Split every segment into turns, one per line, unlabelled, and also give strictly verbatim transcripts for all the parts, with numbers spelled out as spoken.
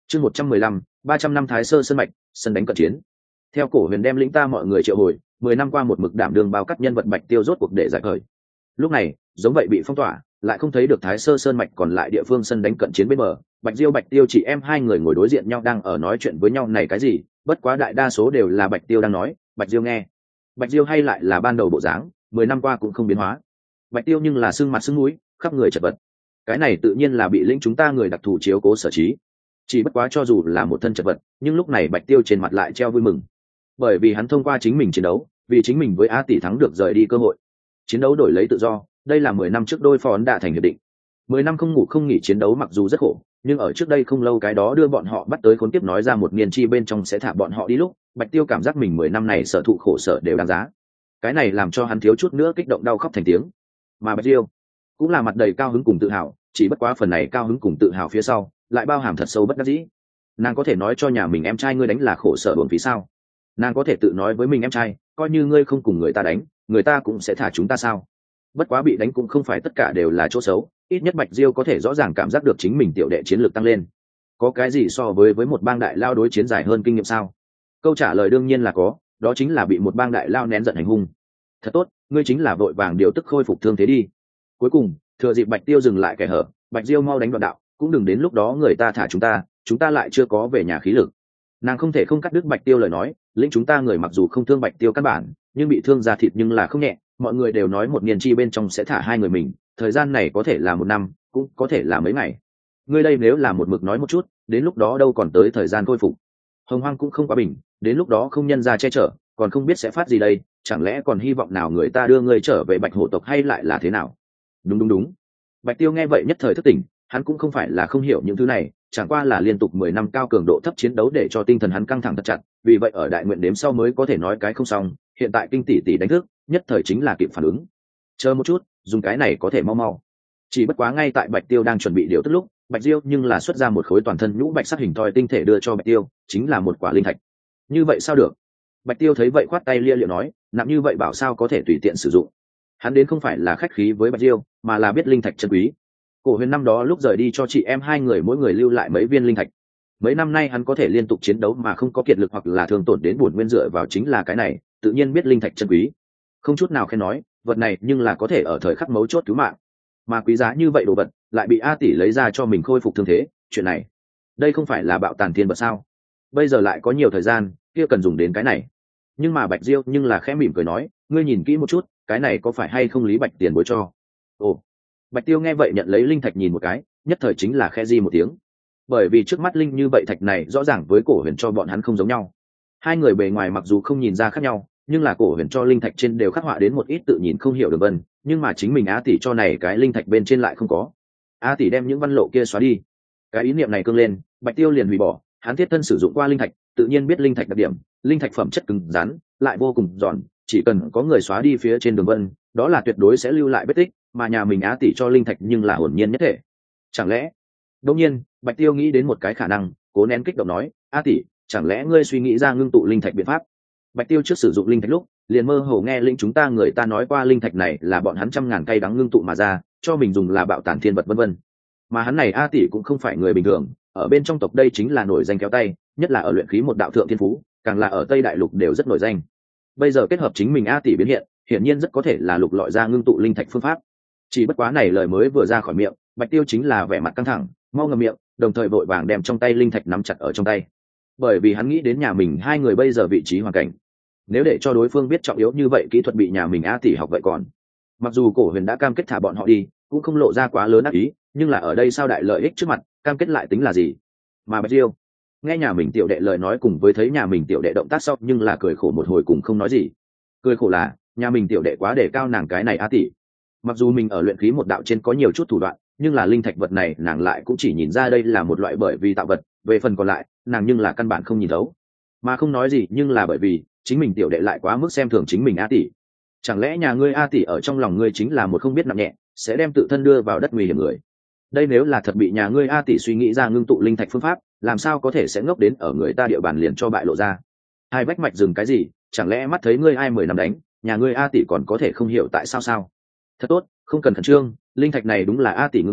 chương một trăm mười lăm ba trăm năm Thái Sơ Sơn Mạch, sân đánh cận chiến. Theo Cổ Huyền đem lĩnh ta mọi người triệu hồi, mười năm qua một mực đảm đường bao cắt nhân vật Bạch Tiêu rốt cuộc để giải khởi. Lúc này giống vậy bị phong tỏa, lại không thấy được Thái Sơ Sơn Mạch còn lại địa phương sân đánh cận chiến bên bờ. Bạch Diêu Bạch Tiêu chị em hai người ngồi đối diện nhau đang ở nói chuyện với nhau này cái gì, bất quá đại đa số đều là Bạch Tiêu đang nói, Bạch Diêu nghe. Bạch Diêu hay lại là ban đầu bộ dáng, mười năm qua cũng không biến hóa. Bạch Tiêu nhưng là sưng mặt sưng mũi, khắp người chật vật. Cái này tự nhiên là bị lĩnh chúng ta người đặc thù chiếu cố sở trí. Chỉ bất quá cho dù là một thân chật vật, nhưng lúc này Bạch Tiêu trên mặt lại treo vui mừng, bởi vì hắn thông qua chính mình chiến đấu, vì chính mình với A Tỷ thắng được rời đi cơ hội. Chiến đấu đổi lấy tự do, đây là mười năm trước đôi phó ấn đã thành hiệp định. Mười năm không ngủ không nghỉ chiến đấu mặc dù rất khổ, nhưng ở trước đây không lâu cái đó đưa bọn họ bắt tới khốn kiếp nói ra một niên chi bên trong sẽ thả bọn họ đi lúc, Bạch Tiêu cảm giác mình mười năm này sở thụ khổ sở đều đáng giá. Cái này làm cho hắn thiếu chút nữa kích động đau khóc thành tiếng. Mà Bạch Tiêu cũng là mặt đầy cao hứng cùng tự hào, chỉ bất quá phần này cao hứng cùng tự hào phía sau lại bao hàm thật sâu bất đắc dĩ. Nàng có thể nói cho nhà mình em trai ngươi đánh là khổ sở buồn phí sao? Nàng có thể tự nói với mình em trai, coi như ngươi không cùng người ta đánh, người ta cũng sẽ thả chúng ta sao? Bất quá bị đánh cũng không phải tất cả đều là chỗ xấu, ít nhất Bạch Diêu có thể rõ ràng cảm giác được chính mình tiểu đệ chiến lược tăng lên. Có cái gì so với với một bang đại lao đối chiến dài hơn kinh nghiệm sao? Câu trả lời đương nhiên là có, đó chính là bị một bang đại lao nén giận hành hung. Thật tốt, ngươi chính là vội vàng điều tức khôi phục thương thế đi. Cuối cùng thừa dịp Bạch Tiêu dừng lại kẻ hở, Bạch Diêu mau đánh đoạn đạo, cũng đừng đến lúc đó người ta thả chúng ta, chúng ta lại chưa có về nhà khí lực. Nàng không thể không cắt đứt Bạch Tiêu lời nói, lĩnh chúng ta người mặc dù không thương Bạch Tiêu căn bản, nhưng bị thương da thịt nhưng là không nhẹ, mọi người đều nói một niên chi bên trong sẽ thả hai người mình, thời gian này có thể là một năm, cũng có thể là mấy ngày. Ngươi đây nếu là một mực nói một chút, đến lúc đó đâu còn tới thời gian khôi phục. Hồng Hoang cũng không quá bình, đến lúc đó không nhân ra che chở, còn không biết sẽ phát gì đây, chẳng lẽ còn hy vọng nào người ta đưa ngươi trở về Bạch Hổ tộc hay lại là thế nào? Đúng đúng đúng. Bạch Tiêu nghe vậy nhất thời thức tỉnh, hắn cũng không phải là không hiểu những thứ này, chẳng qua là liên tục mười năm cao cường độ thấp chiến đấu để cho tinh thần hắn căng thẳng thật chặt, vì vậy ở đại nguyện đếm sau mới có thể nói cái không xong, hiện tại kinh tỷ tỷ đánh thức, nhất thời chính là kịp phản ứng. Chờ một chút, dùng cái này có thể mau mau. Chỉ bất quá ngay tại Bạch Tiêu đang chuẩn bị điều tức lúc, Bạch Diêu nhưng là xuất ra một khối toàn thân nhũ bạch sắc hình thoi tinh thể đưa cho Bạch Tiêu, chính là một quả linh thạch. Như vậy sao được? Bạch Tiêu thấy vậy khoát tay lia liệu nói, nặng như vậy bảo sao có thể tùy tiện sử dụng. Hắn đến không phải là khách khí với Bạch Diêu, mà là biết linh thạch chân quý. Cổ Huyền năm đó lúc rời đi cho chị em hai người mỗi người lưu lại mấy viên linh thạch. Mấy năm nay hắn có thể liên tục chiến đấu mà không có kiệt lực hoặc là thương tổn đến bổn nguyên dựa vào chính là cái này, tự nhiên biết linh thạch chân quý. Không chút nào khen nói, vật này nhưng là có thể ở thời khắc mấu chốt cứu mạng. Mà quý giá như vậy đồ vật, lại bị A Tỷ lấy ra cho mình khôi phục thương thế, chuyện này, đây không phải là bạo tàn thiên vật sao? Bây giờ lại có nhiều thời gian, kia cần dùng đến cái này. Nhưng mà Bạch Diêu nhưng là khẽ mỉm cười nói, ngươi nhìn kỹ một chút, cái này có phải hay không Lý Bạch tiền bối cho? Ồ. Bạch Tiêu nghe vậy nhận lấy linh thạch nhìn một cái, nhất thời chính là khe di một tiếng. Bởi vì trước mắt linh như vậy thạch này rõ ràng với Cổ Huyền cho bọn hắn không giống nhau. Hai người bề ngoài mặc dù không nhìn ra khác nhau, nhưng là Cổ Huyền cho linh thạch trên đều khắc họa đến một ít tự nhìn không hiểu được vân, nhưng mà chính mình A Tỷ cho này cái linh thạch bên trên lại không có. A Tỷ đem những văn lộ kia xóa đi. Cái ý niệm này cương lên, Bạch Tiêu liền hủy bỏ, hắn thiết thân sử dụng qua linh thạch, tự nhiên biết linh thạch đặc điểm, linh thạch phẩm chất cứng rắn, lại vô cùng giòn, chỉ cần có người xóa đi phía trên đường vân, đó là tuyệt đối sẽ lưu lại vết tích, mà nhà mình Á Tỷ cho linh thạch nhưng là hồn nhiên nhất thể. Chẳng lẽ? Đương nhiên, Bạch Tiêu nghĩ đến một cái khả năng, cố nén kích động nói, "A Tỷ, chẳng lẽ ngươi suy nghĩ ra ngưng tụ linh thạch biện pháp?" Bạch Tiêu trước sử dụng linh thạch lúc, liền mơ hồ nghe linh chúng ta người ta nói qua linh thạch này là bọn hắn trăm ngàn cây đắng ngưng tụ mà ra, cho mình dùng là bạo tản thiên vật vân vân. Mà hắn này A Tỷ cũng không phải người bình thường, ở bên trong tộc đây chính là nổi danh kéo tay, nhất là ở luyện khí một đạo thượng thiên phú, càng là ở Tây Đại Lục đều rất nổi danh. Bây giờ kết hợp chính mình A Tỷ biến hiện, hiển nhiên rất có thể là lục lọi ra ngưng tụ linh thạch phương pháp. Chỉ bất quá này lời mới vừa ra khỏi miệng, Bạch Tiêu chính là vẻ mặt căng thẳng, mau ngậm miệng, đồng thời vội vàng đem trong tay linh thạch nắm chặt ở trong tay. Bởi vì hắn nghĩ đến nhà mình hai người bây giờ vị trí hoàn cảnh, nếu để cho đối phương biết trọng yếu như vậy kỹ thuật bị nhà mình A Tỷ học vậy còn. Mặc dù Cổ Huyền đã cam kết thả bọn họ đi, cũng không lộ ra quá lớn ác ý, nhưng là ở đây sao đại lợi ích trước mặt, cam kết lại tính là gì? Mà Bạch Tiêu nghe nhà mình tiểu đệ lời nói cùng với thấy nhà mình tiểu đệ động tác sau, nhưng là cười khổ một hồi cùng không nói gì. Cười khổ là nhà mình tiểu đệ quá để cao nàng cái này A Tỷ. Mặc dù mình ở luyện khí một đạo trên có nhiều chút thủ đoạn, nhưng là linh thạch vật này nàng lại cũng chỉ nhìn ra đây là một loại bởi vì tạo vật, về phần còn lại nàng nhưng là căn bản không nhìn thấu. Mà không nói gì nhưng là bởi vì chính mình tiểu đệ lại quá mức xem thường chính mình A Tỷ. Chẳng lẽ nhà ngươi A Tỷ ở trong lòng ngươi chính là một không biết nặng nhẹ, sẽ đem tự thân đưa vào đất nguy hiểm người? Đây nếu là thật bị nhà ngươi A Tỷ suy nghĩ ra ngưng tụ linh thạch phương pháp, làm sao có thể sẽ ngốc đến ở người ta địa bàn liền cho bại lộ ra? Hai vách mạch dừng cái gì, chẳng lẽ mắt thấy ngươi ai mười năm đánh, nhà ngươi A Tỷ còn có thể không hiểu tại sao sao? Thật tốt, không cần khẩn trương, linh thạch này đúng là A Tỷ ngưng tụ,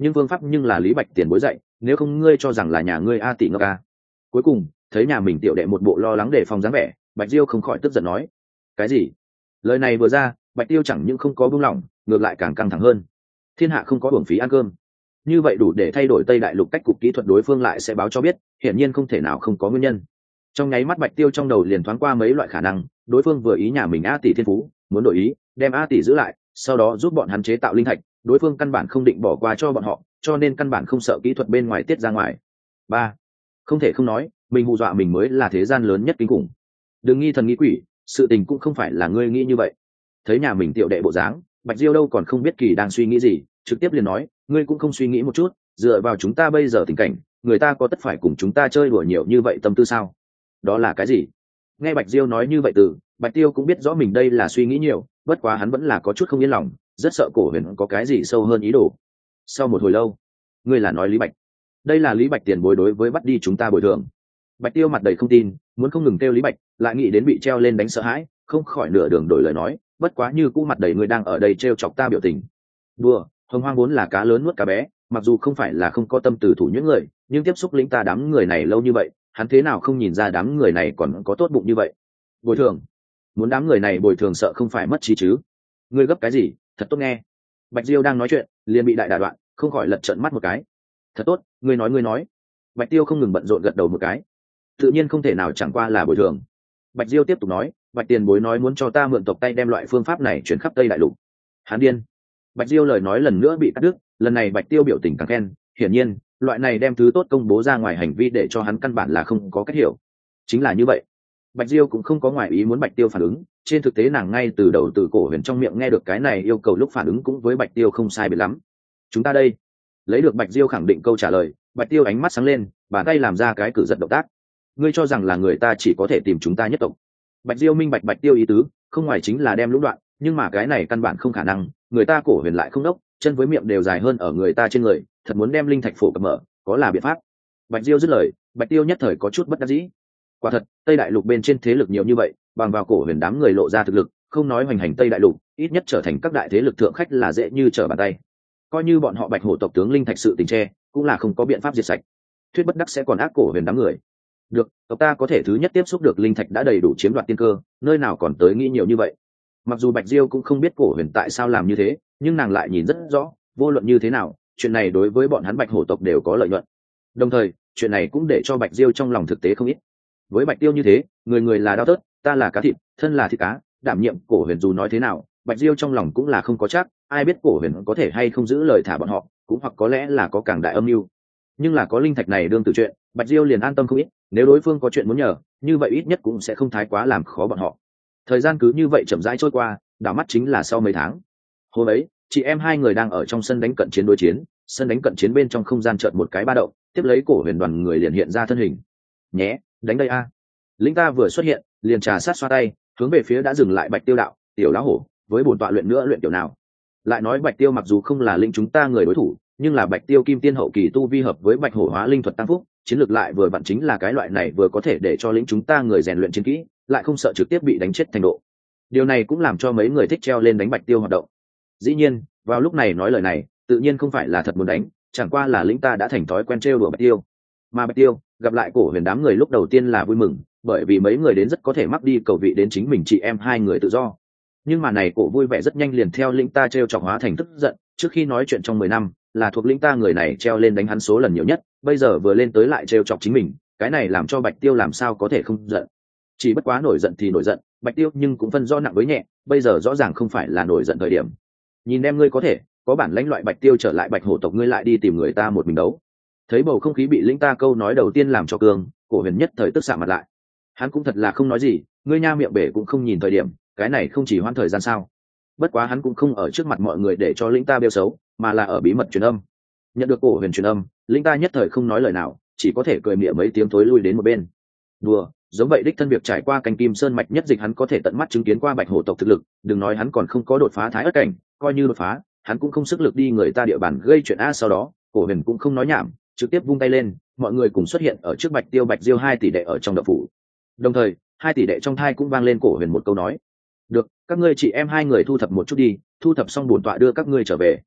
nhưng phương pháp nhưng là lý bạch tiền bối dạy, nếu không ngươi cho rằng là nhà ngươi a tỷ ngốc a. Cuối cùng thấy nhà mình tiểu đệ một bộ lo lắng đề phòng dáng vẻ, Bạch Diêu không khỏi tức giận nói: cái gì? Lời này vừa ra, Bạch Tiêu chẳng những không có buông lỏng, ngược lại càng căng thẳng hơn. Thiên hạ không có uổng phí ăn cơm, như vậy đủ để thay đổi Tây Đại Lục cách cục kỹ thuật đối phương lại sẽ báo cho biết, hiển nhiên không thể nào không có nguyên nhân. Trong nháy mắt Bạch Tiêu trong đầu liền thoáng qua mấy loại khả năng, đối phương vừa ý nhà mình a tỷ thiên phú, muốn đổi ý, đem a tỷ giữ lại, sau đó giúp bọn hắn chế tạo linh thạch, đối phương căn bản không định bỏ qua cho bọn họ, cho nên căn bản không sợ kỹ thuật bên ngoài tiết ra ngoài. Ba, không thể không nói, mình hù dọa mình mới là thế gian lớn nhất kinh khủng. Đừng nghi thần nghi quỷ, sự tình cũng không phải là ngươi nghĩ như vậy. Thấy nhà mình tiểu đệ bộ dáng, Bạch Diêu đâu còn không biết kỳ đang suy nghĩ gì, trực tiếp liền nói: ngươi cũng không suy nghĩ một chút, dựa vào chúng ta bây giờ tình cảnh, người ta có tất phải cùng chúng ta chơi đùa nhiều như vậy tâm tư sao? Đó là cái gì? Nghe Bạch Diêu nói như vậy từ, Bạch Tiêu cũng biết rõ mình đây là suy nghĩ nhiều, bất quá hắn vẫn là có chút không yên lòng, rất sợ Cổ Huyền có cái gì sâu hơn ý đồ. Sau một hồi lâu: ngươi là nói Lý Bạch? Đây là Lý Bạch tiền bối đối với bắt đi chúng ta bồi thường. Bạch Tiêu mặt đầy không tin, muốn không ngừng kêu Lý Bạch, lại nghĩ đến bị treo lên đánh sợ hãi, không khỏi nửa đường đổi lời nói: bất quá như cũ mặt đầy người đang ở đây treo chọc ta biểu tình. Đùa, Hồng Hoang vốn là cá lớn nuốt cá bé, mặc dù không phải là không có tâm từ thủ những người, nhưng tiếp xúc lĩnh ta đám người này lâu như vậy, hắn thế nào không nhìn ra đám người này còn có tốt bụng như vậy. Bồi thường? Muốn đám người này bồi thường sợ không phải mất trí chứ? Ngươi gấp cái gì? Thật tốt nghe. Bạch Diêu đang nói chuyện, liền bị đại đả đoạn, không khỏi lật trợn mắt một cái. Thật tốt, ngươi nói ngươi nói. Bạch Tiêu không ngừng bận rộn gật đầu một cái. Tự nhiên không thể nào chẳng qua là bồi thường. Bạch Diêu tiếp tục nói: Bạch tiền bối nói muốn cho ta mượn tộc tay đem loại phương pháp này chuyển khắp Tây Đại Lục. Hắn điên. Bạch Diêu lời nói lần nữa bị cắt đứt, lần này Bạch Tiêu biểu tình càng khen, hiển nhiên, loại này đem thứ tốt công bố ra ngoài hành vi để cho hắn căn bản là không có cách hiểu. Chính là như vậy. Bạch Diêu cũng không có ngoài ý muốn Bạch Tiêu phản ứng, trên thực tế nàng ngay từ đầu từ Cổ Huyền trong miệng nghe được cái này yêu cầu lúc phản ứng cũng với Bạch Tiêu không sai biệt lắm. Chúng ta đây. Lấy được Bạch Diêu khẳng định câu trả lời, Bạch Tiêu ánh mắt sáng lên, bàn tay làm ra cái cử giật động tác. Ngươi cho rằng là người ta chỉ có thể tìm chúng ta nhất tộc? Bạch Diêu minh bạch Bạch Tiêu ý tứ, không ngoài chính là đem lũng đoạn, nhưng mà cái này căn bản không khả năng, người ta Cổ Huyền lại không đốc, chân với miệng đều dài hơn ở người ta trên người, thật muốn đem linh thạch phổ cập mở, có là biện pháp. Bạch Diêu dứt lời, Bạch Tiêu nhất thời có chút bất đắc dĩ. Quả thật, Tây Đại Lục bên trên thế lực nhiều như vậy, bằng vào Cổ Huyền đám người lộ ra thực lực, không nói hoành hành Tây Đại Lục, ít nhất trở thành các đại thế lực thượng khách là dễ như trở bàn tay. Coi như bọn họ Bạch Hổ tộc tướng linh thạch sự tình che, cũng là không có biện pháp diệt sạch. Thuyết bất đắc sẽ còn ác Cổ Huyền đám người. Được, tộc ta có thể thứ nhất tiếp xúc được linh thạch đã đầy đủ chiếm đoạt tiên cơ, nơi nào còn tới nghĩ nhiều như vậy. Mặc dù Bạch Diêu cũng không biết Cổ Huyền tại sao làm như thế, nhưng nàng lại nhìn rất rõ, vô luận như thế nào, chuyện này đối với bọn hắn Bạch Hổ tộc đều có lợi nhuận. Đồng thời, chuyện này cũng để cho Bạch Diêu trong lòng thực tế không ít. Với Bạch Tiêu như thế, người người là đao tớt, ta là cá thịt, thân là thịt cá, đảm nhiệm Cổ Huyền dù nói thế nào, Bạch Diêu trong lòng cũng là không có chắc, ai biết Cổ Huyền có thể hay không giữ lời thả bọn họ, cũng hoặc có lẽ là có càng đại âm mưu. Nhưng là có linh thạch này đương từ chuyện, Bạch Diêu liền an tâm không ít, nếu đối phương có chuyện muốn nhờ, như vậy ít nhất cũng sẽ không thái quá làm khó bọn họ. Thời gian cứ như vậy chậm rãi trôi qua, đảo mắt chính là sau mấy tháng. Hôm ấy, chị em hai người đang ở trong sân đánh cận chiến đối chiến, sân đánh cận chiến bên trong không gian chợt một cái ba động, tiếp lấy Cổ Huyền đoàn người liền hiện ra thân hình. Nhé, đánh đây a. À. Linh ta vừa xuất hiện, liền trà sát xoa tay, hướng về phía đã dừng lại Bạch Tiêu đạo: tiểu lão hổ, với bổn tọa luyện nữa luyện tiểu nào. Lại nói Bạch Tiêu mặc dù không là linh chúng ta người đối thủ, nhưng là Bạch Tiêu kim tiên hậu kỳ tu vi hợp với Bạch Hổ hóa linh thuật tăng phúc, chiến lược lại vừa vặn chính là cái loại này vừa có thể để cho lĩnh chúng ta người rèn luyện chiến kỹ, lại không sợ trực tiếp bị đánh chết thành độ. Điều này cũng làm cho mấy người thích treo lên đánh Bạch Tiêu hoạt động. Dĩ nhiên, vào lúc này nói lời này, tự nhiên không phải là thật muốn đánh, chẳng qua là lĩnh ta đã thành thói quen trêu đùa Bạch Tiêu. Mà Bạch Tiêu gặp lại Cổ Huyền đám người lúc đầu tiên là vui mừng, bởi vì mấy người đến rất có thể mắc đi cầu vị đến chính mình chị em hai người tự do. Nhưng mà này Cổ vui vẻ rất nhanh liền theo lĩnh ta trêu chọc hóa thành tức giận, trước khi nói chuyện trong mười năm, là thuộc lĩnh ta người này treo lên đánh hắn số lần nhiều nhất, bây giờ vừa lên tới lại trêu chọc chính mình, cái này làm cho Bạch Tiêu làm sao có thể không giận. Chỉ bất quá nổi giận thì nổi giận, Bạch Tiêu nhưng cũng phân rõ nặng với nhẹ, bây giờ rõ ràng không phải là nổi giận thời điểm. Nhìn em ngươi có thể, có bản lãnh loại Bạch Tiêu trở lại Bạch Hổ tộc ngươi lại đi tìm người ta một mình đấu. Thấy bầu không khí bị lĩnh ta câu nói đầu tiên làm cho cương, Cổ Huyền nhất thời tức xạ mặt lại. Hắn cũng thật là không nói gì, ngươi nha miệng bể cũng không nhìn thời điểm, cái này không chỉ hoãn thời gian sao? Bất quá hắn cũng không ở trước mặt mọi người để cho lĩnh ta bêu xấu, mà là ở bí mật truyền âm. Nhận được Cổ Huyền truyền âm, lĩnh ta nhất thời không nói lời nào, chỉ có thể cười mỉa mấy tiếng thối lui đến một bên. Đùa, giống vậy đích thân việc trải qua canh kim sơn mạch nhất dịch hắn có thể tận mắt chứng kiến qua Bạch Hổ tộc thực lực, đừng nói hắn còn không có đột phá thái ất cảnh, coi như đột phá, hắn cũng không sức lực đi người ta địa bàn gây chuyện a. Sau đó, Cổ Huyền cũng không nói nhảm, trực tiếp vung tay lên, mọi người cùng xuất hiện ở trước Bạch Tiêu Bạch Diêu hai tỷ đệ ở trong đậu phủ. Đồng thời, hai tỷ đệ trong thai cũng vang lên Cổ Huyền một câu nói: được, các ngươi chị em hai người thu thập một chút đi, thu thập xong bổn tọa đưa các ngươi trở về.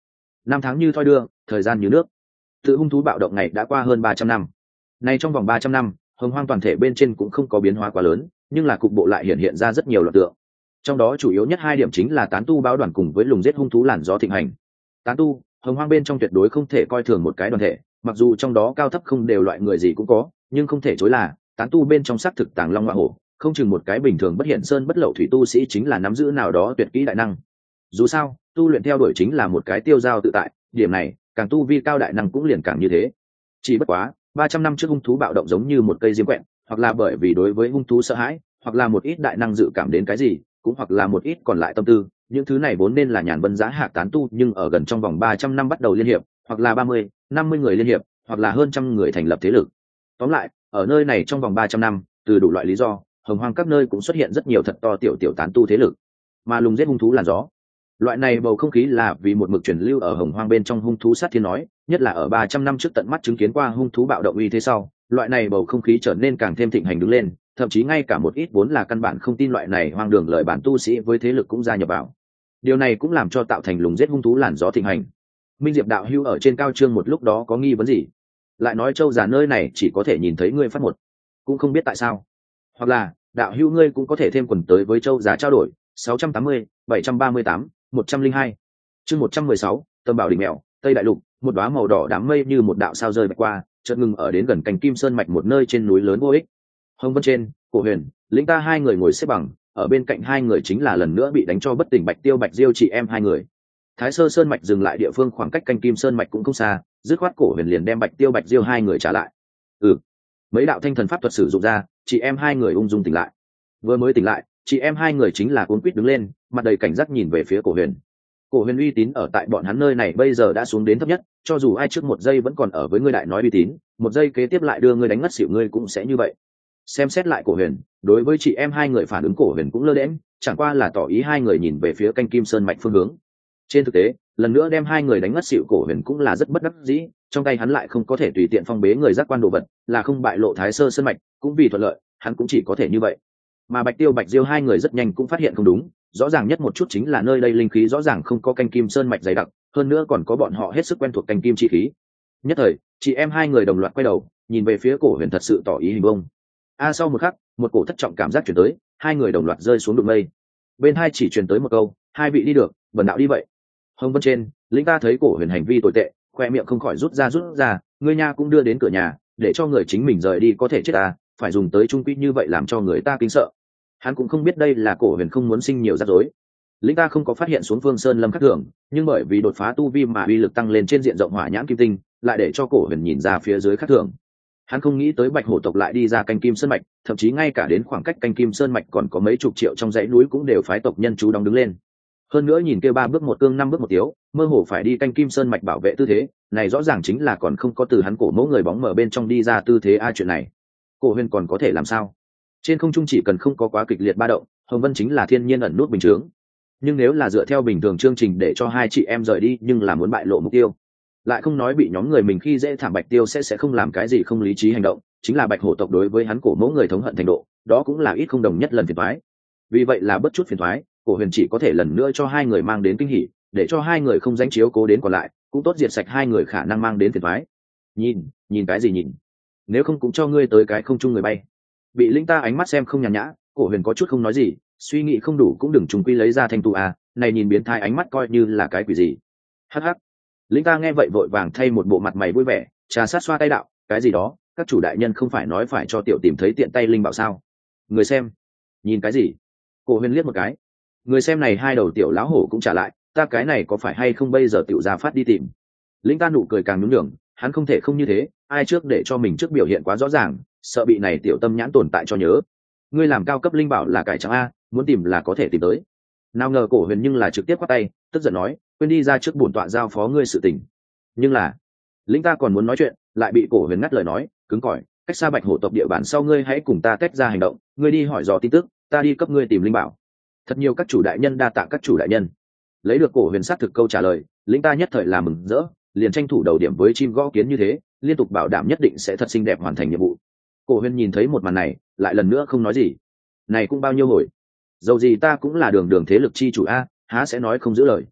năm tháng như thoi đưa, thời gian như nước. Tự hung thú bạo động ngày đã qua hơn ba trăm năm. Nay trong vòng ba trăm năm, hồng hoang toàn thể bên trên cũng không có biến hóa quá lớn, nhưng là cục bộ lại hiện hiện ra rất nhiều loạn tượng. Trong đó chủ yếu nhất hai điểm chính là tán tu báo đoàn cùng với lùng giết hung thú làn gió thịnh hành. Tán tu, hồng hoang bên trong tuyệt đối không thể coi thường một cái đoàn thể, mặc dù trong đó cao thấp không đều loại người gì cũng có, nhưng không thể chối là tán tu bên trong xác thực tàng long hoa hổ, không chừng một cái bình thường bất hiện sơn bất lậu thủy tu sĩ chính là nắm giữ nào đó tuyệt kỹ đại năng. Dù sao, tu luyện theo đuổi chính là một cái tiêu dao tự tại, điểm này, càng tu vi cao đại năng cũng liền càng như thế. Chỉ bất quá, ba trăm năm trước hung thú bạo động giống như một cây diêm quẹt, hoặc là bởi vì đối với hung thú sợ hãi, hoặc là một ít đại năng dự cảm đến cái gì, cũng hoặc là một ít còn lại tâm tư, những thứ này vốn nên là nhàn vân giá hạ tán tu, nhưng ở gần trong vòng ba trăm năm bắt đầu liên hiệp, hoặc là ba mươi, năm mươi người liên hiệp, hoặc là hơn trăm người thành lập thế lực. Tóm lại, ở nơi này trong vòng ba trăm năm, từ đủ loại lý do, hồng hoang các nơi cũng xuất hiện rất nhiều thật to tiểu tiểu tán tu thế lực, mà lùng giết hung thú làn gió. Loại này bầu không khí là vì một mực truyền lưu ở hồng hoang bên trong hung thú sát thiên nói, nhất là ở ba trăm năm trước tận mắt chứng kiến qua hung thú bạo động uy thế sau, loại này bầu không khí trở nên càng thêm thịnh hành đứng lên, thậm chí ngay cả một ít vốn là căn bản không tin loại này hoang đường lời bản tu sĩ với thế lực cũng gia nhập vào. Điều này cũng làm cho tạo thành lùng giết hung thú làn gió thịnh hành. Minh Diệp đạo hưu ở trên cao trương một lúc đó có nghi vấn gì? Lại nói châu già nơi này chỉ có thể nhìn thấy ngươi phát một, cũng không biết tại sao. Hoặc là, đạo hưu ngươi cũng có thể thêm quần tới với châu già trao đổi, sáu trăm tám mươi, bảy trăm ba mươi tám, một trăm linh hai. Chương một trăm mười sáu, Tâm Bảo đỉnh mèo, Tây Đại Lục, một đóa màu đỏ đám mây như một đạo sao rơi bạch qua, chợt ngừng ở đến gần cành Kim Sơn mạch một nơi trên núi lớn vô ích. Hồng Vân trên, Cổ Huyền, Lĩnh Ta hai người ngồi xếp bằng, ở bên cạnh hai người chính là lần nữa bị đánh cho bất tỉnh Bạch Tiêu Bạch Diêu chị em hai người. Thái Sơ Sơn mạch dừng lại địa phương khoảng cách cành Kim Sơn mạch cũng không xa, dứt khoát Cổ Huyền liền đem Bạch Tiêu Bạch Diêu hai người trả lại. Ừ, mấy đạo thanh thần pháp thuật sử dụng ra, chị em hai người ung dung tỉnh lại. Vừa mới tỉnh lại, chị em hai người chính là cuống quýt đứng lên, mặt đầy cảnh giác nhìn về phía Cổ Huyền. Cổ Huyền uy tín ở tại bọn hắn nơi này bây giờ đã xuống đến thấp nhất, cho dù ai trước một giây vẫn còn ở với ngươi đại nói uy tín, một giây kế tiếp lại đưa ngươi đánh ngất xỉu ngươi cũng sẽ như vậy. Xem xét lại Cổ Huyền, đối với chị em hai người phản ứng Cổ Huyền cũng lơ đễnh, chẳng qua là tỏ ý hai người nhìn về phía canh Kim Sơn mạch phương hướng. Trên thực tế, lần nữa đem hai người đánh ngất xỉu Cổ Huyền cũng là rất bất đắc dĩ, trong tay hắn lại không có thể tùy tiện phong bế người giác quan đồ vật, là không bại lộ Thái Sơ Sơn mạch, cũng vì thuận lợi, hắn cũng chỉ có thể như vậy. Mà Bạch Tiêu Bạch Diêu hai người rất nhanh cũng phát hiện không đúng, rõ ràng nhất một chút chính là nơi đây linh khí rõ ràng không có canh Kim Sơn mạch dày đặc, hơn nữa còn có bọn họ hết sức quen thuộc canh kim chi khí. Nhất thời, chị em hai người đồng loạt quay đầu, nhìn về phía Cổ Huyền thật sự tỏ ý hình bông. A sau một khắc, một cổ thất trọng cảm giác truyền tới, hai người đồng loạt rơi xuống đụng mây. Bên hai chỉ truyền tới một câu, hai vị đi được, bần đạo đi vậy. Hồng Vân trên, Lĩnh Ta thấy Cổ Huyền hành vi tồi tệ, khoe miệng không khỏi rút ra rút ra, ngươi nha cũng đưa đến cửa nhà, để cho người chính mình rời đi có thể chết ta, phải dùng tới trung quy như vậy làm cho người ta kinh sợ. Hắn cũng không biết đây là Cổ Huyền không muốn sinh nhiều rắc rối. Lĩnh Ta không có phát hiện xuống Phương Sơn Lâm khắc thường, nhưng bởi vì đột phá tu vi mà uy lực tăng lên trên diện rộng hỏa nhãn kim tinh, lại để cho Cổ Huyền nhìn ra phía dưới khắc thường. Hắn không nghĩ tới Bạch Hổ tộc lại đi ra canh Kim Sơn mạch, thậm chí ngay cả đến khoảng cách canh Kim Sơn mạch còn có mấy chục triệu trong dãy núi cũng đều phái tộc nhân chú đóng đứng lên. Hơn nữa nhìn kêu ba bước một cương năm bước một tiếu, mơ hồ phải đi canh Kim Sơn mạch bảo vệ tư thế, này rõ ràng chính là còn không có từ hắn cổ mẫu người bóng mở bên trong đi ra tư thế a chuyện này. Cổ Huyền còn có thể làm sao? Trên không trung chỉ cần không có quá kịch liệt ba động, Hồng Vân chính là thiên nhiên ẩn nút bình thường. Nhưng nếu là dựa theo bình thường chương trình để cho hai chị em rời đi, nhưng là muốn bại lộ mục tiêu, lại không nói bị nhóm người mình khi dễ thảm Bạch Tiêu sẽ sẽ không làm cái gì không lý trí hành động, chính là Bạch Hổ tộc đối với hắn cổ mẫu người thống hận thành độ, đó cũng là ít không đồng nhất lần phiền toái. Vì vậy là bất chút phiền toái, Cổ Huyền chỉ có thể lần nữa cho hai người mang đến kinh hỉ, để cho hai người không danh chiếu cố đến còn lại, cũng tốt diệt sạch hai người khả năng mang đến phiền toái. Nhìn, nhìn cái gì nhìn? Nếu không cũng cho ngươi tới cái không chung người bay. Bị Lĩnh Ta ánh mắt xem không nhàn nhã, Cổ Huyền có chút không nói gì, suy nghĩ không đủ cũng đừng trùng quy lấy ra thanh tu à, này nhìn biến thái ánh mắt coi như là cái quỷ gì. Hắc hắc. Lĩnh Ta nghe vậy vội vàng thay một bộ mặt mày vui vẻ, trà sát xoa tay đạo, cái gì đó, các chủ đại nhân không phải nói phải cho tiểu tìm thấy tiện tay linh bảo sao? Người xem, nhìn cái gì? Cổ Huyền liếc một cái. Người xem này hai đầu tiểu lão hổ cũng trả lại, ta cái này có phải hay không bây giờ tiểu ra phát đi tìm. Lĩnh Ta nụ cười càng nhún nhường, hắn không thể không như thế, ai trước để cho mình trước biểu hiện quá rõ ràng, sợ bị này tiểu tâm nhãn tồn tại cho nhớ. Ngươi làm cao cấp linh bảo là cải trắng a, muốn tìm là có thể tìm tới. Nào ngờ Cổ Huyền nhưng là trực tiếp quát tay, tức giận nói, quên đi ra trước bổn tọa giao phó ngươi sự tình. Nhưng là, Lĩnh Ta còn muốn nói chuyện, lại bị Cổ Huyền ngắt lời nói, cứng cỏi, cách xa Bạch Hổ tộc địa bàn sau ngươi hãy cùng ta tách ra hành động, ngươi đi hỏi dò tin tức, ta đi cấp ngươi tìm linh bảo. Thật nhiều các chủ đại nhân đa tạ các chủ đại nhân. Lấy được Cổ Huyền xác thực câu trả lời, Lĩnh Ta nhất thời là mừng rỡ, liền tranh thủ đầu điểm với chim gõ kiến như thế, liên tục bảo đảm nhất định sẽ thật xinh đẹp hoàn thành nhiệm vụ. Cổ Huyền nhìn thấy một màn này, lại lần nữa không nói gì. Này cũng bao nhiêu hồi, dầu gì ta cũng là đường đường thế lực chi chủ a, há sẽ nói không giữ lời.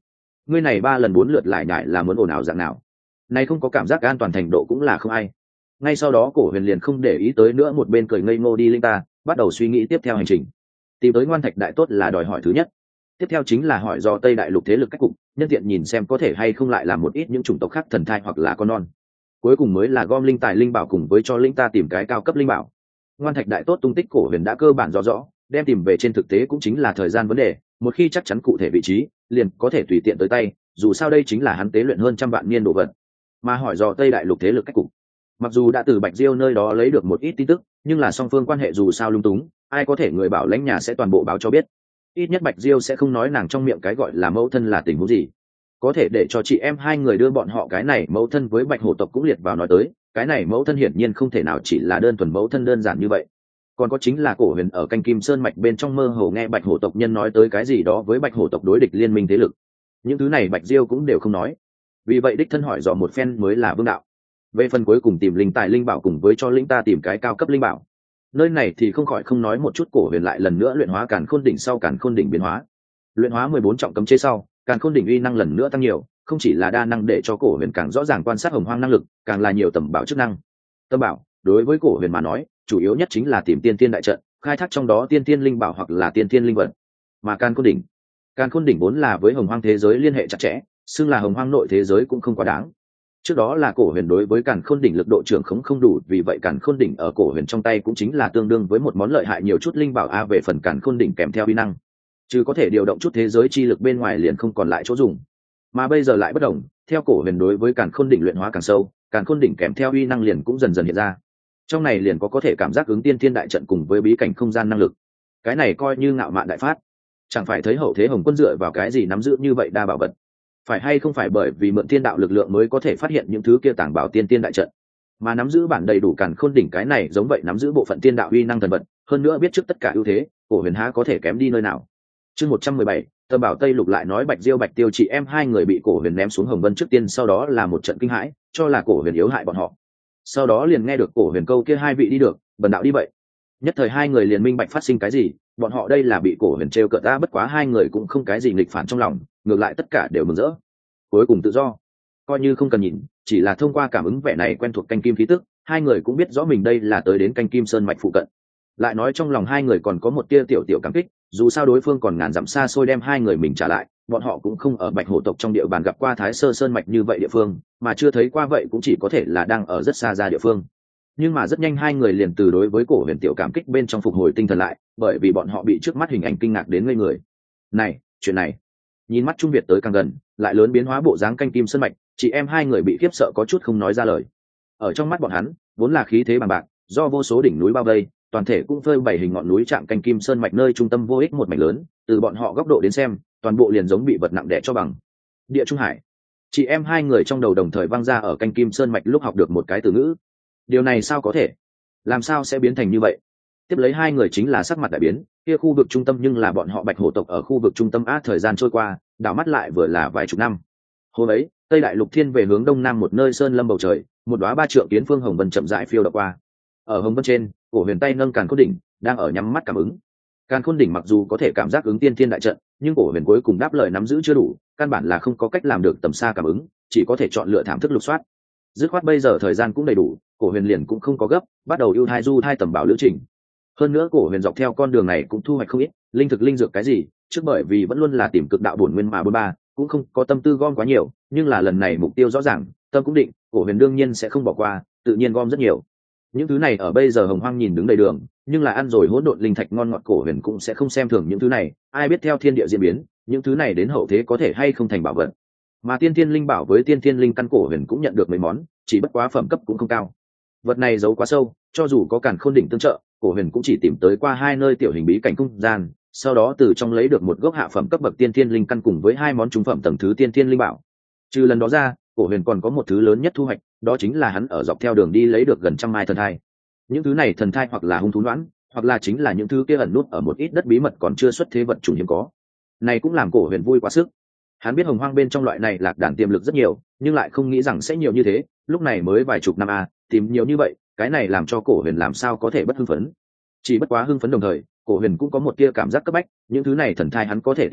ngươi này ba lần bốn lượt lại nhại là muốn ồn ào dạng nào? Này không có cảm giác an toàn thành độ cũng là không ai. Ngay sau đó cổ huyền liền không để ý tới nữa, một bên cười ngây ngô đi linh ta, bắt đầu suy nghĩ tiếp theo hành trình. Tìm tới Ngoan Thạch Đại Tốt là đòi hỏi thứ nhất. Tiếp theo chính là hỏi do Tây Đại Lục thế lực cách cục, nhân tiện nhìn xem có thể hay không lại làm một ít những chủng tộc khác thần thai hoặc là con non. Cuối cùng mới là gom linh tài linh bảo cùng với cho linh ta tìm cái cao cấp linh bảo. Ngoan Thạch Đại Tốt tung tích cổ huyền đã cơ bản rõ rõ, đem tìm về trên thực tế cũng chính là thời gian vấn đề, một khi chắc chắn cụ thể vị trí, liền có thể tùy tiện tới tay, dù sao đây chính là hắn tế luyện hơn trăm vạn niên đồ vật. Mà hỏi do Tây Đại Lục thế lực cách cục, mặc dù đã từ Bạch Diêu nơi đó lấy được một ít tin tức, nhưng là song phương quan hệ dù sao lung túng, ai có thể người bảo lãnh nhà sẽ toàn bộ báo cho biết. Ít nhất Bạch Diêu sẽ không nói nàng trong miệng cái gọi là mẫu thân là tình huống gì, có thể để cho chị em hai người đưa bọn họ cái này mẫu thân với Bạch Hổ tộc cũng liệt vào nói tới, cái này mẫu thân hiển nhiên không thể nào chỉ là đơn thuần mẫu thân đơn giản như vậy. Còn có chính là cổ huyền ở canh kim sơn mạch bên trong mơ hồ nghe Bạch Hổ tộc nhân nói tới cái gì đó với Bạch Hổ tộc đối địch liên minh thế lực, những thứ này Bạch Diêu cũng đều không nói, vì vậy đích thân hỏi dò một phen mới là vương đạo. Về phần cuối cùng tìm linh tài linh bảo cùng với cho linh ta tìm cái cao cấp linh bảo, nơi này thì không khỏi không nói một chút. Cổ huyền lại lần nữa luyện hóa càn khôn đỉnh sau càn khôn đỉnh biến hóa, luyện hóa mười bốn trọng cấm chế sau càn khôn đỉnh uy năng lần nữa tăng nhiều, không chỉ là đa năng để cho cổ huyền càng rõ ràng quan sát hồng hoang năng lực, càng là nhiều tầm bảo chức năng. Tâm bảo đối với cổ huyền mà nói chủ yếu nhất chính là tìm tiên tiên đại trận, khai thác trong đó tiên tiên linh bảo hoặc là tiên tiên linh vật. Mà càn khôn đỉnh càn khôn đỉnh vốn là với hồng hoang thế giới liên hệ chặt chẽ, xưng là hồng hoang nội thế giới cũng không quá đáng. Trước đó là cổ huyền đối với càn khôn đỉnh lực độ trưởng khống không đủ, vì vậy càn khôn đỉnh ở cổ huyền trong tay cũng chính là tương đương với một món lợi hại nhiều chút linh bảo a. Về phần càn khôn đỉnh kèm theo uy năng, chứ có thể điều động chút thế giới chi lực bên ngoài liền không còn lại chỗ dùng. Mà bây giờ lại bất đồng, theo cổ huyền đối với càn khôn đỉnh luyện hóa càng sâu, càn khôn đỉnh kèm theo uy năng liền cũng dần dần hiện ra. Trong này liền có có thể cảm giác ứng tiên thiên đại trận cùng với bí cảnh không gian năng lực, cái này coi như ngạo mạn đại phát. Chẳng phải thấy hậu thế Hồng Quân dựa vào cái gì nắm giữ như vậy đa bảo vật? Phải hay không phải bởi vì mượn thiên đạo lực lượng mới có thể phát hiện những thứ kia tàng bảo tiên tiên đại trận, mà nắm giữ bản đầy đủ càn khôn đỉnh cái này giống vậy nắm giữ bộ phận tiên đạo uy năng thần vật, hơn nữa biết trước tất cả ưu thế, cổ huyền há có thể kém đi nơi nào. Chương một trăm mười bảy, Tâm Bảo Tây Lục lại nói Bạch Diêu Bạch Tiêu chị em hai người bị cổ huyền ném xuống Hồng Vân trước tiên, sau đó là một trận kinh hãi, cho là cổ huyền yếu hại bọn họ. Sau đó liền nghe được cổ huyền câu kia hai vị đi được, bần đạo đi vậy. Nhất thời hai người liền minh bạch phát sinh cái gì, bọn họ đây là bị cổ huyền trêu cợt ta, bất quá hai người cũng không cái gì nghịch phản trong lòng, ngược lại tất cả đều mừng rỡ. Cuối cùng tự do, coi như không cần nhìn, chỉ là thông qua cảm ứng vẻ này quen thuộc canh kim khí tức, hai người cũng biết rõ mình đây là tới đến canh kim sơn mạch phụ cận. Lại nói trong lòng hai người còn có một tia tiểu tiểu cảm kích, dù sao đối phương còn ngàn dặm xa xôi đem hai người mình trả lại, bọn họ cũng không ở Bạch Hổ tộc trong địa bàn gặp qua Thái Sơ Sơn mạch như vậy địa phương, mà chưa thấy qua vậy cũng chỉ có thể là đang ở rất xa ra địa phương. Nhưng mà rất nhanh hai người liền từ đối với cổ huyền tiểu cảm kích bên trong phục hồi tinh thần lại, bởi vì bọn họ bị trước mắt hình ảnh kinh ngạc đến ngây người. Này, chuyện này, nhìn mắt Trung Việt tới càng gần, lại lớn biến hóa bộ dáng canh kim sơn mạch, chị em hai người bị khiếp sợ có chút không nói ra lời. Ở trong mắt bọn hắn, vốn là khí thế bằng bạc, do vô số đỉnh núi bao vây, toàn thể cũng phơi bày hình ngọn núi chạm canh kim sơn mạch nơi trung tâm vô ích một mảnh lớn, từ bọn họ góc độ đến xem, toàn bộ liền giống bị vật nặng đè cho bằng. Địa Trung Hải. Chị em hai người trong đầu đồng thời vang ra ở canh kim sơn mạch lúc học được một cái từ ngữ. Điều này sao có thể? Làm sao sẽ biến thành như vậy? Tiếp lấy hai người chính là sắc mặt đại biến, kia khu vực trung tâm nhưng là bọn họ Bạch Hổ tộc ở khu vực trung tâm á, thời gian trôi qua, đảo mắt lại vừa là vài chục năm. Hôm ấy, Tây Đại Lục thiên về hướng đông nam một nơi sơn lâm bầu trời, một đóa ba trượng kiến phương hồng vân chậm rãi phiêu đậu qua. Ở hồng vân trên, cổ huyền tay nâng càn khôn đỉnh, đang ở nhắm mắt cảm ứng. Càn khôn đỉnh mặc dù có thể cảm giác ứng tiên thiên đại trận, nhưng cổ huyền cuối cùng đáp lời nắm giữ chưa đủ, căn bản là không có cách làm được tầm xa cảm ứng, chỉ có thể chọn lựa thảm thức lục soát. Dứt khoát bây giờ thời gian cũng đầy đủ, cổ huyền liền cũng không có gấp, bắt đầu ưu thai du thai tầm bảo lữ trình. Hơn nữa cổ huyền dọc theo con đường này cũng thu hoạch không ít linh thực linh dược cái gì, trước bởi vì vẫn luôn là tìm cực đạo bổn nguyên mà bốn ba, cũng không có tâm tư gom quá nhiều, nhưng là lần này mục tiêu rõ ràng, tâm cũng định, cổ huyền đương nhiên sẽ không bỏ qua, tự nhiên gom rất nhiều. Những thứ này ở bây giờ hồng hoang nhìn đứng đầy đường, nhưng là ăn rồi hỗn độn linh thạch ngon ngọt, cổ huyền cũng sẽ không xem thường những thứ này, ai biết theo thiên địa diễn biến, những thứ này đến hậu thế có thể hay không thành bảo vật. Mà tiên thiên linh bảo với tiên thiên linh căn cổ huyền cũng nhận được mấy món, chỉ bất quá phẩm cấp cũng không cao. Vật này giấu quá sâu, cho dù có càn khôn đỉnh tương trợ, cổ huyền cũng chỉ tìm tới qua hai nơi tiểu hình bí cảnh không gian, sau đó từ trong lấy được một gốc hạ phẩm cấp bậc tiên thiên linh căn cùng với hai món trung phẩm tầng thứ tiên thiên linh bảo. Trừ lần đó ra, cổ huyền còn có một thứ lớn nhất thu hoạch, đó chính là hắn ở dọc theo đường đi lấy được gần trăm mai thần thai. Những thứ này thần thai hoặc là hung thú đoán, hoặc là chính là những thứ kia ẩn nút ở một ít đất bí mật còn chưa xuất thế vật chủ hiếm có. Này cũng làm cổ huyền vui quá sức. Hắn biết hồng hoang bên trong loại này lạc đàn tiềm lực rất nhiều, nhưng lại không nghĩ rằng sẽ nhiều như thế, lúc này mới vài chục năm a, à, tìm nhiều như vậy, cái này làm cho cổ huyền làm sao có thể bất hưng phấn. Chỉ bất quá hưng phấn đồng thời, cổ huyền cũng có một tia cảm giác cấp bách, những thứ này thần thai hắn có thể tìm tới,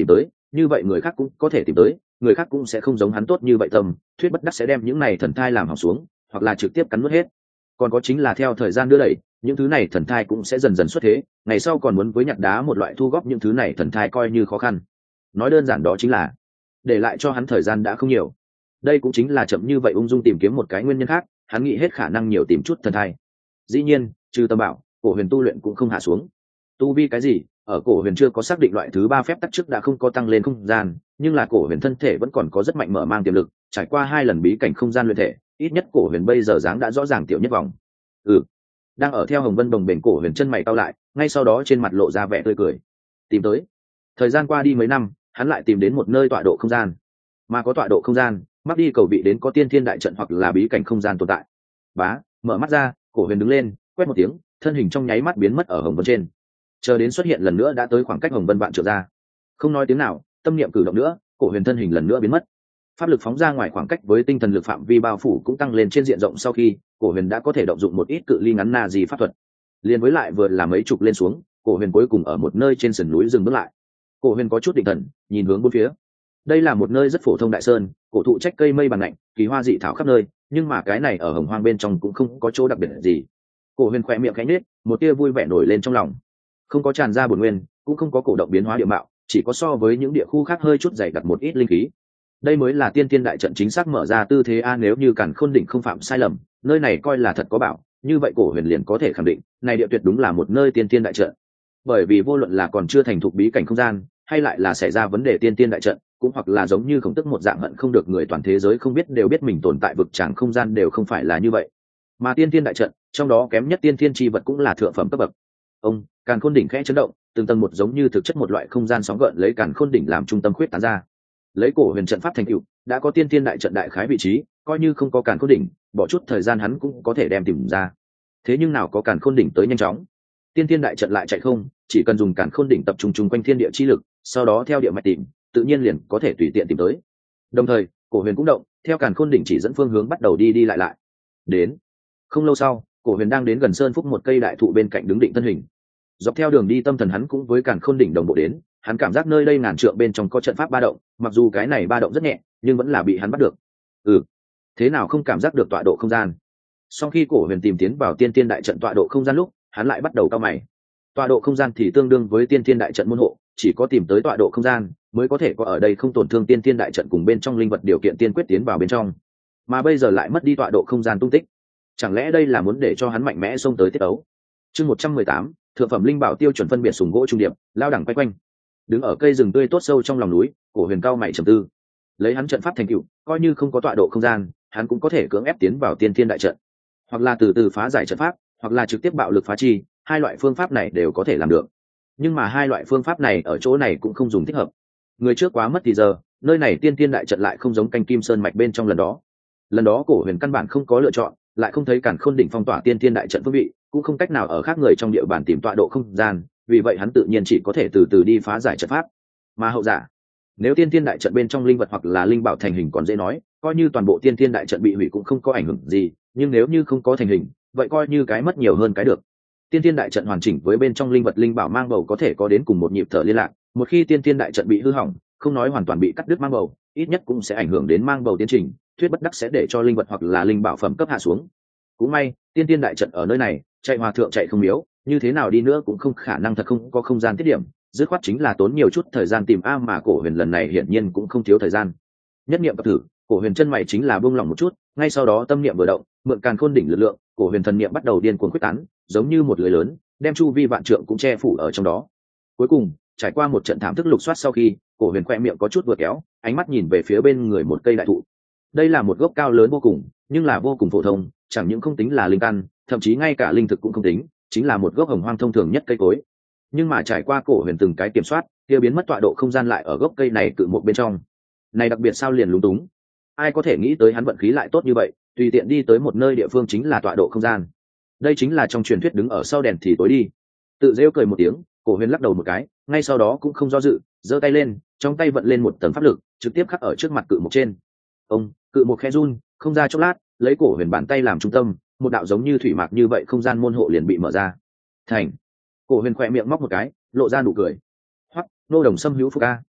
như vậy người khác cũng có thể tìm tới, người khác cũng sẽ không giống hắn tốt như vậy tâm, thuyết bất đắc sẽ đem những này thần thai làm hỏng xuống, hoặc là trực tiếp cắn nuốt hết. Còn có chính là theo thời gian đưa đẩy, những thứ này thần thai cũng sẽ dần dần xuất thế, ngày sau còn muốn với nhặt đá một loại thu góp những thứ này thần thai coi như khó khăn. Nói đơn giản đó chính là để lại cho hắn thời gian đã không nhiều. Đây cũng chính là chậm như vậy ung dung tìm kiếm một cái nguyên nhân khác, hắn nghĩ hết khả năng nhiều tìm chút thần thai. Dĩ nhiên, trừ Tâm Bảo, Cổ Huyền tu luyện cũng không hạ xuống. Tu vi cái gì, ở Cổ Huyền chưa có xác định loại thứ ba phép tắc trước đã không có tăng lên không gian, nhưng là Cổ Huyền thân thể vẫn còn có rất mạnh mở mang tiềm lực, trải qua hai lần bí cảnh không gian luyện thể, ít nhất Cổ Huyền bây giờ dáng đã rõ ràng tiểu nhất vòng. Ừ, đang ở theo Hồng Vân Đồng bền Cổ Huyền chân mày cau lại, ngay sau đó trên mặt lộ ra vẻ tươi cười. Tìm tới. Thời gian qua đi mấy năm, hắn lại tìm đến một nơi tọa độ không gian. Mà có tọa độ không gian, mắc đi cầu vị đến có tiên thiên đại trận hoặc là bí cảnh không gian tồn tại. Bá, mở mắt ra, Cổ Huyền đứng lên, quét một tiếng, thân hình trong nháy mắt biến mất ở Hồng Vân trên. Chờ đến xuất hiện lần nữa đã tới khoảng cách Hồng Vân vạn trượng ra. Không nói tiếng nào, tâm niệm cử động nữa, Cổ Huyền thân hình lần nữa biến mất. Pháp lực phóng ra ngoài khoảng cách với tinh thần lực phạm vi bao phủ cũng tăng lên trên diện rộng, sau khi Cổ Huyền đã có thể động dụng một ít cự ly ngắn na di pháp thuật. Liên với lại vừa là mấy chục lên xuống, Cổ Huyền cuối cùng ở một nơi trên sườn núi dừng bước lại. Cổ Huyền có chút định thần, nhìn hướng bốn phía. Đây là một nơi rất phổ thông đại sơn, cổ thụ trách cây mây bằng ngạnh, kỳ hoa dị thảo khắp nơi, nhưng mà cái này ở Hồng Hoang bên trong cũng không có chỗ đặc biệt gì. Cổ Huyền khẽ miệng khẽ nhếch, một tia vui vẻ nổi lên trong lòng. Không có tràn ra bổn nguyên, cũng không có cổ động biến hóa địa mạo, chỉ có so với những địa khu khác hơi chút dày đặc một ít linh khí. Đây mới là tiên tiên đại trận chính xác mở ra tư thế a, nếu như Càn Khôn đỉnh không phạm sai lầm, nơi này coi là thật có bảo, như vậy Cổ Huyền liền có thể khẳng định, này địa tuyệt đúng là một nơi tiên tiên đại trận. Bởi vì vô luận là còn chưa thành thục bí cảnh không gian, hay lại là xảy ra vấn đề tiên tiên đại trận, cũng hoặc là giống như Khổng Tức một dạng hận không được người toàn thế giới không biết đều biết mình tồn tại vực tràng không gian đều không phải là như vậy. Mà tiên tiên đại trận, trong đó kém nhất tiên tiên chi vật cũng là thượng phẩm cấp bậc. Ông, Càn Khôn đỉnh khẽ chấn động, từng tầng một giống như thực chất một loại không gian sóng gợn lấy Càn Khôn đỉnh làm trung tâm khuyết tán ra. Lấy Cổ Huyền trận pháp thành tựu, đã có tiên tiên đại trận đại khái vị trí, coi như không có Càn Khôn đỉnh, bỏ chút thời gian hắn cũng có thể đem tìm ra. Thế nhưng nào có Càn Khôn đỉnh tới nhanh chóng. Tiên tiên đại trận lại chạy không, chỉ cần dùng Càn Khôn đỉnh tập trung chung quanh thiên địa chi lực, sau đó theo địa mạch tìm, tự nhiên liền có thể tùy tiện tìm tới. Đồng thời, Cổ Huyền cũng động, theo Càn Khôn đỉnh chỉ dẫn phương hướng bắt đầu đi đi lại lại. Đến, không lâu sau, Cổ Huyền đang đến gần sơn phúc một cây đại thụ bên cạnh đứng định thân hình. Dọc theo đường đi tâm thần hắn cũng với Càn Khôn đỉnh đồng bộ đến, hắn cảm giác nơi đây ngàn trượng bên trong có trận pháp ba động, mặc dù cái này ba động rất nhẹ, nhưng vẫn là bị hắn bắt được. Ừ, thế nào không cảm giác được tọa độ không gian? Sau khi Cổ Huyền tìm tiến vào tiên tiên đại trận tọa độ không gian lúc, hắn lại bắt đầu cao mày. Tọa độ không gian thì tương đương với tiên tiên đại trận môn hộ, chỉ có tìm tới tọa độ không gian mới có thể có ở đây không tổn thương tiên tiên đại trận cùng bên trong linh vật điều kiện tiên quyết tiến vào bên trong. Mà bây giờ lại mất đi tọa độ không gian tung tích, chẳng lẽ đây là muốn để cho hắn mạnh mẽ xông tới tiết ấu? Chương một trăm mười tám, thượng phẩm linh bảo tiêu chuẩn phân biệt sùng gỗ trung điệp, lao đẳng quay quanh. Đứng ở cây rừng tươi tốt sâu trong lòng núi, Cổ Huyền cao mày trầm tư. Lấy hắn trận pháp thành tựu, coi như không có tọa độ không gian, hắn cũng có thể cưỡng ép tiến vào tiên thiên đại trận, hoặc là từ từ phá giải trận pháp, hoặc là trực tiếp bạo lực phá chi, hai loại phương pháp này đều có thể làm được. Nhưng mà hai loại phương pháp này ở chỗ này cũng không dùng thích hợp. Người trước quá mất thì giờ, nơi này tiên thiên đại trận lại không giống canh kim sơn mạch bên trong lần đó. Lần đó Cổ Huyền căn bản không có lựa chọn, lại không thấy Càn Khôn đỉnh phong tỏa tiên thiên đại trận phương vị, cũng không cách nào ở khác người trong địa bàn tìm tọa độ không gian, vì vậy hắn tự nhiên chỉ có thể từ từ đi phá giải trận pháp. Mà hậu giả, nếu tiên thiên đại trận bên trong linh vật hoặc là linh bảo thành hình còn dễ nói, coi như toàn bộ tiên thiên đại trận bị hủy cũng không có ảnh hưởng gì, nhưng nếu như không có thành hình, vậy coi như cái mất nhiều hơn cái được. Tiên thiên đại trận hoàn chỉnh với bên trong linh vật linh bảo mang bầu có thể có đến cùng một nhịp thở liên lạc, một khi tiên thiên đại trận bị hư hỏng, không nói hoàn toàn bị cắt đứt mang bầu, ít nhất cũng sẽ ảnh hưởng đến mang bầu tiến trình, thuyết bất đắc sẽ để cho linh vật hoặc là linh bảo phẩm cấp hạ xuống. Cũng may, tiên thiên đại trận ở nơi này, chạy hòa thượng chạy không miếu, như thế nào đi nữa cũng không khả năng thật không có không gian tiết điểm, dứt khoát chính là tốn nhiều chút thời gian tìm a, mà Cổ Huyền lần này hiển nhiên cũng không thiếu thời gian. Nhất niệm cập thử, Cổ Huyền chân mày chính là buông lỏng một chút, ngay sau đó tâm niệm vừa động, mượn Càn Khôn đỉnh lực lượng, Cổ Huyền thần niệm bắt đầu điên cuồng quyết tán, giống như một lưới lớn, đem chu vi vạn trượng cũng che phủ ở trong đó. Cuối cùng, trải qua một trận thảm thức lục soát sau khi, Cổ Huyền khoe miệng có chút vừa kéo, ánh mắt nhìn về phía bên người một cây đại thụ. Đây là một gốc cao lớn vô cùng, nhưng là vô cùng phổ thông, chẳng những không tính là linh căn, thậm chí ngay cả linh thực cũng không tính, chính là một gốc hồng hoang thông thường nhất cây cối. Nhưng mà trải qua Cổ Huyền từng cái kiểm soát, kia biến mất tọa độ không gian lại ở gốc cây này cự một bên trong. Này đặc biệt sao liền lúng túng. Ai có thể nghĩ tới hắn vận khí lại tốt như vậy, tùy tiện đi tới một nơi địa phương chính là tọa độ không gian. Đây chính là trong truyền thuyết đứng ở sau đèn thì tối đi. Tự rêu cười một tiếng, Cổ Huyền lắc đầu một cái, ngay sau đó cũng không do dự, giơ tay lên, trong tay vận lên một tầng pháp lực, trực tiếp khắc ở trước mặt cự một trên. Ông, cự một khẽ run, không ra chốc lát, lấy Cổ Huyền bàn tay làm trung tâm, một đạo giống như thủy mạc như vậy không gian môn hộ liền bị mở ra. Thành. Cổ Huyền khẽ miệng móc một cái, lộ ra nụ cười. Hoắc, nô đồng xâm hữu phúc a.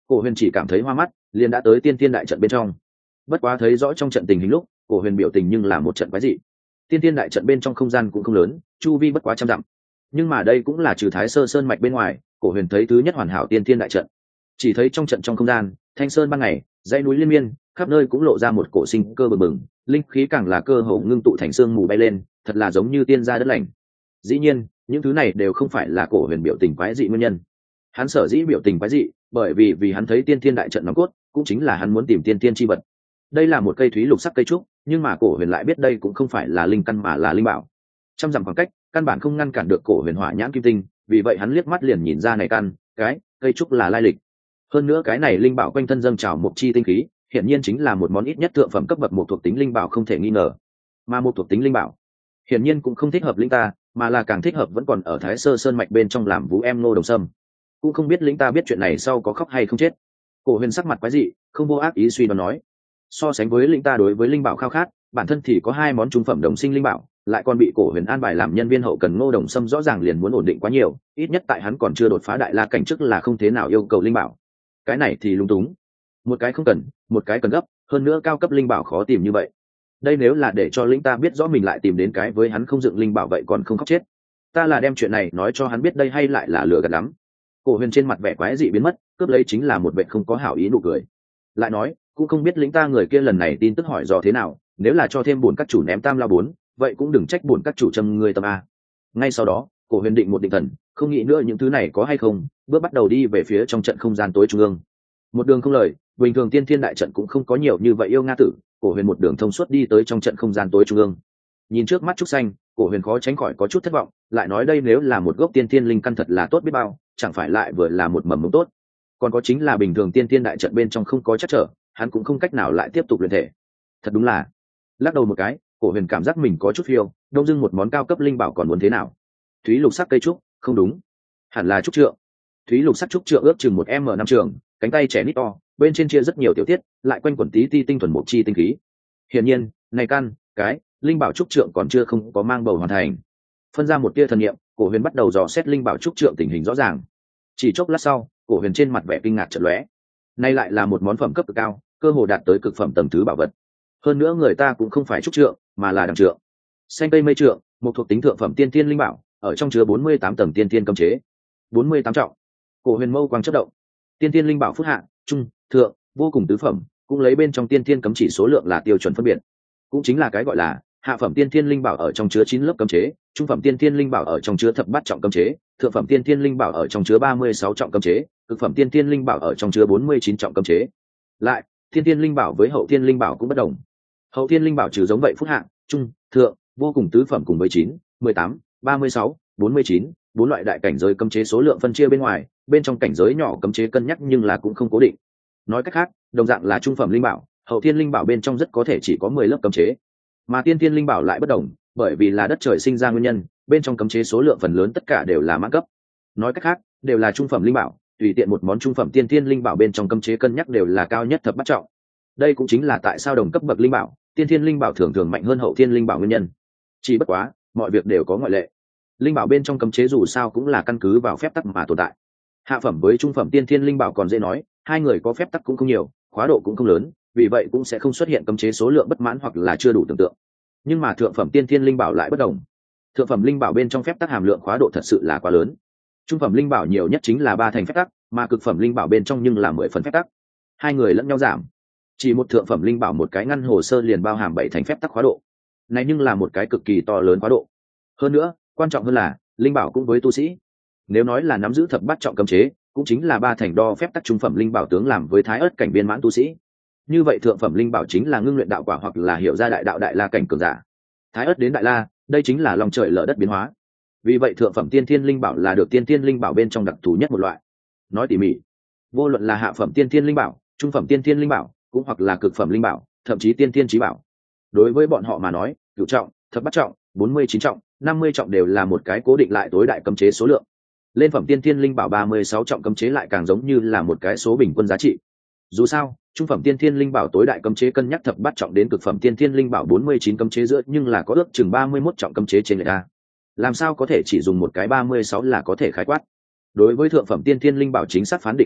Cổ Huyền chỉ cảm thấy hoa mắt, liền đã tới tiên tiên đại trận bên trong. Bất quá thấy rõ trong trận tình hình lúc, Cổ Huyền biểu tình nhưng là một trận quái dị. Tiên tiên đại trận bên trong không gian cũng không lớn, chu vi bất quá trăm dặm, nhưng mà đây cũng là trừ Thái Sơ Sơn mạch bên ngoài, Cổ Huyền thấy thứ nhất hoàn hảo tiên tiên đại trận. Chỉ thấy trong trận trong không gian, thanh sơn ban ngày, dãy núi liên miên, khắp nơi cũng lộ ra một cổ sinh cơ bừng bừng, linh khí càng là cơ hồ ngưng tụ thành sương mù bay lên, thật là giống như tiên gia đất lành. Dĩ nhiên, những thứ này đều không phải là Cổ Huyền biểu tình quái dị nguyên nhân. Hắn sở dĩ biểu tình quái dị, bởi vì vì hắn thấy tiên tiên đại trận nòng cốt, cũng chính là hắn muốn tìm tiên tiên chi vật. Đây là một cây thúy lục sắc cây trúc, nhưng mà Cổ Huyền lại biết đây cũng không phải là linh căn mà là linh bảo. Trăm dặm khoảng cách, căn bản không ngăn cản được Cổ Huyền hỏa nhãn kim tinh, vì vậy hắn liếc mắt liền nhìn ra này căn, cái, cây trúc là lai lịch. Hơn nữa cái này linh bảo quanh thân dâng trào một chi tinh khí, hiện nhiên chính là một món ít nhất thượng phẩm cấp bậc một thuộc tính linh bảo không thể nghi ngờ. Mà một thuộc tính linh bảo, hiển nhiên cũng không thích hợp linh ta, mà là càng thích hợp vẫn còn ở Thái Sơ Sơn mạch bên trong làm vũ em Ngô Đồng Sâm. Cũng không biết linh ta biết chuyện này sau có khóc hay không chết. Cổ Huyền sắc mặt quái dị, không vô ác ý suy đoán nói. So sánh với linh ta đối với linh bảo khao khát, bản thân thì có hai món trung phẩm đồng sinh linh bảo, lại còn bị Cổ Huyền an bài làm nhân viên hậu cần Ngô Đồng Sâm rõ ràng liền muốn ổn định quá nhiều, ít nhất tại hắn còn chưa đột phá đại la cảnh trước là không thế nào yêu cầu linh bảo. Cái này thì lung túng. Một cái không cần, một cái cần gấp, hơn nữa cao cấp linh bảo khó tìm như vậy. Đây nếu là để cho linh ta biết rõ mình lại tìm đến cái với hắn không dựng linh bảo vậy còn không khóc chết. Ta là đem chuyện này nói cho hắn biết đây hay lại là lừa gạt lắm. Cổ Huyền trên mặt vẻ quái dị biến mất, cướp lấy chính là một vẻ không có hảo ý nụ cười. Lại nói, cũng không biết lĩnh ta người kia lần này tin tức hỏi dò thế nào, nếu là cho thêm buồn các chủ ném tam la bốn, vậy cũng đừng trách buồn các chủ châm người tâm a. Ngay sau đó, Cổ Huyền định một định thần, không nghĩ nữa những thứ này có hay không, bước bắt đầu đi về phía trong trận không gian tối trung ương. Một đường không lời, bình thường tiên thiên đại trận cũng không có nhiều như vậy yêu nga tử, Cổ Huyền một đường thông suốt đi tới trong trận không gian tối trung ương. Nhìn trước mắt trúc xanh, Cổ Huyền khó tránh khỏi có chút thất vọng, lại nói đây nếu là một gốc tiên thiên linh căn thật là tốt biết bao, chẳng phải lại vừa là một mầm mống tốt. Còn có chính là bình thường tiên thiên đại trận bên trong không có chắc trở, hắn cũng không cách nào lại tiếp tục luyện thể. Thật đúng là, lắc đầu một cái, Cổ Huyền cảm giác mình có chút phiêu, đông dưng một món cao cấp linh bảo còn muốn thế nào? Thúy lục sắc cây trúc, không đúng, hẳn là trúc trượng. Thúy lục sắc trúc trượng ước chừng một m năm trường, cánh tay trẻ nít to, bên trên chia rất nhiều tiểu tiết, lại quanh quẩn tí ti tinh thuần một chi tinh khí. Hiển nhiên, này căn, cái, linh bảo trúc trượng còn chưa không có mang bầu hoàn thành. Phân ra một tia thần niệm, Cổ Huyền bắt đầu dò xét linh bảo trúc trượng tình hình rõ ràng. Chỉ chốc lát sau, Cổ Huyền trên mặt vẻ kinh ngạc chợt lóe. Nay lại là một món phẩm cấp cực cao, cơ hồ đạt tới cực phẩm tầng thứ bảo vật. Hơn nữa người ta cũng không phải trúc trượng, mà là đằng trượng. Xanh cây mây trượng, một thuộc tính thượng phẩm tiên thiên linh bảo, ở trong chứa bốn mươi tám tầng tiên thiên cấm chế. bốn mươi tám trọng. Cổ Huyền mâu quang chớp động. Tiên thiên linh bảo phút hạ, trung, thượng, vô cùng tứ phẩm, cũng lấy bên trong tiên thiên cấm chỉ số lượng là tiêu chuẩn phân biệt. Cũng chính là cái gọi là hạ phẩm tiên thiên linh bảo ở trong chứa chín lớp cấm chế, trung phẩm tiên thiên linh bảo ở trong chứa thập bát trọng cấm chế, thượng phẩm tiên thiên linh bảo ở trong chứa ba mươi sáu trọng cấm chế, cực phẩm tiên thiên linh bảo ở trong chứa bốn mươi chín trọng cấm chế. Lại, thiên thiên linh bảo với hậu thiên linh bảo cũng bất đồng. Hậu thiên linh bảo trừ giống vậy phút hạng, trung, thượng, vô cùng tứ phẩm cùng với chín, mười tám, ba mươi sáu, bốn mươi chín, bốn loại đại cảnh giới cấm chế số lượng phân chia bên ngoài, bên trong cảnh giới nhỏ cấm chế cân nhắc nhưng là cũng không cố định. Nói cách khác, đồng dạng là trung phẩm linh bảo, hậu thiên linh bảo bên trong rất có thể chỉ có mười lớp cấm chế. Mà tiên thiên linh bảo lại bất đồng, bởi vì là đất trời sinh ra nguyên nhân, bên trong cấm chế số lượng phần lớn tất cả đều là mãn cấp. Nói cách khác, đều là trung phẩm linh bảo, tùy tiện một món trung phẩm tiên thiên linh bảo bên trong cấm chế cân nhắc đều là cao nhất thập bát trọng. Đây cũng chính là tại sao đồng cấp bậc linh bảo, tiên thiên linh bảo thường thường mạnh hơn hậu thiên linh bảo nguyên nhân. Chỉ bất quá, mọi việc đều có ngoại lệ. Linh bảo bên trong cấm chế dù sao cũng là căn cứ vào phép tắc mà tồn tại. Hạ phẩm với trung phẩm tiên thiên linh bảo còn dễ nói, hai người có phép tắc cũng không nhiều, khóa độ cũng không lớn, vì vậy cũng sẽ không xuất hiện cấm chế số lượng bất mãn hoặc là chưa đủ tưởng tượng. Nhưng mà thượng phẩm tiên thiên linh bảo lại bất đồng. Thượng phẩm linh bảo bên trong phép tắc hàm lượng khóa độ thật sự là quá lớn. Trung phẩm linh bảo nhiều nhất chính là ba thành phép tắc, mà cực phẩm linh bảo bên trong nhưng là mười phần phép tắc. Hai người lẫn nhau giảm. Chỉ một thượng phẩm linh bảo một cái ngăn hồ sơ liền bao hàm bảy thành phép tắc khóa độ. Này nhưng là một cái cực kỳ to lớn khóa độ. Hơn nữa, quan trọng hơn là, linh bảo cũng với tu sĩ. Nếu nói là nắm giữ thập bát trọng cấm chế, cũng chính là ba thành đo phép tắc trung phẩm linh bảo tướng làm với thái ớt cảnh viên mãn tu sĩ. Như vậy thượng phẩm linh bảo chính là ngưng luyện đạo quả hoặc là hiểu ra đại đạo đại la cảnh cường giả. Thái ớt đến đại la, đây chính là lòng trời lở đất biến hóa. Vì vậy thượng phẩm tiên thiên linh bảo là được tiên thiên linh bảo bên trong đặc thù nhất một loại. Nói tỉ mỉ, vô luận là hạ phẩm tiên thiên linh bảo, trung phẩm tiên thiên linh bảo, cũng hoặc là cực phẩm linh bảo, thậm chí tiên thiên chí bảo. Đối với bọn họ mà nói, cửu trọng, thập bát trọng, bốn mươi chín trọng, năm mươi trọng đều là một cái cố định lại tối đại cấm chế số lượng. Lên phẩm tiên thiên linh bảo ba mươi sáu trọng cấm chế lại càng giống như là một cái số bình quân giá trị. Dù sao, trung phẩm tiên thiên linh bảo tối đại cấm chế cân nhắc thập bát trọng đến cực phẩm tiên thiên linh bảo bốn mươi chín cấm chế giữa, nhưng là có ước chừng ba mươi mốt trọng cấm chế trên người ta. Làm sao có thể chỉ dùng một cái ba mươi sáu là có thể khái quát. Đối với thượng phẩm tiên thiên linh bảo chính xác phán định hẳn là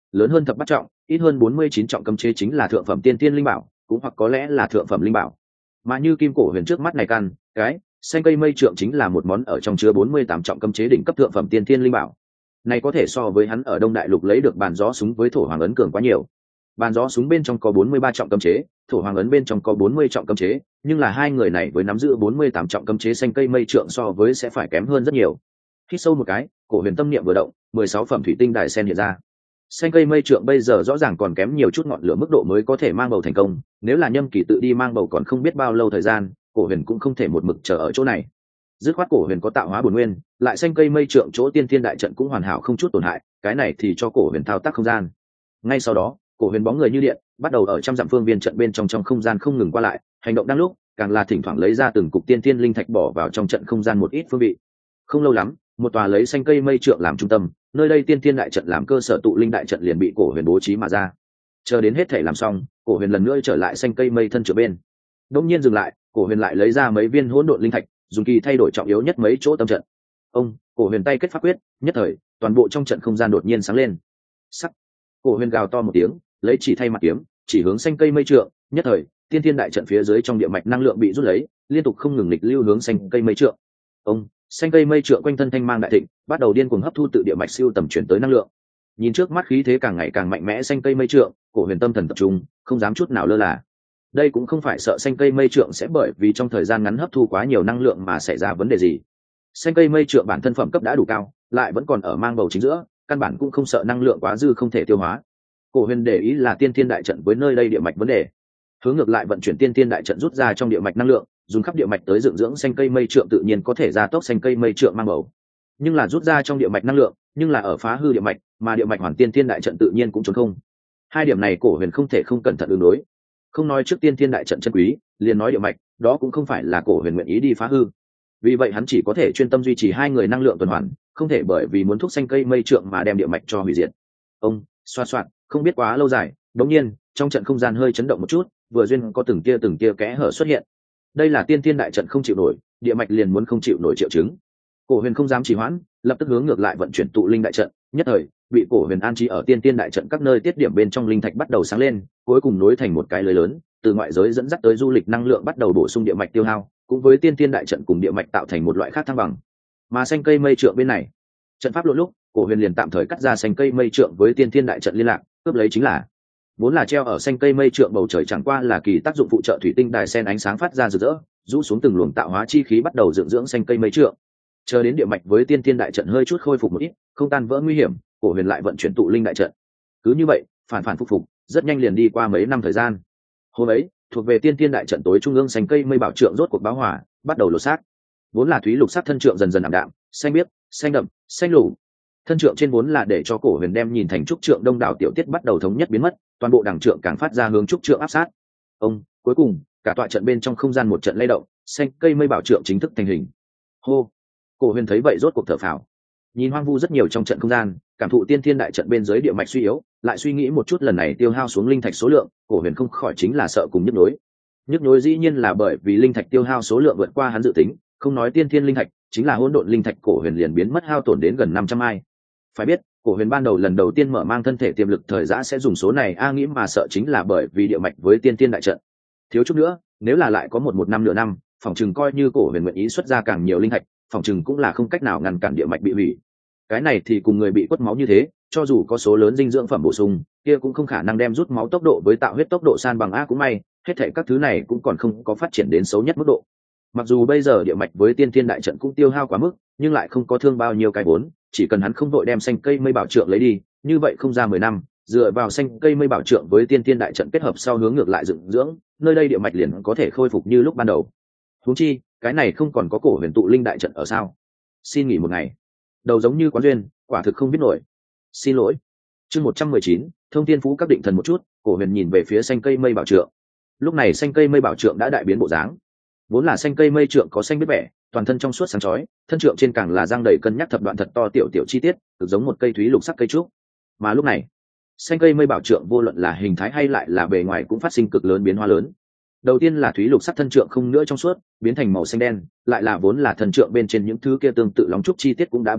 lớn hơn thập bát trọng, ít hơn bốn mươi chín trọng cấm chế chính là thượng phẩm tiên tiên linh bảo, cũng hoặc có lẽ là thượng phẩm linh bảo. Mà như kim cổ huyền trước mắt này căn cái xanh cây mây trượng chính là một món ở trong chứa bốn mươi tám trọng cấm chế đỉnh cấp thượng phẩm tiên tiên linh bảo. Này có thể so với hắn ở Đông Đại Lục lấy được bàn gió súng với thổ hoàng ấn cường quá nhiều. Bàn gió súng bên trong có bốn mươi ba trọng cấm chế, thổ hoàng ấn bên trong có bốn mươi trọng cấm chế, nhưng là hai người này với nắm giữ bốn mươi tám trọng cấm chế xanh cây mây trượng so với sẽ phải kém hơn rất nhiều. Hít sâu một cái, cổ huyền tâm niệm vừa động, mười sáu phẩm thủy tinh đài sen hiện ra. Xanh cây mây trượng bây giờ rõ ràng còn kém nhiều chút ngọn lửa mức độ mới có thể mang bầu thành công, nếu là Nhâm Kỳ tự đi mang bầu còn không biết bao lâu thời gian, cổ huyền cũng không thể một mực chờ ở chỗ này. Dứt khoát cổ huyền có tạo hóa bổn nguyên, lại xanh cây mây trượng chỗ tiên thiên đại trận cũng hoàn hảo không chút tổn hại, cái này thì cho cổ huyền thao tác không gian. Ngay sau đó, cổ huyền bóng người như điện, bắt đầu ở trăm dặm phương viên trận bên trong trong không gian không ngừng qua lại, hành động đang lúc, càng là thỉnh thoảng lấy ra từng cục tiên thiên linh thạch bỏ vào trong trận không gian một ít phương vị. Không lâu lắm, một tòa lấy xanh cây mây trượng làm trung tâm, nơi đây tiên thiên đại trận làm cơ sở tụ linh đại trận liền bị cổ huyền bố trí mà ra. Chờ đến hết thể làm xong, cổ huyền lần nữa trở lại xanh cây mây thân trượng bên. Đống nhiên dừng lại, cổ huyền lại lấy ra mấy viên hỗn độn linh thạch, dùng kỳ thay đổi trọng yếu nhất mấy chỗ tâm trận. Ông, cổ huyền tay kết pháp quyết, nhất thời, toàn bộ trong trận không gian đột nhiên sáng lên. Sắc. Cổ huyền gào to một tiếng, lấy chỉ thay mặt kiếm, chỉ hướng xanh cây mây trượng, nhất thời, tiên thiên đại trận phía dưới trong địa mạch năng lượng bị rút lấy, liên tục không ngừng nghịch lưu hướng xanh cây mây trượng. Ông, xanh cây mây trượng quanh thân thanh mang đại thịnh, bắt đầu điên cuồng hấp thu tự địa mạch siêu tầm chuyển tới năng lượng. Nhìn trước mắt khí thế càng ngày càng mạnh mẽ xanh cây mây trượng, cổ huyền tâm thần tập trung, không dám chút nào lơ là. Đây cũng không phải sợ xanh cây mây trượng sẽ bởi vì trong thời gian ngắn hấp thu quá nhiều năng lượng mà xảy ra vấn đề gì. Xanh cây mây trượng bản thân phẩm cấp đã đủ cao, lại vẫn còn ở mang bầu chính giữa, căn bản cũng không sợ năng lượng quá dư không thể tiêu hóa. Cổ huyền để ý là tiên thiên đại trận với nơi đây địa mạch vấn đề, hướng ngược lại vận chuyển tiên thiên đại trận rút ra trong địa mạch năng lượng, dùng khắp địa mạch tới dưỡng dưỡng xanh cây mây trượng tự nhiên có thể gia tốc xanh cây mây trượng mang bầu. Nhưng là rút ra trong địa mạch năng lượng, nhưng là ở phá hư địa mạch, mà địa mạch hoàn tiên thiên đại trận tự nhiên cũng trốn không. Hai điểm này cổ huyền không thể không cẩn thận ứng đối. Không nói trước tiên thiên đại trận chân quý, liền nói địa mạch, đó cũng không phải là cổ huyền nguyện ý đi phá hư. Vì vậy hắn chỉ có thể chuyên tâm duy trì hai người năng lượng tuần hoàn, không thể bởi vì muốn thúc xanh cây mây trượng mà đem địa mạch cho hủy diệt. Ông, xoa xoạt, không biết quá lâu dài, đống nhiên, trong trận không gian hơi chấn động một chút, vừa duyên có từng tia từng tia kẽ hở xuất hiện. Đây là tiên thiên đại trận không chịu nổi, địa mạch liền muốn không chịu nổi triệu chứng. Cổ huyền không dám trì hoãn, lập tức hướng ngược lại vận chuyển tụ linh đại trận, nhất thời, bị cổ huyền an trí ở tiên thiên đại trận các nơi tiết điểm bên trong linh thạch bắt đầu sáng lên, cuối cùng nối thành một cái lưới lớn, từ ngoại giới dẫn dắt tới du lịch năng lượng bắt đầu bổ sung địa mạch tiêu hao, cũng với tiên thiên đại trận cùng địa mạch tạo thành một loại khác thăng bằng. Mà xanh cây mây trượng bên này, trận pháp lộn lúc, cổ huyền liền tạm thời cắt ra xanh cây mây trượng với tiên thiên đại trận liên lạc, cướp lấy chính là vốn là treo ở xanh cây mây trượng bầu trời chẳng qua là kỳ tác dụng phụ trợ thủy tinh đài sen ánh sáng phát ra rực rỡ, rũ xuống từng luồng tạo hóa chi khí bắt đầu dưỡng dưỡng xanh cây mây trượng. Chờ đến địa mạch với tiên thiên đại trận hơi chút khôi phục một ít, không tan vỡ nguy hiểm, cổ huyền lại vận chuyển tụ linh đại trận. Cứ như vậy, phản phản phục phục, rất nhanh liền đi qua mấy năm thời gian. Hôm ấy, thuộc về tiên thiên đại trận tối trung ương xanh cây mây bảo trượng rốt cuộc báo hỏa, bắt đầu lột xác. Vốn là thúy lục sắc thân trượng dần dần ảm đạm, xanh biếc, xanh đậm, xanh lù. Thân trượng trên vốn là để cho cổ huyền đem nhìn thành trúc trượng đông đảo tiểu tiết bắt đầu thống nhất biến mất, toàn bộ đẳng trượng càng phát ra hướng trúc trượng áp sát. Ông, cuối cùng, cả tọa trận bên trong không gian một trận lay động, xanh cây mây bảo trượng chính thức thành hình. Hô, cổ huyền thấy vậy rốt cuộc thở phào. Nhìn hoang vu rất nhiều trong trận không gian, cảm thụ tiên thiên đại trận bên dưới địa mạch suy yếu, lại suy nghĩ một chút lần này tiêu hao xuống linh thạch số lượng, cổ huyền không khỏi chính là sợ cùng nhức nhối. Nhức nhối dĩ nhiên là bởi vì linh thạch tiêu hao số lượng vượt qua hắn dự tính, không nói tiên thiên linh thạch, chính là hỗn độn linh thạch cổ huyền liền biến mất hao tổn đến gần năm trăm ai. Phải biết, cổ huyền ban đầu lần đầu tiên mở mang thân thể tiềm lực thời giã sẽ dùng số này a nghĩ mà sợ chính là bởi vì địa mạch với tiên thiên đại trận. Thiếu chút nữa, nếu là lại có một một năm nửa năm, phòng chừng coi như cổ huyền nguyện ý xuất ra càng nhiều linh thạch, phòng chừng cũng là không cách nào ngăn cản địa mạch bị hủy. Cái này thì cùng người bị quất máu như thế, cho dù có số lớn dinh dưỡng phẩm bổ sung, kia cũng không khả năng đem rút máu tốc độ với tạo huyết tốc độ san bằng a cũng may, hết thảy các thứ này cũng còn không có phát triển đến xấu nhất mức độ. Mặc dù bây giờ địa mạch với tiên thiên đại trận cũng tiêu hao quá mức, nhưng lại không có thương bao nhiêu cái vốn, chỉ cần hắn không vội đem xanh cây mây bảo trượng lấy đi, như vậy không ra mười năm, dựa vào xanh cây mây bảo trượng với tiên thiên đại trận kết hợp sau hướng ngược lại dựng dưỡng, nơi đây địa mạch liền có thể khôi phục như lúc ban đầu. Huống chi, cái này không còn có cổ huyền tụ linh đại trận ở sao? Xin nghỉ một ngày. Đầu giống như quán duyên, quả thực không biết nổi. Xin lỗi. Chương một trăm mười chín, thông thiên phú các định thần một chút, cổ huyền nhìn về phía xanh cây mây bảo trượng. Lúc này xanh cây mây bảo trượng đã đại biến bộ dáng. Vốn là xanh cây mây trượng có xanh biết vẻ, toàn thân trong suốt sáng chói, thân trượng trên càng là răng đầy cân nhắc thập đoạn thật to tiểu tiểu chi tiết, cực giống một cây thúy lục sắc cây trúc. Mà lúc này, xanh cây mây bảo trượng vô luận là hình thái hay lại là bề ngoài cũng phát sinh cực lớn biến hóa lớn. Đầu tiên là thúy lục sắc thân trượng không nữa trong suốt, biến thành màu xanh đen, lại là vốn là thân trượng bên trên những thứ kia tương tự lóng trúc chi tiết cũng đã biến mất,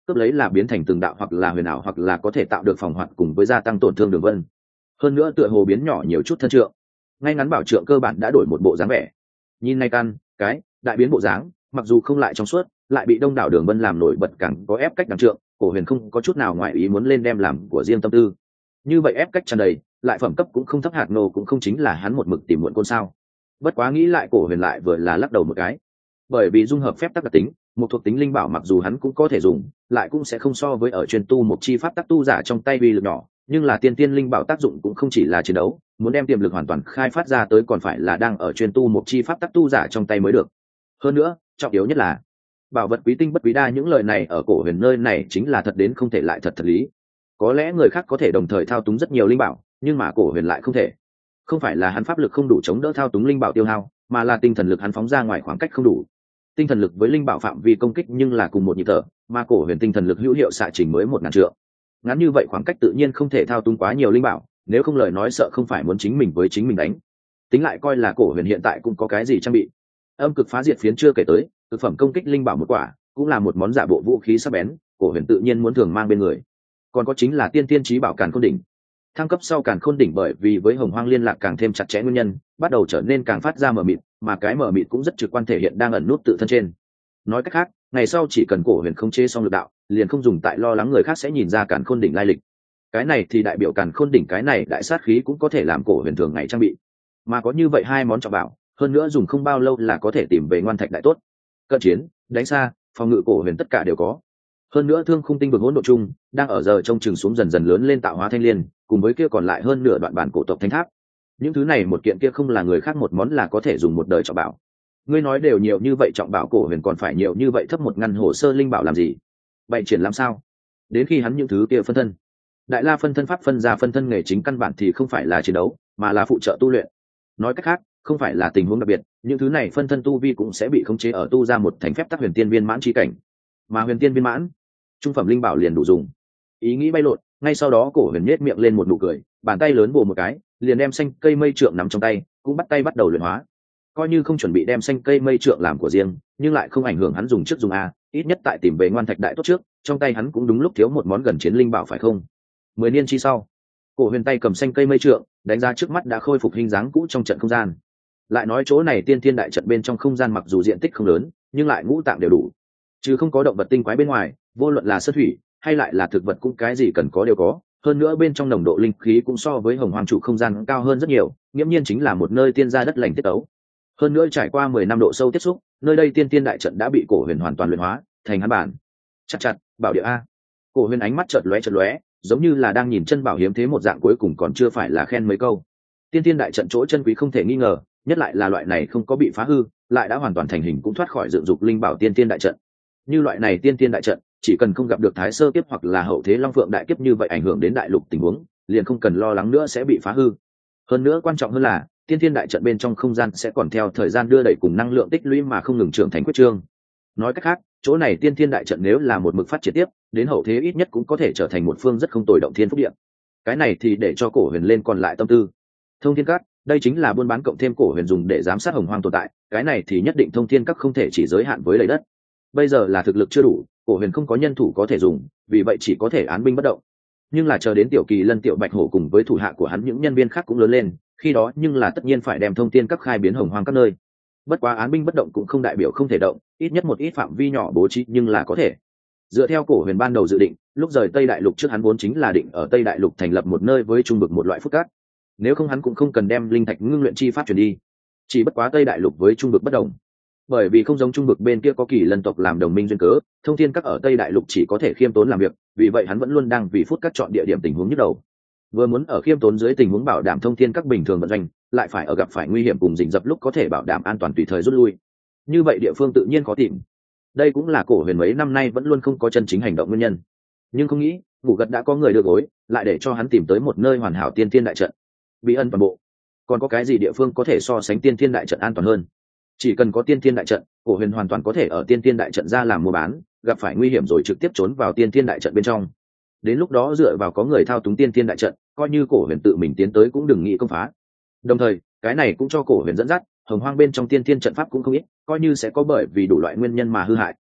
cướp lấy là biến thành từng đạo hoặc là huyền ảo hoặc là có thể tạo được phòng hoạt cùng với gia tăng tổn thương đường vân. Hơn nữa tựa hồ biến nhỏ nhiều chút thân trượng, ngay ngắn bảo trượng cơ bản đã đổi một bộ dáng vẻ. Nhìn này căn cái đại biến bộ dáng, mặc dù không lại trong suốt, lại bị đông đảo đường vân làm nổi bật càng có ép cách đằng trượng, cổ huyền không có chút nào ngoại ý muốn lên đem làm của riêng tâm tư. Như vậy ép cách tràn đầy, lại phẩm cấp cũng không thấp, hạt nô cũng không chính là hắn một mực tìm muộn côn sao. Bất quá nghĩ lại cổ huyền lại vừa là lắc đầu một cái, bởi vì dung hợp phép tắc đặc tính, một thuộc tính linh bảo mặc dù hắn cũng có thể dùng, lại cũng sẽ không so với ở chuyên tu một chi pháp tắc tu giả trong tay uy lực nhỏ, nhưng là tiên tiên linh bảo tác dụng cũng không chỉ là chiến đấu, muốn đem tiềm lực hoàn toàn khai phát ra tới còn phải là đang ở chuyên tu một chi pháp tắc tu giả trong tay mới được. Hơn nữa, trọng yếu nhất là bảo vật quý tinh bất quý đa, những lời này ở cổ huyền nơi này chính là thật đến không thể lại thật thật lý. Có lẽ người khác có thể đồng thời thao túng rất nhiều linh bảo, nhưng mà cổ huyền lại không thể. Không phải là hắn pháp lực không đủ chống đỡ thao túng linh bảo tiêu hao, mà là tinh thần lực hắn phóng ra ngoài khoảng cách không đủ. Tinh thần lực với linh bảo phạm vi công kích nhưng là cùng một nhịp thở, mà cổ huyền tinh thần lực hữu hiệu xạ trình mới một ngàn trượng. Ngắn như vậy khoảng cách tự nhiên không thể thao túng quá nhiều linh bảo, nếu không lời nói sợ không phải muốn chính mình với chính mình đánh. Tính lại coi là cổ huyền hiện tại cũng có cái gì trang bị. Âm cực phá diệt phiến chưa kể tới, cực phẩm công kích linh bảo một quả, cũng là một món giả bộ vũ khí sắc bén, cổ huyền tự nhiên muốn thường mang bên người. Còn có chính là tiên tiên chí bảo Càn Khôn đỉnh. Thăng cấp sau Càn Khôn đỉnh bởi vì với Hồng Hoang liên lạc càng thêm chặt chẽ nguyên nhân, bắt đầu trở nên càng phát ra mờ mịt, mà cái mờ mịt cũng rất trực quan thể hiện đang ẩn nút tự thân trên. Nói cách khác, ngày sau chỉ cần cổ huyền khống chế xong lực đạo, liền không dùng tại lo lắng người khác sẽ nhìn ra Càn Khôn đỉnh lai lịch. Cái này thì đại biểu Càn Khôn đỉnh cái này đại sát khí cũng có thể làm cổ huyền thường ngày trang bị. Mà có như vậy hai món trọng bảo, hơn nữa dùng không bao lâu là có thể tìm về ngoan thạch đại tốt. Cận chiến, đánh xa, phòng ngự cổ huyền tất cả đều có. Hơn nữa thương khung tinh vực hỗn độ chung đang ở giờ trông chừng xuống dần dần lớn lên tạo hóa thanh liên, cùng với kia còn lại hơn nửa đoạn bản cổ tộc thánh tháp. Những thứ này một kiện kia không là người khác một món là có thể dùng một đời trọng bảo. Ngươi nói đều nhiều như vậy trọng bảo, cổ huyền còn phải nhiều như vậy thấp một ngăn hồ sơ linh bảo làm gì? Bày triển làm sao? Đến khi hắn những thứ kia phân thân, đại la phân thân pháp phân ra phân thân nghề chính căn bản thì không phải là chiến đấu, mà là phụ trợ tu luyện. Nói cách khác, không phải là tình huống đặc biệt, những thứ này phân thân tu vi cũng sẽ bị khống chế ở tu ra một thành phép tắc huyền tiên viên mãn chi cảnh. Mà huyền tiên viên mãn, trung phẩm linh bảo liền đủ dùng. Ý nghĩ bay lộn, ngay sau đó cổ huyền nhếch miệng lên một nụ cười, bàn tay lớn vồ một cái, liền đem xanh cây mây trượng nắm trong tay, cũng bắt tay bắt đầu luyện hóa. Coi như không chuẩn bị đem xanh cây mây trượng làm của riêng, nhưng lại không ảnh hưởng hắn dùng trước dùng a, ít nhất tại tìm về ngoan thạch đại tốt trước, trong tay hắn cũng đúng lúc thiếu một món gần chiến linh bảo phải không? Mười niên chi sau, cổ huyền tay cầm xanh cây mây trượng, đánh ra trước mắt đã khôi phục hình dáng cũ trong trận không gian. Lại nói chỗ này tiên thiên đại trận bên trong không gian mặc dù diện tích không lớn, nhưng lại ngũ tạng đều đủ, chứ không có động vật tinh quái bên ngoài, vô luận là sơn thủy hay lại là thực vật cũng cái gì cần có đều có. Hơn nữa bên trong nồng độ linh khí cũng so với hồng hoàng trụ không gian cao hơn rất nhiều, nghiễm nhiên chính là một nơi tiên gia đất lành tiết ấu. Hơn nữa trải qua mười năm độ sâu tiếp xúc, nơi đây tiên tiên đại trận đã bị cổ huyền hoàn toàn luyện hóa thành hắn bản. Chặt chặt, bảo địa a. Cổ huyền ánh mắt chợt lóe chợt lóe, giống như là đang nhìn chân bảo hiếm thế một dạng, cuối cùng còn chưa phải là khen mấy câu. Tiên tiên đại trận chỗ chân quý không thể nghi ngờ, nhất lại là loại này không có bị phá hư, lại đã hoàn toàn thành hình cũng thoát khỏi dựng dục linh bảo tiên tiên đại trận. Như loại này tiên tiên đại trận, chỉ cần không gặp được thái sơ kiếp hoặc là hậu thế long phượng đại kiếp như vậy ảnh hưởng đến đại lục tình huống, liền không cần lo lắng nữa sẽ bị phá hư. Hơn nữa quan trọng hơn là tiên tiên đại trận bên trong không gian sẽ còn theo thời gian đưa đẩy cùng năng lượng tích lũy mà không ngừng trưởng thành quyết trương. Nói cách khác, chỗ này tiên tiên đại trận nếu là một mực phát triển tiếp, đến hậu thế ít nhất cũng có thể trở thành một phương rất không tồi động thiên phúc địa. Cái này thì để cho cổ huyền lên còn lại tâm tư. Thông thiên các, đây chính là buôn bán cộng thêm cổ huyền dùng để giám sát hồng hoang tồn tại, cái này thì nhất định thông thiên các không thể chỉ giới hạn với lấy đất. Bây giờ là thực lực chưa đủ, cổ huyền không có nhân thủ có thể dùng, vì vậy chỉ có thể án binh bất động. Nhưng là chờ đến tiểu kỳ lân tiểu bạch hổ cùng với thủ hạ của hắn những nhân viên khác cũng lớn lên, khi đó nhưng là tất nhiên phải đem thông thiên các khai biến hồng hoang các nơi. Bất quá án binh bất động cũng không đại biểu không thể động, ít nhất một ít phạm vi nhỏ bố trí nhưng là có thể. Dựa theo cổ huyền ban đầu dự định, lúc rời tây đại lục trước hắn vốn chính là định ở tây đại lục thành lập một nơi với trung vực một loại phúc cát. Nếu không hắn cũng không cần đem linh thạch ngưng luyện chi pháp chuyển đi. Chỉ bất quá tây đại lục với trung vực bất đồng, bởi vì không giống trung vực bên kia có kỳ lân tộc làm đồng minh duyên cớ, thông thiên các ở tây đại lục chỉ có thể khiêm tốn làm việc, vì vậy hắn vẫn luôn đang vì phút các chọn địa điểm tình huống nhức đầu. Vừa muốn ở khiêm tốn dưới tình huống bảo đảm thông thiên các bình thường vận doanh, lại phải ở gặp phải nguy hiểm cùng rình rập lúc có thể bảo đảm an toàn tùy thời rút lui, như vậy địa phương tự nhiên khó tìm. Đây cũng là cổ huyền mấy năm nay vẫn luôn không có chân chính hành động nguyên nhân. Nhưng không nghĩ ngủ gật đã có người đưa gối, lại để cho hắn tìm tới một nơi hoàn hảo tiên thiên đại trận. Bí ân toàn bộ, còn có cái gì địa phương có thể so sánh tiên thiên đại trận an toàn hơn? Chỉ cần có tiên thiên đại trận, cổ huyền hoàn toàn có thể ở tiên thiên đại trận ra làm mua bán, gặp phải nguy hiểm rồi trực tiếp trốn vào tiên thiên đại trận bên trong. Đến lúc đó dựa vào có người thao túng tiên thiên đại trận, coi như cổ huyền tự mình tiến tới cũng đừng nghĩ công phá. Đồng thời cái này cũng cho cổ huyền dẫn dắt, hồng hoang bên trong tiên thiên trận pháp cũng không ít, coi như sẽ có bởi vì đủ loại nguyên nhân mà hư hại,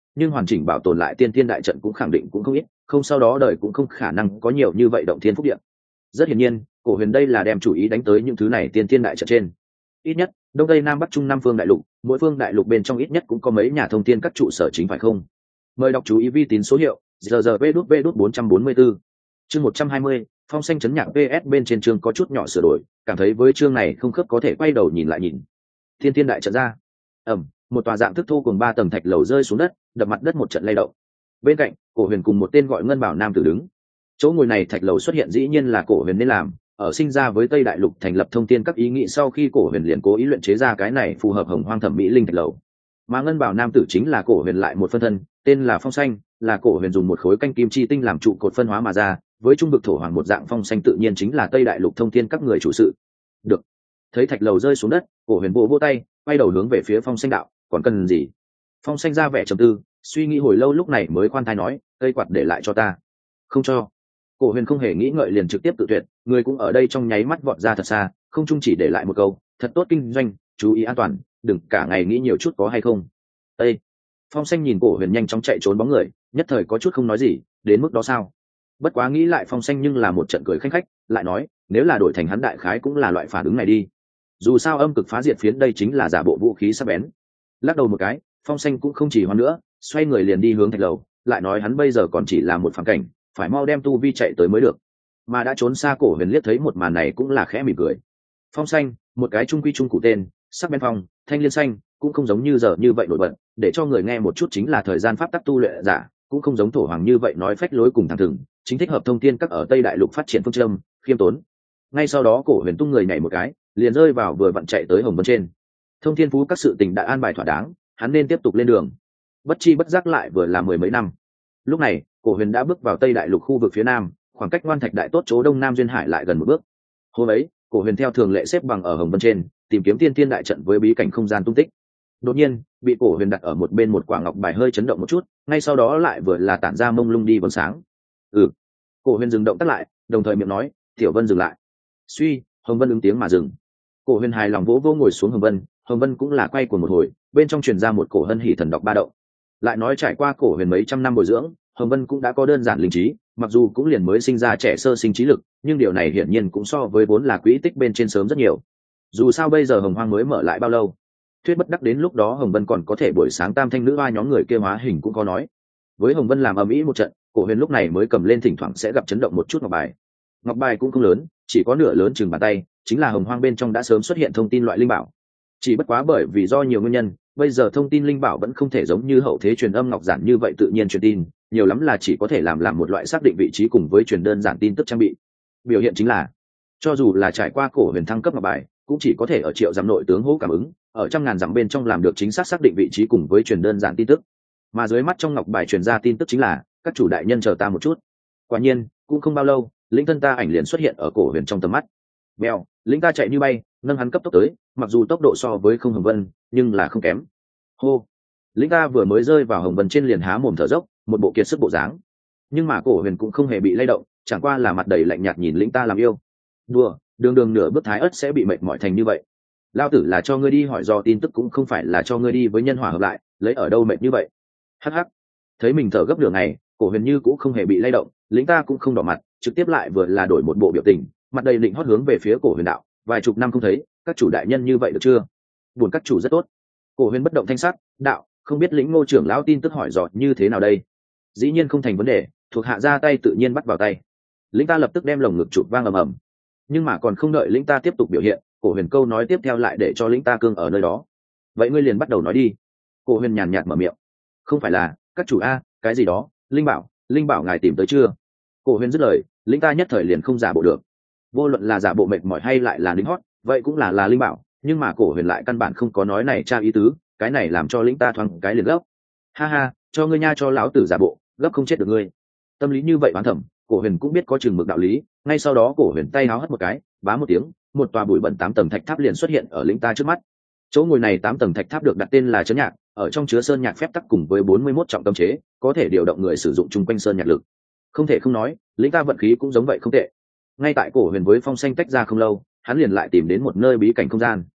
nhưng hoàn chỉnh bảo tồn lại tiên thiên đại trận cũng khẳng định cũng không ít, không sau đó đời cũng không khả năng có nhiều như vậy động thiên phúc địa. Rất hiển nhiên cổ huyền đây là đem chủ ý đánh tới những thứ này tiên thiên đại trận trên. Ít nhất đông tây nam bắc trung năm phương đại lục, mỗi phương đại lục bên trong ít nhất cũng có mấy nhà thông thiên các trụ sở chính phải không? Mời đọc chú ý vi tín số hiệu giờ giờ vê đút vê đút bốn trăm bốn mươi bốn. Chương một trăm hai mươi, phong xanh chấn nhạc pê ét bên trên chương có chút nhỏ sửa đổi, cảm thấy với chương này không khớp có thể quay đầu nhìn lại nhìn. Thiên thiên đại trận ra. Ầm, một tòa dạng thức thô cùng ba tầng thạch lầu rơi xuống đất, đập mặt đất một trận lay động. Bên cạnh, cổ huyền cùng một tên gọi ngân bảo nam tử đứng. Chỗ ngồi này thạch lầu xuất hiện dĩ nhiên là cổ huyền nên làm, ở sinh ra với Tây Đại Lục thành lập thông thiên các ý nghĩ sau khi cổ huyền liền cố ý luyện chế ra cái này phù hợp hồng hoang thẩm mỹ linh thạch lầu. Mà ngân bảo nam tử chính là cổ huyền lại một phân thân, tên là Phong Xanh, là cổ huyền dùng một khối canh kim chi tinh làm trụ cột phân hóa mà ra, với trung vực thổ hoàng một dạng phong xanh tự nhiên chính là Tây Đại Lục thông thiên các người chủ sự. Được. Thấy thạch lầu rơi xuống đất, cổ huyền vỗ vỗ tay, quay đầu hướng về phía Phong Xanh đạo, còn cần gì? Phong Xanh ra vẻ trầm tư, suy nghĩ hồi lâu lúc này mới khoan thai nói, cây quạt để lại cho ta. Không cho. Cổ huyền không hề nghĩ ngợi liền trực tiếp tự tuyệt, người cũng ở đây trong nháy mắt vọt ra thật xa, không chung chỉ để lại một câu, thật tốt kinh doanh, chú ý an toàn, đừng cả ngày nghĩ nhiều chút có hay không. Ê! Phong Xanh nhìn cổ huyền nhanh chóng chạy trốn bóng người, nhất thời có chút không nói gì, đến mức đó sao? Bất quá nghĩ lại Phong Xanh nhưng là một trận cười khanh khách, lại nói, nếu là đổi thành hắn đại khái cũng là loại phản ứng này đi. Dù sao âm cực phá diệt phiến đây chính là giả bộ vũ khí sắc bén. Lắc đầu một cái, Phong Xanh cũng không chỉ hoan nữa, xoay người liền đi hướng thạch lầu, lại nói hắn bây giờ còn chỉ là một phàm cảnh, phải mau đem tu vi chạy tới mới được. Mà đã trốn xa cổ huyền liếc thấy một màn này cũng là khẽ mỉm cười. Phong Xanh, một cái trung quy trung cụ tên, sắc bén phong, thanh liên xanh, cũng không giống như giờ như vậy nổi bật, để cho người nghe một chút chính là thời gian pháp tắc tu luyện giả, cũng không giống thổ hoàng như vậy nói phách lối cùng thẳng thừng, chính thích hợp thông thiên các ở Tây Đại Lục phát triển phương châm, khiêm tốn. Ngay sau đó cổ huyền tung người nhảy một cái, liền rơi vào vừa vặn chạy tới hồng vân trên. Thông thiên phú các sự tình đã an bài thỏa đáng, hắn nên tiếp tục lên đường. Bất chi bất giác lại vừa là mười mấy năm. Lúc này, cổ huyền đã bước vào Tây Đại Lục khu vực phía nam, khoảng cách Ngoan Thạch Đại Tốt chỗ đông nam duyên hải lại gần một bước. Hôm ấy, cổ huyền theo thường lệ xếp bằng ở hồng vân trên, tìm kiếm tiên thiên đại trận với bí cảnh không gian tung tích. Đột nhiên, bị cổ huyền đặt ở một bên một quả ngọc bài hơi chấn động một chút, ngay sau đó lại vừa là tản ra mông lung đi vầng sáng. Ừ. Cổ huyền dừng động tắt lại, đồng thời miệng nói, "Tiểu Vân dừng lại." Suy, hồng vân ứng tiếng mà dừng. Cổ huyền hài lòng vỗ vỗ ngồi xuống hồng vân, hồng vân cũng là quay cuồng một hồi, bên trong truyền ra một cổ hân hỉ thần đọc ba động. Lại nói trải qua cổ huyền mấy trăm năm bồi dưỡng, hồng vân cũng đã có đơn giản linh trí, mặc dù cũng liền mới sinh ra trẻ sơ sinh trí lực, nhưng điều này hiển nhiên cũng so với vốn là quỹ tích bên trên sớm rất nhiều. Dù sao bây giờ hồng hoang mới mở lại bao lâu, thuyết bất đắc đến lúc đó hồng vân còn có thể buổi sáng tam thanh nữ hoa nhóm người kia hóa hình cũng có nói. Với hồng vân làm ầm ĩ một trận, cổ huyền lúc này mới cầm lên thỉnh thoảng sẽ gặp chấn động một chút ngọc bài. Ngọc bài cũng không lớn, chỉ có nửa lớn chừng bàn tay, chính là hồng hoang bên trong đã sớm xuất hiện thông tin loại linh bảo. Chỉ bất quá bởi vì do nhiều nguyên nhân, bây giờ thông tin linh bảo vẫn không thể giống như hậu thế truyền âm ngọc giản như vậy tự nhiên truyền tin, nhiều lắm là chỉ có thể làm làm một loại xác định vị trí cùng với truyền đơn giản tin tức trang bị. Biểu hiện chính là, cho dù là trải qua cổ huyền thăng cấp ngọc bài, cũng chỉ có thể ở triệu dặm nội tướng hỗ cảm ứng, ở trăm ngàn dặm bên trong làm được chính xác xác định vị trí cùng với truyền đơn giản tin tức. Mà dưới mắt trong ngọc bài truyền ra tin tức chính là, các chủ đại nhân chờ ta một chút. Quả nhiên, cũng không bao lâu, lĩnh thân ta ảnh liền xuất hiện ở cổ huyền trong tầm mắt. Bèo, lĩnh ta chạy như bay, nâng hắn cấp tốc tới, mặc dù tốc độ so với không hồng vân, nhưng là không kém. Hô, lĩnh ta vừa mới rơi vào hồng vân trên liền há mồm thở dốc, một bộ kiệt sức bộ dáng. Nhưng mà cổ huyền cũng không hề bị lay động, chẳng qua là mặt đầy lạnh nhạt nhìn lĩnh ta làm yêu. Đùa, đường đường nửa bước thái ớt sẽ bị mệt mỏi thành như vậy. Lao tử là cho ngươi đi hỏi do tin tức cũng không phải là cho ngươi đi với nhân hòa hợp lại, lấy ở đâu mệt như vậy. Hắc hắc, thấy mình thở gấp đường này, cổ huyền như cũng không hề bị lay động, lĩnh ta cũng không đỏ mặt, trực tiếp lại vừa là đổi một bộ biểu tình, mặt đầy định hót hướng về phía cổ huyền đạo, vài chục năm không thấy, các chủ đại nhân như vậy được chưa? Buồn các chủ rất tốt. Cổ huyền bất động thanh sắc, đạo, không biết lĩnh ngô trưởng lão tin tức hỏi dò như thế nào đây? Dĩ nhiên không thành vấn đề, thuộc hạ ra tay tự nhiên bắt vào tay. Lĩnh ta lập tức đem lồng ngực chụp vang ầm ầm. Nhưng mà còn không đợi lĩnh ta tiếp tục biểu hiện, cổ huyền câu nói tiếp theo lại để cho lĩnh ta cương ở nơi đó. Vậy ngươi liền bắt đầu nói đi. Cổ huyền nhàn nhạt mở miệng. Không phải là, các chủ a, cái gì đó, linh bảo, linh bảo ngài tìm tới chưa? Cổ huyền dứt lời, lĩnh ta nhất thời liền không giả bộ được. Vô luận là giả bộ mệt mỏi hay lại là lính hót, vậy cũng là là linh bảo, nhưng mà cổ huyền lại căn bản không có nói này tra ý tứ, cái này làm cho lĩnh ta thoáng cái liền gấp. Ha ha, cho ngươi nha cho lão tử giả bộ, gấp không chết được ngươi. Tâm lý như vậy oán thầm, cổ huyền cũng biết có chừng mực đạo lý, ngay sau đó cổ huyền tay háo hất một cái, bá một tiếng, một tòa bụi bẩn tám tầng thạch tháp liền xuất hiện ở lĩnh ta trước mắt. Chỗ ngồi này tám tầng thạch tháp được đặt tên là chấn nhạc, ở trong chứa sơn nhạc phép tắc cùng với bốn mươi mốt trọng cấm chế, có thể điều động người sử dụng chung quanh sơn nhạc lực. Không thể không nói, lĩnh ta vận khí cũng giống vậy không tệ. Ngay tại cổ huyền với Phong Xanh tách ra không lâu, hắn liền lại tìm đến một nơi bí cảnh không gian.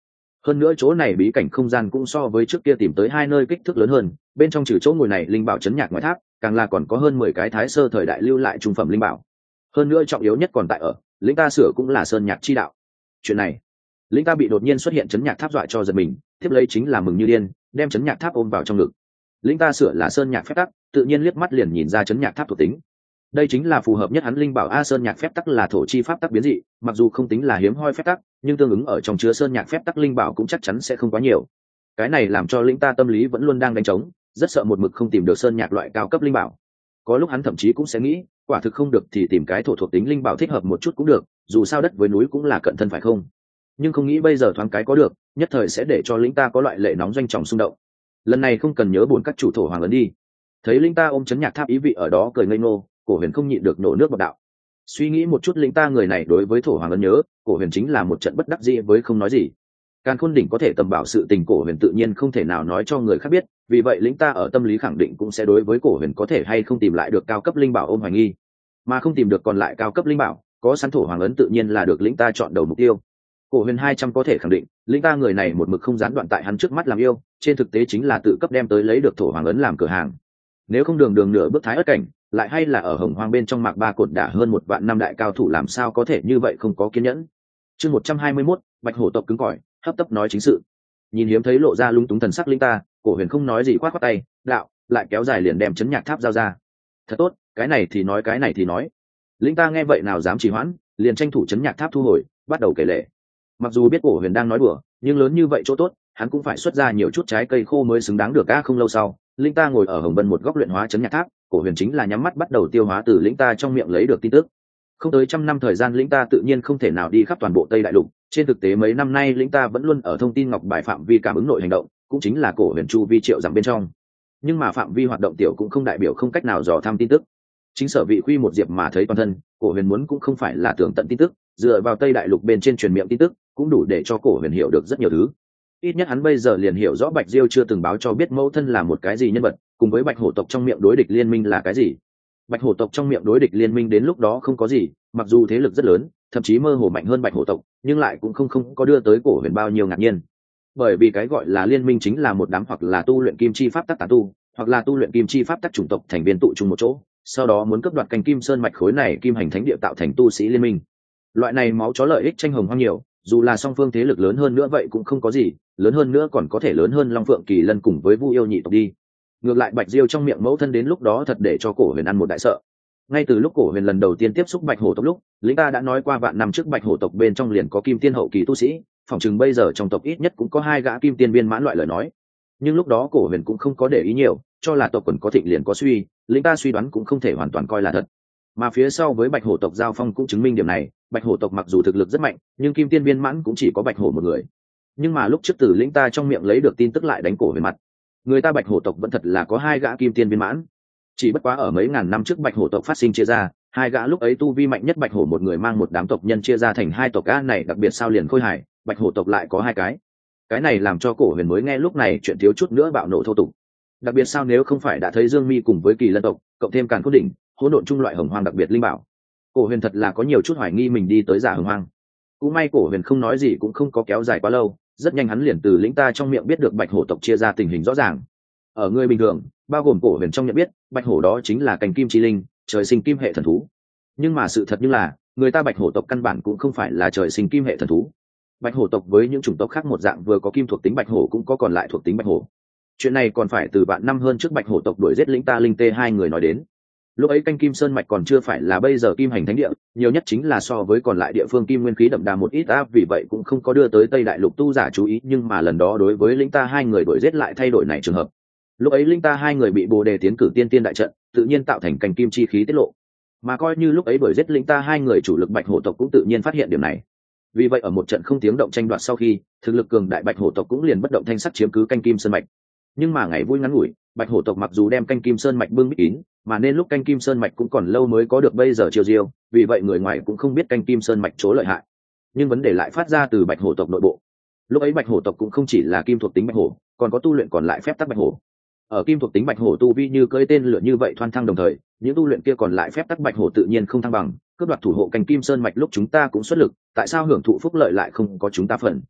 Hơn nữa chỗ này bí cảnh không gian cũng so với trước kia tìm tới hai nơi kích thước lớn hơn, bên trong trừ chỗ ngồi này linh bảo chấn nhạc ngoại tháp, càng là còn có hơn mười cái thái sơ thời đại lưu lại trung phẩm linh bảo. Hơn nữa trọng yếu nhất còn tại ở, linh ta sửa cũng là sơn nhạc chi đạo. Chuyện này, linh ta bị đột nhiên xuất hiện chấn nhạc tháp dọa cho giật mình, tiếp lấy chính là mừng như điên, đem chấn nhạc tháp ôm vào trong ngực. Linh ta sửa là sơn nhạc phép tắc, tự nhiên liếc mắt liền nhìn ra chấn nhạc tháp thuộc tính. Đây chính là phù hợp nhất hắn linh bảo a. Sơn nhạc phép tắc là thổ chi pháp tắc biến dị, mặc dù không tính là hiếm hoi phép tắc, nhưng tương ứng ở trong chứa sơn nhạc phép tắc linh bảo cũng chắc chắn sẽ không quá nhiều. Cái này làm cho linh ta tâm lý vẫn luôn đang đánh trống, rất sợ một mực không tìm được sơn nhạc loại cao cấp linh bảo. Có lúc hắn thậm chí cũng sẽ nghĩ, quả thực không được thì tìm cái thổ thuộc tính linh bảo thích hợp một chút cũng được, dù sao đất với núi cũng là cận thân phải không. Nhưng không nghĩ bây giờ thoáng cái có được, nhất thời sẽ để cho linh ta có loại lệ nóng doanh trọng xung động. Lần này không cần nhớ buồn các chủ thổ hoàng ấn đi. Thấy linh ta ôm chấn nhạc tháp ý vị ở đó cười ngây ngô, Cổ Huyền không nhịn được nổ nước bọt đạo. Suy nghĩ một chút linh ta người này đối với thổ hoàng ấn nhớ, Cổ Huyền chính là một trận bất đắc dĩ với không nói gì. Càn Khôn đỉnh có thể tầm bảo sự tình Cổ Huyền tự nhiên không thể nào nói cho người khác biết, vì vậy linh ta ở tâm lý khẳng định cũng sẽ đối với Cổ Huyền có thể hay không tìm lại được cao cấp linh bảo ôm hoài nghi, mà không tìm được còn lại cao cấp linh bảo, có sẵn thổ hoàng ấn tự nhiên là được linh ta chọn đầu mục tiêu. Cổ Huyền hai trăm có thể khẳng định, linh ta người này một mực không gián đoạn tại hắn trước mắt làm yêu, trên thực tế chính là tự cấp đem tới lấy được thổ hoàng ấn làm cửa hàng. Nếu không đường đường nửa bước thái ất cảnh, lại hay là ở hồng hoang bên trong mạc ba cột đả hơn một vạn năm đại cao thủ làm sao có thể như vậy không có kiên nhẫn. Chương một trăm hai mươi mốt, Bạch Hổ tộc cứng cỏi, hấp tấp nói chính sự. Nhìn hiếm thấy lộ ra lung túng thần sắc linh ta, Cổ Huyền không nói gì khoát khoát tay, đạo, lại kéo dài liền đem chấn nhạc tháp giao ra. Thật tốt, cái này thì nói cái này thì nói. Linh ta nghe vậy nào dám trì hoãn, liền tranh thủ chấn nhạc tháp thu hồi, bắt đầu kể lể. Mặc dù biết Cổ Huyền đang nói đùa, nhưng lớn như vậy chỗ tốt, hắn cũng phải xuất ra nhiều chút trái cây khô mới xứng đáng được. A không lâu sau, linh ta ngồi ở hồng vân một góc luyện hóa chấn nhạc tháp, Cổ Huyền chính là nhắm mắt bắt đầu tiêu hóa từ linh ta trong miệng lấy được tin tức. Không tới trăm năm thời gian linh ta tự nhiên không thể nào đi khắp toàn bộ Tây Đại Lục, trên thực tế mấy năm nay linh ta vẫn luôn ở thông tin ngọc bài phạm vi cảm ứng nội hành động, cũng chính là Cổ Huyền chu vi triệu dặm bên trong. Nhưng mà phạm vi hoạt động tiểu cũng không đại biểu không cách nào dò thăm tin tức. Chính sở vị khuy một diệp mà thấy toàn thân, Cổ Huyền muốn cũng không phải là tưởng tận tin tức, dựa vào Tây Đại Lục bên trên truyền miệng tin tức, cũng đủ để cho Cổ Huyền hiểu được rất nhiều thứ. Ít nhất hắn bây giờ liền hiểu rõ Bạch Diêu chưa từng báo cho biết mẫu thân là một cái gì nhân vật, cùng với Bạch Hổ tộc trong miệng đối địch liên minh là cái gì. Bạch Hổ tộc trong miệng đối địch liên minh đến lúc đó không có gì, mặc dù thế lực rất lớn, thậm chí mơ hồ mạnh hơn Bạch Hổ tộc, nhưng lại cũng không không có đưa tới Cổ Huyền bao nhiêu ngạc nhiên. Bởi vì cái gọi là liên minh chính là một đám hoặc là tu luyện kim chi pháp tắc tán tu, hoặc là tu luyện kim chi pháp tắc chủng tộc thành viên tụ chung một chỗ, sau đó muốn cướp đoạt cành kim sơn mạch khối này kim hành thánh địa tạo thành tu sĩ liên minh. Loại này máu chó lợi ích tranh hồng hoang nhiều, dù là song phương thế lực lớn hơn nữa vậy cũng không có gì, lớn hơn nữa còn có thể lớn hơn Long Phượng Kỳ Lân cùng với Vu Yêu nhị tộc đi. Ngược lại Bạch Diêu trong miệng mẫu thân đến lúc đó thật để cho Cổ Huyền ăn một đại sợ. Ngay từ lúc Cổ Huyền lần đầu tiên tiếp xúc Bạch Hổ tộc lúc, lính ta đã nói qua vạn năm trước Bạch Hổ tộc bên trong liền có kim tiên hậu kỳ tu sĩ, phỏng chừng bây giờ trong tộc ít nhất cũng có hai gã kim tiên viên mãn loại lời nói. Nhưng lúc đó Cổ Huyền cũng không có để ý nhiều, cho là tộc quần có thịnh liền có suy, lính ta suy đoán cũng không thể hoàn toàn coi là thật. Mà phía sau với Bạch Hổ tộc giao phong cũng chứng minh điểm này, Bạch Hổ tộc mặc dù thực lực rất mạnh, nhưng kim tiên viên mãn cũng chỉ có Bạch Hổ một người. Nhưng mà lúc trước Tử lĩnh ta trong miệng lấy được tin tức lại đánh Cổ Huyền mặt. Người ta Bạch Hổ tộc vẫn thật là có hai gã kim tiên viên mãn. Chỉ bất quá ở mấy ngàn năm trước Bạch Hổ tộc phát sinh chia ra, hai gã lúc ấy tu vi mạnh nhất Bạch Hổ một người mang một đám tộc nhân chia ra thành hai tộc a này đặc biệt sao liền Khôi Hải, Bạch Hổ tộc lại có hai cái. Cái này làm cho Cổ Huyền mới nghe lúc này chuyện thiếu chút nữa bạo nộ thô tục. Đặc biệt sao nếu không phải đã thấy Dương Mi cùng với Kỳ Lân tộc, cộng thêm Càn Khôn đỉnh, hỗn độn trung loại hồng hoang đặc biệt linh bảo. Cổ Huyền thật là có nhiều chút hoài nghi mình đi tới giả hồng hoang. Cũng may Cổ Huyền không nói gì cũng không có kéo dài quá lâu, rất nhanh hắn liền từ lĩnh ta trong miệng biết được Bạch Hổ tộc chia ra tình hình rõ ràng. Ở người bình thường, bao gồm Cổ Huyền trong nhận biết, Bạch Hổ đó chính là cành kim chi linh, trời sinh kim hệ thần thú. Nhưng mà sự thật như là, người ta Bạch Hổ tộc căn bản cũng không phải là trời sinh kim hệ thần thú. Bạch Hổ tộc với những chủng tộc khác một dạng vừa có kim thuộc tính Bạch Hổ cũng có còn lại thuộc tính Bạch Hổ. Chuyện này còn phải từ vạn năm hơn trước Bạch Hổ tộc đuổi giết lĩnh ta linh tê hai người nói đến. Lúc ấy canh kim sơn mạch còn chưa phải là bây giờ kim hành thánh địa, nhiều nhất chính là so với còn lại địa phương kim nguyên khí đậm đà một ít áp, vì vậy cũng không có đưa tới Tây Đại Lục tu giả chú ý, nhưng mà lần đó đối với lĩnh ta hai người đuổi giết lại thay đổi này trường hợp. Lúc ấy linh ta hai người bị Bồ Đề tiến cử tiên tiên đại trận, tự nhiên tạo thành cành kim chi khí tiết lộ. Mà coi như lúc ấy đuổi giết linh ta hai người chủ lực Bạch Hổ tộc cũng tự nhiên phát hiện điểm này. Vì vậy ở một trận không tiếng động tranh đoạt sau khi, thực lực cường đại Bạch Hổ tộc cũng liền bất động thanh sắc chiếm cứ canh kim sơn mạch. Nhưng mà ngày vui ngắn ngủi, Bạch Hổ tộc mặc dù đem canh kim sơn mạch bưng bít kín, mà nên lúc canh kim sơn mạch cũng còn lâu mới có được bây giờ chiều diêu, vì vậy người ngoài cũng không biết canh kim sơn mạch chỗ lợi hại. Nhưng vấn đề lại phát ra từ Bạch Hổ tộc nội bộ. Lúc ấy Bạch Hổ tộc cũng không chỉ là kim thuộc tính Bạch Hổ, còn có tu luyện còn lại phép tắc Bạch Hổ. Ở kim thuộc tính Bạch Hổ tu vi như cưỡi tên lửa như vậy thoăn thăng đồng thời, những tu luyện kia còn lại phép tắc Bạch Hổ tự nhiên không thăng bằng, cướp đoạt thủ hộ cành kim sơn mạch lúc chúng ta cũng xuất lực, tại sao hưởng thụ phúc lợi lại không có chúng ta phần?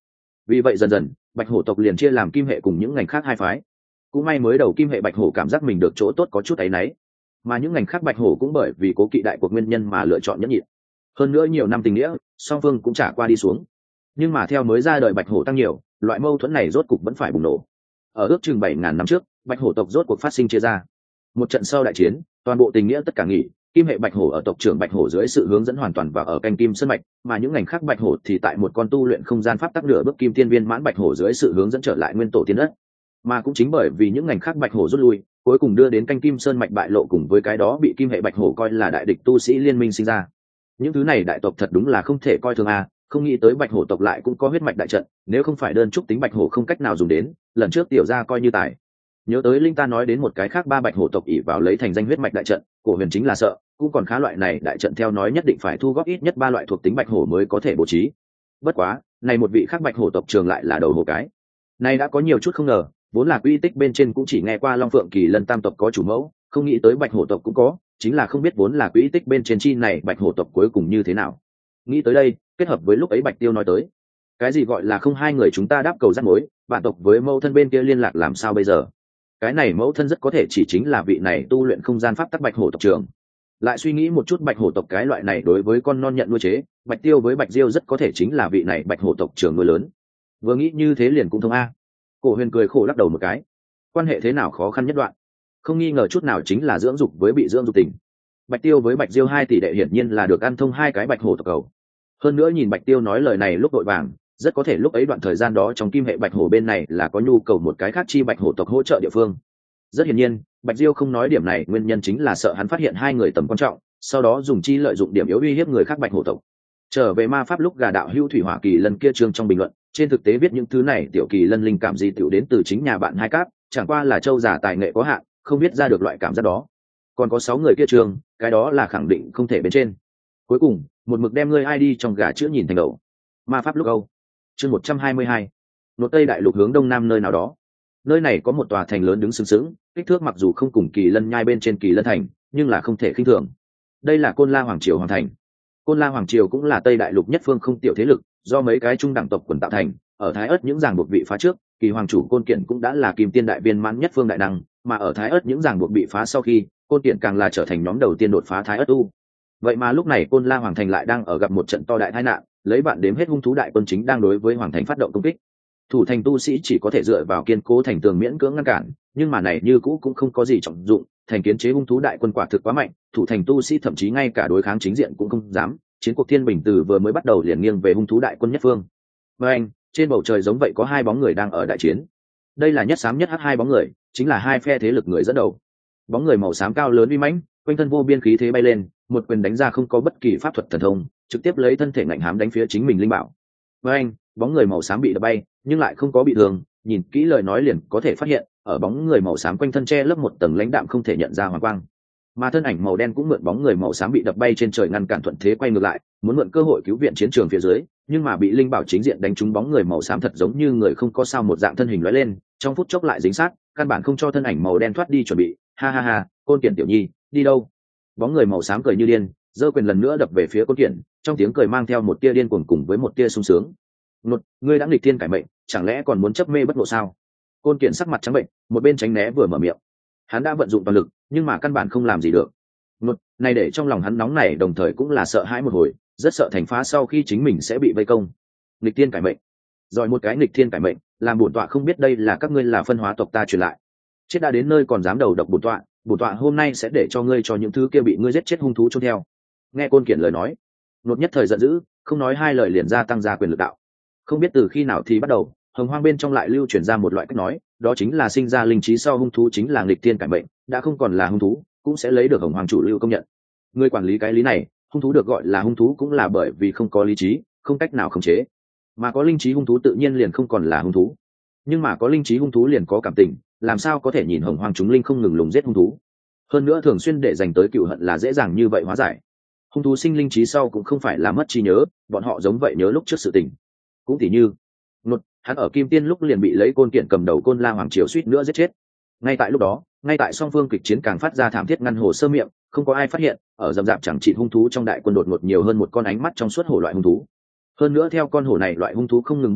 Vì vậy dần dần bạch hổ tộc liền chia làm kim hệ cùng những ngành khác hai phái. Cũng may mới đầu kim hệ bạch hổ cảm giác mình được chỗ tốt có chút áy náy, mà những ngành khác bạch hổ cũng bởi vì cố kỵ đại cuộc nguyên nhân mà lựa chọn nhẫn nhịn. Hơn nữa nhiều năm tình nghĩa song phương cũng trả qua đi xuống, nhưng mà theo mới ra đời bạch hổ tăng nhiều, loại mâu thuẫn này rốt cục vẫn phải bùng nổ. Ở ước chừng bảy ngàn năm trước, bạch hổ tộc rốt cuộc phát sinh chia ra. Một trận sau đại chiến, toàn bộ tình nghĩa tất cả nghỉ, kim hệ bạch hổ ở tộc trưởng bạch hổ dưới sự hướng dẫn hoàn toàn vào ở canh kim sơn mạch, mà những ngành khác bạch hổ thì tại một con tu luyện không gian pháp tắc nửa bước kim tiên viên mãn bạch hổ dưới sự hướng dẫn trở lại nguyên tổ tiên đất. Mà cũng chính bởi vì những ngành khác bạch hổ rút lui, cuối cùng đưa đến canh kim sơn mạch bại lộ, cùng với cái đó bị kim hệ bạch hổ coi là đại địch tu sĩ liên minh sinh ra. Những thứ này đại tộc thật đúng là không thể coi thường a, không nghĩ tới bạch hổ tộc lại cũng có huyết mạch đại trận, nếu không phải đơn trúc tính bạch hổ không cách nào dùng đến, lần trước tiểu ra coi như tài. Nhớ tới linh ta nói đến một cái khác ba bạch hổ tộc ỷ vào lấy thành danh huyết mạch đại trận, cổ huyền chính là sợ cũng còn khá, loại này đại trận theo nói nhất định phải thu góp ít nhất ba loại thuộc tính bạch hổ mới có thể bố trí. Bất quá này một vị khác bạch hổ tộc trường lại là đầu hổ cái này đã có nhiều chút không ngờ, vốn là quy tích bên trên cũng chỉ nghe qua long phượng kỳ lân tam tộc có chủ mẫu, không nghĩ tới bạch hổ tộc cũng có, chính là không biết vốn là quỹ tích bên trên chi này bạch hổ tộc cuối cùng như thế nào. Nghĩ tới đây, kết hợp với lúc ấy bạch tiêu nói tới cái gì gọi là không hai người chúng ta đáp cầu rắc mối, bản tộc với mẫu thân bên kia liên lạc làm sao bây giờ, cái này mẫu thân rất có thể chỉ chính là vị này tu luyện không gian pháp tắc bạch hổ tộc trưởng. Lại suy nghĩ một chút bạch hổ tộc cái loại này đối với con non nhận nuôi chế, bạch tiêu với bạch diêu rất có thể chính là vị này bạch hổ tộc trưởng nuôi lớn. Vừa nghĩ như thế liền cũng thông a. Cổ huyền cười khổ lắc đầu một cái, quan hệ thế nào khó khăn nhất đoạn, không nghi ngờ chút nào chính là dưỡng dục với bị dưỡng dục tình. Bạch tiêu với bạch diêu hai tỷ đệ hiển nhiên là được ăn thông hai cái bạch hổ tộc cầu. Hơn nữa nhìn bạch tiêu nói lời này lúc vội vàng, rất có thể lúc ấy đoạn thời gian đó trong kim hệ bạch hổ bên này là có nhu cầu một cái khác chi bạch hổ tộc hỗ trợ địa phương. Rất hiển nhiên bạch diêu không nói điểm này nguyên nhân chính là sợ hắn phát hiện hai người tầm quan trọng, sau đó dùng chi lợi dụng điểm yếu uy hiếp người khác bạch hổ tộc. Trở về ma pháp lúc gà đạo hưu thủy hỏa kỳ lân kia chương trong bình luận trên thực tế viết những thứ này tiểu kỳ lân linh cảm gì tiểu đến từ chính nhà bạn hai cáp, chẳng qua là châu giả tài nghệ có hạn, không biết ra được loại cảm giác đó. Còn có sáu người kia trường, cái đó là khẳng định không thể bên trên. Cuối cùng một mực đem ngươi ai đi trong gà chữa nhìn thành đầu. Ma pháp lúc âu chương một trăm hai mươi hai, nốt tây đại lục hướng đông nam nơi nào đó. Nơi này có một tòa thành lớn đứng sừng sững, kích thước mặc dù không cùng kỳ lân nhai bên trên kỳ lân thành, nhưng là không thể khinh thường. Đây là Côn La Hoàng Triều hoàng thành. Côn La Hoàng Triều cũng là tây đại lục nhất phương không tiểu thế lực, do mấy cái trung đẳng tộc quần tạo thành. Ở Thái Ất những ràng buộc bị phá trước, kỳ hoàng chủ Côn Kiện cũng đã là kim tiên đại viên mãn nhất phương đại năng, mà ở Thái Ất những ràng buộc bị phá sau khi, Côn Kiện càng là trở thành nhóm đầu tiên đột phá Thái Ất u. Vậy mà lúc này Côn La Hoàng thành lại đang ở gặp một trận to đại tai nạn, lấy bạn đếm hết hung thú đại quân chính đang đối với hoàng thành phát động công kích. Thủ thành tu sĩ chỉ có thể dựa vào kiên cố thành tường miễn cưỡng ngăn cản, nhưng mà này như cũ cũng không có gì trọng dụng, thành kiến chế hung thú đại quân quả thực quá mạnh, thủ thành tu sĩ thậm chí ngay cả đối kháng chính diện cũng không dám. Chiến cuộc thiên bình từ vừa mới bắt đầu liền nghiêng về hung thú đại quân nhất phương. Và anh, trên bầu trời giống vậy có hai bóng người đang ở đại chiến. Đây là nhất xám nhất hắc hai bóng người, chính là hai phe thế lực người dẫn đầu. Bóng người màu xám cao lớn uy mãnh, quanh thân vô biên khí thế bay lên, một quyền đánh ra không có bất kỳ pháp thuật thần thông, trực tiếp lấy thân thể ngạnh hám đánh phía chính mình linh bảo. Và anh, bóng người màu xám bị đập bay, nhưng lại không có bị thương, nhìn kỹ lời nói liền có thể phát hiện, ở bóng người màu xám quanh thân che lấp một tầng lãnh đạm không thể nhận ra hoàng quang. Mà thân ảnh màu đen cũng mượn bóng người màu xám bị đập bay trên trời ngăn cản thuận thế quay ngược lại, muốn mượn cơ hội cứu viện chiến trường phía dưới, nhưng mà bị linh bảo chính diện đánh trúng, bóng người màu xám thật giống như người không có sao một dạng thân hình lóe lên, trong phút chốc lại dính sát, căn bản không cho thân ảnh màu đen thoát đi chuẩn bị. Ha ha ha, Côn Kiện tiểu nhi, đi đâu? Bóng người màu xám cười như điên, giơ quyền lần nữa đập về phía Côn Kiện, trong tiếng cười mang theo một tia điên cuồng cùng với một tia sung sướng. Nột, ngươi đã nghịch thiên cải mệnh, chẳng lẽ còn muốn chấp mê bất ngộ sao? Côn Kiện sắc mặt trắng bệnh, một bên tránh né vừa mở miệng. Hắn đã vận dụng toàn lực, nhưng mà căn bản không làm gì được. Nột, này để trong lòng hắn nóng này, đồng thời cũng là sợ hãi một hồi, rất sợ thành phá sau khi chính mình sẽ bị vây công. Nghịch thiên cải mệnh, rồi một cái nghịch thiên cải mệnh, làm bổn tọa không biết đây là các ngươi là phân hóa tộc ta truyền lại. Chết đã đến nơi còn dám đầu độc bổn tọa, bổn tọa hôm nay sẽ để cho ngươi cho những thứ kia bị ngươi giết chết hung thú chôn theo. Nghe Côn Kiện lời nói, Nột nhất thời giận dữ, không nói hai lời liền gia tăng ra quyền lực đạo. Không biết từ khi nào thì bắt đầu, hồng hoang bên trong lại lưu truyền ra một loại cách nói, đó chính là sinh ra linh trí sau hung thú chính là nghịch thiên cải mệnh, đã không còn là hung thú cũng sẽ lấy được hồng hoang chủ lưu công nhận. Người quản lý cái lý này, hung thú được gọi là hung thú cũng là bởi vì không có lý trí, không cách nào khống chế, mà có linh trí hung thú tự nhiên liền không còn là hung thú. Nhưng mà có linh trí hung thú liền có cảm tình, làm sao có thể nhìn hồng hoang chúng linh không ngừng lùng giết hung thú, hơn nữa thường xuyên để dành tới cựu hận là dễ dàng như vậy hóa giải. Hung thú sinh linh trí sau cũng không phải là mất trí nhớ, bọn họ giống vậy nhớ lúc trước sự tình. Cũng tỉ như Nột, hắn ở kim tiên lúc liền bị lấy Côn Kiện cầm đầu Côn La Hoàng Triều suýt nữa giết chết. Ngay tại lúc đó, ngay tại song phương kịch chiến càng phát ra thảm thiết ngăn hồ sơ miệng, không có ai phát hiện, ở rậm rạp chẳng trị hung thú trong đại quân đột ngột nhiều hơn một con ánh mắt trong suốt hổ loại hung thú. Hơn nữa theo con hổ này loại hung thú không ngừng bút đầu,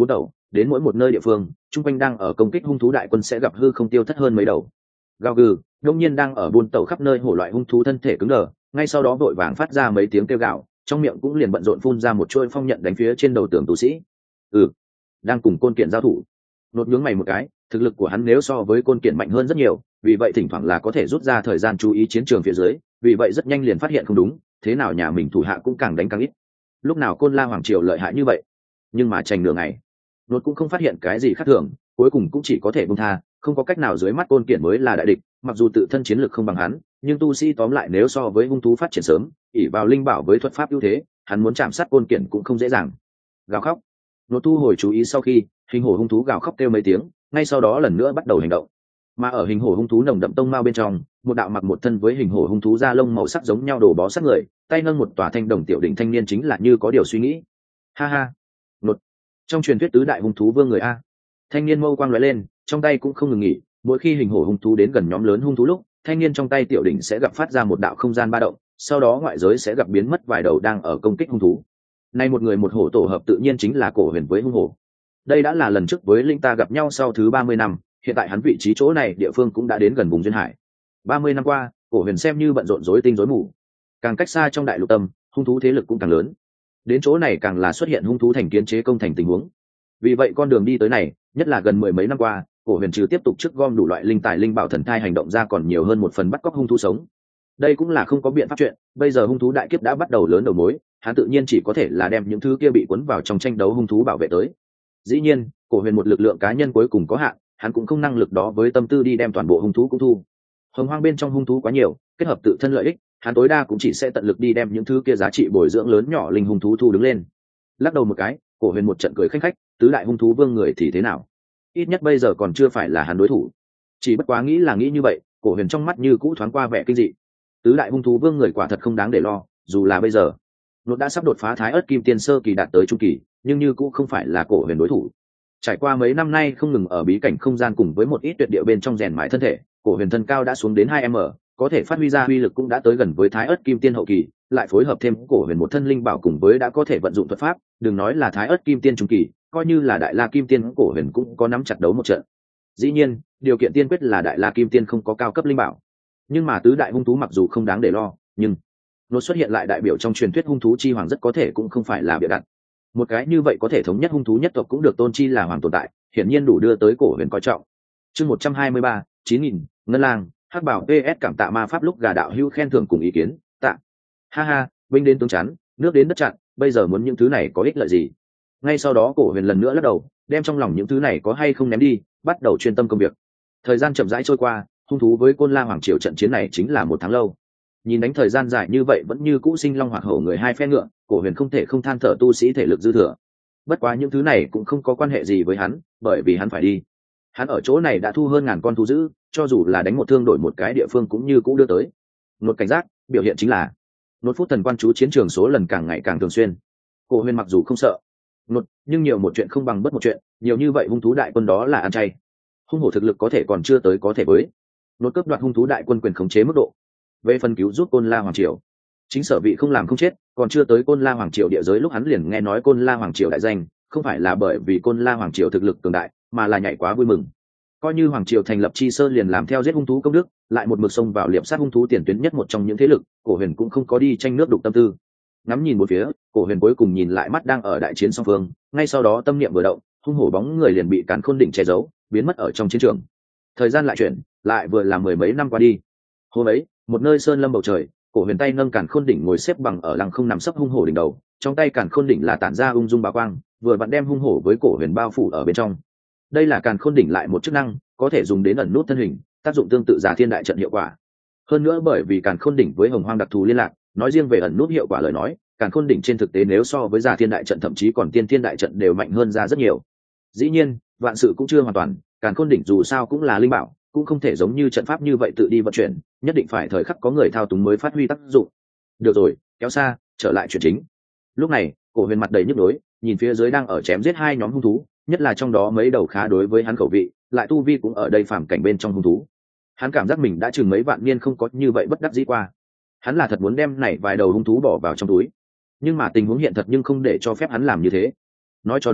đến mỗi một nơi địa phương chung quanh đang ở công kích hung thú đại quân sẽ gặp hư không tiêu thất hơn mấy đầu. Gào gừ, đông nhiên đang ở buôn tẩu khắp nơi hổ loại hung thú thân thể cứng đờ, ngay sau đó vội vàng phát ra mấy tiếng kêu gào, trong miệng cũng liền bận rộn phun ra một chuôi phong nhận đánh phía trên đầu tường tu sĩ. Ừ, đang cùng côn kiện giao thủ. Nốt nhướng mày một cái, thực lực của hắn nếu so với côn kiện mạnh hơn rất nhiều, vì vậy thỉnh thoảng là có thể rút ra thời gian chú ý chiến trường phía dưới, vì vậy rất nhanh liền phát hiện không đúng, thế nào nhà mình thủ hạ cũng càng đánh càng ít. Lúc nào Côn La Hoàng Triều lợi hại như vậy? Nhưng mà tranh nửa ngày, Nốt cũng không phát hiện cái gì khác thường, cuối cùng cũng chỉ có thể buông tha, không có cách nào, dưới mắt côn kiện mới là đại địch, mặc dù tự thân chiến lực không bằng hắn, nhưng tu sĩ tóm lại nếu so với hung thú phát triển sớm, ỷ vào linh bảo với thuật pháp ưu thế, hắn muốn chạm sát côn kiện cũng không dễ dàng. Gào khóc. Nốt thu hồi chú ý sau khi, hình hổ hung thú gào khóc kêu mấy tiếng, ngay sau đó lần nữa bắt đầu hành động. Mà ở hình hổ hung thú nồng đậm tông mao bên trong, một đạo mặc một thân với hình hổ hung thú da lông màu sắc giống nhau đổ bó sát người, tay nâng một tòa thanh đồng tiểu đỉnh thanh niên chính là như có điều suy nghĩ. Ha ha. Nốt. Trong truyền thuyết tứ đại hung thú vương người a. Thanh niên mâu quang lóe lên, trong tay cũng không ngừng nghỉ, mỗi khi hình hổ hung thú đến gần nhóm lớn hung thú lúc, thanh niên trong tay tiểu đỉnh sẽ gặp phát ra một đạo không gian ba động, sau đó ngoại giới sẽ gặp biến mất vài đầu đang ở công kích hung thú. Nay một người một hổ tổ hợp tự nhiên chính là Cổ Huyền với hung hổ. Đây đã là lần trước với linh ta gặp nhau sau thứ ba mươi năm, hiện tại hắn vị trí chỗ này địa phương cũng đã đến gần vùng duyên hải. ba mươi năm qua, Cổ Huyền xem như bận rộn rối tinh rối mù. Càng cách xa trong đại lục tâm, hung thú thế lực cũng càng lớn. Đến chỗ này càng là xuất hiện hung thú thành kiến chế công thành tình huống. Vì vậy con đường đi tới này, nhất là gần mười mấy năm qua, Cổ Huyền trừ tiếp tục trước gom đủ loại linh tài linh bảo thần thai hành động ra còn nhiều hơn một phần bắt cóc hung thú sống. Đây cũng là không có biện pháp chuyện, bây giờ hung thú đại kiếp đã bắt đầu lớn đầu mối, hắn tự nhiên chỉ có thể là đem những thứ kia bị cuốn vào trong tranh đấu hung thú bảo vệ tới. Dĩ nhiên, Cổ Huyền một lực lượng cá nhân cuối cùng có hạn, hắn cũng không năng lực đó với tâm tư đi đem toàn bộ hung thú cũng thu. Hồng hoang bên trong hung thú quá nhiều, kết hợp tự thân lợi ích, hắn tối đa cũng chỉ sẽ tận lực đi đem những thứ kia giá trị bồi dưỡng lớn nhỏ linh hung thú thu đứng lên. Lắc đầu một cái, Cổ Huyền một trận cười khanh khách, tứ đại hung thú vương người thì thế nào? Ít nhất bây giờ còn chưa phải là hắn đối thủ. Chỉ bất quá nghĩ là nghĩ như vậy, Cổ Huyền trong mắt như cũ thoáng qua vẻ kinh dị. Tứ đại hung thú vương người quả thật không đáng để lo, dù là bây giờ Nốt đã sắp đột phá Thái Ức Kim Tiên sơ kỳ đạt tới trung kỳ, nhưng như cũ không phải là Cổ Huyền đối thủ. Trải qua mấy năm nay không ngừng ở bí cảnh không gian cùng với một ít tuyệt địa bên trong rèn mãi thân thể, Cổ Huyền thân cao đã xuống đến hai mét, có thể phát huy ra uy lực cũng đã tới gần với Thái Ức Kim Tiên hậu kỳ, lại phối hợp thêm Cổ Huyền một thân linh bảo cùng với đã có thể vận dụng thuật pháp, đừng nói là Thái Ức Kim Tiên trung kỳ, coi như là Đại La Kim Tiên, Cổ Huyền cũng có nắm chặt đấu một trận. Dĩ nhiên, điều kiện tiên quyết là Đại La Kim Tiên không có cao cấp linh bảo. Nhưng mà tứ đại hung thú mặc dù không đáng để lo, nhưng nó xuất hiện lại đại biểu trong truyền thuyết hung thú chi hoàng rất có thể cũng không phải là bịa đặt. Một cái như vậy có thể thống nhất hung thú nhất tộc cũng được tôn chi là hoàng tồn tại, hiển nhiên đủ đưa tới Cổ Huyền coi trọng. Chương một trăm hai mươi ba, chín nghìn, Ngân Lang, Hắc Bảo pê ét cảm tạ ma pháp lúc gà đạo hữu khen thưởng cùng ý kiến, tạ. Ha ha, binh đến tướng chắn, nước đến đất chặn, bây giờ muốn những thứ này có ích lợi gì? Ngay sau đó Cổ Huyền lần nữa lắc đầu, đem trong lòng những thứ này có hay không ném đi, bắt đầu chuyên tâm công việc. Thời gian chậm rãi trôi qua, hung thú với Côn La Hoàng Triều trận chiến này chính là một tháng lâu. Nhìn đánh thời gian dài như vậy vẫn như cũ sinh long hoạt hổ người hai phe ngựa, Cổ Huyền không thể không than thở tu sĩ thể lực dư thừa. Bất quá những thứ này cũng không có quan hệ gì với hắn, bởi vì hắn phải đi. Hắn ở chỗ này đã thu hơn ngàn con thú dữ, cho dù là đánh một thương đổi một cái địa phương cũng như cũ đưa tới. Nốt cảnh giác, biểu hiện chính là Nốt phút thần quan chú chiến trường số lần càng ngày càng thường xuyên. Cổ Huyền mặc dù không sợ Nốt, nhưng nhiều một chuyện không bằng bất một chuyện, nhiều như vậy hung thú đại quân đó là ăn chay. Hung hổ thực lực có thể còn chưa tới có thể với. Nốt cướp đoạt hung thú đại quân quyền khống chế mức độ. Về phần cứu giúp Côn La Hoàng Triều, chính sở vị không làm không chết, còn chưa tới Côn La Hoàng Triều địa giới lúc hắn liền nghe nói Côn La Hoàng Triều đại danh, không phải là bởi vì Côn La Hoàng Triều thực lực cường đại, mà là nhảy quá vui mừng. Coi như Hoàng Triều thành lập chi sơn liền làm theo giết hung thú công đức, lại một mực sông vào liệp sát hung thú tiền tuyến nhất một trong những thế lực, Cổ Huyền cũng không có đi tranh nước đục tâm tư. Ngắm nhìn một phía, Cổ Huyền cuối cùng nhìn lại mắt đang ở đại chiến song phương, ngay sau đó tâm niệm vừa động, hung hổ bóng người liền bị Càn Khôn đỉnh che giấu, biến mất ở trong chiến trường. Thời gian lại chuyển, lại vừa là mười mấy năm qua đi. Hôm ấy, một nơi sơn lâm bầu trời, Cổ Huyền tay nâng Càn Khôn đỉnh ngồi xếp bằng ở lăng không nằm sấp hung hổ đỉnh đầu, trong tay Càn Khôn đỉnh là tản ra ung dung bá quang, vừa vặn đem hung hổ với Cổ Huyền bao phủ ở bên trong. Đây là Càn Khôn đỉnh lại một chức năng, có thể dùng đến ẩn nút thân hình, tác dụng tương tự Già Thiên Đại trận hiệu quả. Hơn nữa bởi vì Càn Khôn đỉnh với Hồng Hoang đặc thù liên lạc, nói riêng về ẩn nút hiệu quả lời nói, Càn Khôn đỉnh trên thực tế nếu so với Già Thiên Đại trận thậm chí còn Tiên Thiên Đại trận đều mạnh hơn ra rất nhiều. Dĩ nhiên, vạn sự cũng chưa hoàn toàn, Càn Khôn đỉnh dù sao cũng là linh bảo, cũng không thể giống như trận pháp như vậy tự đi vận chuyển, nhất định phải thời khắc có người thao túng mới phát huy tác dụng. Được rồi, kéo xa, trở lại chuyện chính. Lúc này, Cổ Huyền mặt đầy nhức nhối, nhìn phía dưới đang ở chém giết hai nhóm hung thú, nhất là trong đó mấy đầu khá đối với hắn khẩu vị, lại tu vi cũng ở đây phàm cảnh bên trong hung thú. Hắn cảm giác mình đã chừng mấy vạn niên không có như vậy bất đắc dĩ qua. Hắn là thật muốn đem này vài đầu hung thú bỏ vào trong túi, nhưng mà tình huống hiện thật nhưng không để cho phép hắn làm như thế. Nói cho đúng,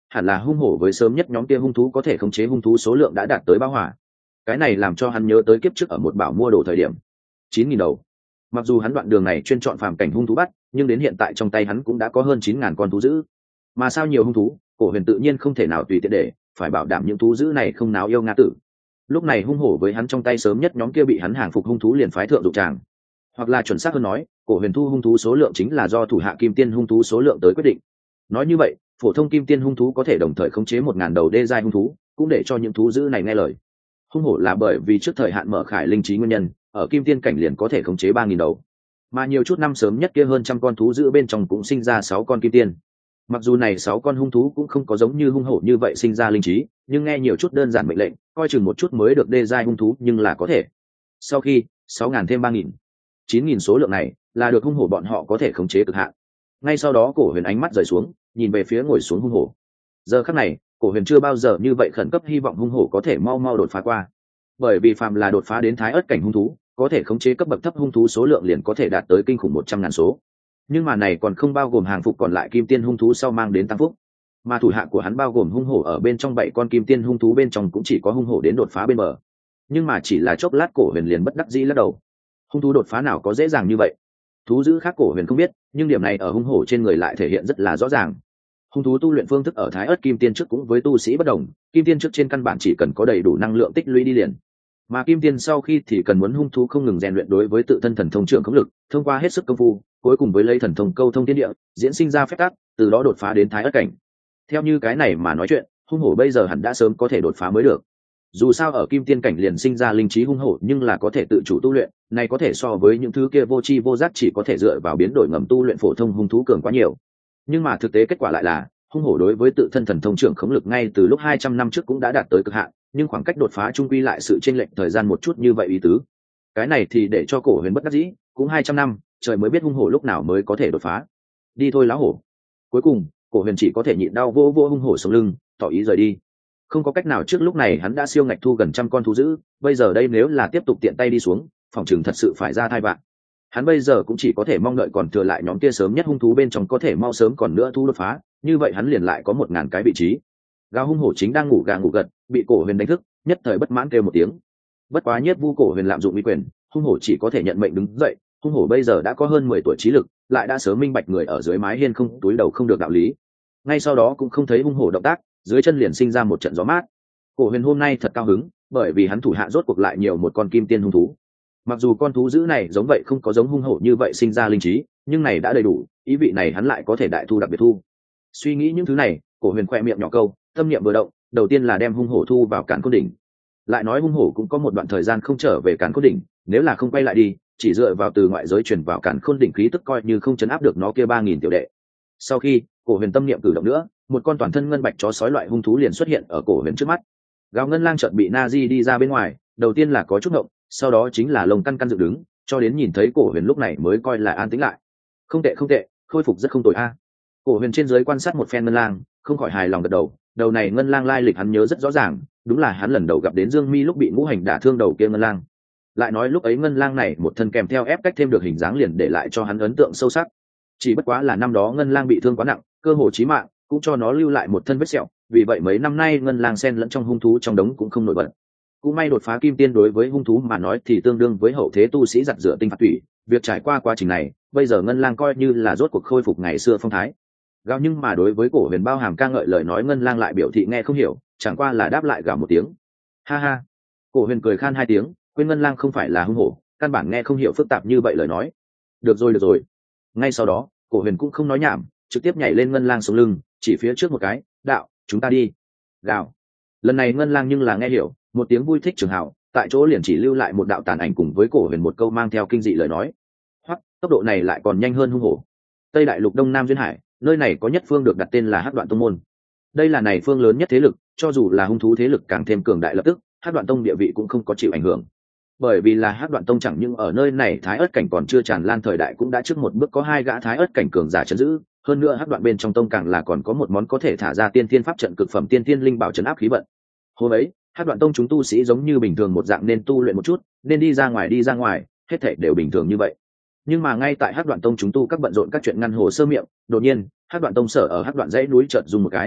hẳn là hung hổ với sớm nhất nhóm kia hung thú có thể khống chế hung thú số lượng đã đạt tới bão hỏa. Cái này làm cho hắn nhớ tới kiếp trước ở một bảo mua đồ thời điểm chín nghìn đầu. Mặc dù hắn đoạn đường này chuyên chọn phàm cảnh hung thú bắt, nhưng đến hiện tại trong tay hắn cũng đã có hơn chín ngàn con thú dữ. Mà sao nhiều hung thú, Cổ Huyền tự nhiên không thể nào tùy tiện để, phải bảo đảm những thú dữ này không náo yêu ngã tử. Lúc này hung hổ với hắn trong tay sớm nhất nhóm kia bị hắn hàng phục hung thú liền phái thượng dụng tràng. Hoặc là chuẩn xác hơn nói, Cổ Huyền thu hung thú số lượng chính là do thủ hạ kim tiên hung thú số lượng tới quyết định. Nói như vậy, phổ thông kim tiên hung thú có thể đồng thời khống chế một ngàn đầu đê giai hung thú, cũng để cho những thú dữ này nghe lời. Hung hổ là bởi vì trước thời hạn mở khải linh trí nguyên nhân, ở kim tiên cảnh liền có thể khống chế ba nghìn đầu. Mà nhiều chút năm sớm nhất kia hơn trăm con thú dữ bên trong cũng sinh ra sáu con kim tiên. Mặc dù này sáu con hung thú cũng không có giống như hung hổ như vậy sinh ra linh trí, nhưng nghe nhiều chút đơn giản mệnh lệnh, coi chừng một chút mới được đê giai hung thú nhưng là có thể. Sau khi sáu ngàn thêm ba nghìn, chín nghìn số lượng này là được hung hổ bọn họ có thể khống chế cực hạn. Ngay sau đó Cổ Huyền ánh mắt rời xuống, nhìn về phía ngồi xuống hung hổ. Giờ khắc này, Cổ Huyền chưa bao giờ như vậy khẩn cấp hy vọng hung hổ có thể mau mau đột phá qua. Bởi vì phàm là đột phá đến thái ớt cảnh hung thú, có thể khống chế cấp bậc thấp hung thú số lượng liền có thể đạt tới kinh khủng một trăm ngàn số. Nhưng mà này còn không bao gồm hàng phục còn lại kim tiên hung thú sau mang đến tăng phúc. Mà thủ hạ của hắn bao gồm hung hổ ở bên trong bảy con kim tiên hung thú bên trong cũng chỉ có hung hổ đến đột phá bên bờ. Nhưng mà chỉ là chốc lát Cổ Huyền liền bất đắc dĩ lắc đầu. Hung thú đột phá nào có dễ dàng như vậy? Thú dữ khác Cổ Huyền không biết, nhưng điểm này ở hung hổ trên người lại thể hiện rất là rõ ràng. Hung thú tu luyện phương thức ở thái ớt kim tiên trước cũng với tu sĩ bất đồng, kim tiên trước trên căn bản chỉ cần có đầy đủ năng lượng tích lũy đi liền, mà kim tiên sau khi thì cần muốn hung thú không ngừng rèn luyện đối với tự thân thần thông trưởng khống lực, thông qua hết sức công phu, cuối cùng với lấy thần thông câu thông thiên địa, diễn sinh ra phép tắc, từ đó đột phá đến thái ớt cảnh. Theo như cái này mà nói chuyện, hung hổ bây giờ hẳn đã sớm có thể đột phá mới được. Dù sao ở kim tiên cảnh liền sinh ra linh trí hung hổ nhưng là có thể tự chủ tu luyện, này có thể so với những thứ kia vô tri vô giác chỉ có thể dựa vào biến đổi ngầm tu luyện phổ thông hung thú cường quá nhiều. Nhưng mà thực tế kết quả lại là hung hổ đối với tự thân thần thông trưởng khống lực ngay từ lúc hai trăm năm trước cũng đã đạt tới cực hạn, nhưng khoảng cách đột phá trung quy lại sự chênh lệch thời gian một chút như vậy ý tứ. Cái này thì để cho Cổ Huyền bất đắc dĩ, cũng hai trăm năm, trời mới biết hung hổ lúc nào mới có thể đột phá. Đi thôi lão hổ. Cuối cùng, Cổ Huyền chỉ có thể nhịn đau vô vô hung hổ sống lưng, tỏ ý rời đi. Không có cách nào, trước lúc này hắn đã siêu ngạch thu gần trăm con thú dữ, bây giờ đây nếu là tiếp tục tiện tay đi xuống, phòng trường thật sự phải ra thai vạn. Hắn bây giờ cũng chỉ có thể mong đợi còn thừa lại nhóm kia sớm nhất hung thú bên trong có thể mau sớm còn nữa thu đột phá, như vậy hắn liền lại có một ngàn cái vị trí. Gào hung hổ chính đang ngủ gà ngủ gật, bị Cổ Huyền đánh thức, nhất thời bất mãn kêu một tiếng. Bất quá Nhiếp Vu Cổ Huyền lạm dụng uy quyền, hung hổ chỉ có thể nhận mệnh đứng dậy. Hung hổ bây giờ đã có hơn mười tuổi trí lực, lại đã sớm minh bạch người ở dưới mái hiên không túi đầu không được đạo lý. Ngay sau đó cũng không thấy hung hổ động tác, dưới chân liền sinh ra một trận gió mát. Cổ Huyền hôm nay thật cao hứng, bởi vì hắn thủ hạ rốt cuộc lại nhiều một con kim tiên hung thú. Mặc dù con thú dữ này giống vậy không có giống hung hổ như vậy sinh ra linh trí, nhưng này đã đầy đủ, ý vị này hắn lại có thể đại thu đặc biệt thu. Suy nghĩ những thứ này, Cổ Huyền khoe miệng nhỏ câu, tâm niệm vừa động, đầu tiên là đem hung hổ thu vào Càn Khôn đỉnh. Lại nói hung hổ cũng có một đoạn thời gian không trở về Càn Khôn đỉnh, nếu là không quay lại đi, chỉ dựa vào từ ngoại giới truyền vào Càn Khôn đỉnh khí tức coi như không chấn áp được nó kia ba nghìn tiểu đệ. Sau khi Cổ Huyền tâm niệm cử động nữa, một con toàn thân ngân bạch chó sói loại hung thú liền xuất hiện ở Cổ Huyền trước mắt. Gào ngân lang chợt bị Nazi đi ra bên ngoài, đầu tiên là có chút ngộng, sau đó chính là lồng căn căn dựng đứng, cho đến nhìn thấy Cổ Huyền lúc này mới coi là an tĩnh lại. Không tệ không tệ, khôi phục rất không tồi a. Cổ Huyền trên dưới quan sát một phen ngân lang, không khỏi hài lòng gật đầu. Đầu này ngân lang lai lịch hắn nhớ rất rõ ràng, đúng là hắn lần đầu gặp đến Dương Mi lúc bị ngũ hành đả thương đầu kia ngân lang. Lại nói lúc ấy ngân lang này một thân kèm theo ép cách thêm được hình dáng liền để lại cho hắn ấn tượng sâu sắc. Chỉ bất quá là năm đó ngân lang bị thương quá nặng, cơ hồ chí mạng, cũng cho nó lưu lại một thân vết sẹo, vì vậy mấy năm nay ngân lang xen lẫn trong hung thú trong đống cũng không nổi bật. Cũng may đột phá kim tiên đối với hung thú mà nói thì tương đương với hậu thế tu sĩ giặt rửa tinh phạt thủy, việc trải qua quá trình này, bây giờ ngân lang coi như là rốt cuộc khôi phục ngày xưa phong thái. Gào nhưng mà đối với Cổ Huyền bao hàm ca ngợi lời nói ngân lang lại biểu thị nghe không hiểu, chẳng qua là đáp lại gào một tiếng. Ha ha. Cổ Huyền cười khan hai tiếng, quên ngân lang không phải là hung hổ, căn bản nghe không hiểu phức tạp như vậy lời nói. Được rồi được rồi. Ngay sau đó, Cổ Huyền cũng không nói nhảm, trực tiếp nhảy lên ngân lang sống lưng, chỉ phía trước một cái, đạo, chúng ta đi. Gào. Lần này ngân lang nhưng là nghe hiểu, một tiếng vui thích trường hào, tại chỗ liền chỉ lưu lại một đạo tàn ảnh cùng với Cổ Huyền một câu mang theo kinh dị lời nói. Hoặc tốc độ này lại còn nhanh hơn hung hổ. Tây đại lục đông nam duyên hải, nơi này có nhất phương được đặt tên là Hắc Đoạn Tông môn. Đây là này phương lớn nhất thế lực, cho dù là hung thú thế lực càng thêm cường đại lập tức, Hắc Đoạn Tông địa vị cũng không có chịu ảnh hưởng. Bởi vì là Hắc Đoạn Tông chẳng những ở nơi này thái ớt cảnh còn chưa tràn lan thời đại cũng đã trước một bước có hai gã thái ớt cảnh cường giả trấn giữ, hơn nữa Hắc Đoạn bên trong tông càng là còn có một món có thể thả ra tiên thiên pháp trận cực phẩm tiên thiên linh bảo trấn áp khí vận. Hôm ấy, Hắc Đoạn Tông chúng tu sĩ giống như bình thường một dạng nên tu luyện một chút, nên đi ra ngoài đi ra ngoài, hết thảy đều bình thường như vậy. Nhưng mà ngay tại Hắc Đoạn Tông chúng tu các bận rộn các chuyện ngăn hồ sơ miệng, đột nhiên Hắc Đoạn Tông sở ở Hắc Đoạn dãy núi chợt rung một cái.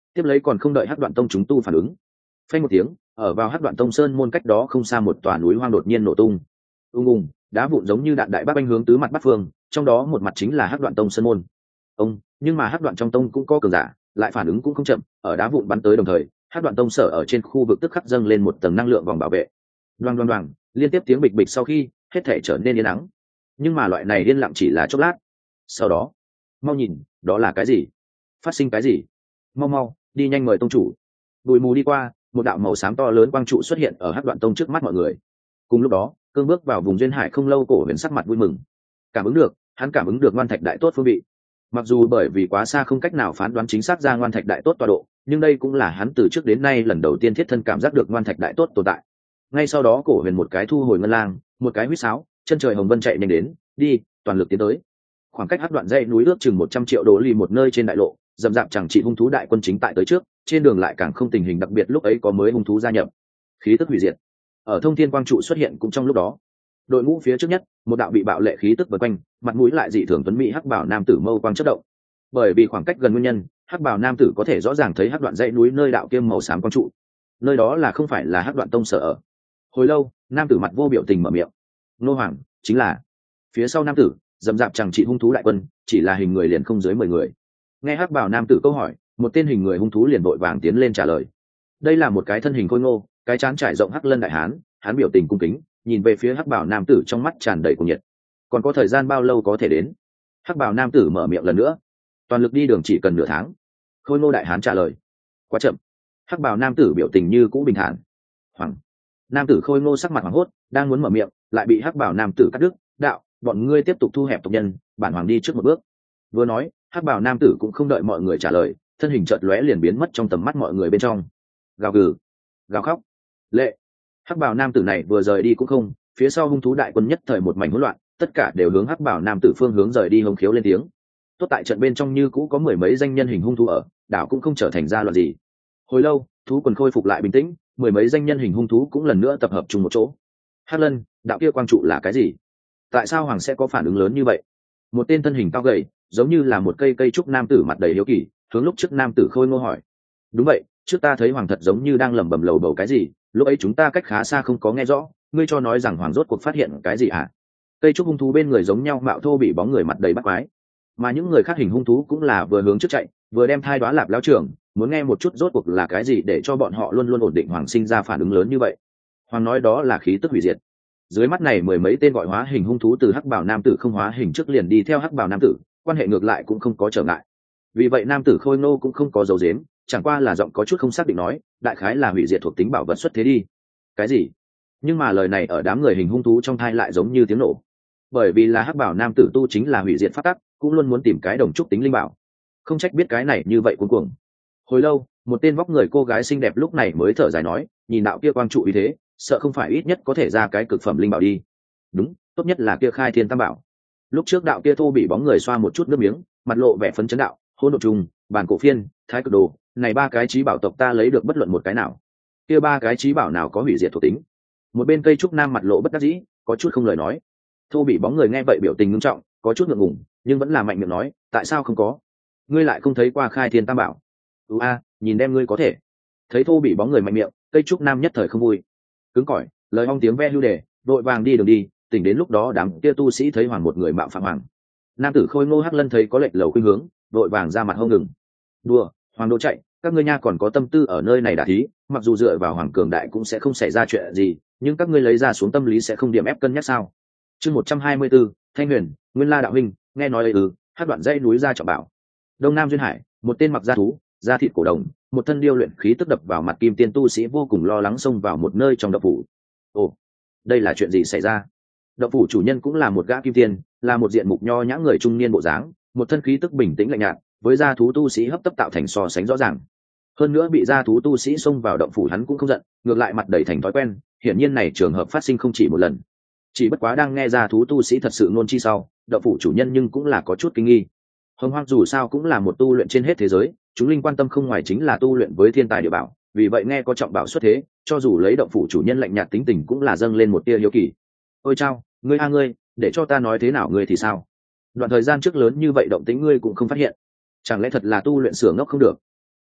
tiếp lấy còn không đợi hắc đoạn tông chúng tu phản ứng, phanh một tiếng, ở vào hắc đoạn tông sơn môn cách đó không xa một tòa núi hoang đột nhiên nổ tung, ung ung, đá vụn giống như đạn đại bác banh hướng tứ mặt bắt phương, trong đó một mặt chính là hắc đoạn tông sơn môn. Ông, nhưng mà hắc đoạn trong tông cũng có cường giả, lại phản ứng cũng không chậm, ở đá vụn bắn tới đồng thời, hắc đoạn tông sở ở trên khu vực tức khắc dâng lên một tầng năng lượng vòng bảo vệ. Đoàng đoàng đoàng, liên tiếp tiếng bịch bịch sau khi, hết thể trở nên yên ắng. Nhưng mà loại này yên lặng chỉ là chốc lát. Sau đó, mau nhìn, đó là cái gì? Phát sinh cái gì? Mau mau, đi nhanh mời tông chủ. Bụi mù đi qua, một đạo màu xám to lớn quang trụ xuất hiện ở hắc đoạn tông trước mắt mọi người. Cùng lúc đó, cương bước vào vùng duyên hải không lâu, cổ huyền sắc mặt vui mừng. Cảm ứng được, hắn cảm ứng được ngoan thạch đại tốt phương vị. Mặc dù bởi vì quá xa không cách nào phán đoán chính xác ra ngoan thạch đại tốt tọa độ, nhưng đây cũng là hắn từ trước đến nay lần đầu tiên thiết thân cảm giác được ngoan thạch đại tốt tồn tại. Ngay sau đó cổ huyền một cái thu hồi ngân lang, một cái huýt sáo, chân trời hồng vân chạy nhanh đến, đi, toàn lực tiến tới. Khoảng cách hắc đoạn dãy núi ước chừng một trăm triệu đô ly một nơi trên đại lộ, dầm dạp chẳng trị hung thú đại quân chính tại tới trước, trên đường lại càng không tình hình đặc biệt, lúc ấy có mới hung thú gia nhập, khí tức hủy diệt. Ở thông thiên quang trụ xuất hiện cũng trong lúc đó, đội ngũ phía trước nhất, một đạo bị bạo lệ khí tức vây quanh, mặt mũi lại dị thường tuấn mỹ hắc bảo nam tử mâu quang chớp động. Bởi vì khoảng cách gần nguyên nhân, hắc bảo nam tử có thể rõ ràng thấy hắc đoạn dãy núi nơi đạo kiêm màu xám quang trụ. Nơi đó là không phải là hắc đoạn tông sở ở. Hồi lâu, nam tử mặt vô biểu tình mở miệng. Nô hoàng, chính là. Phía sau nam tử, dầm dạp chẳng trị hung thú đại quân, chỉ là hình người liền không dưới mười người. Nghe hắc bảo nam tử câu hỏi, một tên hình người hung thú liền vội vàng tiến lên trả lời. Đây là một cái thân hình khôi ngô, cái trán trải rộng hắc lân đại hán, hắn biểu tình cung kính, nhìn về phía hắc bảo nam tử trong mắt tràn đầy cuồng nhiệt. Còn có thời gian bao lâu có thể đến? Hắc bảo nam tử mở miệng lần nữa. Toàn lực đi đường chỉ cần nửa tháng. Khôi ngô đại hán trả lời. Quá chậm. Hắc bảo nam tử biểu tình như cũ bình thản. Hoàng. Nam tử khôi ngô sắc mặt hoảng hốt, đang muốn mở miệng, lại bị hắc bảo nam tử cắt đứt. Đạo, bọn ngươi tiếp tục thu hẹp tộc nhân, bản hoàng đi trước một bước. Vừa nói, hắc bảo nam tử cũng không đợi mọi người trả lời, thân hình chợt lóe liền biến mất trong tầm mắt mọi người bên trong. Gào gừ, gào khóc, lệ. Hắc bảo nam tử này vừa rời đi cũng không, phía sau hung thú đại quân nhất thời một mảnh hỗn loạn, tất cả đều hướng hắc bảo nam tử phương hướng rời đi, hống khiếu lên tiếng. Tốt tại trận bên trong như cũ có mười mấy danh nhân hình hung thú ở, đảo cũng không trở thành ra loạn gì. Hồi lâu, thú quần khôi phục lại bình tĩnh, mười mấy danh nhân hình hung thú cũng lần nữa tập hợp chung một chỗ. Hắc lân, đạo kia quang trụ là cái gì? Tại sao hoàng sẽ có phản ứng lớn như vậy? Một tên thân hình cao gầy, giống như là một cây cây trúc nam tử mặt đầy hiếu kỳ, hướng lúc trước nam tử khôi ngô hỏi. Đúng vậy, trước ta thấy hoàng thật giống như đang lẩm bẩm lầu bầu cái gì, lúc ấy chúng ta cách khá xa không có nghe rõ, ngươi cho nói rằng hoàng rốt cuộc phát hiện cái gì hả? Cây trúc hung thú bên người giống nhau mạo thô bị bóng người mặt đầy bắt quái, mà những người khác hình hung thú cũng là vừa hướng trước chạy, vừa đem thai đoá lạp lão trưởng, muốn nghe một chút rốt cuộc là cái gì để cho bọn họ luôn luôn ổn định hoàng sinh ra phản ứng lớn như vậy. Hoàng nói đó là khí tức hủy diệt. Dưới mắt này mười mấy tên gọi hóa hình hung thú từ hắc bảo nam tử không hóa hình trước liền đi theo hắc bảo nam tử, quan hệ ngược lại cũng không có trở ngại. Vì vậy nam tử khôi ngô cũng không có dấu dếm, chẳng qua là giọng có chút không xác định nói, đại khái là hủy diệt thuộc tính bảo vật xuất thế đi. Cái gì? Nhưng mà lời này ở đám người hình hung thú trong thai lại giống như tiếng nổ. Bởi vì là hắc bảo nam tử tu chính là hủy diệt pháp tắc, cũng luôn muốn tìm cái đồng trúc tính linh bảo. Không trách biết cái này như vậy cuống cuồng. Hồi lâu, một tên vóc người cô gái xinh đẹp lúc này mới thở dài nói, nhìn đạo kia quang trụ ý thế, sợ không phải ít nhất có thể ra cái cực phẩm linh bảo đi. Đúng, tốt nhất là kia khai thiên tam bảo. Lúc trước đạo kia thô bị bóng người xoa một chút nước miếng, mặt lộ vẻ phấn chấn đạo, hôn độn trùng, bản cổ phiên, thái cực đồ, này ba cái trí bảo tộc ta lấy được bất luận một cái nào. Kia ba cái trí bảo nào có hủy diệt thuộc tính? Một bên cây trúc nam mặt lộ bất đắc dĩ, có chút không lời nói. Thô bị bóng người nghe vậy biểu tình nghiêm trọng, có chút ngượng ngùng, nhưng vẫn là mạnh miệng nói, tại sao không có? Ngươi lại không thấy qua khai thiên tam bảo? Ừ a, nhìn đem ngươi có thể. Thấy thô bị bóng người mạnh miệng, cây trúc nam nhất thời không vui. Cứng cỏi, lời ong tiếng ve lưu đề, đội vàng đi đường đi, tỉnh đến lúc đó đám kia tu sĩ thấy hoàng một người mạo phạm hoàng. Nam tử khôi ngô hắc lân thấy có lệch lầu khuynh hướng, đội vàng ra mặt hông ngừng. Đùa, hoàng đô chạy, các ngươi nha còn có tâm tư ở nơi này đả thí, mặc dù dựa vào hoàng cường đại cũng sẽ không xảy ra chuyện gì, nhưng các ngươi lấy ra xuống tâm lý sẽ không điểm ép cân nhắc sao? Chương một trăm hai mươi 124, Thanh Huyền, Nguyên La đạo huynh, nghe nói ừ, hát đoạn dãy núi ra trọng bảo. Đông Nam duyên hải, một tên mặc da thú, da thịt cổ đồng, một thân điêu luyện khí tức đập vào mặt kim tiên tu sĩ vô cùng lo lắng xông vào một nơi trong động phủ. Ồ, đây là chuyện gì xảy ra? Động phủ chủ nhân cũng là một gã kim tiên, là một diện mục nho nhã người trung niên bộ dáng, một thân khí tức bình tĩnh lạnh nhạt, với da thú tu sĩ hấp tấp tạo thành so sánh rõ ràng. Hơn nữa bị da thú tu sĩ xông vào động phủ hắn cũng không giận, ngược lại mặt đầy thành thói quen, hiển nhiên này trường hợp phát sinh không chỉ một lần. Chỉ bất quá đang nghe da thú tu sĩ thật sự ngôn chi sau, động phủ chủ nhân nhưng cũng là có chút kinh nghi. Hồng Hoang dù sao cũng là một tu luyện trên hết thế giới, chúng linh quan tâm không ngoài chính là tu luyện với thiên tài địa bảo, vì vậy nghe có trọng bảo xuất thế, cho dù lấy động phủ chủ nhân lạnh nhạt tính tình cũng là dâng lên một tia hiếu kỳ. Ôi chao, ngươi a ngươi, để cho ta nói thế nào ngươi thì sao? Đoạn thời gian trước lớn như vậy động tĩnh ngươi cũng không phát hiện, chẳng lẽ thật là tu luyện sửa ngốc không được?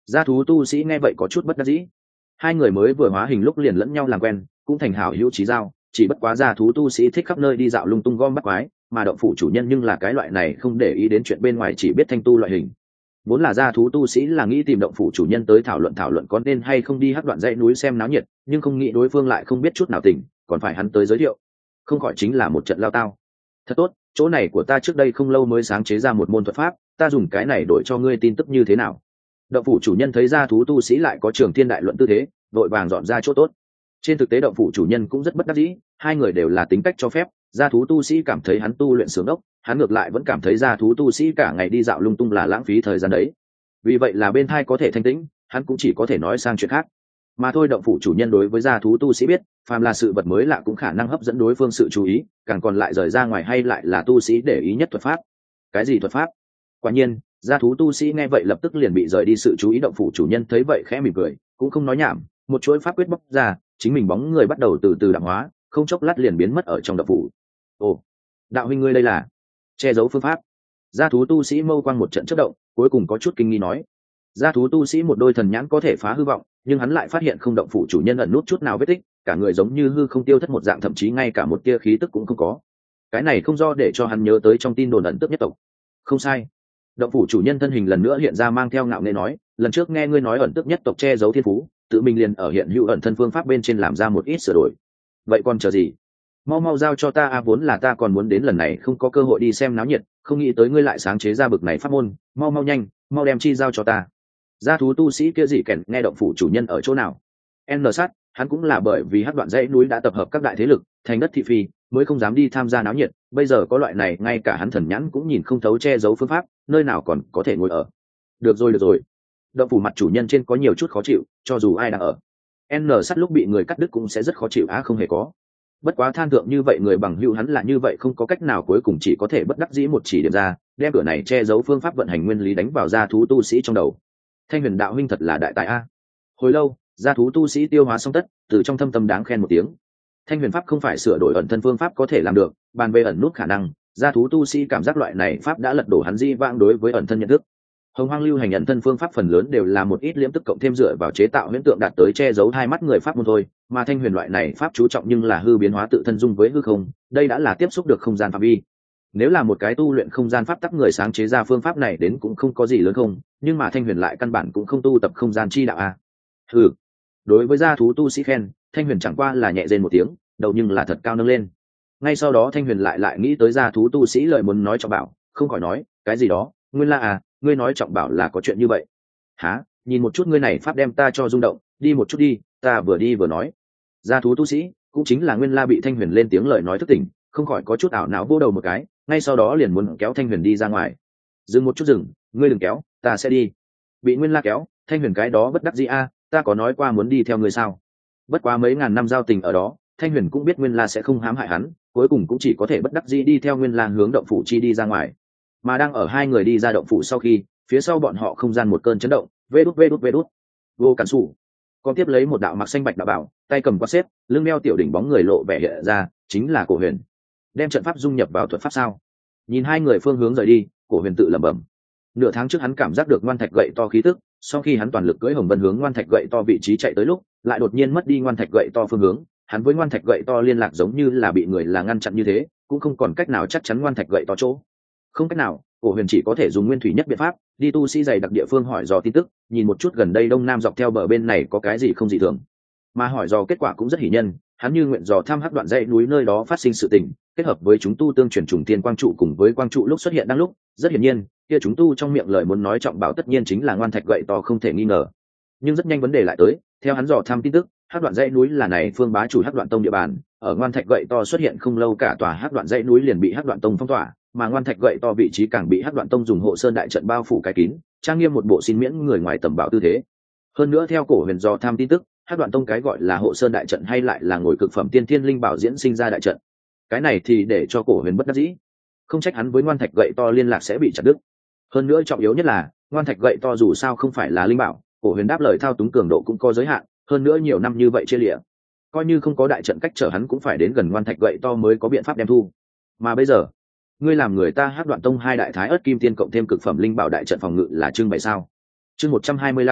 Gia thú tu sĩ nghe vậy có chút bất đắc dĩ. Hai người mới vừa hóa hình lúc liền lẫn nhau làm quen, cũng thành hảo hữu chí giao, chỉ bất quá gia thú tu sĩ thích khắp nơi đi dạo lung tung gom bắt quái, mà động phủ chủ nhân nhưng là cái loại này không để ý đến chuyện bên ngoài, chỉ biết thanh tu loại hình. Vốn là gia thú tu sĩ là nghĩ tìm động phủ chủ nhân tới thảo luận thảo luận có nên hay không đi hắc đoạn dãy núi xem náo nhiệt, nhưng không nghĩ đối phương lại không biết chút nào tình, còn phải hắn tới giới thiệu, không khỏi chính là một trận lao tao. Thật tốt, chỗ này của ta trước đây không lâu mới sáng chế ra một môn thuật pháp, ta dùng cái này đổi cho ngươi tin tức như thế nào? Động phủ chủ nhân thấy gia thú tu sĩ lại có trường thiên đại luận tư thế, vội vàng dọn ra chỗ tốt. Trên thực tế động phủ chủ nhân cũng rất bất đắc dĩ, hai người đều là tính cách cho phép, gia thú tu sĩ cảm thấy hắn tu luyện sướng ốc, hắn ngược lại vẫn cảm thấy gia thú tu sĩ cả ngày đi dạo lung tung là lãng phí thời gian đấy. Vì vậy là bên thai có thể thanh tĩnh, hắn cũng chỉ có thể nói sang chuyện khác. Mà thôi động phủ chủ nhân đối với gia thú tu sĩ biết, phàm là sự vật mới lạ cũng khả năng hấp dẫn đối phương sự chú ý, càng còn lại rời ra ngoài hay lại là tu sĩ để ý nhất thuật pháp. Cái gì thuật pháp? Quả nhiên, gia thú tu sĩ nghe vậy lập tức liền bị rời đi sự chú ý. Động phủ chủ nhân thấy vậy khẽ mỉm cười, cũng không nói nhảm, một chuỗi pháp quyết bóc ra, chính mình bóng người bắt đầu từ từ đạm hóa, không chốc lát liền biến mất ở trong động phủ. Ồ, đạo huynh ngươi đây là che giấu phương pháp? Gia thú tu sĩ mâu quang một trận chớp động, cuối cùng có chút kinh nghi nói. Gia thú tu sĩ một đôi thần nhãn có thể phá hư vọng, nhưng hắn lại phát hiện không động phủ chủ nhân ẩn nút chút nào vết tích, cả người giống như hư không tiêu thất một dạng, thậm chí ngay cả một tia khí tức cũng không có. Cái này không do để cho hắn nhớ tới trong tin đồn ẩn tước nhất tộc. Không sai. Động phủ chủ nhân thân hình lần nữa hiện ra, mang theo ngạo nghễ nói, lần trước nghe ngươi nói ẩn tước nhất tộc che giấu thiên phú, tự mình liền ở hiện hữu ẩn thân phương pháp bên trên làm ra một ít sửa đổi. Vậy còn chờ gì? Mau mau giao cho ta a, vốn là ta còn muốn đến lần này không có cơ hội đi xem náo nhiệt, không nghĩ tới ngươi lại sáng chế ra bực này pháp môn, mau mau nhanh, mau đem chi giao cho ta. Gia thú tu sĩ kia dị kèn nghe động phủ chủ nhân ở chỗ nào? N sát, hắn cũng là bởi vì hắc đoạn dãy núi đã tập hợp các đại thế lực, thành đất thị phi, mới không dám đi tham gia náo nhiệt, bây giờ có loại này ngay cả hắn thần nhãn cũng nhìn không thấu che giấu phương pháp, nơi nào còn có thể ngồi ở. Được rồi được rồi. Động phủ mặt chủ nhân trên có nhiều chút khó chịu, cho dù ai đang ở. N sát lúc bị người cắt đứt cũng sẽ rất khó chịu á, không hề có. Bất quá than thượng như vậy người bằng hữu hắn là như vậy không có cách nào, cuối cùng chỉ có thể bất đắc dĩ một chỉ điểm ra, đem cửa này che giấu phương pháp vận hành nguyên lý đánh vào gia thú tu sĩ trong đầu. Thanh Huyền đạo huynh thật là đại tài a. Hồi lâu, gia thú tu sĩ tiêu hóa xong tất, từ trong thâm tâm đáng khen một tiếng. Thanh Huyền pháp không phải sửa đổi ẩn thân phương pháp có thể làm được, bàn về ẩn nút khả năng, gia thú tu sĩ cảm giác loại này pháp đã lật đổ hắn di vãng đối với ẩn thân nhận thức. Hồng Hoang lưu hành ẩn thân phương pháp phần lớn đều là một ít liễm tức cộng thêm dựa vào chế tạo huyễn tượng đạt tới che giấu hai mắt người pháp môn thôi, mà Thanh Huyền loại này pháp chú trọng nhưng là hư biến hóa tự thân dung với hư không, đây đã là tiếp xúc được không gian phạm vi. Nếu là một cái tu luyện không gian pháp tắc người sáng chế ra phương pháp này đến cũng không có gì lớn không, nhưng mà Thanh Huyền lại căn bản cũng không tu tập không gian chi đạo a. Hừ. Đối với gia thú tu sĩ khen, Thanh Huyền chẳng qua là nhẹ rên một tiếng, đầu nhưng là thật cao nâng lên. Ngay sau đó Thanh Huyền lại lại nghĩ tới gia thú tu sĩ lời muốn nói trọng bảo, không khỏi nói, cái gì đó, nguyên la à, ngươi nói trọng bảo là có chuyện như vậy? Hả? Nhìn một chút ngươi này pháp đem ta cho rung động, đi một chút đi, ta vừa đi vừa nói. Gia thú tu sĩ, cũng chính là Nguyên La bị Thanh Huyền lên tiếng lời nói thức tỉnh, không khỏi có chút ảo não vô đầu một cái, ngay sau đó liền muốn kéo Thanh Huyền đi ra ngoài. Dừng một chút dừng, ngươi đừng kéo, ta sẽ đi. Bị Nguyên La kéo, Thanh Huyền cái đó bất đắc dĩ a, ta có nói qua muốn đi theo ngươi sao? Bất quá mấy ngàn năm giao tình ở đó, Thanh Huyền cũng biết Nguyên La sẽ không hãm hại hắn, cuối cùng cũng chỉ có thể bất đắc dĩ đi theo Nguyên La hướng động phủ chi đi ra ngoài. Mà đang ở hai người đi ra động phủ sau khi, phía sau bọn họ không gian một cơn chấn động, vê đút vê đút vê đút. Vô Cản Sủ còn tiếp lấy một đạo mặc xanh bạch đạo bảo, tay cầm quạt xếp, lưng đeo tiểu đỉnh bóng người lộ vẻ hiện ra, chính là Cổ Huyền. Đem trận pháp dung nhập vào thuật pháp sao? Nhìn hai người phương hướng rời đi, Cổ Huyền tự lẩm bẩm. Nửa tháng trước hắn cảm giác được ngoan thạch gậy to khí tức, sau khi hắn toàn lực cưỡi hồng vân hướng ngoan thạch gậy to vị trí chạy tới lúc, lại đột nhiên mất đi ngoan thạch gậy to phương hướng, hắn với ngoan thạch gậy to liên lạc giống như là bị người là ngăn chặn như thế, cũng không còn cách nào chắc chắn ngoan thạch gậy to chỗ. Không cách nào, Cổ Huyền chỉ có thể dùng nguyên thủy nhất biện pháp, đi tu sĩ dày đặc địa phương hỏi dò tin tức, nhìn một chút gần đây đông nam dọc theo bờ bên này có cái gì không dị thường. Mà hỏi dò kết quả cũng rất hỉ nhân, hắn như nguyện dò thăm hắc đoạn dãy núi nơi đó phát sinh sự tình, kết hợp với chúng tu tương truyền trùng tiên quang trụ cùng với quang trụ lúc xuất hiện đang lúc, rất hiển nhiên, kia chúng tu trong miệng lời muốn nói trọng bảo tất nhiên chính là ngoan thạch gậy to không thể nghi ngờ. Nhưng rất nhanh vấn đề lại tới, theo hắn dò thăm tin tức, hắc đoạn dãy núi là này phương bá chủ hắc đoạn tông địa bàn, ở ngoan thạch gậy to xuất hiện không lâu cả tòa hắc đoạn dãy núi liền bị hắc đoạn tông phong tỏa, mà ngoan thạch gậy to vị trí càng bị hắc đoạn tông dùng hộ sơn đại trận bao phủ cái kín, trang nghiêm một bộ xin miễn người ngoài tầm bảo tư thế. Hơn nữa theo Cổ Huyền dò tham tin tức, hắc đoạn tông cái gọi là hộ sơn đại trận hay lại là ngồi cực phẩm tiên thiên linh bảo diễn sinh ra đại trận, cái này thì để cho Cổ Huyền bất đắc dĩ, không trách hắn với ngoan thạch gậy to liên lạc sẽ bị chặt đứt. Hơn nữa trọng yếu nhất là ngoan thạch gậy to dù sao không phải là linh bảo, Cổ Huyền đáp lời thao túng cường độ cũng có giới hạn, hơn nữa nhiều năm như vậy chia lịa, coi như không có đại trận cách trở hắn cũng phải đến gần ngoan thạch gậy to mới có biện pháp đem thu. Mà bây giờ ngươi làm người ta hắc đoạn tông hai đại thái ớt kim tiên cộng thêm cực phẩm linh bảo đại trận phòng ngự là trưng bày sao? Chương một trăm hai mươi lăm,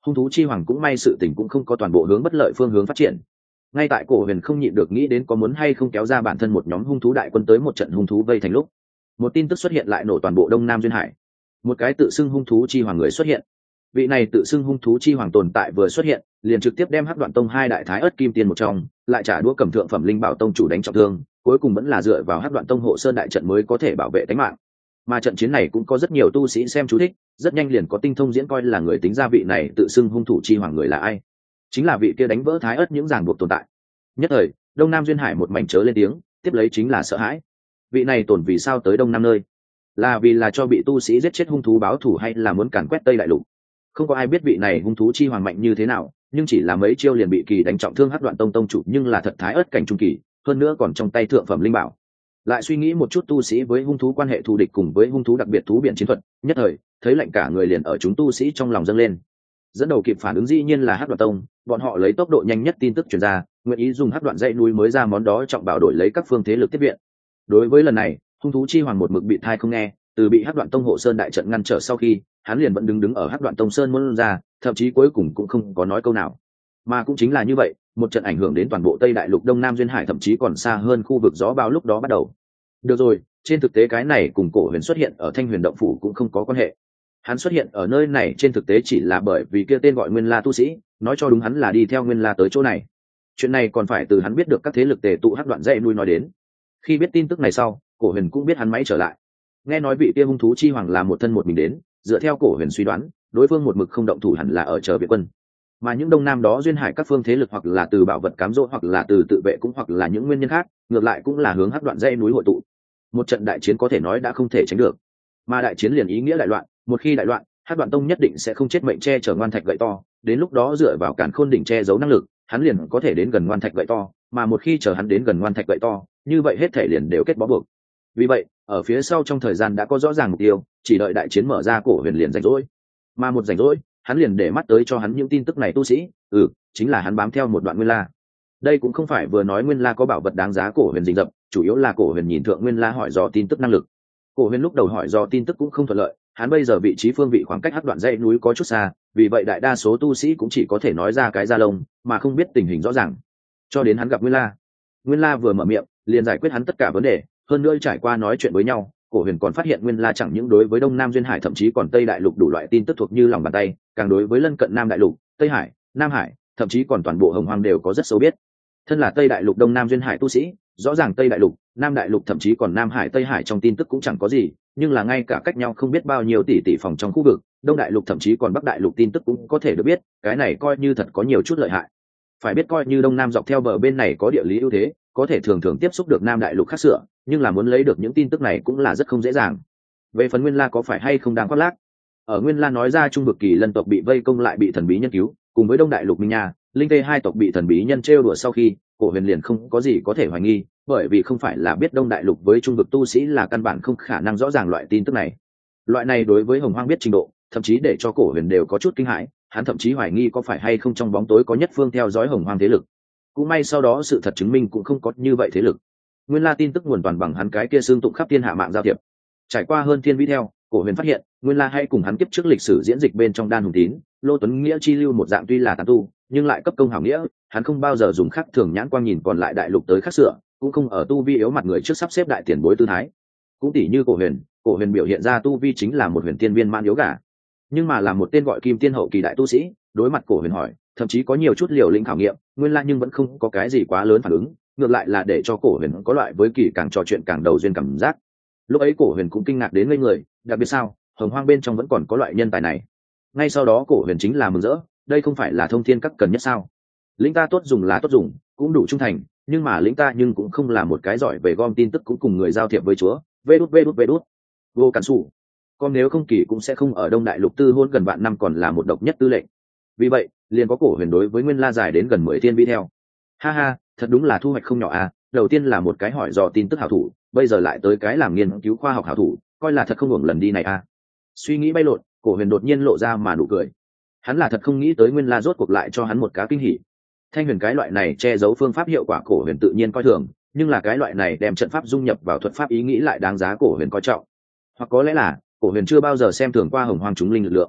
hung thú chi hoàng cũng may sự tình cũng không có toàn bộ hướng bất lợi phương hướng phát triển. Ngay tại cổ huyền không nhịn được nghĩ đến có muốn hay không kéo ra bản thân một nhóm hung thú đại quân tới một trận hung thú vây thành lúc, một tin tức xuất hiện lại nổ toàn bộ Đông Nam duyên hải. Một cái tự xưng hung thú chi hoàng người xuất hiện. Vị này tự xưng hung thú chi hoàng tồn tại vừa xuất hiện, liền trực tiếp đem Hắc Đoạn Tông hai đại thái ớt kim tiên một trong, lại trả đũa cầm thượng phẩm linh bảo tông chủ đánh trọng thương, cuối cùng vẫn là dựa vào Hắc Đoạn Tông hộ sơn đại trận mới có thể bảo vệ tính mạng. Mà trận chiến này cũng có rất nhiều tu sĩ xem chú thích, rất nhanh liền có tinh thông diễn coi là người tính ra vị này tự xưng hung thủ chi hoàng người là ai. Chính là vị kia đánh vỡ thái ớt những ràng buộc tồn tại. Nhất thời, Đông Nam duyên hải một mảnh chớ lên tiếng, tiếp lấy chính là sợ hãi. Vị này tồn vì sao tới Đông Nam nơi? Là vì là cho bị tu sĩ giết chết hung thú báo thù hay là muốn càn quét Tây đại lục? Không có ai biết vị này hung thú chi hoàng mạnh như thế nào, nhưng chỉ là mấy chiêu liền bị kỳ đánh trọng thương Hắc Đoạn Tông tông chủ, nhưng là thật thái ớt cảnh trung kỳ, hơn nữa còn trong tay thượng phẩm linh bảo. Lại suy nghĩ một chút tu sĩ với hung thú quan hệ thù địch cùng với hung thú đặc biệt thú biển chiến thuật, nhất thời thấy lạnh cả người liền ở chúng tu sĩ trong lòng dâng lên. Dẫn đầu kịp phản ứng dĩ nhiên là Hắc Đoạn Tông, bọn họ lấy tốc độ nhanh nhất tin tức truyền ra, nguyện ý dùng Hắc Đoạn dãy núi mới ra món đó trọng bảo đổi lấy các phương thế lực tiếp viện. Đối với lần này, hung thú chi hoàng một mực bị thai không nghe, từ bị Hắc Đoạn Tông hộ sơn đại trận ngăn trở sau khi, hắn liền vẫn đứng đứng ở Hắc Đoạn Tông sơn muốn ra, thậm chí cuối cùng cũng không có nói câu nào. Mà cũng chính là như vậy, một trận ảnh hưởng đến toàn bộ Tây đại lục Đông Nam duyên hải, thậm chí còn xa hơn khu vực gió bão lúc đó bắt đầu. Được rồi, trên thực tế cái này cùng cổ huyền xuất hiện ở Thanh Huyền động phủ cũng không có quan hệ. Hắn xuất hiện ở nơi này trên thực tế chỉ là bởi vì kia tên gọi Nguyên La tu sĩ, nói cho đúng hắn là đi theo Nguyên La tới chỗ này. Chuyện này còn phải từ hắn biết được các thế lực tề tụ Hắc Đoạn dãy núi nói đến. Khi biết tin tức này sau, cổ huyền cũng biết hắn máy trở lại. Nghe nói vị kia hung thú chi hoàng là một thân một mình đến, dựa theo cổ huyền suy đoán, đối phương một mực không động thủ hẳn là ở chờ viện quân. Mà những Đông Nam đó duyên hải các phương thế lực hoặc là từ bảo vật cám dỗ hoặc là từ tự vệ cũng hoặc là những nguyên nhân khác, ngược lại cũng là hướng Hắc Đoạn dãy núi hội tụ. Một trận đại chiến có thể nói đã không thể tránh được. Mà đại chiến liền ý nghĩa đại loạn, một khi đại loạn, Hắc Đoạn Tông nhất định sẽ không chết mệnh che chở ngoan thạch gậy to, đến lúc đó dựa vào Càn Khôn đỉnh che giấu năng lực, hắn liền có thể đến gần ngoan thạch gậy to, mà một khi chờ hắn đến gần ngoan thạch gậy to, như vậy hết thể liền đều kết bó buộc. Vì vậy, ở phía sau trong thời gian đã có rõ ràng mục tiêu, chỉ đợi đại chiến mở ra cổ huyền liền rảnh rỗi. Mà một rảnh rỗi, hắn liền để mắt tới cho hắn những tin tức này tu sĩ, ừ, chính là hắn bám theo một đoạn Nguyên La. Đây cũng không phải vừa nói Nguyên La có bảo vật đáng giá cổ huyền rình rập, chủ yếu là cổ huyền nhìn thượng Nguyên La hỏi dò tin tức năng lực. Cổ huyền lúc đầu hỏi dò tin tức cũng không thuận lợi, hắn bây giờ vị trí phương vị khoảng cách Hắc Đoạn dãy núi có chút xa, vì vậy đại đa số tu sĩ cũng chỉ có thể nói ra cái da lông, mà không biết tình hình rõ ràng. Cho đến hắn gặp Nguyên La, Nguyên La vừa mở miệng, liền giải quyết hắn tất cả vấn đề, hơn nữa trải qua nói chuyện với nhau, cổ huyền còn phát hiện Nguyên La chẳng những đối với Đông Nam duyên hải thậm chí còn Tây đại lục đủ loại tin tức thuộc như lòng bàn tay, càng đối với lân cận Nam đại lục, Tây hải, Nam hải, thậm chí còn toàn bộ Hồng Hoang đều có rất sâu biết. Thân là Tây đại lục Đông Nam duyên hải tu sĩ, rõ ràng Tây đại lục, Nam đại lục thậm chí còn Nam hải, Tây hải trong tin tức cũng chẳng có gì, nhưng là ngay cả cách nhau không biết bao nhiêu tỷ tỷ phòng trong khu vực, Đông đại lục thậm chí còn Bắc đại lục tin tức cũng có thể được biết, cái này coi như thật có nhiều chút lợi hại. Phải biết coi như Đông Nam dọc theo bờ bên này có địa lý ưu thế, có thể thường thường tiếp xúc được Nam đại lục khác sửa, nhưng là muốn lấy được những tin tức này cũng là rất không dễ dàng. Về phần Nguyên La có phải hay không đang khoác lác? Ở Nguyên La nói ra trung vực kỳ lân tộc bị vây công lại bị thần bí nhân cứu, cùng với Đông đại lục Minh Nha, Linh Tê hai tộc bị thần bí nhân trêu đùa sau khi, cổ huyền liền không có gì có thể hoài nghi, bởi vì không phải là biết Đông đại lục với trung vực tu sĩ là căn bản không khả năng rõ ràng loại tin tức này. Loại này đối với Hồng Hoang biết trình độ, thậm chí để cho cổ huyền đều có chút kinh hãi, hắn thậm chí hoài nghi có phải hay không trong bóng tối có nhất phương theo dõi Hồng Hoang thế lực. Cũng may sau đó sự thật chứng minh cũng không có như vậy thế lực. Nguyên La tin tức nguồn toàn bằng hắn cái kia xương tụng khắp thiên hạ mạng giao thiệp. Trải qua hơn thiên video, cổ huyền phát hiện Nguyên La hay cùng hắn kiếp trước lịch sử diễn dịch bên trong Đan Hùng Tín, Lô Tuấn Nghĩa chi lưu một dạng tuy là tán tu, nhưng lại cấp công hảo nghĩa, hắn không bao giờ dùng khắc thường nhãn quang nhìn còn lại đại lục tới khắc sửa, cũng không ở tu vi yếu mặt người trước sắp xếp đại tiền bối tư thái. Cũng tỷ như cổ huyền, cổ huyền biểu hiện ra tu vi chính là một huyền tiên viên man yếu gà, nhưng mà là một tên gọi Kim Tiên hậu kỳ đại tu sĩ, đối mặt cổ huyền hỏi, thậm chí có nhiều chút liều lĩnh khảo nghiệm, Nguyên La nhưng vẫn không có cái gì quá lớn phản ứng, ngược lại là để cho cổ huyền có loại với kỳ càng trò chuyện càng đầu duyên cảm giác. Lúc ấy cổ huyền cũng kinh ngạc đến ngây người, đặc biệt sao Hồng Hoang bên trong vẫn còn có loại nhân tài này. Ngay sau đó cổ huyền chính là mừng rỡ, đây không phải là thông thiên các cần nhất sao? Lĩnh ta tốt dùng là tốt dùng, cũng đủ trung thành, nhưng mà lĩnh ta nhưng cũng không là một cái giỏi về gom tin tức cũng cùng người giao thiệp với chúa. Vê đút vê đút vê đút. Vô cản sủ. Còn nếu không kỳ cũng sẽ không ở Đông đại lục tư hôn gần vạn năm còn là một độc nhất tư lệnh. Vì vậy, liền có cổ huyền đối với Nguyên La dài đến gần mười thiên video. Ha ha, thật đúng là thu hoạch không nhỏ à, đầu tiên là một cái hỏi dò tin tức hảo thủ, bây giờ lại tới cái làm nghiên cứu khoa học hảo thủ, coi là thật không hưởng lần đi này à. Suy nghĩ bay lộn, cổ huyền đột nhiên lộ ra mà nụ cười. Hắn là thật không nghĩ tới Nguyên La rốt cuộc lại cho hắn một cá kinh hỉ. Thanh huyền cái loại này che giấu phương pháp hiệu quả cổ huyền tự nhiên coi thường, nhưng là cái loại này đem trận pháp dung nhập vào thuật pháp ý nghĩ lại đáng giá cổ huyền coi trọng. Hoặc có lẽ là cổ huyền chưa bao giờ xem thường qua Hồng Hoang chúng linh lực lượng.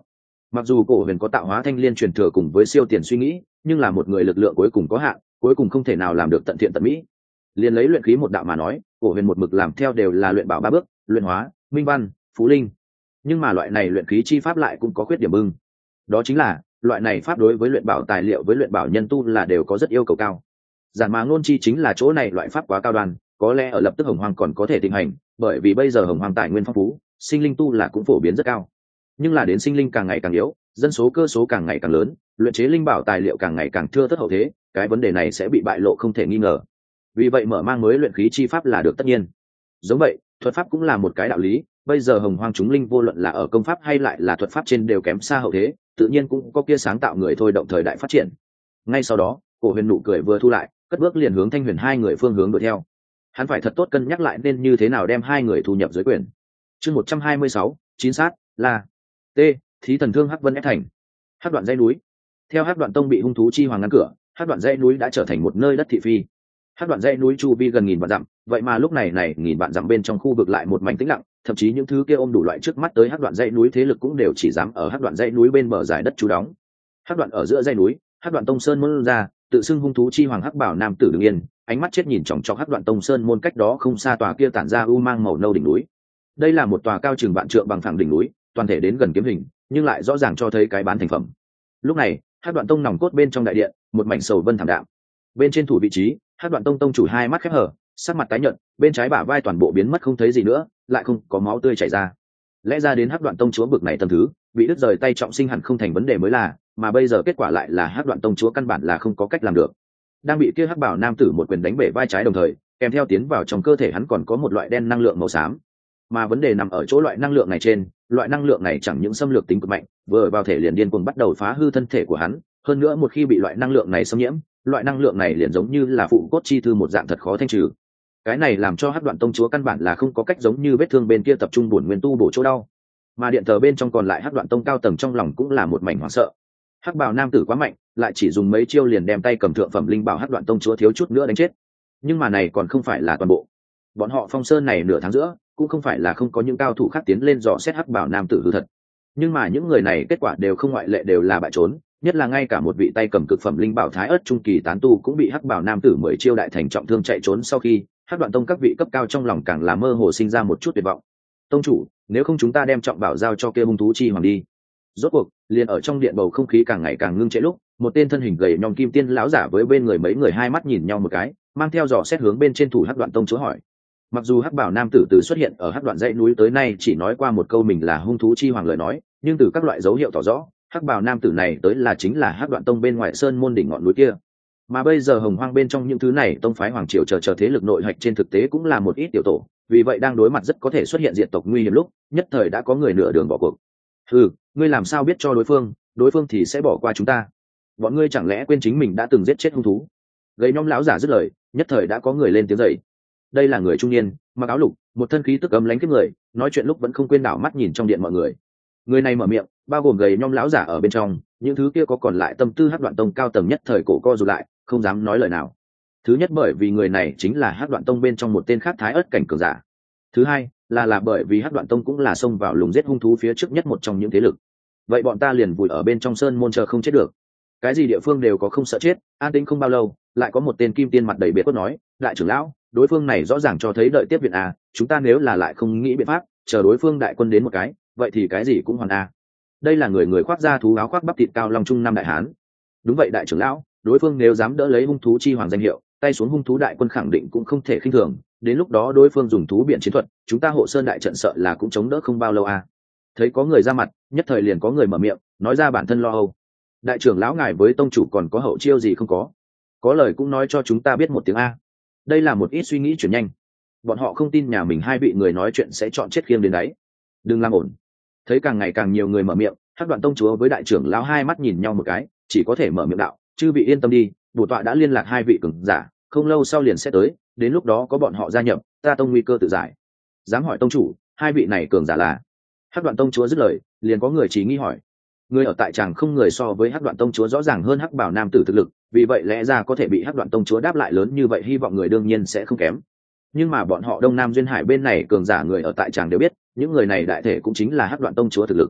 Mặc dù cổ huyền có tạo hóa thanh liên truyền thừa cùng với siêu tiền suy nghĩ, nhưng là một người lực lượng cuối cùng có hạn, cuối cùng không thể nào làm được tận thiện tận mỹ. Liên lấy luyện khí một đạo mà nói, cổ huyền một mực làm theo đều là luyện bảo ba bước, luyện hóa, minh văn, phú linh. Nhưng mà loại này luyện khí chi pháp lại cũng có khuyết điểm bưng. Đó chính là, loại này pháp đối với luyện bảo tài liệu với luyện bảo nhân tu là đều có rất yêu cầu cao. Giản mà ngôn chi chính là chỗ này loại pháp quá cao đoan, có lẽ ở lập tức hồng hoang còn có thể thịnh hành, bởi vì bây giờ hồng hoang tài nguyên phong phú, sinh linh tu là cũng phổ biến rất cao. Nhưng là đến sinh linh càng ngày càng yếu, dân số cơ số càng ngày càng lớn, luyện chế linh bảo tài liệu càng ngày càng thưa thớt hậu thế, cái vấn đề này sẽ bị bại lộ không thể nghi ngờ. Vì vậy mở mang mới luyện khí chi pháp là được tất nhiên. Giống vậy, thuật pháp cũng là một cái đạo lý, bây giờ hồng hoang chúng linh vô luận là ở công pháp hay lại là thuật pháp trên đều kém xa hậu thế, tự nhiên cũng có kia sáng tạo người thôi động thời đại phát triển. Ngay sau đó, cổ huyền nụ cười vừa thu lại, cất bước liền hướng Thanh Huyền hai người phương hướng đuổi theo. Hắn phải thật tốt cân nhắc lại nên như thế nào đem hai người thu nhập dưới quyền. Chương một trăm hai mươi sáu, chín sát là T, thí thần thương Hắc Vân ép thành. Hắc Đoạn dãy núi. Theo Hắc Đoạn tông bị hung thú chi hoàng ngăn cửa, Hắc Đoạn dãy núi đã trở thành một nơi đất thị phi. Hắc Đoạn dãy núi chu vi gần nghìn vạn dặm, vậy mà lúc này này nghìn vạn dặm bên trong khu vực lại một mảnh tĩnh lặng, thậm chí những thứ kia ôm đủ loại trước mắt tới Hắc Đoạn dãy núi thế lực cũng đều chỉ dám ở Hắc Đoạn dãy núi bên bờ giải đất trú đóng. Hắc Đoạn ở giữa dãy núi, Hắc Đoạn tông sơn môn ra, tự xưng hung thú chi hoàng Hắc Bảo nam tử đứng yên, ánh mắt chết nhìn chòng chọc Hắc Đoạn tông sơn môn cách đó không xa tòa kia tản ra u mang màu nâu đỉnh núi. Đây là một tòa cao chừng vạn trượng bằng phẳng đỉnh núi, toàn thể đến gần kiếm hình, nhưng lại rõ ràng cho thấy cái bán thành phẩm. Lúc này, Hắc Đoạn tông nòng cốt bên trong đại điện, một mảnh sầu vân thảm đạm. Bên trên thủ vị trí, Hắc Đoạn tông tông chủ hai mắt khép hở, sắc mặt tái nhợt, bên trái bả vai toàn bộ biến mất không thấy gì nữa, lại không có máu tươi chảy ra. Lẽ ra đến Hắc Đoạn tông chúa bực này tầm thứ, bị đứt rời tay trọng sinh hẳn không thành vấn đề mới là, mà bây giờ kết quả lại là Hắc Đoạn tông chúa căn bản là không có cách làm được. Đang bị kia Hắc Bảo nam tử một quyền đánh bể vai trái đồng thời, kèm theo tiến vào trong cơ thể hắn còn có một loại đen năng lượng màu xám. Mà vấn đề nằm ở chỗ loại năng lượng này trên, loại năng lượng này chẳng những xâm lược tính cực mạnh, vừa vào thể liền điên cuồng bắt đầu phá hư thân thể của hắn, hơn nữa một khi bị loại năng lượng này xâm nhiễm, loại năng lượng này liền giống như là phụ cốt chi thư một dạng thật khó thanh trừ. Cái này làm cho Hắc Đoạn tông chúa căn bản là không có cách giống như vết thương bên kia tập trung bổn nguyên tu bổ chỗ đau. Mà điện thờ bên trong còn lại Hắc Đoạn tông cao tầng trong lòng cũng là một mảnh hoảng sợ. Hắc Bảo nam tử quá mạnh, lại chỉ dùng mấy chiêu liền đem tay cầm thượng phẩm linh bảo Hắc Đoạn tông chúa thiếu chút nữa đánh chết. Nhưng mà này còn không phải là toàn bộ. Bọn họ Phong Sơn này nửa tháng giữa, cũng không phải là không có những cao thủ khác tiến lên dò xét Hắc Bảo nam tử hư thật. Nhưng mà những người này kết quả đều không ngoại lệ đều là bại trốn, nhất là ngay cả một vị tay cầm cực phẩm linh bảo thái ớt trung kỳ tán tu cũng bị Hắc Bảo nam tử mười chiêu đại thành trọng thương chạy trốn. Sau khi Hắc Đoạn tông các vị cấp cao trong lòng càng là mơ hồ sinh ra một chút tuyệt vọng. Tông chủ, nếu không chúng ta đem trọng bảo giao cho kia hung thú chi hoàng đi. Rốt cuộc liền ở trong điện bầu không khí càng ngày càng ngưng trệ lúc, một tên thân hình gầy nhom kim tiên lão giả với bên người mấy người hai mắt nhìn nhau một cái, mang theo dò xét hướng bên trên thủ Hắc Đoạn tông chúa hỏi. Mặc dù Hắc Bảo nam tử từ xuất hiện ở Hắc Đoạn dãy núi tới nay chỉ nói qua một câu mình là hung thú chi hoàng lời nói, nhưng từ các loại dấu hiệu tỏ rõ, Hắc Bảo nam tử này tới là chính là Hắc Đoạn tông bên ngoài sơn môn đỉnh ngọn núi kia. Mà bây giờ hồng hoang bên trong những thứ này tông phái hoàng triều chờ chờ thế lực nội hạch trên thực tế cũng là một ít tiểu tổ, vì vậy đang đối mặt rất có thể xuất hiện diệt tộc nguy hiểm lúc, nhất thời đã có người nửa đường bỏ cuộc. Ừ, ngươi làm sao biết cho đối phương, đối phương thì sẽ bỏ qua chúng ta. Bọn ngươi chẳng lẽ quên chính mình đã từng giết chết hung thú? Gầy nhom lão giả dứt lời, nhất thời đã có người lên tiếng dậy. Đây là người trung niên, mặc áo lục, một thân khí tức ấm lánh kiếp người, nói chuyện lúc vẫn không quên đảo mắt nhìn trong điện mọi người. Người này mở miệng, bao gồm gầy nhom lão giả ở bên trong, những thứ kia có còn lại tâm tư Hắc Đoạn tông cao tầng nhất thời cổ co rụt lại, không dám nói lời nào. Thứ nhất bởi vì người này chính là Hắc Đoạn tông bên trong một tên khác thái ớt cảnh cường giả. Thứ hai là là bởi vì Hắc Đoạn tông cũng là xông vào lùng giết hung thú phía trước nhất một trong những thế lực. Vậy bọn ta liền vùi ở bên trong sơn môn chờ không chết được. Cái gì địa phương đều có không sợ chết, an tĩnh không bao lâu, lại có một tên kim tiên mặt đầy biệt cốt nói, đại trưởng lão, đối phương này rõ ràng cho thấy đợi tiếp viện à, chúng ta nếu là lại không nghĩ biện pháp, chờ đối phương đại quân đến một cái, vậy thì cái gì cũng hoàn à. Đây là người người khoác da thú áo khoác bắp thịt cao long trung năm đại hán. Đúng vậy đại trưởng lão, đối phương nếu dám đỡ lấy hung thú chi hoàng danh hiệu, tay xuống hung thú đại quân khẳng định cũng không thể khinh thường, đến lúc đó đối phương dùng thú biển chiến thuật, chúng ta hộ sơn đại trận sợ là cũng chống đỡ không bao lâu à. Thấy có người ra mặt, nhất thời liền có người mở miệng, nói ra bản thân lo âu. Đại trưởng lão ngài với tông chủ còn có hậu chiêu gì không có? Có lời cũng nói cho chúng ta biết một tiếng a. Đây là một ít suy nghĩ chuyển nhanh. Bọn họ không tin nhà mình hai vị người nói chuyện sẽ chọn chết khiêng đến đấy. Đừng làm ổn. Thấy càng ngày càng nhiều người mở miệng, Hắc Đoạn tông chúa với đại trưởng lão hai mắt nhìn nhau một cái, chỉ có thể mở miệng đạo, chư vị yên tâm đi, bổ tọa đã liên lạc hai vị cường giả, không lâu sau liền sẽ tới, đến lúc đó có bọn họ gia nhập, ta tông nguy cơ tự giải. Dám hỏi tông chủ, hai vị này cường giả là? Hắc Đoạn tông chúa dứt lời, liền có người trí nghi hỏi. Người ở tại tràng không người so với Hắc Đoạn tông chúa rõ ràng hơn Hắc Bảo nam tử thực lực, vì vậy lẽ ra có thể bị Hắc Đoạn tông chúa đáp lại lớn như vậy, hy vọng người đương nhiên sẽ không kém. Nhưng mà bọn họ Đông Nam duyên hải bên này cường giả người ở tại tràng đều biết, những người này đại thể cũng chính là Hắc Đoạn tông chúa thực lực.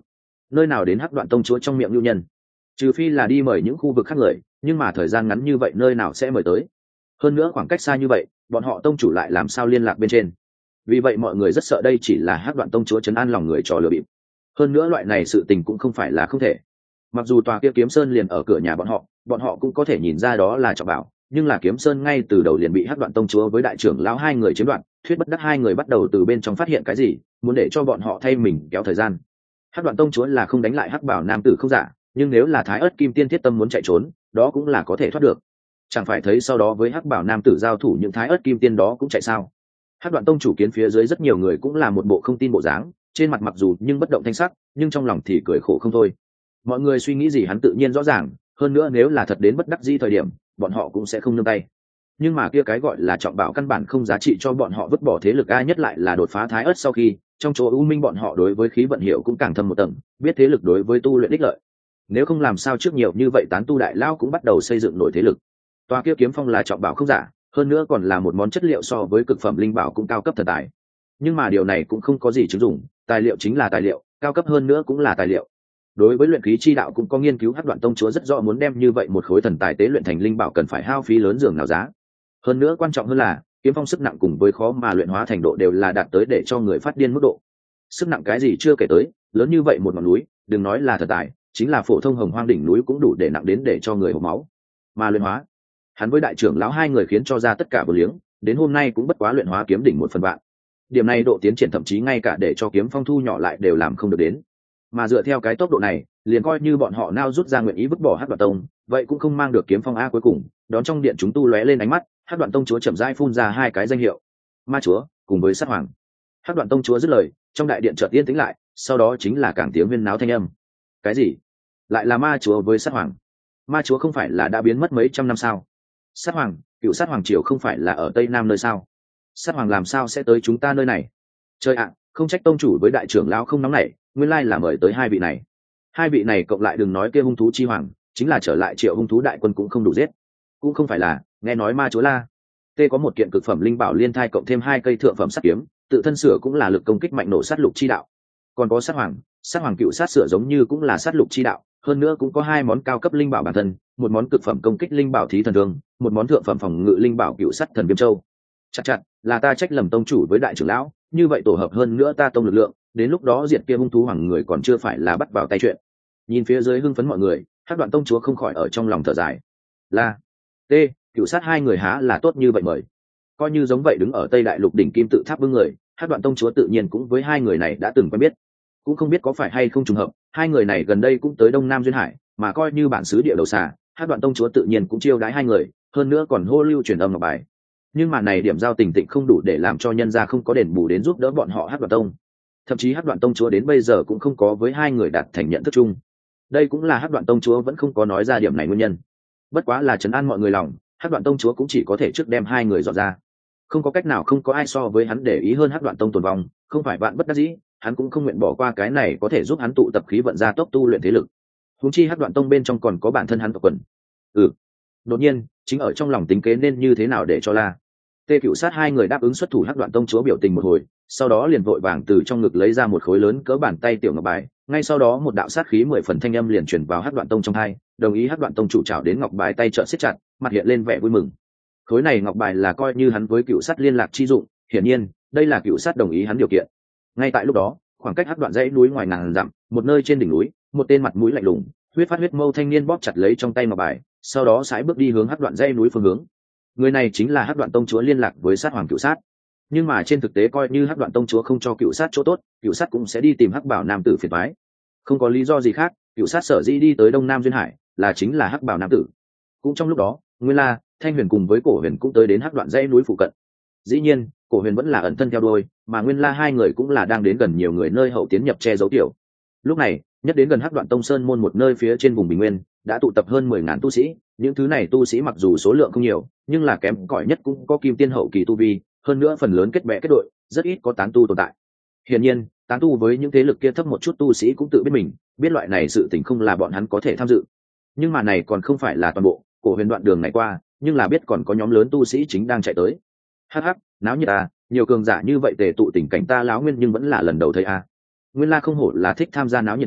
nơi nào đến hắc đoạn tông chúa trong miệng nhu nhân, trừ phi là đi mời những khu vực khác người, nhưng mà thời gian ngắn như vậy nơi nào sẽ mời tới. Hơn nữa khoảng cách xa như vậy, bọn họ tông chủ lại làm sao liên lạc bên trên. Vì vậy mọi người rất sợ đây chỉ là hắc đoạn tông chúa trấn an lòng người trò lừa bịp. Hơn nữa loại này sự tình cũng không phải là không thể. Mặc dù tòa kia kiếm sơn liền ở cửa nhà bọn họ, bọn họ cũng có thể nhìn ra đó là trọng bảo, nhưng là kiếm sơn ngay từ đầu liền bị hắc đoạn tông chúa với đại trưởng lão hai người chiếm đoạt. Thuyết bất đắc hai người bắt đầu từ bên trong phát hiện cái gì, muốn để cho bọn họ thay mình kéo thời gian. Hắc đoạn tông chúa là không đánh lại hắc bảo nam tử không giả, nhưng nếu là thái ớt kim tiên thiết tâm muốn chạy trốn, đó cũng là có thể thoát được. Chẳng phải thấy sau đó với hắc bảo nam tử giao thủ những thái ớt kim tiên đó cũng chạy sao? Hắc đoạn tông chủ kiến phía dưới rất nhiều người cũng là một bộ không tin bộ dáng, trên mặt mặc dù nhưng bất động thanh sắc, nhưng trong lòng thì cười khổ không thôi. Mọi người suy nghĩ gì hắn tự nhiên rõ ràng, hơn nữa nếu là thật đến bất đắc dĩ thời điểm, bọn họ cũng sẽ không nương tay. Nhưng mà kia cái gọi là trọng bảo căn bản không giá trị cho bọn họ vứt bỏ thế lực ai, nhất lại là đột phá thái ớt sau khi, trong chỗ u minh bọn họ đối với khí vận hiệu cũng càng thâm một tầng, biết thế lực đối với tu luyện ích lợi. Nếu không làm sao trước nhiều như vậy tán tu đại lao cũng bắt đầu xây dựng nổi thế lực. Tòa kia kiếm phong là trọng bảo không giả, hơn nữa còn là một món chất liệu so với cực phẩm linh bảo cũng cao cấp thần tài. Nhưng mà điều này cũng không có gì chứng dụng, tài liệu chính là tài liệu, cao cấp hơn nữa cũng là tài liệu. Đối với luyện khí chi đạo cũng có nghiên cứu, hắc đoạn tông chúa rất rõ muốn đem như vậy một khối thần tài tế luyện thành linh bảo cần phải hao phí lớn dường nào giá. Hơn nữa quan trọng hơn là kiếm phong sức nặng cùng với khó mà luyện hóa thành độ đều là đạt tới để cho người phát điên mức độ. Sức nặng cái gì chưa kể tới, lớn như vậy một ngọn núi, đừng nói là thần tài, chính là phổ thông hồng hoang đỉnh núi cũng đủ để nặng đến để cho người hộc máu. Mà luyện hóa, hắn với đại trưởng lão hai người khiến cho ra tất cả vô liếng, đến hôm nay cũng bất quá luyện hóa kiếm đỉnh một phần vạn. Điểm này độ tiến triển thậm chí ngay cả để cho kiếm phong thu nhỏ lại đều làm không được đến. Mà dựa theo cái tốc độ này, liền coi như bọn họ nao rút ra nguyện ý vứt bỏ hắc đoạn tông, vậy cũng không mang được kiếm phong a. Cuối cùng đón trong điện chúng tu lóe lên ánh mắt, hắc đoạn tông chúa chậm rãi phun ra hai cái danh hiệu: ma chúa cùng với sát hoàng. Hắc đoạn tông chúa dứt lời, trong đại điện chợt yên tĩnh lại, sau đó chính là càng tiếng huyên náo thanh âm. Cái gì? Lại là ma chúa với sát hoàng? Ma chúa không phải là đã biến mất mấy trăm năm sao? Sát hoàng, cựu sát hoàng triều không phải là ở tây nam nơi sao? Sát hoàng làm sao sẽ tới chúng ta nơi này? Trời ạ, không trách tông chủ với đại trưởng lão không nóng nảy, nguyên lai là mời tới hai vị này. Hai vị này cộng lại đừng nói kia hung thú chi hoàng, chính là trở lại triệu hung thú đại quân cũng không đủ giết. Cũng không phải là, nghe nói ma chúa la tê có một kiện cực phẩm linh bảo liên thai cộng thêm hai cây thượng phẩm sắt kiếm, tự thân sửa cũng là lực công kích mạnh nổ sát lục chi đạo. Còn có sát hoàng, sát hoàng cựu sát sửa giống như cũng là sát lục chi đạo, hơn nữa cũng có hai món cao cấp linh bảo bản thân, một món cực phẩm công kích linh bảo thí thần thương, một món thượng phẩm phòng ngự linh bảo cựu sát thần viêm châu. Chặt chặt, là ta trách lầm tông chủ với đại trưởng lão, như vậy tổ hợp hơn nữa ta tông lực lượng, đến lúc đó diệt kia hung thú hoàng người còn chưa phải là bắt vào tay chuyện. Nhìn phía dưới hưng phấn mọi người, Hắc đoạn tông chúa không khỏi ở trong lòng thở dài. Là t cựu sát hai người há là tốt như vậy mời. Coi như giống vậy đứng ở tây đại lục đỉnh kim tự tháp bưng người, Hắc đoạn tông chúa tự nhiên cũng với hai người này đã từng quen biết. Cũng không biết có phải hay không trùng hợp, hai người này gần đây cũng tới đông nam duyên hải, mà coi như bản xứ địa đầu xà, Hắc đoạn tông chúa tự nhiên cũng chiêu đãi hai người, hơn nữa còn hô lưu truyền âm ngọc bài. Nhưng mà này điểm giao tình tịnh không đủ để làm cho nhân gia không có đền bù đến giúp đỡ bọn họ Hắc đoạn tông. Thậm chí Hắc đoạn tông chúa đến bây giờ cũng không có với hai người đạt thành nhận thức chung. Đây cũng là Hắc đoạn tông chúa vẫn không có nói ra điểm này nguyên nhân. Bất quá là trấn an mọi người lòng, Hắc đoạn tông chúa cũng chỉ có thể trước đem hai người dọn ra. Không có cách nào, không có ai so với hắn để ý hơn Hắc đoạn tông tồn vong, không phải vạn bất đắc dĩ, hắn cũng không nguyện bỏ qua cái này có thể giúp hắn tụ tập khí vận ra tốc tu luyện thế lực. Huống chi Hắc đoạn tông bên trong còn có bản thân hắn tộc quần. Ừ. Đột nhiên, chính ở trong lòng tính kế nên như thế nào để cho la tê cựu sát hai người đáp ứng xuất thủ. Hắc đoạn tông chúa biểu tình một hồi, sau đó liền vội vàng từ trong ngực lấy ra một khối lớn cỡ bàn tay tiểu ngọc bài, ngay sau đó một đạo sát khí mười phần thanh âm liền truyền vào Hắc đoạn tông trong hai, đồng ý Hắc đoạn tông chủ trảo đến ngọc bài tay trợn siết chặt, mặt hiện lên vẻ vui mừng. Khối này ngọc bài là coi như hắn với cựu sát liên lạc chi dụng, hiển nhiên đây là cựu sát đồng ý hắn điều kiện. Ngay tại lúc đó, khoảng cách Hắc đoạn dãy núi ngoài ngàn dặm, một nơi trên đỉnh núi, một tên mặt mũi lạnh lùng, huyết phát huyết mâu thanh niên bóp chặt lấy trong tay ngọc bài, sau đó sải bước đi hướng Hắc đoạn dãy núi phương hướng. Người này chính là Hắc đoạn tông chúa liên lạc với sát hoàng cựu sát. Nhưng mà trên thực tế coi như Hắc đoạn tông chúa không cho cựu sát chỗ tốt, cựu sát cũng sẽ đi tìm Hắc bảo nam tử phiền toái. Không có lý do gì khác, cựu sát sở dĩ đi tới đông nam duyên hải là chính là Hắc bảo nam tử. Cũng trong lúc đó, Nguyên La, Thanh Huyền cùng với Cổ Huyền cũng tới đến Hắc đoạn dãy núi phụ cận. Dĩ nhiên, Cổ Huyền vẫn là ẩn thân theo đuôi, mà Nguyên La hai người cũng là đang đến gần nhiều người nơi hậu tiến nhập che giấu tiểu. Lúc này, nhất đến gần Hắc đoạn tông sơn môn một nơi phía trên vùng bình nguyên, đã tụ tập hơn mười ngàn tu sĩ. Những thứ này tu sĩ mặc dù số lượng không nhiều, nhưng là kém cỏi nhất cũng có kim tiên hậu kỳ tu vi, hơn nữa phần lớn kết bè kết đội, rất ít có tán tu tồn tại. Hiển nhiên, tán tu với những thế lực kia thấp một chút tu sĩ cũng tự biết mình, biết loại này sự tình không là bọn hắn có thể tham dự. Nhưng mà này còn không phải là toàn bộ, Cổ Huyền đoạn đường này qua, nhưng là biết còn có nhóm lớn tu sĩ chính đang chạy tới. Hắc hắc, náo nhiệt à, nhiều cường giả như vậy tề tụ tình cảnh ta láo nguyên nhưng vẫn là lần đầu thấy à. Nguyên La không hổ là thích tham gia náo nhiệt người,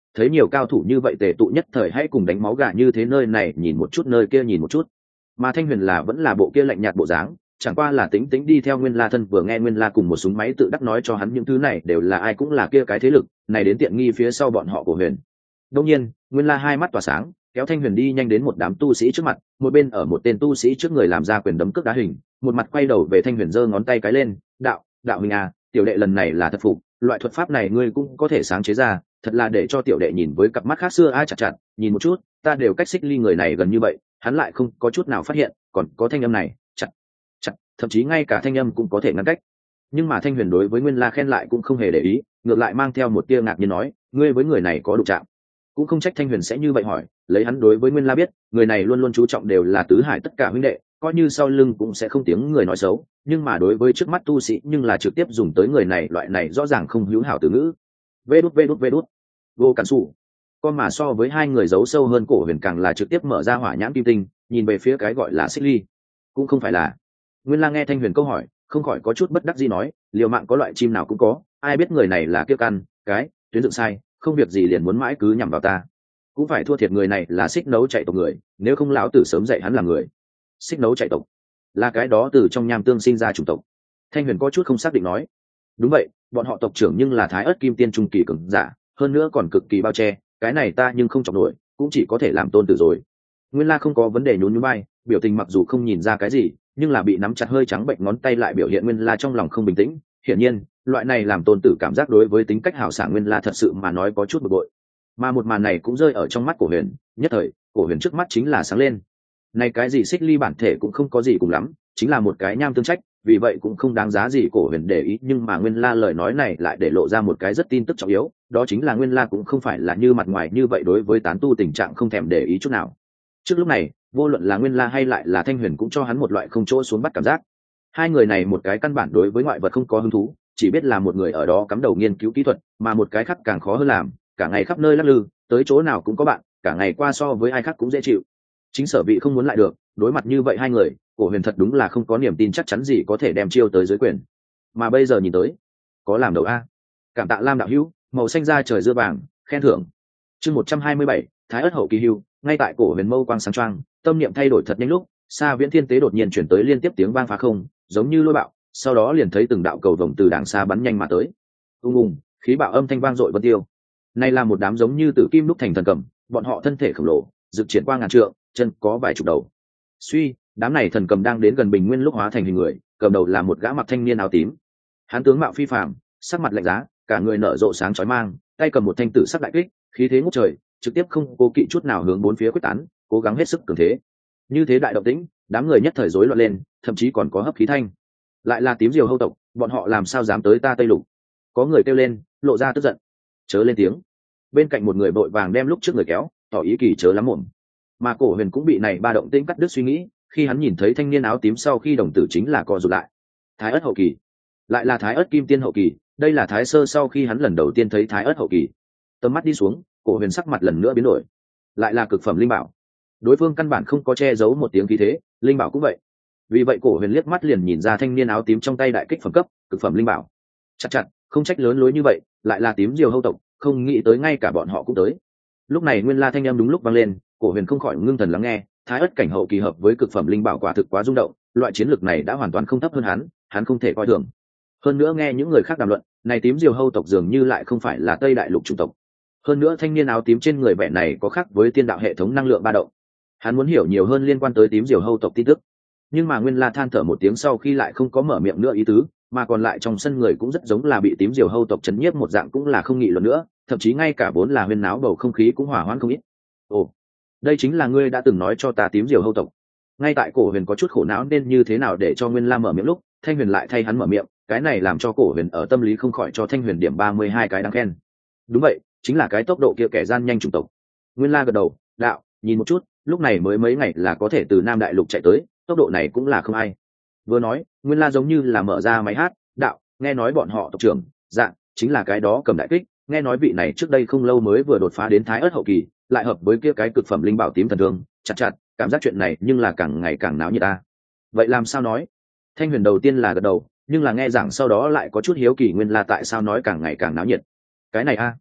thấy nhiều cao thủ như vậy tề tụ nhất thời hãy cùng đánh máu gà như thế, nơi này nhìn một chút nơi kia nhìn một chút, mà Thanh Huyền là vẫn là bộ kia lạnh nhạt bộ dáng, chẳng qua là tính tính đi theo Nguyên La thân, vừa nghe Nguyên La cùng một súng máy tự đắc nói cho hắn những thứ này đều là ai cũng là kia cái thế lực này đến tiện nghi phía sau bọn họ của Huyền. Đông nhiên Nguyên La hai mắt tỏa sáng, kéo Thanh Huyền đi nhanh đến một đám tu sĩ trước mặt, một bên ở một tên tu sĩ trước người làm ra quyền đấm cước đá hình, một mặt quay đầu về Thanh Huyền giơ ngón tay cái lên, đạo đạo huynh à, tiểu đệ lần này là thật phục, loại thuật pháp này ngươi cũng có thể sáng chế ra, thật là để cho tiểu đệ nhìn với cặp mắt khác xưa ai chặt chặt, nhìn một chút ta đều cách xích ly người này gần như vậy hắn lại không có chút nào phát hiện, còn có thanh âm này chặt chặt, thậm chí ngay cả thanh âm cũng có thể ngăn cách. Nhưng mà Thanh Huyền đối với Nguyên La khen lại cũng không hề để ý, ngược lại mang theo một tia ngạc nhiên nói, ngươi với người này có đụng chạm. Cũng không trách Thanh Huyền sẽ như vậy hỏi, lấy hắn đối với Nguyên La biết, người này luôn luôn chú trọng đều là tứ hải tất cả huynh đệ, coi như sau lưng cũng sẽ không tiếng người nói xấu, nhưng mà đối với trước mắt tu sĩ nhưng là trực tiếp dùng tới người này, loại này rõ ràng không hữu hảo từ ngữ. Vê đút vê đút vê đút vô cản sụ. Con mà so với hai người giấu sâu hơn Cổ Huyền càng là trực tiếp mở ra hỏa nhãn kim tinh, nhìn về phía cái gọi là xích ly. Cũng không phải là. Nguyên La nghe Thanh Huyền câu hỏi, không khỏi có chút bất đắc dĩ nói, liều mạng có loại chim nào cũng có, ai biết người này là kia căn cái tuyến dựng sai, không việc gì liền muốn mãi cứ nhằm vào ta. Cũng phải thua thiệt người này là xích nấu chạy tộc người, nếu không lão tử sớm dạy hắn làm người. Xích nấu chạy tộc là cái đó từ trong nham tương sinh ra chủng tộc. Thanh Huyền có chút không xác định nói, đúng vậy, bọn họ tộc trưởng nhưng là Thái Ức Kim Tiên trung kỳ cường giả, hơn nữa còn cực kỳ bao che, cái này ta nhưng không chọc nổi, cũng chỉ có thể làm tôn tử rồi. Nguyên La không có vấn đề, nhún nhún vai, biểu tình mặc dù không nhìn ra cái gì, nhưng là bị nắm chặt hơi trắng bệnh ngón tay lại biểu hiện Nguyên La trong lòng không bình tĩnh. Hiển nhiên loại này làm tôn tử cảm giác đối với tính cách hào sảng Nguyên La thật sự mà nói có chút bực bội. Mà một màn này cũng rơi ở trong mắt Cổ Huyền, nhất thời Cổ Huyền trước mắt chính là sáng lên. Này cái gì xích ly bản thể cũng không có gì cùng lắm, chính là một cái nham tương trách, vì vậy cũng không đáng giá gì Cổ Huyền để ý. Nhưng mà Nguyên La lời nói này lại để lộ ra một cái rất tin tức trọng yếu, đó chính là Nguyên La cũng không phải là như mặt ngoài như vậy đối với tán tu tình trạng không thèm để ý chút nào. Trước lúc này vô luận là Nguyên La hay lại là Thanh Huyền cũng cho hắn một loại không chỗ xuống bắt cảm giác. Hai người này một cái căn bản đối với ngoại vật không có hứng thú, chỉ biết là một người ở đó cắm đầu nghiên cứu kỹ thuật, mà một cái khác càng khó hơn làm, cả ngày khắp nơi lắc lư, tới chỗ nào cũng có bạn, cả ngày qua so với ai khác cũng dễ chịu. Chính sở vị không muốn lại được, đối mặt như vậy hai người, Cổ Huyền thật đúng là không có niềm tin chắc chắn gì có thể đem chiêu tới dưới quyền. Mà bây giờ nhìn tới, có làm đầu a. Cảm tạ Lam đạo hữu, màu xanh da trời dưa vàng, khen thưởng. Chương một trăm hai mươi bảy, Thái Ức hậu kỳ hưu. Ngay tại Cổ Huyền mâu quang sáng choang, tâm niệm thay đổi thật nhanh lúc, xa viễn thiên tế đột nhiên chuyển tới liên tiếp tiếng vang phá không, giống như lôi bạo, sau đó liền thấy từng đạo cầu vồng từ đàng xa bắn nhanh mà tới. Ung ung, khí bạo âm thanh vang dội vân tiêu. Này là một đám giống như tử kim đúc thành thần cầm, bọn họ thân thể khổng lồ, dựng triển qua ngàn trượng, chân có vài chục đầu. Suy, đám này thần cầm đang đến gần bình nguyên lúc hóa thành hình người, cầm đầu là một gã mặc thanh niên áo tím. Hắn tướng mạo phi phàm, sắc mặt lạnh giá, cả người nở rộ sáng chói mang, tay cầm một thanh tử sắc đại kích, khí thế ngút trời, trực tiếp không cố kỵ chút nào hướng bốn phía quyết tán, cố gắng hết sức cường thế. Như thế đại động tĩnh, đám người nhất thời rối loạn lên, thậm chí còn có hấp khí thanh. Lại là tím diều hâu tộc, bọn họ làm sao dám tới ta Tây Lục? Có người kêu lên, lộ ra tức giận. Chớ lên tiếng. Bên cạnh một người vội vàng đem lúc trước người kéo, tỏ ý kỳ chớ lắm mồm. Mà Cổ Huyền cũng bị này ba động tĩnh cắt đứt suy nghĩ, khi hắn nhìn thấy thanh niên áo tím sau khi đồng tử chính là co rụt lại. Thái Ức hậu kỳ, lại là Thái Ức Kim Tiên hậu kỳ, đây là Thái Sơ sau khi hắn lần đầu tiên thấy Thái Ức hậu kỳ. Tầm mắt đi xuống, Cổ Huyền sắc mặt lần nữa biến đổi. Lại là cực phẩm linh bảo. Đối phương căn bản không có che giấu một tiếng khí thế, linh bảo cũng vậy. Vì vậy Cổ Huyền liếc mắt liền nhìn ra thanh niên áo tím trong tay đại kích phẩm cấp, cực phẩm linh bảo. Chặt chặt, không trách lớn lối như vậy, lại là tím diều hâu tộc, không nghĩ tới ngay cả bọn họ cũng tới. Lúc này Nguyên La thanh âm đúng lúc vang lên, Cổ Huyền không khỏi ngưng thần lắng nghe, Thái Ức cảnh hậu kỳ hợp với cực phẩm linh bảo quả thực quá rung động, loại chiến lược này đã hoàn toàn không thấp hơn hắn, hắn không thể coi thường. Hơn nữa nghe những người khác đàm luận, này tím diều hâu tộc dường như lại không phải là Tây Đại Lục chủng tộc. Hơn nữa thanh niên áo tím trên người vẻ này có khác với tiên đạo hệ thống năng lượng ba động. Hắn muốn hiểu nhiều hơn liên quan tới tím diều hâu tộc tin tức. Nhưng mà Nguyên La than thở một tiếng sau khi lại không có mở miệng nữa ý tứ, mà còn lại trong sân người cũng rất giống là bị tím diều hâu tộc chấn nhiếp một dạng, cũng là không nghị luận nữa, thậm chí ngay cả vốn là huyên náo bầu không khí cũng hòa hoãn không ít. Ồ, đây chính là ngươi đã từng nói cho ta tím diều hâu tộc. Ngay tại Cổ Huyền có chút khổ não nên như thế nào để cho Nguyên La mở miệng lúc, Thanh Huyền lại thay hắn mở miệng, cái này làm cho Cổ Huyền ở tâm lý không khỏi cho Thanh Huyền điểm ba mươi hai cái đáng khen. Đúng vậy, chính là cái tốc độ kia kẻ gian nhanh chủng tộc. Nguyên La gật đầu, đạo, nhìn một chút, lúc này mới mấy ngày là có thể từ Nam Đại Lục chạy tới, tốc độ này cũng là không ai. Vừa nói, Nguyên La giống như là mở ra máy hát, đạo, nghe nói bọn họ tộc trưởng, dạ, chính là cái đó cầm đại kích, nghe nói vị này trước đây không lâu mới vừa đột phá đến Thái Ức hậu kỳ, lại hợp với kia cái cực phẩm linh bảo tím thần thương, chặt chặt, cảm giác chuyện này nhưng là càng ngày càng náo nhiệt ta. Vậy làm sao nói? Thanh Huyền đầu tiên là gật đầu, nhưng là nghe giảng sau đó lại có chút hiếu kỳ Nguyên La tại sao nói càng ngày càng náo nhiệt. Cái này a.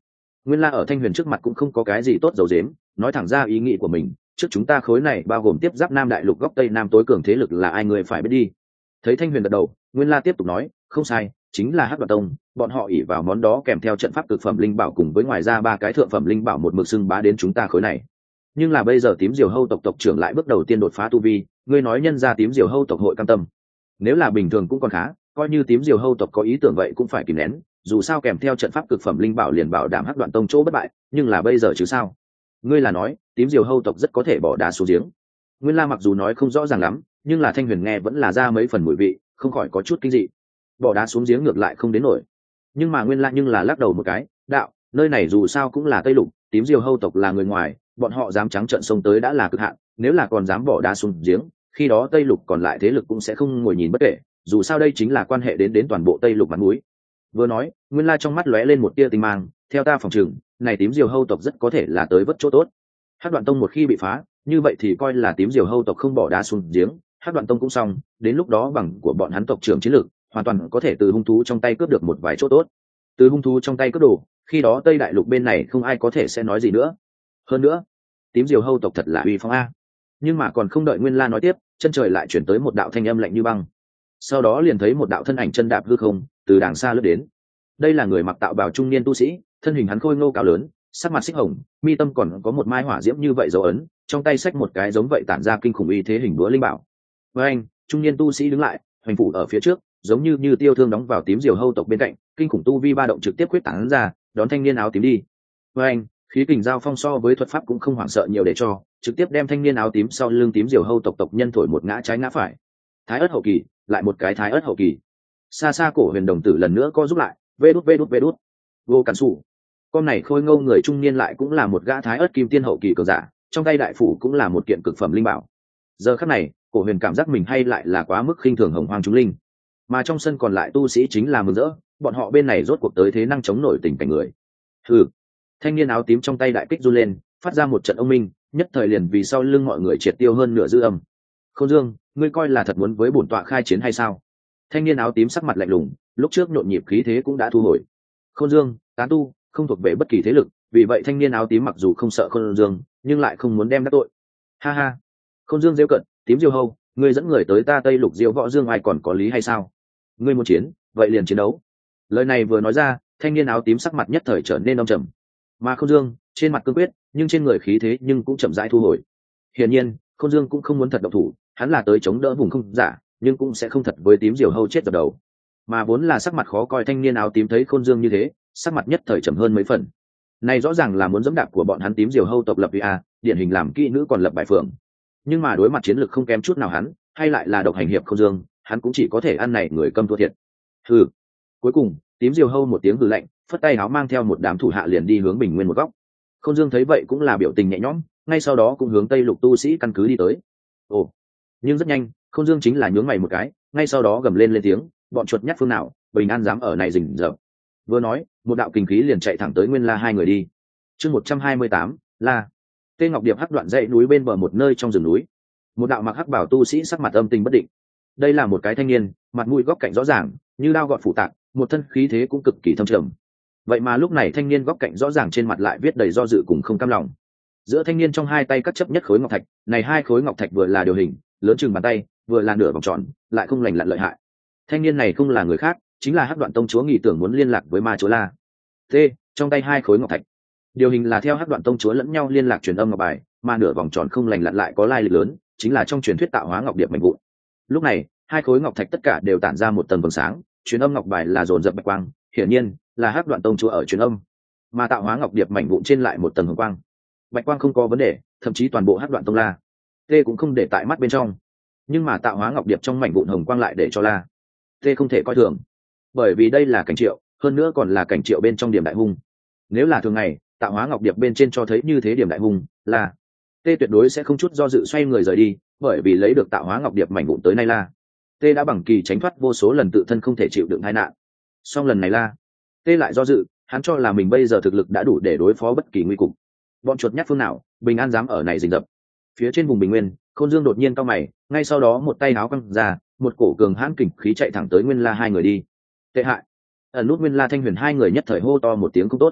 Nguyên La ở Thanh Huyền trước mặt cũng không có cái gì tốt giấu giếm, nói thẳng ra ý nghĩ của mình, trước chúng ta khối này bao gồm tiếp giáp Nam Đại Lục góc Tây Nam tối cường thế lực là ai người phải biết đi. Thấy Thanh Huyền gật đầu, Nguyên La tiếp tục nói, không sai, chính là Hắc Đoạt Tông, bọn họ ỷ vào món đó kèm theo trận pháp cực phẩm linh bảo cùng với ngoài ra ba cái thượng phẩm linh bảo một mực xưng bá đến chúng ta khối này. Nhưng là bây giờ Tím Diều Hâu tộc tộc trưởng lại bước đầu tiên đột phá tu vi, ngươi nói nhân ra Tím Diều Hâu tộc hội cam tâm? Nếu là bình thường cũng còn khá, coi như Tím Diều Hâu tộc có ý tưởng vậy cũng phải kìm nén, dù sao kèm theo trận pháp cực phẩm linh bảo liền bảo đảm Hắc Đoạn Tông chỗ bất bại, nhưng là bây giờ chứ sao? Ngươi là nói Tím Diều Hâu tộc rất có thể bỏ đá xuống giếng? Nguyên La mặc dù nói không rõ ràng lắm, nhưng là Thanh Huyền nghe vẫn là ra mấy phần mùi vị, không khỏi có chút kinh dị. Bỏ đá xuống giếng ngược lại không đến nổi, nhưng mà Nguyên La nhưng là lắc đầu một cái, đạo, nơi này dù sao cũng là Tây Lục, Tím Diều Hâu tộc là người ngoài, bọn họ dám trắng trợn xông tới đã là cực hạn, nếu là còn dám bỏ đá xuống giếng, khi đó Tây Lục còn lại thế lực cũng sẽ không ngồi nhìn bất kể, dù sao đây chính là quan hệ đến đến toàn bộ Tây Lục mặt mũi. Vừa nói, Nguyên La trong mắt lóe lên một tia tinh mang, theo ta phỏng chừng, này Tím Diều Hâu tộc rất có thể là tới vất chỗ tốt. Hắc Đoạn Tông một khi bị phá, như vậy thì coi là Tím Diều Hâu tộc không bỏ đá xuống giếng, Hắc Đoạn Tông cũng xong, đến lúc đó bằng của bọn hắn tộc trưởng chiến lược, hoàn toàn có thể từ hung thú trong tay cướp được một vài chỗ tốt. Từ hung thú trong tay cướp đồ, khi đó Tây Đại Lục bên này không ai có thể sẽ nói gì nữa. Hơn nữa, Tím Diều Hâu tộc thật là uy phong a. Nhưng mà còn không đợi Nguyên La nói tiếp, chân trời lại chuyển tới một đạo thanh âm lạnh như băng. Sau đó liền thấy một đạo thân ảnh chân đạp hư không, từ đàng xa lướt đến. Đây là người mặc tạo bào trung niên tu sĩ, thân hình hắn khôi ngô cao lớn, sắc mặt xích hồng, mi tâm còn có một mai hỏa diễm như vậy dấu ấn, trong tay xách một cái giống vậy tản ra kinh khủng uy thế hình búa linh bảo. Với anh, trung niên tu sĩ đứng lại, hoành phủ ở phía trước, giống như như tiêu thương đóng vào Tím Diều Hâu tộc bên cạnh, kinh khủng tu vi ba động trực tiếp quyết tán ra, đón thanh niên áo tím đi. Với anh, khí kình giao phong so với thuật pháp cũng không hoảng sợ nhiều để cho, trực tiếp đem thanh niên áo tím sau lưng Tím Diều Hâu tộc tộc nhân thổi một ngã trái ngã phải. Thái ớt hậu kỳ, lại một cái thái ớt hậu kỳ. Xa xa cổ huyền đồng tử lần nữa co giúp lại, vê đút vê đút vê đút. Vô cản sủ. Con này khôi ngô người trung niên lại cũng là một gã thái ớt kim tiên hậu kỳ cường giả, trong tay đại phủ cũng là một kiện cực phẩm linh bảo. Giờ khắc này, cổ huyền cảm giác mình hay lại là quá mức khinh thường hồng hoang chúng linh, mà trong sân còn lại tu sĩ chính là mừng rỡ, bọn họ bên này rốt cuộc tới thế năng chống nổi tình cảnh người. Hừ. Thanh niên áo tím trong tay đại kích run lên, phát ra một trận ông minh, nhất thời liền vì sau lưng mọi người triệt tiêu hơn nửa dư âm. Khôn Dương, ngươi coi là thật muốn với bổn tọa khai chiến hay sao? Thanh niên áo tím sắc mặt lạnh lùng, lúc trước nhộn nhịp khí thế cũng đã thu hồi. Khôn Dương, tán tu, không thuộc về bất kỳ thế lực, vì vậy thanh niên áo tím mặc dù không sợ Khôn Dương, nhưng lại không muốn đem đắc tội. Ha ha. Khôn Dương giễu cận, Tím Diều Hâu, ngươi dẫn người tới ta Tây Lục Diêu Võ Dương ai còn có lý hay sao? Ngươi muốn chiến, vậy liền chiến đấu. Lời này vừa nói ra, thanh niên áo tím sắc mặt nhất thời trở nên âm trầm. Mà Khôn Dương, trên mặt cương quyết, nhưng trên người khí thế nhưng cũng chậm rãi thu hồi. Hiển nhiên, Khôn Dương cũng không muốn thật động thủ, hắn là tới chống đỡ vùng không giả, nhưng cũng sẽ không thật với Tím Diều Hâu chết dập đầu. Mà vốn là sắc mặt khó coi thanh niên áo tím thấy Khôn Dương như thế, sắc mặt nhất thời trầm hơn mấy phần. Này rõ ràng là muốn dẫm đạp của bọn hắn Tím Diều Hâu tộc lập vì a, điển hình làm kỹ nữ còn lập bài phượng. Nhưng mà đối mặt chiến lược không kém chút nào hắn, hay lại là độc hành hiệp Khôn Dương, hắn cũng chỉ có thể ăn này người câm thua thiệt. Hừ. Cuối cùng, Tím Diều Hâu một tiếng hừ lạnh, phất tay áo mang theo một đám thủ hạ liền đi hướng bình nguyên một góc. Khôn Dương thấy vậy cũng là biểu tình nhẹ nhõm, ngay sau đó cũng hướng Tây Lục tu sĩ căn cứ đi tới. Ồ, nhưng rất nhanh, Khôn Dương chính là nhướng mày một cái, ngay sau đó gầm lên lên tiếng, bọn chuột nhắt phương nào, bình an dám ở này rình rập. Vừa nói, một đạo kinh khí liền chạy thẳng tới Nguyên La hai người đi. Chương một trăm hai mươi tám, La. Tên Ngọc Điệp hắc đoạn dãy núi bên bờ một nơi trong rừng núi. Một đạo mặc hắc bảo tu sĩ sắc mặt âm tình bất định. Đây là một cái thanh niên, mặt mũi góc cạnh rõ ràng, như đao gọt phủ tạc, một thân khí thế cũng cực kỳ thâm trầm. Vậy mà lúc này thanh niên góc cạnh rõ ràng trên mặt lại viết đầy do dự cùng không cam lòng. Giữa thanh niên trong hai tay cắt chấp nhất khối ngọc thạch, này hai khối ngọc thạch vừa là điều hình, lớn chừng bàn tay, vừa là nửa vòng tròn, lại không lành lặn lợi hại. Thanh niên này không là người khác, chính là Hắc Đoạn Tông chúa Nghị Tưởng muốn liên lạc với ma chúa La. T, trong tay hai khối ngọc thạch. Điều hình là theo Hắc Đoạn Tông chúa lẫn nhau liên lạc truyền âm ngọc bài, mà nửa vòng tròn không lành lặn lại có lai lịch lớn, chính là trong truyền thuyết tạo hóa ngọc điệp mạnh vụn. Lúc này, hai khối ngọc thạch tất cả đều tản ra một tầng vầng sáng, truyền âm ngọc bài là dồn dập bạch quang, hiển nhiên là Hắc Đoạn Tông chúa ở truyền âm, mà tạo hóa ngọc điệp mảnh vụn trên lại một tầng hồng quang. Bạch quang không có vấn đề, thậm chí toàn bộ Hắc Đoạn Tông La T cũng không để tại mắt bên trong, nhưng mà tạo hóa ngọc điệp trong mảnh vụn hồng quang lại để cho La T không thể coi thường, bởi vì đây là cảnh triệu, hơn nữa còn là cảnh triệu bên trong điểm đại hung. Nếu là thường ngày, tạo hóa ngọc điệp bên trên cho thấy như thế điểm đại hung, là T tuyệt đối sẽ không chút do dự xoay người rời đi, bởi vì lấy được tạo hóa ngọc điệp mảnh vụn tới nay La T đã bằng kỳ tránh thoát vô số lần tự thân không thể chịu đựng tai nạn. Song lần này La T lại do dự, hắn cho là mình bây giờ thực lực đã đủ để đối phó bất kỳ nguy cục. Bọn chuột nhắt phương nào, bình an dám ở này rình rập. Phía trên vùng bình nguyên, Khôn Dương đột nhiên cau mày, ngay sau đó một tay áo quăng ra, một cổ cường hãn kình khí chạy thẳng tới Nguyên La hai người đi. Tệ hại. Ẩn nút Nguyên La Thanh Huyền hai người nhất thời hô to một tiếng không tốt.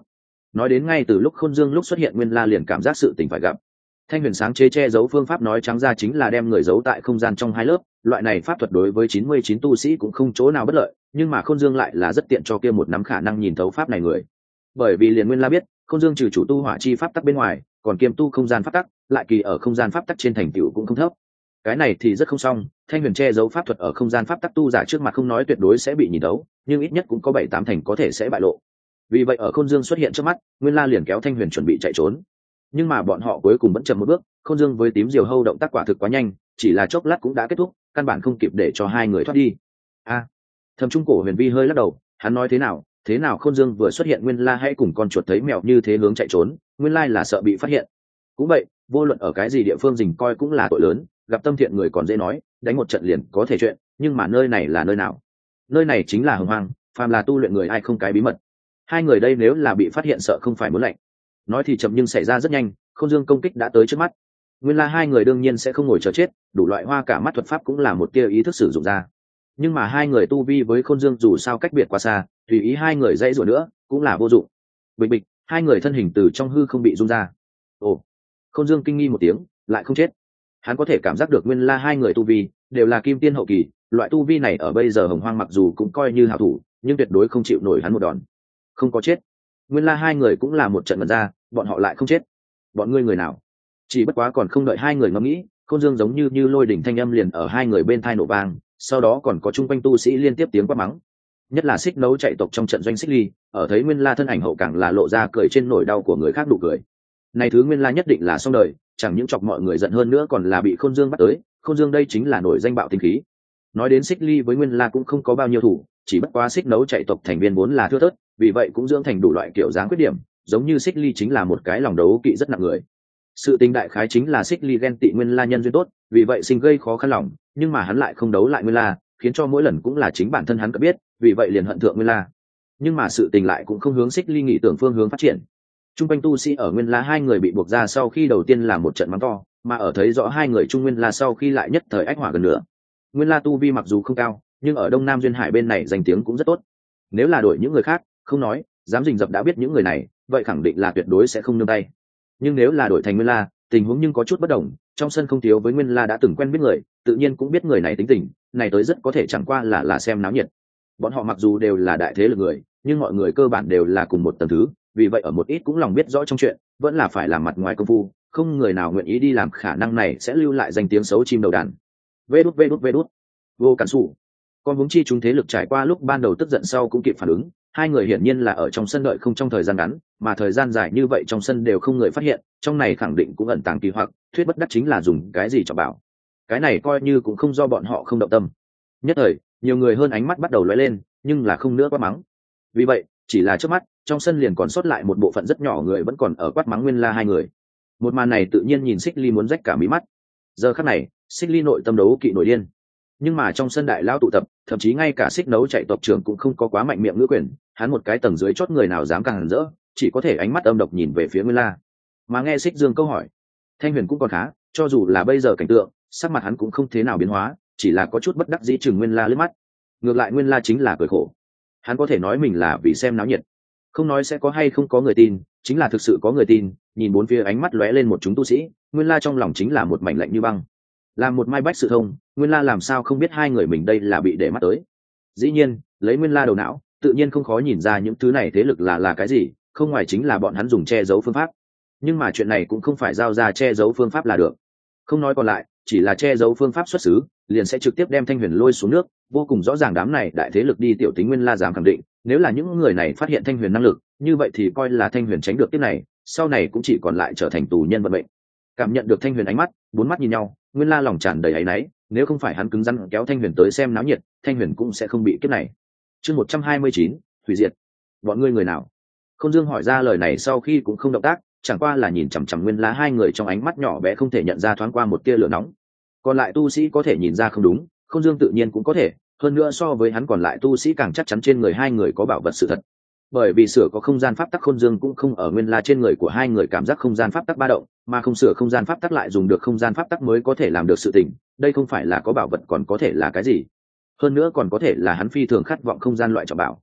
nói đến ngay từ lúc Khôn Dương lúc xuất hiện, Nguyên La liền cảm giác sự tình phải gặp. Thanh huyền sáng chế che giấu phương pháp nói trắng ra chính là đem người giấu tại không gian trong hai lớp, loại này pháp thuật đối với chín mươi chín tu sĩ cũng không chỗ nào bất lợi, nhưng mà Khôn Dương lại là rất tiện cho kia một nắm khả năng nhìn thấu pháp này người. Bởi vì liền Nguyên La biết, Khôn Dương trừ chủ tu hỏa chi pháp tắc bên ngoài, còn kiêm tu không gian pháp tắc, lại kỳ ở không gian pháp tắc trên thành tựu cũng không thấp. Cái này thì rất không xong, Thanh huyền che giấu pháp thuật ở không gian pháp tắc tu giả trước mặt không nói tuyệt đối sẽ bị nhìn thấu, nhưng ít nhất cũng có bảy tám thành có thể sẽ bại lộ. Vì vậy ở Khôn Dương xuất hiện trước mắt, Nguyên La liền kéo Thanh huyền chuẩn bị chạy trốn. Nhưng mà bọn họ cuối cùng vẫn chậm một bước, Khôn Dương với tím diều hâu động tác quả thực quá nhanh, chỉ là chốc lát cũng đã kết thúc, căn bản không kịp để cho hai người thoát đi. A, à, Thẩm Trung Cổ Huyền Vi hơi lắc đầu, hắn nói thế nào, thế nào Khôn Dương vừa xuất hiện Nguyên La hãy cùng con chuột thấy mèo như thế hướng chạy trốn, nguyên lai là sợ bị phát hiện. Cũng vậy, vô luận ở cái gì địa phương rình coi cũng là tội lớn, gặp tâm thiện người còn dễ nói, đánh một trận liền có thể chuyện, nhưng mà nơi này là nơi nào? Nơi này chính là Hồng Hoang, phàm là tu luyện người ai không cái bí mật. Hai người đây nếu là bị phát hiện sợ không phải muốn lạnh. Nói thì chậm nhưng xảy ra rất nhanh, Khôn Dương công kích đã tới trước mắt. Nguyên La hai người đương nhiên sẽ không ngồi chờ chết, đủ loại hoa cả mắt thuật pháp cũng là một tia ý thức sử dụng ra. Nhưng mà hai người tu vi với Khôn Dương dù sao cách biệt quá xa, tùy ý hai người dãy rủa nữa cũng là vô dụng. Bịch bịch, hai người thân hình từ trong hư không bị rung ra. Ồ, Khôn Dương kinh nghi một tiếng, lại không chết. Hắn có thể cảm giác được Nguyên La hai người tu vi đều là kim tiên hậu kỳ, loại tu vi này ở bây giờ Hồng Hoang mặc dù cũng coi như hảo thủ, nhưng tuyệt đối không chịu nổi hắn một đòn. Không có chết. Nguyên La hai người cũng là một trận mật ra, bọn họ lại không chết. Bọn ngươi người nào? Chỉ bất quá còn không đợi hai người ngẫm nghĩ, Khôn Dương giống như như lôi đỉnh thanh âm liền ở hai người bên tai nổ vang, sau đó còn có chung quanh tu sĩ liên tiếp tiếng quát mắng. Nhất là Xích Nấu chạy tộc trong trận doanh Xích Ly, ở thấy Nguyên La thân ảnh hậu càng là lộ ra cười trên nỗi đau của người khác nụ cười. Này thứ Nguyên La nhất định là xong đời, chẳng những chọc mọi người giận hơn nữa còn là bị Khôn Dương bắt tới, Khôn Dương đây chính là nổi danh bạo tinh khí. Nói đến Xích Ly với Nguyên La cũng không có bao nhiêu thủ, chỉ bất quá Xích Nấu chạy tộc thành viên vốn là thưa thớt, vì vậy cũng dưỡng thành đủ loại kiểu dáng khuyết điểm, giống như Xích Ly chính là một cái lòng đấu kỵ rất nặng người. Sự tình đại khái chính là Xích Ly ghen tị Nguyên La nhân duyên tốt, vì vậy sinh gây khó khăn lòng, nhưng mà hắn lại không đấu lại Nguyên La, khiến cho mỗi lần cũng là chính bản thân hắn có biết, vì vậy liền hận thượng Nguyên La. Nhưng mà sự tình lại cũng không hướng Xích Ly nghĩ tưởng phương hướng phát triển. Trung quanh tu sĩ ở Nguyên La hai người bị buộc ra sau khi đầu tiên là một trận mắng to, mà ở thấy rõ hai người Trung Nguyên La sau khi lại nhất thời ách hỏa gần nữa. Nguyên La tu vi mặc dù không cao, nhưng ở Đông Nam duyên hải bên này danh tiếng cũng rất tốt. Nếu là đổi những người khác, không nói, dám rình rập đã biết những người này, vậy khẳng định là tuyệt đối sẽ không nương tay. Nhưng nếu là đổi thành Nguyên La, tình huống nhưng có chút bất đồng, trong sân không thiếu với Nguyên La đã từng quen biết người, tự nhiên cũng biết người này tính tình, này tới rất có thể chẳng qua là là xem náo nhiệt. Bọn họ mặc dù đều là đại thế lực người, nhưng mọi người cơ bản đều là cùng một tầng thứ, vì vậy ở một ít cũng lòng biết rõ trong chuyện, vẫn là phải làm mặt ngoài công phu, không người nào nguyện ý đi làm khả năng này sẽ lưu lại danh tiếng xấu chim đầu đàn. Vê đút vê đút vê đút. Vô cản sủ. Con huống chi chúng thế lực trải qua lúc ban đầu tức giận sau cũng kịp phản ứng, hai người hiển nhiên là ở trong sân đợi không trong thời gian ngắn, mà thời gian dài như vậy trong sân đều không người phát hiện, trong này khẳng định cũng ẩn tàng kỳ hoặc, thuyết bất đắc chính là dùng cái gì cho bảo. Cái này coi như cũng không do bọn họ không động tâm. Nhất thời, nhiều người hơn ánh mắt bắt đầu lóe lên, nhưng là không nữa quát mắng. Vì vậy, chỉ là trước mắt, trong sân liền còn sót lại một bộ phận rất nhỏ người vẫn còn ở quát mắng Nguyên La hai người. Một màn này tự nhiên nhìn Xích Ly muốn rách cả mí mắt. Giờ khắc này, Xích Ly nội tâm đấu kỵ nổi điên. Nhưng mà trong sân đại lao tụ tập, thậm chí ngay cả Xích Nấu chạy tộc trưởng cũng không có quá mạnh miệng ngữ quyền, hắn một cái tầng dưới chót người nào dám càng hẳn rỡ, chỉ có thể ánh mắt âm độc nhìn về phía Nguyên La. Mà nghe Xích Dương câu hỏi, Thanh Huyền cũng còn khá, cho dù là bây giờ cảnh tượng, sắc mặt hắn cũng không thế nào biến hóa, chỉ là có chút bất đắc dĩ chừng Nguyên La lướt mắt. Ngược lại Nguyên La chính là cười khổ. Hắn có thể nói mình là vì xem náo nhiệt, không nói sẽ có hay không có người tin, chính là thực sự có người tin, nhìn bốn phía ánh mắt lóe lên một chúng tu sĩ, Nguyên La trong lòng chính là một mảnh lạnh như băng. Làm một mai bách sự thông, Nguyên La làm sao không biết hai người mình đây là bị để mắt tới. Dĩ nhiên, lấy Nguyên La đầu não, tự nhiên không khó nhìn ra những thứ này thế lực là là cái gì, không ngoài chính là bọn hắn dùng che giấu phương pháp. Nhưng mà chuyện này cũng không phải giao ra che giấu phương pháp là được. Không nói còn lại, chỉ là che giấu phương pháp xuất xứ, liền sẽ trực tiếp đem Thanh Huyền lôi xuống nước, vô cùng rõ ràng đám này đại thế lực đi tiểu tính Nguyên La dám khẳng định, nếu là những người này phát hiện Thanh Huyền năng lực, như vậy thì coi là Thanh Huyền tránh được tiếp này, sau này cũng chỉ còn lại trở thành tù nhân vận mệnh. Cảm nhận được Thanh Huyền ánh mắt, bốn mắt nhìn nhau, Nguyên La lòng tràn đầy áy náy, nếu không phải hắn cứng rắn kéo Thanh Huyền tới xem náo nhiệt, Thanh Huyền cũng sẽ không bị kiếp này. Chương một trăm hai mươi chín, hủy diệt. Bọn ngươi người nào? Không Dương hỏi ra lời này sau khi cũng không động tác, chẳng qua là nhìn chằm chằm Nguyên La hai người trong ánh mắt nhỏ bé không thể nhận ra thoáng qua một tia lửa nóng. Còn lại tu sĩ có thể nhìn ra không đúng, Không Dương tự nhiên cũng có thể, hơn nữa so với hắn còn lại tu sĩ càng chắc chắn trên người hai người có bảo vật sự thật. Bởi vì sửa có không gian pháp tắc Khôn Dương cũng không ở Nguyên La trên người của hai người cảm giác không gian pháp tắc ba động, mà không sửa không gian pháp tắc lại dùng được không gian pháp tắc mới có thể làm được sự tình, đây không phải là có bảo vật còn có thể là cái gì? Hơn nữa còn có thể là hắn phi thường khát vọng không gian loại trọng bảo.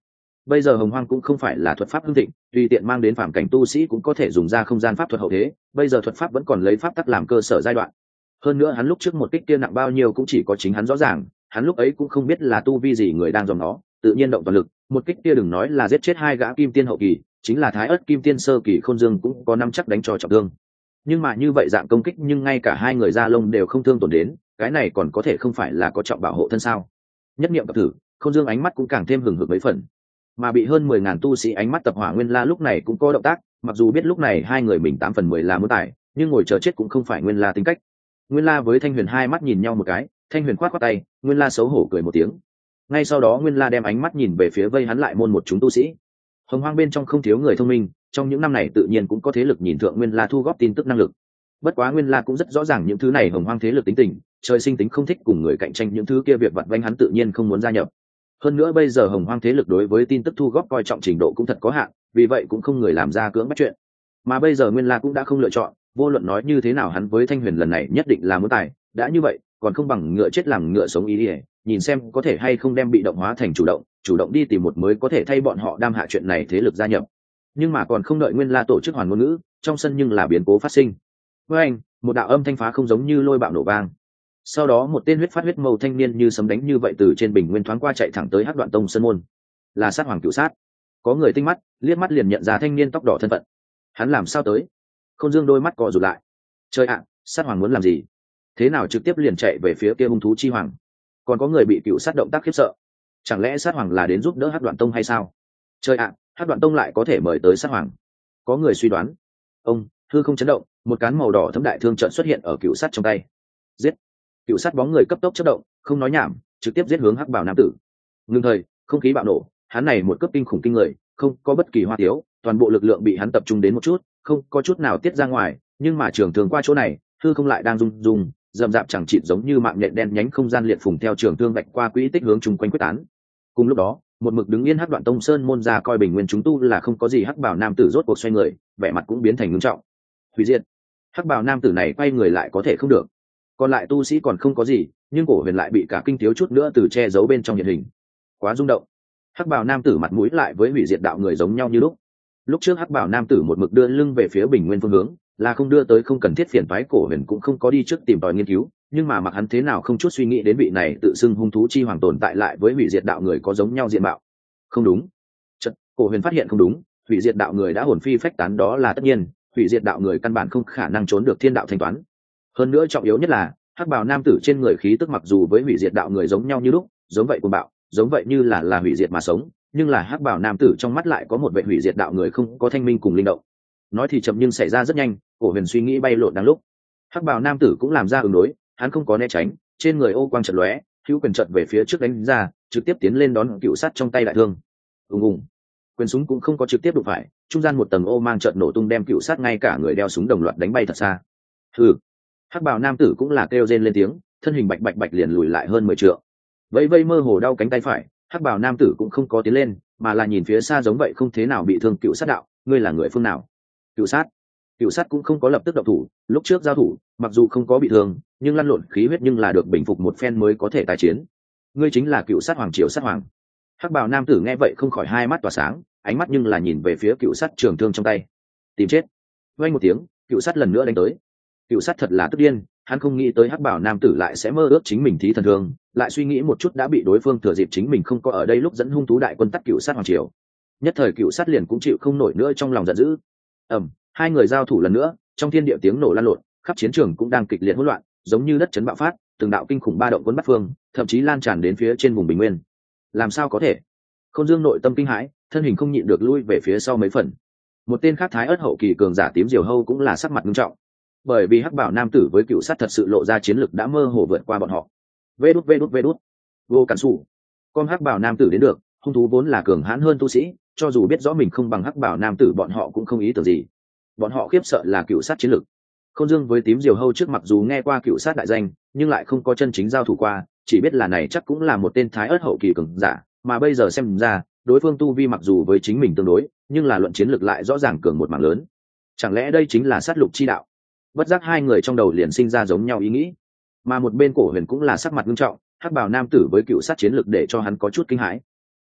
Bây giờ hồng hoang cũng không phải là thuật pháp hưng thịnh, tùy tiện mang đến phàm cảnh tu sĩ cũng có thể dùng ra không gian pháp thuật hậu thế, bây giờ thuật pháp vẫn còn lấy pháp tắc làm cơ sở giai đoạn. Hơn nữa hắn lúc trước một kích kia nặng bao nhiêu cũng chỉ có chính hắn rõ ràng, hắn lúc ấy cũng không biết là tu vi gì người đang dòm nó, tự nhiên động toàn lực, một kích kia đừng nói là giết chết hai gã kim tiên hậu kỳ, chính là thái ớt kim tiên sơ kỳ Khôn Dương cũng có năm chắc đánh cho trọng thương. Nhưng mà như vậy dạng công kích nhưng ngay cả hai người da lông đều không thương tổn đến, cái này còn có thể không phải là có trọng bảo hộ thân sao? Nhất niệm tập thử, Khôn Dương ánh mắt cũng càng thêm hừng hực mấy phần. Mà bị hơn mười ngàn tu sĩ ánh mắt tập hỏa Nguyên La lúc này cũng có động tác, mặc dù biết lúc này hai người mình tám phần mười là muốn tài, nhưng ngồi chờ chết cũng không phải Nguyên La tính cách. Nguyên La với Thanh Huyền hai mắt nhìn nhau một cái, Thanh Huyền khoát khoát tay, Nguyên La xấu hổ cười một tiếng. Ngay sau đó Nguyên La đem ánh mắt nhìn về phía vây hắn lại môn một chúng tu sĩ. Hồng Hoang bên trong không thiếu người thông minh, trong những năm này tự nhiên cũng có thế lực nhìn thượng Nguyên La thu góp tin tức năng lực. Bất quá Nguyên La cũng rất rõ ràng những thứ này Hồng Hoang thế lực tính tình, trời sinh tính không thích cùng người cạnh tranh những thứ kia việc vặt vãnh hắn tự nhiên không muốn gia nhập. Hơn nữa bây giờ Hồng Hoang thế lực đối với tin tức thu góp coi trọng trình độ cũng thật có hạn, vì vậy cũng không người làm ra cưỡng bắt chuyện. Mà bây giờ Nguyên La cũng đã không lựa chọn, vô luận nói như thế nào hắn với Thanh Huyền lần này nhất định là muốn tài, đã như vậy, còn không bằng ngựa chết làm ngựa sống ý đi, nhìn xem có thể hay không đem bị động hóa thành chủ động, chủ động đi tìm một mới có thể thay bọn họ đam hạ chuyện này thế lực gia nhập. Nhưng mà còn không đợi Nguyên La tổ chức hoàn ngôn ngữ, trong sân nhưng là biến cố phát sinh. Với anh, một đạo âm thanh phá không giống như lôi bạo nổ vang. Sau đó một tên huyết phát huyết màu thanh niên như sấm đánh như vậy từ trên bình nguyên thoáng qua chạy thẳng tới Hắc Đoạn Tông sân môn. Là Sát Hoàng Cửu Sát. Có người tinh mắt, liếc mắt liền nhận ra thanh niên tóc đỏ thân phận. Hắn làm sao tới? Khôn Dương đôi mắt co rụt lại. Trời ạ, Sát Hoàng muốn làm gì? Thế nào trực tiếp liền chạy về phía kia hung thú chi hoàng? Còn có người bị Cửu Sát động tác khiếp sợ. Chẳng lẽ Sát Hoàng là đến giúp đỡ Hắc Đoạn Tông hay sao? Trời ạ, Hắc Đoạn Tông lại có thể mời tới Sát Hoàng. Có người suy đoán. Ông, hư không chấn động, một cán màu đỏ thấm đại thương chợt xuất hiện ở Cửu Sát trong tay. Giết! Cửu Sát bóng người cấp tốc chớp động, không nói nhảm, trực tiếp giết hướng Hắc Bảo nam tử. Ngưng thời, không khí bạo nổ, hắn này một cấp kinh khủng kinh người, không có bất kỳ hoa thiếu, toàn bộ lực lượng bị hắn tập trung đến một chút, không có chút nào tiết ra ngoài, nhưng mà trường thương qua chỗ này, hư không lại đang rung rung, rậm rạp chẳng chịt giống như mạng nhện đen nhánh không gian liệt phùng theo trường thương vạch qua quỹ tích hướng chung quanh quyết tán. Cùng lúc đó, một mực đứng yên Hắc Đoạn Tông sơn môn ra coi bình nguyên chúng tu là không có gì Hắc Bảo nam tử rốt cuộc xoay người, vẻ mặt cũng biến thành nghiêm trọng. Hủy diệt. Hắc Bảo nam tử này quay người lại có thể không được. Còn lại tu sĩ còn không có gì, nhưng Cổ Huyền lại bị cả kinh thiếu chút nữa từ che giấu bên trong hiện hình. Quá rung động. Hắc Bảo nam tử mặt mũi lại với hủy diệt đạo người giống nhau như lúc. Lúc trước Hắc Bảo nam tử một mực đưa lưng về phía bình nguyên phương hướng, là không đưa tới không cần thiết phiền toái. Cổ Huyền cũng không có đi trước tìm tòi nghiên cứu, nhưng mà mặc hắn thế nào không chút suy nghĩ đến vị này tự xưng hung thú chi hoàng tồn tại lại với hủy diệt đạo người có giống nhau diện mạo. Không đúng. Chợt, Cổ Huyền phát hiện không đúng, hủy diệt đạo người đã hồn phi phách tán đó là tất nhiên, hủy diệt đạo người căn bản không khả năng trốn được thiên đạo thanh toán. Hơn nữa trọng yếu nhất là Hắc Bào nam tử trên người khí tức mặc dù với hủy diệt đạo người giống nhau như lúc, giống vậy cuồng bạo, giống vậy như là là hủy diệt mà sống, nhưng là Hắc Bào nam tử trong mắt lại có một vẻ hủy diệt đạo người không có thanh minh cùng linh động. Nói thì chậm nhưng xảy ra rất nhanh, Cổ Huyền suy nghĩ bay lộn đang lúc. Hắc Bào nam tử cũng làm ra ứng đối, hắn không có né tránh, trên người ô quang chợt lóe, hữu quyền chợt về phía trước đánh ra, trực tiếp tiến lên đón Cựu Sát trong tay đại thương. Ùng ùng. Quyền súng cũng không có trực tiếp đụng phải, trung gian một tầng ô mang chợt nổ tung đem Cựu Sát ngay cả người đeo súng đồng loạt đánh bay thật xa. Hừ. Hắc Bào nam tử cũng là kêu rên lên tiếng, thân hình bạch bạch bạch liền lùi lại hơn mười trượng. Vẫy vây mơ hồ đau cánh tay phải, Hắc Bào nam tử cũng không có tiến lên, mà là nhìn phía xa giống vậy không thế nào bị thương Cựu Sát đạo, ngươi là người phương nào? Cựu Sát. Cựu Sát cũng không có lập tức động thủ, lúc trước giao thủ, mặc dù không có bị thương, nhưng lăn lộn khí huyết nhưng là được bình phục một phen mới có thể tái chiến. Ngươi chính là Cựu Sát Hoàng Triều Sát Hoàng. Hắc Bào nam tử nghe vậy không khỏi hai mắt tỏa sáng, ánh mắt nhưng là nhìn về phía Cựu Sát trường thương trong tay. Tìm chết. Vang một tiếng, Cựu Sát lần nữa đánh tới. Cựu Sát thật là tức điên, hắn không nghĩ tới Hắc Bảo nam tử lại sẽ mơ ước chính mình thí thần thương, lại suy nghĩ một chút đã bị đối phương thừa dịp chính mình không có ở đây lúc dẫn hung thú đại quân tắt Cựu Sát Hoàng Triều. Nhất thời Cựu Sát liền cũng chịu không nổi nữa trong lòng giận dữ. Ầm, hai người giao thủ lần nữa, trong thiên địa tiếng nổ lan lộn, khắp chiến trường cũng đang kịch liệt hỗn loạn, giống như đất chấn bạo phát, từng đạo kinh khủng ba động cuốn bắt phương, thậm chí lan tràn đến phía trên vùng bình nguyên. Làm sao có thể? Khôn Dương nội tâm kinh hãi, thân hình không nhịn được lui về phía sau mấy phần. Một tên khác Thái Ức hậu kỳ cường giả tím diều hâu cũng là sắc mặt nghiêm trọng, bởi vì Hắc Bảo nam tử với Cựu Sát thật sự lộ ra chiến lực đã mơ hồ vượt qua bọn họ. Vê đút vê đút vê đút. Vô cản sủ. Con Hắc Bảo nam tử đến được, hung thú vốn là cường hãn hơn tu sĩ, cho dù biết rõ mình không bằng Hắc Bảo nam tử bọn họ cũng không ý tưởng gì. Bọn họ khiếp sợ là Cựu Sát chiến lực. Khôn Dương với tím diều hâu trước mặc dù nghe qua Cựu Sát đại danh, nhưng lại không có chân chính giao thủ qua, chỉ biết là này chắc cũng là một tên Thái Ức hậu kỳ cường giả, mà bây giờ xem ra, đối phương tu vi mặc dù với chính mình tương đối, nhưng là luận chiến lực lại rõ ràng cường một mảng lớn. Chẳng lẽ đây chính là sát lục chi đạo? Bất giác hai người trong đầu liền sinh ra giống nhau ý nghĩ, mà một bên Cổ Huyền cũng là sắc mặt nghiêm trọng, Hắc Bảo nam tử với Cựu Sát chiến lực để cho hắn có chút kinh hãi.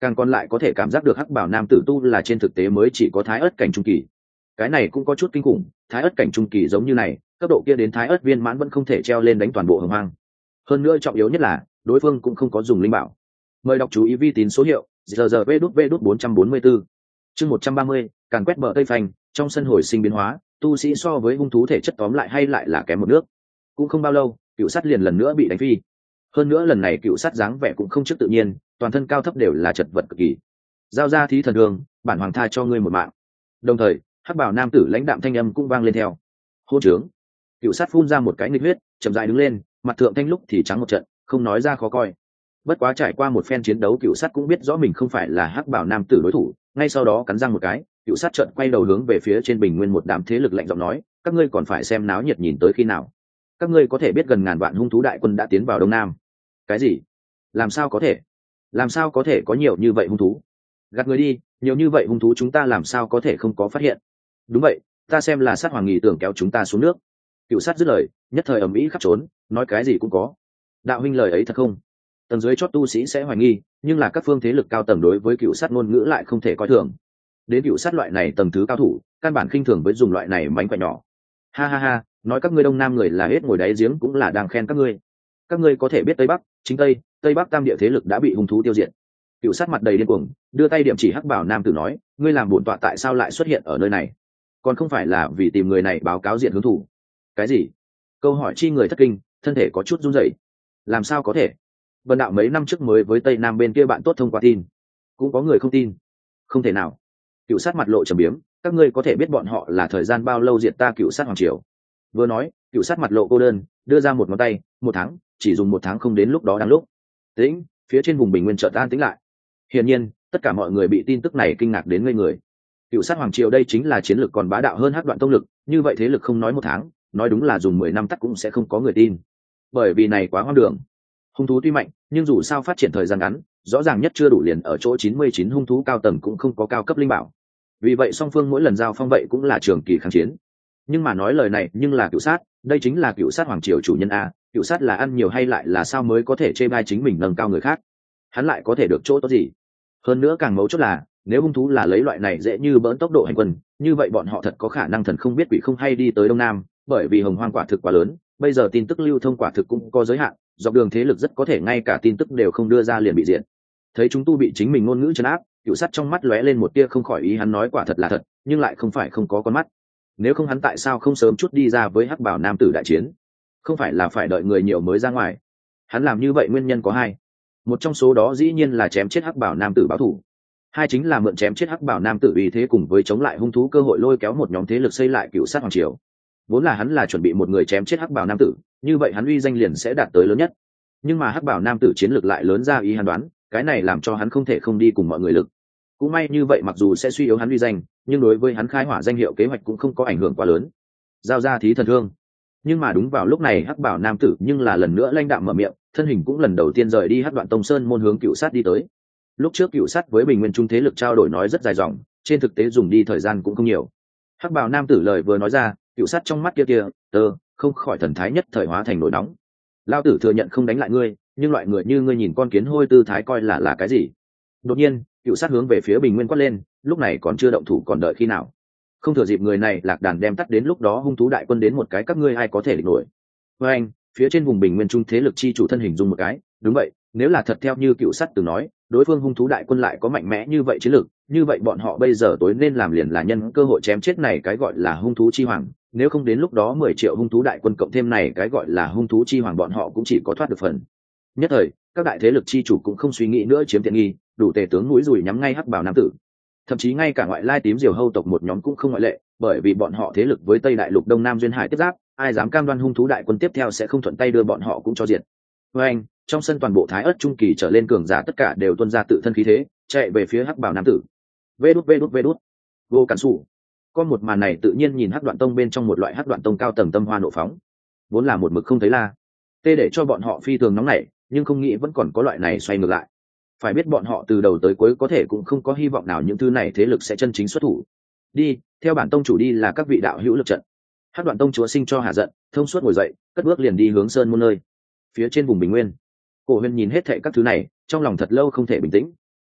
càng còn lại có thể cảm giác được hắc bảo nam tử tu là trên thực tế mới chỉ có thái ớt cảnh trung kỳ. Cái này cũng có chút kinh khủng, thái ớt cảnh trung kỳ giống như này cấp độ kia đến thái ớt viên mãn vẫn không thể treo lên đánh toàn bộ hồng hoang. Hơn nữa trọng yếu nhất là đối phương cũng không có dùng linh bảo. Mời đọc chú ý vi tín số hiệu giờ giờ vê đút vê đút bốn trăm bốn mươi bốn chương một trăm ba mươi, càn quét bờ tây phanh. Trong sân hồi sinh biến hóa, tu sĩ so với hung thú thể chất tóm lại hay lại là kém một nước. Cũng không bao lâu, cựu sắt liền lần nữa bị đánh phi. Hơn nữa lần này cựu sắt dáng vẻ cũng không trước tự nhiên, toàn thân cao thấp đều là chật vật cực kỳ. Giao ra thí thần đường, bản hoàng tha cho ngươi một mạng. Đồng thời hắc bảo nam tử lãnh đạm thanh âm cũng vang lên theo. Hôn trướng. Cựu sắt phun ra một cái nghịch huyết, chậm rãi đứng lên, mặt thượng thanh lúc thì trắng một trận, không nói ra khó coi. Bất quá trải qua một phen chiến đấu, cựu sắt cũng biết rõ mình không phải là hắc bảo nam tử đối thủ, ngay sau đó cắn răng một cái, cựu sắt trợn quay đầu hướng về phía trên bình nguyên một đám thế lực lạnh giọng nói, các ngươi còn phải xem náo nhiệt nhìn tới khi nào? Các ngươi có thể biết gần ngàn vạn hung thú đại quân đã tiến vào đông nam. Cái gì? Làm sao có thể? Làm sao có thể có nhiều như vậy hung thú? Gạt người đi, nhiều như vậy hung thú chúng ta làm sao có thể không có phát hiện? Đúng vậy, ta xem là sát hoàng nghỉ tưởng kéo chúng ta xuống nước. Cựu sát dứt lời, nhất thời ầm ĩ khắp trốn, nói cái gì cũng có. Đạo huynh lời ấy thật không? Tầng dưới chót tu sĩ sẽ hoài nghi, nhưng là các phương thế lực cao tầng đối với cựu sát ngôn ngữ lại không thể coi thường. Đến cựu sát loại này tầng thứ cao thủ, căn bản khinh thường với dùng loại này mánh khỏe nhỏ. Ha ha ha, nói các ngươi đông nam người là hết ngồi đáy giếng cũng là đang khen các ngươi. Các ngươi có thể biết tây bắc, chính tây, tây bắc tam địa thế lực đã bị hung thú tiêu diệt. Cựu sát mặt đầy điên cuồng, đưa tay điểm chỉ hắc bảo nam tử nói, ngươi làm bổn tọa tại sao lại xuất hiện ở nơi này? Còn không phải là vì tìm người này báo cáo diện hướng thủ? Cái gì? Câu hỏi chi người thất kinh, thân thể có chút run rẩy. Làm sao có thể? Vân đạo mấy năm trước mới với tây nam bên kia bạn tốt thông qua tin, cũng có người không tin. Không thể nào. Cựu sát mặt lộ trầm biếm, các ngươi có thể biết bọn họ là thời gian bao lâu diệt ta cựu sát hoàng triều? Vừa nói, cựu sát mặt lộ cô đơn, đưa ra một ngón tay, một tháng, chỉ dùng một tháng không đến lúc đó đang lúc. Tĩnh, phía trên vùng bình nguyên chợt an tĩnh lại. Hiển nhiên, tất cả mọi người bị tin tức này kinh ngạc đến ngây người. Cựu sát hoàng triều đây chính là chiến lược còn bá đạo hơn hắc đoạn tông lực, như vậy thế lực không nói một tháng, nói đúng là dùng mười năm tắc cũng sẽ không có người tin. Bởi vì này quá hoang đường. Hung thú tuy mạnh, nhưng dù sao phát triển thời gian ngắn, rõ ràng nhất chưa đủ liền ở chỗ chín mươi chín hung thú cao tầng cũng không có cao cấp linh bảo. Vì vậy song phương mỗi lần giao phong vậy cũng là trường kỳ kháng chiến. Nhưng mà nói lời này, nhưng là cựu sát, đây chính là cựu sát hoàng triều chủ nhân a, cựu sát là ăn nhiều hay lại là sao mới có thể chê bai chính mình nâng cao người khác? Hắn lại có thể được chỗ tốt gì? Hơn nữa càng mấu chốt là, nếu hung thú là lấy loại này dễ như bỡn tốc độ hành quân, như vậy bọn họ thật có khả năng thần không biết quỷ không hay đi tới đông nam, bởi vì hồng hoang quả thực quá lớn, bây giờ tin tức lưu thông quả thực cũng có giới hạn, dọc đường thế lực rất có thể ngay cả tin tức đều không đưa ra liền bị diện. Thấy chúng tu bị chính mình ngôn ngữ trấn áp, cựu sát trong mắt lóe lên một tia không khỏi ý, hắn nói quả thật là thật, nhưng lại không phải không có con mắt. Nếu không hắn tại sao không sớm chút đi ra với hắc bảo nam tử đại chiến? Không phải là phải đợi người nhiều mới ra ngoài? Hắn làm như vậy nguyên nhân có hai. Một trong số đó dĩ nhiên là chém chết hắc bảo nam tử báo thù. Hai chính là mượn chém chết hắc bảo nam tử uy thế cùng với chống lại hung thú cơ hội lôi kéo một nhóm thế lực xây lại cựu sát hoàng triều. Vốn là hắn là chuẩn bị một người chém chết hắc bảo nam tử, như vậy hắn uy danh liền sẽ đạt tới lớn nhất. Nhưng mà hắc bảo nam tử chiến lược lại lớn ra ý hắn đoán, cái này làm cho hắn không thể không đi cùng mọi người lực. Cũng may như vậy, mặc dù sẽ suy yếu hắn uy danh, nhưng đối với hắn khai hỏa danh hiệu kế hoạch cũng không có ảnh hưởng quá lớn. Giao ra thí thần thương. Nhưng mà đúng vào lúc này hắc bảo nam tử nhưng là lần nữa lãnh đạm mở miệng, thân hình cũng lần đầu tiên rời đi hắc đoạn tông sơn môn hướng cựu sát đi tới. Lúc trước cựu sát với bình nguyên trung thế lực trao đổi nói rất dài dòng, trên thực tế dùng đi thời gian cũng không nhiều. Hắc bảo nam tử lời vừa nói ra, cựu sát trong mắt kia kia tơ không khỏi thần thái nhất thời hóa thành nổi nóng. Lao tử thừa nhận không đánh lại ngươi, nhưng loại người như ngươi nhìn con kiến hôi tư thái coi là là cái gì? Đột nhiên cựu sát hướng về phía bình nguyên quát lên, lúc này còn chưa động thủ còn đợi khi nào? Không thừa dịp người này lạc đàn đem tắt, đến lúc đó hung thú đại quân đến một cái các ngươi ai có thể địch nổi? Với anh, phía trên vùng bình nguyên trung thế lực chi chủ thân hình dung một cái, đúng vậy, nếu là thật theo như cựu sát từng nói, đối phương hung thú đại quân lại có mạnh mẽ như vậy chiến lực, như vậy bọn họ bây giờ tối nên làm liền là nhân cơ hội chém chết này cái gọi là hung thú chi hoàng, nếu không đến lúc đó mười triệu hung thú đại quân cộng thêm này cái gọi là hung thú chi hoàng, bọn họ cũng chỉ có thoát được phần. Nhất thời, các đại thế lực chi chủ cũng không suy nghĩ nữa chiếm tiện nghi, đủ tề tướng mũi dùi nhắm ngay hắc bảo nam tử. Thậm chí ngay cả ngoại lai tím diều hâu tộc một nhóm cũng không ngoại lệ, bởi vì bọn họ thế lực với Tây Đại Lục Đông Nam duyên hải tiếp giáp, ai dám cam đoan hung thú đại quân tiếp theo sẽ không thuận tay đưa bọn họ cũng cho diệt. Với anh, trong sân toàn bộ thái ớt trung kỳ trở lên cường giả tất cả đều tuôn ra tự thân khí thế, chạy về phía hắc bảo nam tử. Vê đút vê đút vê đút. Vô cản sủ. Có một màn này tự nhiên nhìn hắc đoạn tông bên trong một loại hắc đoạn tông cao tầng tâm hoa nộ phóng, vốn là một mực không thấy la tê để cho bọn họ phi thường nóng nảy, nhưng không nghĩ vẫn còn có loại này xoay ngược lại. Phải biết bọn họ từ đầu tới cuối có thể cũng không có hy vọng nào những thứ này thế lực sẽ chân chính xuất thủ. Đi theo bản tông chủ đi là các vị đạo hữu lực trận. Hắc đoạn tông chúa sinh cho hạ giận, thông suốt ngồi dậy, cất bước liền đi hướng sơn môn nơi phía trên vùng bình nguyên. Cổ Huyền nhìn hết thệ các thứ này, trong lòng thật lâu không thể bình tĩnh.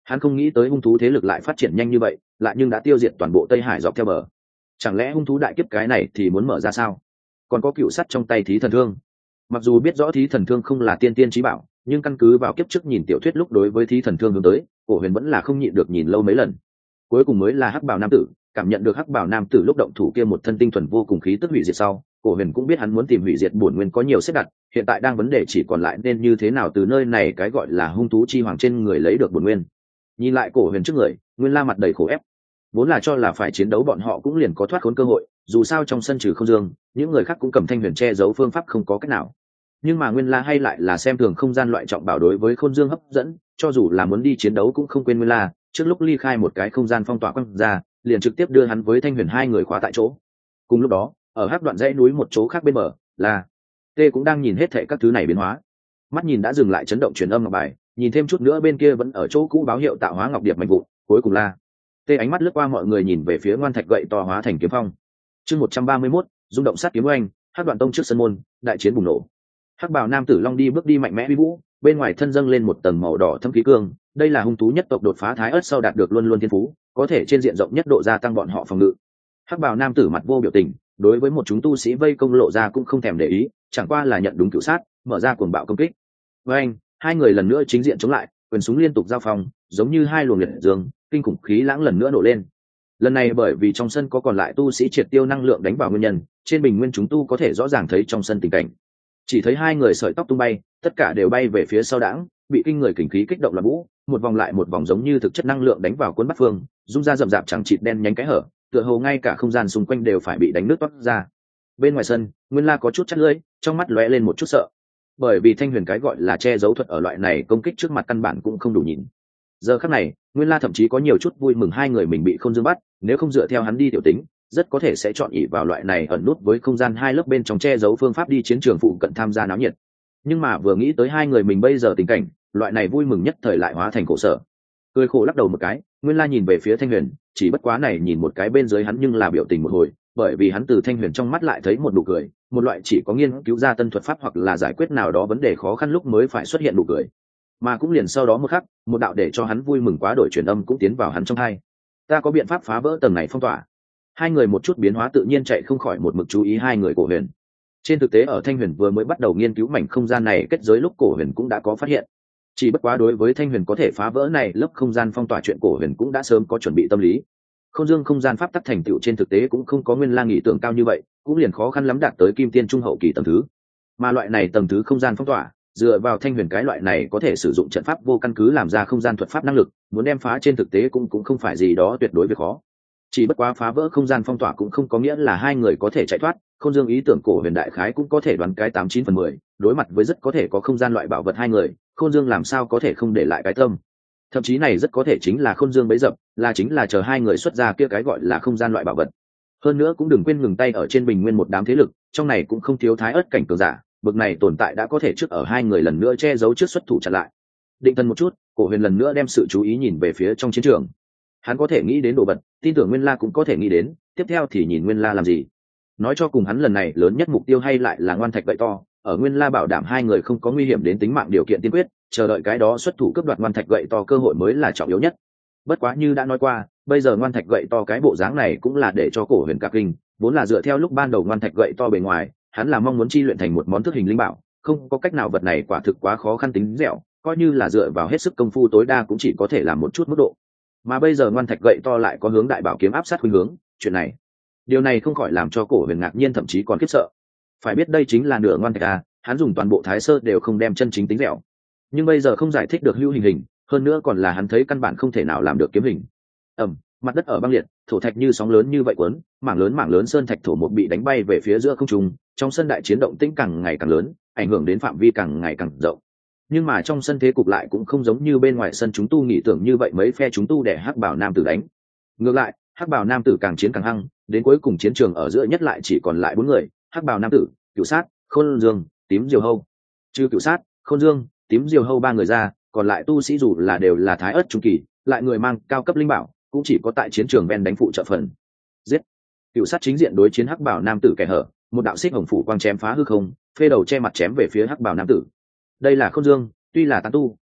Hắn không nghĩ tới hung thú thế lực lại phát triển nhanh như vậy, lại nhưng đã tiêu diệt toàn bộ Tây Hải dọc theo bờ. Chẳng lẽ hung thú đại kiếp cái này thì muốn mở ra sao? Còn có cựu sắt trong tay thí thần thương. Mặc dù biết rõ thí thần thương không là tiên tiên chí bảo, nhưng căn cứ vào kiếp trước nhìn tiểu thuyết lúc đối với thí thần thương hướng tới, Cổ Huyền vẫn là không nhịn được nhìn lâu mấy lần. Cuối cùng mới là hắc bào nam tử, cảm nhận được hắc bào nam tử lúc động thủ kia một thân tinh thuần vô cùng khí tức hủy diệt sau, Cổ Huyền cũng biết hắn muốn tìm hủy diệt bổn nguyên có nhiều xếp đặt, hiện tại đang vấn đề chỉ còn lại nên như thế nào từ nơi này cái gọi là hung thú chi hoàng trên người lấy được bổn nguyên. Nhìn lại Cổ Huyền trước người, Nguyên La mặt đầy khổ ép. Vốn là cho là phải chiến đấu bọn họ cũng liền có thoát khốn cơ hội, dù sao trong sân trừ Không Dương, những người khác cũng cầm thanh huyền che giấu phương pháp không có cách nào. Nhưng mà Nguyên La hay lại là xem thường không gian loại trọng bảo đối với Khôn Dương hấp dẫn, cho dù là muốn đi chiến đấu cũng không quên Nguyên La, trước lúc ly khai một cái không gian phong tỏa quăng ra, liền trực tiếp đưa hắn với thanh huyền hai người khóa tại chỗ. Cùng lúc đó, ở hắc đoạn dãy núi một chỗ khác bên bờ, là Tê cũng đang nhìn hết thảy các thứ này biến hóa. Mắt nhìn đã dừng lại chấn động truyền âm ngọc bài, nhìn thêm chút nữa bên kia vẫn ở chỗ cũ báo hiệu tạo hóa ngọc điệp mạnh vụ, cuối cùng là Tê ánh mắt lướt qua mọi người nhìn về phía ngoan thạch gậy to hóa thành kiếm phong. Chương một trăm ba mươi mốt, rung động sát kiếm oanh, hắc đoạn tông trước sân môn, đại chiến bùng nổ. Hắc bào nam tử long đi bước đi mạnh mẽ uy vũ, bên ngoài thân dâng lên một tầng màu đỏ thâm khí cương, đây là hung thú nhất tộc đột phá thái ớt sau đạt được luôn luôn thiên phú, có thể trên diện rộng nhất độ gia tăng bọn họ phòng ngự. Hắc bào nam tử mặt vô biểu tình, đối với một chúng tu sĩ vây công lộ ra cũng không thèm để ý, chẳng qua là nhận đúng cửu sát, mở ra cuồng bạo công kích. Với anh, hai người lần nữa chính diện chống lại, quyền súng liên tục giao phong, giống như hai luồng liệt dương, kinh khủng khí lãng lần nữa nổ lên. Lần này bởi vì trong sân có còn lại tu sĩ triệt tiêu năng lượng đánh vào nguyên nhân, trên bình nguyên chúng tu có thể rõ ràng thấy trong sân tình cảnh. Chỉ thấy hai người sợi tóc tung bay, tất cả đều bay về phía sau đãng, bị kinh người kình khí kích động loạn vũ, một vòng lại một vòng giống như thực chất năng lượng đánh vào cuốn bắt phương, rung ra rậm rạp chẳng chịt đen nhánh cái hở, tựa hồ ngay cả không gian xung quanh đều phải bị đánh nứt toát ra. Bên ngoài sân, Nguyên La có chút chắt lưỡi, trong mắt lóe lên một chút sợ, bởi vì thanh huyền cái gọi là che giấu thuật ở loại này công kích trước mặt căn bản cũng không đủ nhìn. Giờ khắc này, Nguyên La thậm chí có nhiều chút vui mừng hai người mình bị Khôn Dương bắt, nếu không dựa theo hắn đi tiểu tính, rất có thể sẽ chọn ỷ vào loại này ẩn nút với không gian hai lớp bên trong che giấu phương pháp đi chiến trường phụ cận tham gia náo nhiệt. Nhưng mà vừa nghĩ tới hai người mình bây giờ tình cảnh, loại này vui mừng nhất thời lại hóa thành khổ sở. Cười khổ lắc đầu một cái, Nguyên La nhìn về phía Thanh Huyền, chỉ bất quá này nhìn một cái bên dưới hắn nhưng là biểu tình một hồi, bởi vì hắn từ Thanh Huyền trong mắt lại thấy một nụ cười, một loại chỉ có nghiên cứu ra tân thuật pháp hoặc là giải quyết nào đó vấn đề khó khăn lúc mới phải xuất hiện nụ cười. Mà cũng liền sau đó một khắc, một đạo để cho hắn vui mừng quá đổi truyền âm cũng tiến vào hắn trong tai. Ta có biện pháp phá vỡ tầng này phong tỏa. Hai người một chút biến hóa tự nhiên chạy không khỏi một mực chú ý hai người Cổ Huyền. Trên thực tế ở Thanh Huyền vừa mới bắt đầu nghiên cứu mảnh không gian này kết giới lúc Cổ Huyền cũng đã có phát hiện. Chỉ bất quá đối với Thanh Huyền có thể phá vỡ này lớp không gian phong tỏa chuyện Cổ Huyền cũng đã sớm có chuẩn bị tâm lý. Không Dương không gian pháp tắc thành tựu trên thực tế cũng không có Nguyên La nghĩ tưởng cao như vậy, cũng liền khó khăn lắm đạt tới Kim Tiên trung hậu kỳ tầng thứ. Mà loại này tầng thứ không gian phong tỏa, dựa vào Thanh Huyền cái loại này có thể sử dụng trận pháp vô căn cứ làm ra không gian thuật pháp năng lực, muốn đem phá trên thực tế cũng cũng không phải gì đó tuyệt đối việc khó. Chỉ bất quá phá vỡ không gian phong tỏa cũng không có nghĩa là hai người có thể chạy thoát, Không Dương ý tưởng Cổ Huyền đại khái cũng có thể đoán cái tám chín phần mười, đối mặt với rất có thể có không gian loại bảo vật hai người, Khôn Dương làm sao có thể không để lại cái tâm. Thậm chí này rất có thể chính là Khôn Dương bấy dập, là chính là chờ hai người xuất ra kia cái gọi là không gian loại bảo vật. Hơn nữa cũng đừng quên ngừng tay ở trên bình nguyên một đám thế lực, trong này cũng không thiếu thái ớt cảnh cường giả, bực này tồn tại đã có thể trước ở hai người lần nữa che giấu trước xuất thủ chặn lại. Định thần một chút, Cổ Huyền lần nữa đem sự chú ý nhìn về phía trong chiến trường. Hắn có thể nghĩ đến đồ vật, tin tưởng Nguyên La cũng có thể nghĩ đến, tiếp theo thì nhìn Nguyên La làm gì. Nói cho cùng hắn lần này lớn nhất mục tiêu hay lại là ngoan thạch gậy to, ở Nguyên La bảo đảm hai người không có nguy hiểm đến tính mạng điều kiện tiên quyết, chờ đợi cái đó xuất thủ cướp đoạt ngoan thạch gậy to cơ hội mới là trọng yếu nhất. Bất quá như đã nói qua, bây giờ ngoan thạch gậy to cái bộ dáng này cũng là để cho Cổ Huyền cả kinh, vốn là dựa theo lúc ban đầu ngoan thạch gậy to bề ngoài, hắn là mong muốn chi luyện thành một món thức hình linh bảo, không có cách nào vật này quả thực quá khó khăn tính dẻo, coi như là dựa vào hết sức công phu tối đa cũng chỉ có thể làm một chút mức độ. Mà bây giờ ngoan thạch gậy to lại có hướng đại bảo kiếm áp sát khuynh hướng, chuyện này, điều này không khỏi làm cho Cổ Huyền ngạc nhiên thậm chí còn khiếp sợ. Phải biết đây chính là nửa ngoan thạch a, hắn dùng toàn bộ thái sơ đều không đem chân chính tính dẻo. Nhưng bây giờ không giải thích được hữu hình hình, hơn nữa còn là hắn thấy căn bản không thể nào làm được kiếm hình. Ầm, mặt đất ở băng liệt, thổ thạch như sóng lớn như vậy cuốn, mảng lớn mảng lớn sơn thạch thổ một bị đánh bay về phía giữa không trung, trong sân đại chiến động tĩnh càng ngày càng lớn, ảnh hưởng đến phạm vi càng ngày càng rộng. Nhưng mà trong sân thế cục lại cũng không giống như bên ngoài sân chúng tu nghĩ tưởng như vậy mấy phe chúng tu để hắc bảo nam tử đánh. Ngược lại, hắc bảo nam tử càng chiến càng hăng, đến cuối cùng chiến trường ở giữa nhất lại chỉ còn lại bốn người, hắc bảo nam tử, Cửu Sát, Khôn Dương, Tím Diều Hâu. Trừ Cửu Sát, Khôn Dương, Tím Diều Hâu ba người ra, còn lại tu sĩ dù là đều là thái ớt trung kỳ, lại người mang cao cấp linh bảo, cũng chỉ có tại chiến trường ven đánh phụ trợ phần. Giết. Cửu Sát chính diện đối chiến hắc bảo nam tử kẻ hở, một đạo xích hồng phủ quang chém phá hư không, phê đầu che mặt chém về phía hắc bảo nam tử. Đây là Khôn Dương, tuy là tán tu,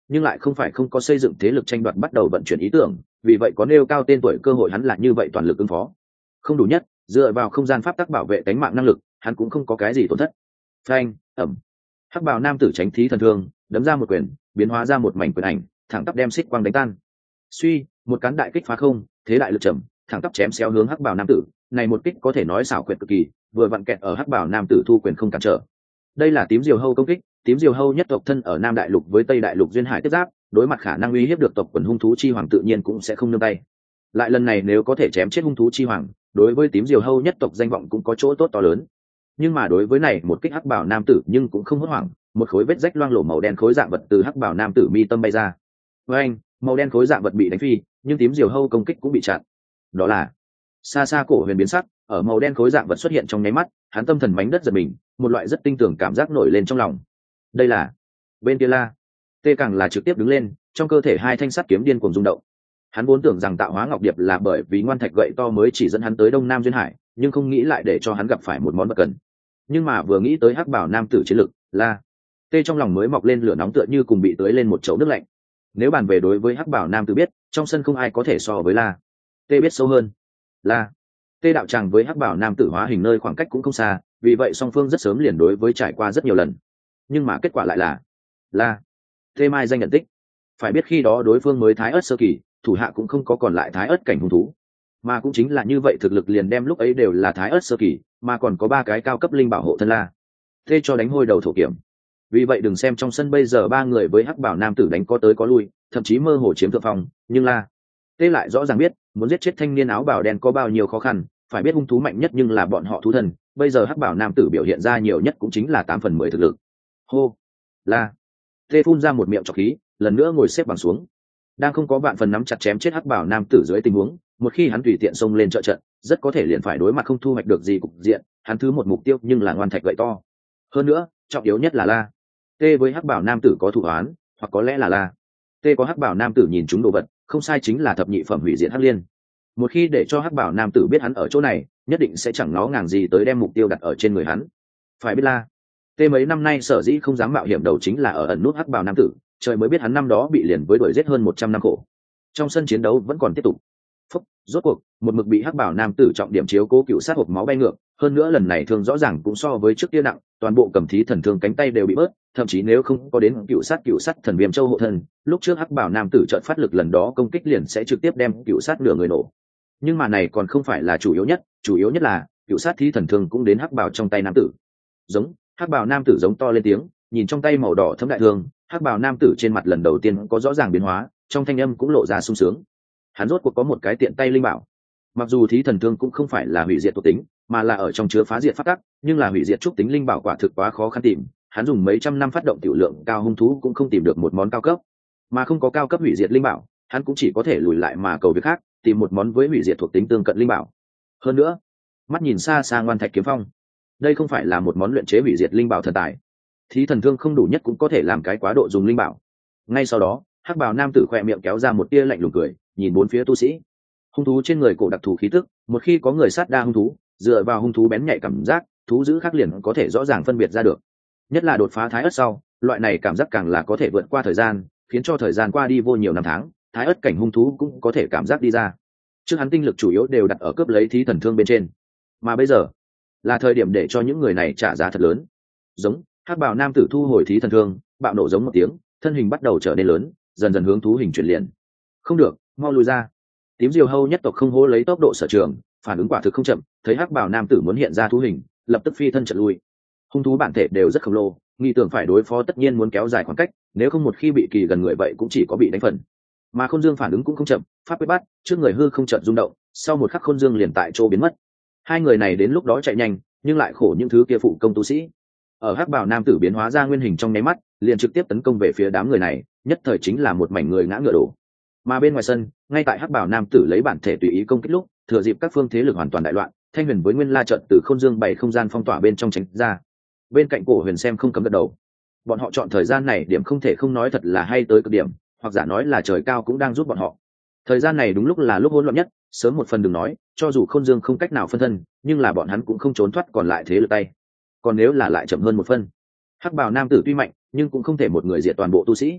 nhưng lại không phải không có xây dựng thế lực tranh đoạt bắt đầu vận chuyển ý tưởng, vì vậy có nêu cao tên tuổi cơ hội hắn là như vậy toàn lực ứng phó. Không đủ nhất, dựa vào không gian pháp tắc bảo vệ cánh mạng năng lực, hắn cũng không có cái gì tổn thất. Phanh, ẩm. Hắc bào nam tử tránh thí thần thương, đấm ra một quyền, biến hóa ra một mảnh quyền ảnh, thẳng tắp đem xích quang đánh tan. Suy, một cán đại kích phá không, thế đại lực trầm, thẳng tắp chém xéo hướng hắc bào nam tử. Này một kích có thể nói xảo quyệt cực kỳ, vừa vặn kẹt ở hắc bào nam tử thu quyền không cản trở. Đây là tím diều hâu công kích, tím diều hâu nhất tộc thân ở Nam Đại Lục với Tây Đại Lục duyên hải tiếp giáp, đối mặt khả năng uy hiếp được tộc quần hung thú chi hoàng tự nhiên cũng sẽ không nương tay. Lại lần này nếu có thể chém chết hung thú chi hoàng, đối với tím diều hâu nhất tộc danh vọng cũng có chỗ tốt to lớn. Nhưng mà đối với này một kích hắc bảo nam tử nhưng cũng không hốt hoảng, một khối vết rách loang lổ màu đen khối dạng vật từ hắc bảo nam tử mi tâm bay ra. Với anh, màu đen khối dạng vật bị đánh phi, nhưng tím diều hâu công kích cũng bị chặn. Đó là xa xa cổ huyền biến sắc, ở màu đen khối dạng vật xuất hiện trong nháy mắt, hắn tâm thần mánh đất giật mình, một loại rất tinh tường cảm giác nổi lên trong lòng. Đây là bên kia la tê càng là trực tiếp đứng lên, trong cơ thể hai thanh sắt kiếm điên cuồng rung động. Hắn vốn tưởng rằng tạo hóa ngọc điệp là bởi vì ngoan thạch gậy to mới chỉ dẫn hắn tới đông nam duyên hải, nhưng không nghĩ lại để cho hắn gặp phải một món vật cần. Nhưng mà vừa nghĩ tới hắc bảo nam tử chiến lực, la tê trong lòng mới mọc lên lửa nóng tựa như cùng bị tưới lên một chậu nước lạnh. Nếu bàn về đối với hắc bảo nam tử biết, trong sân không ai có thể so với la tê biết sâu hơn. La tê đạo tràng với hắc bảo nam tử hóa hình nơi khoảng cách cũng không xa, vì vậy song phương rất sớm liền đối với trải qua rất nhiều lần. Nhưng mà kết quả lại là la tê mai danh nhận tích. Phải biết khi đó đối phương mới thái ớt sơ kỳ, thủ hạ cũng không có còn lại thái ớt cảnh hung thú, mà cũng chính là như vậy thực lực liền đem lúc ấy đều là thái ớt sơ kỳ, mà còn có ba cái cao cấp linh bảo hộ thân la tê cho đánh hôi đầu thổ kiểm. Vì vậy đừng xem trong sân bây giờ ba người với hắc bảo nam tử đánh có tới có lui, thậm chí mơ hồ chiếm thượng phong, nhưng la tê lại rõ ràng biết muốn giết chết thanh niên áo bào đen có bao nhiêu khó khăn. Phải biết hung thú mạnh nhất nhưng là bọn họ thú thần, bây giờ hắc bảo nam tử biểu hiện ra nhiều nhất cũng chính là tám phần mười thực lực. Hô, la tê phun ra một miệng trọc khí, lần nữa ngồi xếp bằng xuống. Đang không có vạn phần nắm chặt chém chết hắc bảo nam tử dưới tình huống, một khi hắn tùy tiện xông lên trợ trận, rất có thể liền phải đối mặt không thu hoạch được gì cục diện. Hắn thứ một mục tiêu nhưng là ngoan thạch gậy to. Hơn nữa, trọng yếu nhất là la tê với hắc bảo nam tử có thủ án, hoặc có lẽ là la tê có hắc bảo nam tử nhìn chúng đồ vật, không sai chính là thập nhị phẩm hủy diệt hắc liên. Một khi để cho hắc bảo nam tử biết hắn ở chỗ này, nhất định sẽ chẳng nó ngàng gì tới đem mục tiêu đặt ở trên người hắn. Phải biết la tê mấy năm nay sở dĩ không dám mạo hiểm đầu chính là ở ẩn nút hắc bảo nam tử, trời mới biết hắn năm đó bị liền với đuổi giết hơn một trăm năm khổ. Trong sân chiến đấu vẫn còn tiếp tục. Phúc, rốt cuộc một mực bị hắc bảo nam tử trọng điểm chiếu cố cựu sát hộp máu bay ngược, hơn nữa lần này thương rõ ràng cũng so với trước kia nặng, toàn bộ cầm thí thần thương cánh tay đều bị bớt, thậm chí nếu không có đến cựu sát cựu sát thần viêm châu hộ thân, lúc trước hắc bảo nam tử chợt phát lực lần đó công kích liền sẽ trực tiếp đem cựu sát nửa người nổ. Nhưng mà này còn không phải là chủ yếu nhất, chủ yếu nhất là cựu sát thí thần thương cũng đến hắc bảo trong tay nam tử. Giống hắc bảo nam tử giống to lên tiếng, nhìn trong tay màu đỏ thấm đại thương, hắc bảo nam tử trên mặt lần đầu tiên có rõ ràng biến hóa, trong thanh âm cũng lộ ra sung sướng. Hắn rốt cuộc có một cái tiện tay linh bảo. Mặc dù thí thần thương cũng không phải là hủy diệt thuộc tính, mà là ở trong chứa phá diệt phát tắc, nhưng là hủy diệt trúc tính linh bảo quả thực quá khó khăn tìm. Hắn dùng mấy trăm năm phát động tiểu lượng cao hung thú cũng không tìm được một món cao cấp, mà không có cao cấp hủy diệt linh bảo, hắn cũng chỉ có thể lùi lại mà cầu việc khác, tìm một món với hủy diệt thuộc tính tương cận linh bảo. Hơn nữa, mắt nhìn xa xa ngoan thạch kiếm phong, đây không phải là một món luyện chế hủy diệt linh bảo thần tài. Thí thần thương không đủ nhất cũng có thể làm cái quá độ dùng linh bảo. Ngay sau đó, hắc bào nam tử khoe miệng kéo ra một tia lạnh lùng cười, nhìn bốn phía tu sĩ. Hung thú trên người cổ đặc thù khí tức, một khi có người sát đa hung thú, dựa vào hung thú bén nhạy cảm giác, thú giữ khác liền có thể rõ ràng phân biệt ra được. Nhất là đột phá thái ớt sau, loại này cảm giác càng là có thể vượt qua thời gian, khiến cho thời gian qua đi vô nhiều năm tháng, thái ớt cảnh hung thú cũng có thể cảm giác đi ra. Trước hắn tinh lực chủ yếu đều đặt ở cướp lấy thí thần thương bên trên, mà bây giờ là thời điểm để cho những người này trả giá thật lớn. Giống hắc bào nam tử thu hồi thí thần thương, bạo nổ giống một tiếng, thân hình bắt đầu trở nên lớn, dần dần hướng thú hình chuyển liền. Không được, mau lùi ra. Tím diều hâu nhất tộc không hố lấy tốc độ sở trường, phản ứng quả thực không chậm, thấy hắc bào nam tử muốn hiện ra thú hình, lập tức phi thân trận lui. Hung thú bản thể đều rất khổng lồ, nghi tưởng phải đối phó tất nhiên muốn kéo dài khoảng cách, nếu không một khi bị kỳ gần người vậy cũng chỉ có bị đánh phần. Mà Khôn Dương phản ứng cũng không chậm, pháp quyết bắt, trước người hư không chợt rung động, sau một khắc Khôn Dương liền tại chỗ biến mất. Hai người này đến lúc đó chạy nhanh, nhưng lại khổ những thứ kia phụ công tu sĩ. Ở hắc bào nam tử biến hóa ra nguyên hình trong nháy mắt, liền trực tiếp tấn công về phía đám người này, nhất thời chính là một mảnh người ngã ngựa đổ. Mà bên ngoài sân, ngay tại hắc bào nam tử lấy bản thể tùy ý công kích lúc, thừa dịp các phương thế lực hoàn toàn đại loạn, Thanh Huyền với Nguyên La trận từ Khôn Dương bảy không gian phong tỏa bên trong tránh ra. Bên cạnh Cổ Huyền xem không cấm gật đầu. Bọn họ chọn thời gian này điểm không thể không nói thật là hay tới cực điểm, hoặc giả nói là trời cao cũng đang giúp bọn họ. Thời gian này đúng lúc là lúc hỗn loạn nhất, sớm một phần đừng nói, cho dù Khôn Dương không cách nào phân thân, nhưng là bọn hắn cũng không trốn thoát còn lại thế lực tay. Còn nếu là lại chậm hơn một phân, hắc bào nam tử tuy mạnh, nhưng cũng không thể một người diệt toàn bộ tu sĩ.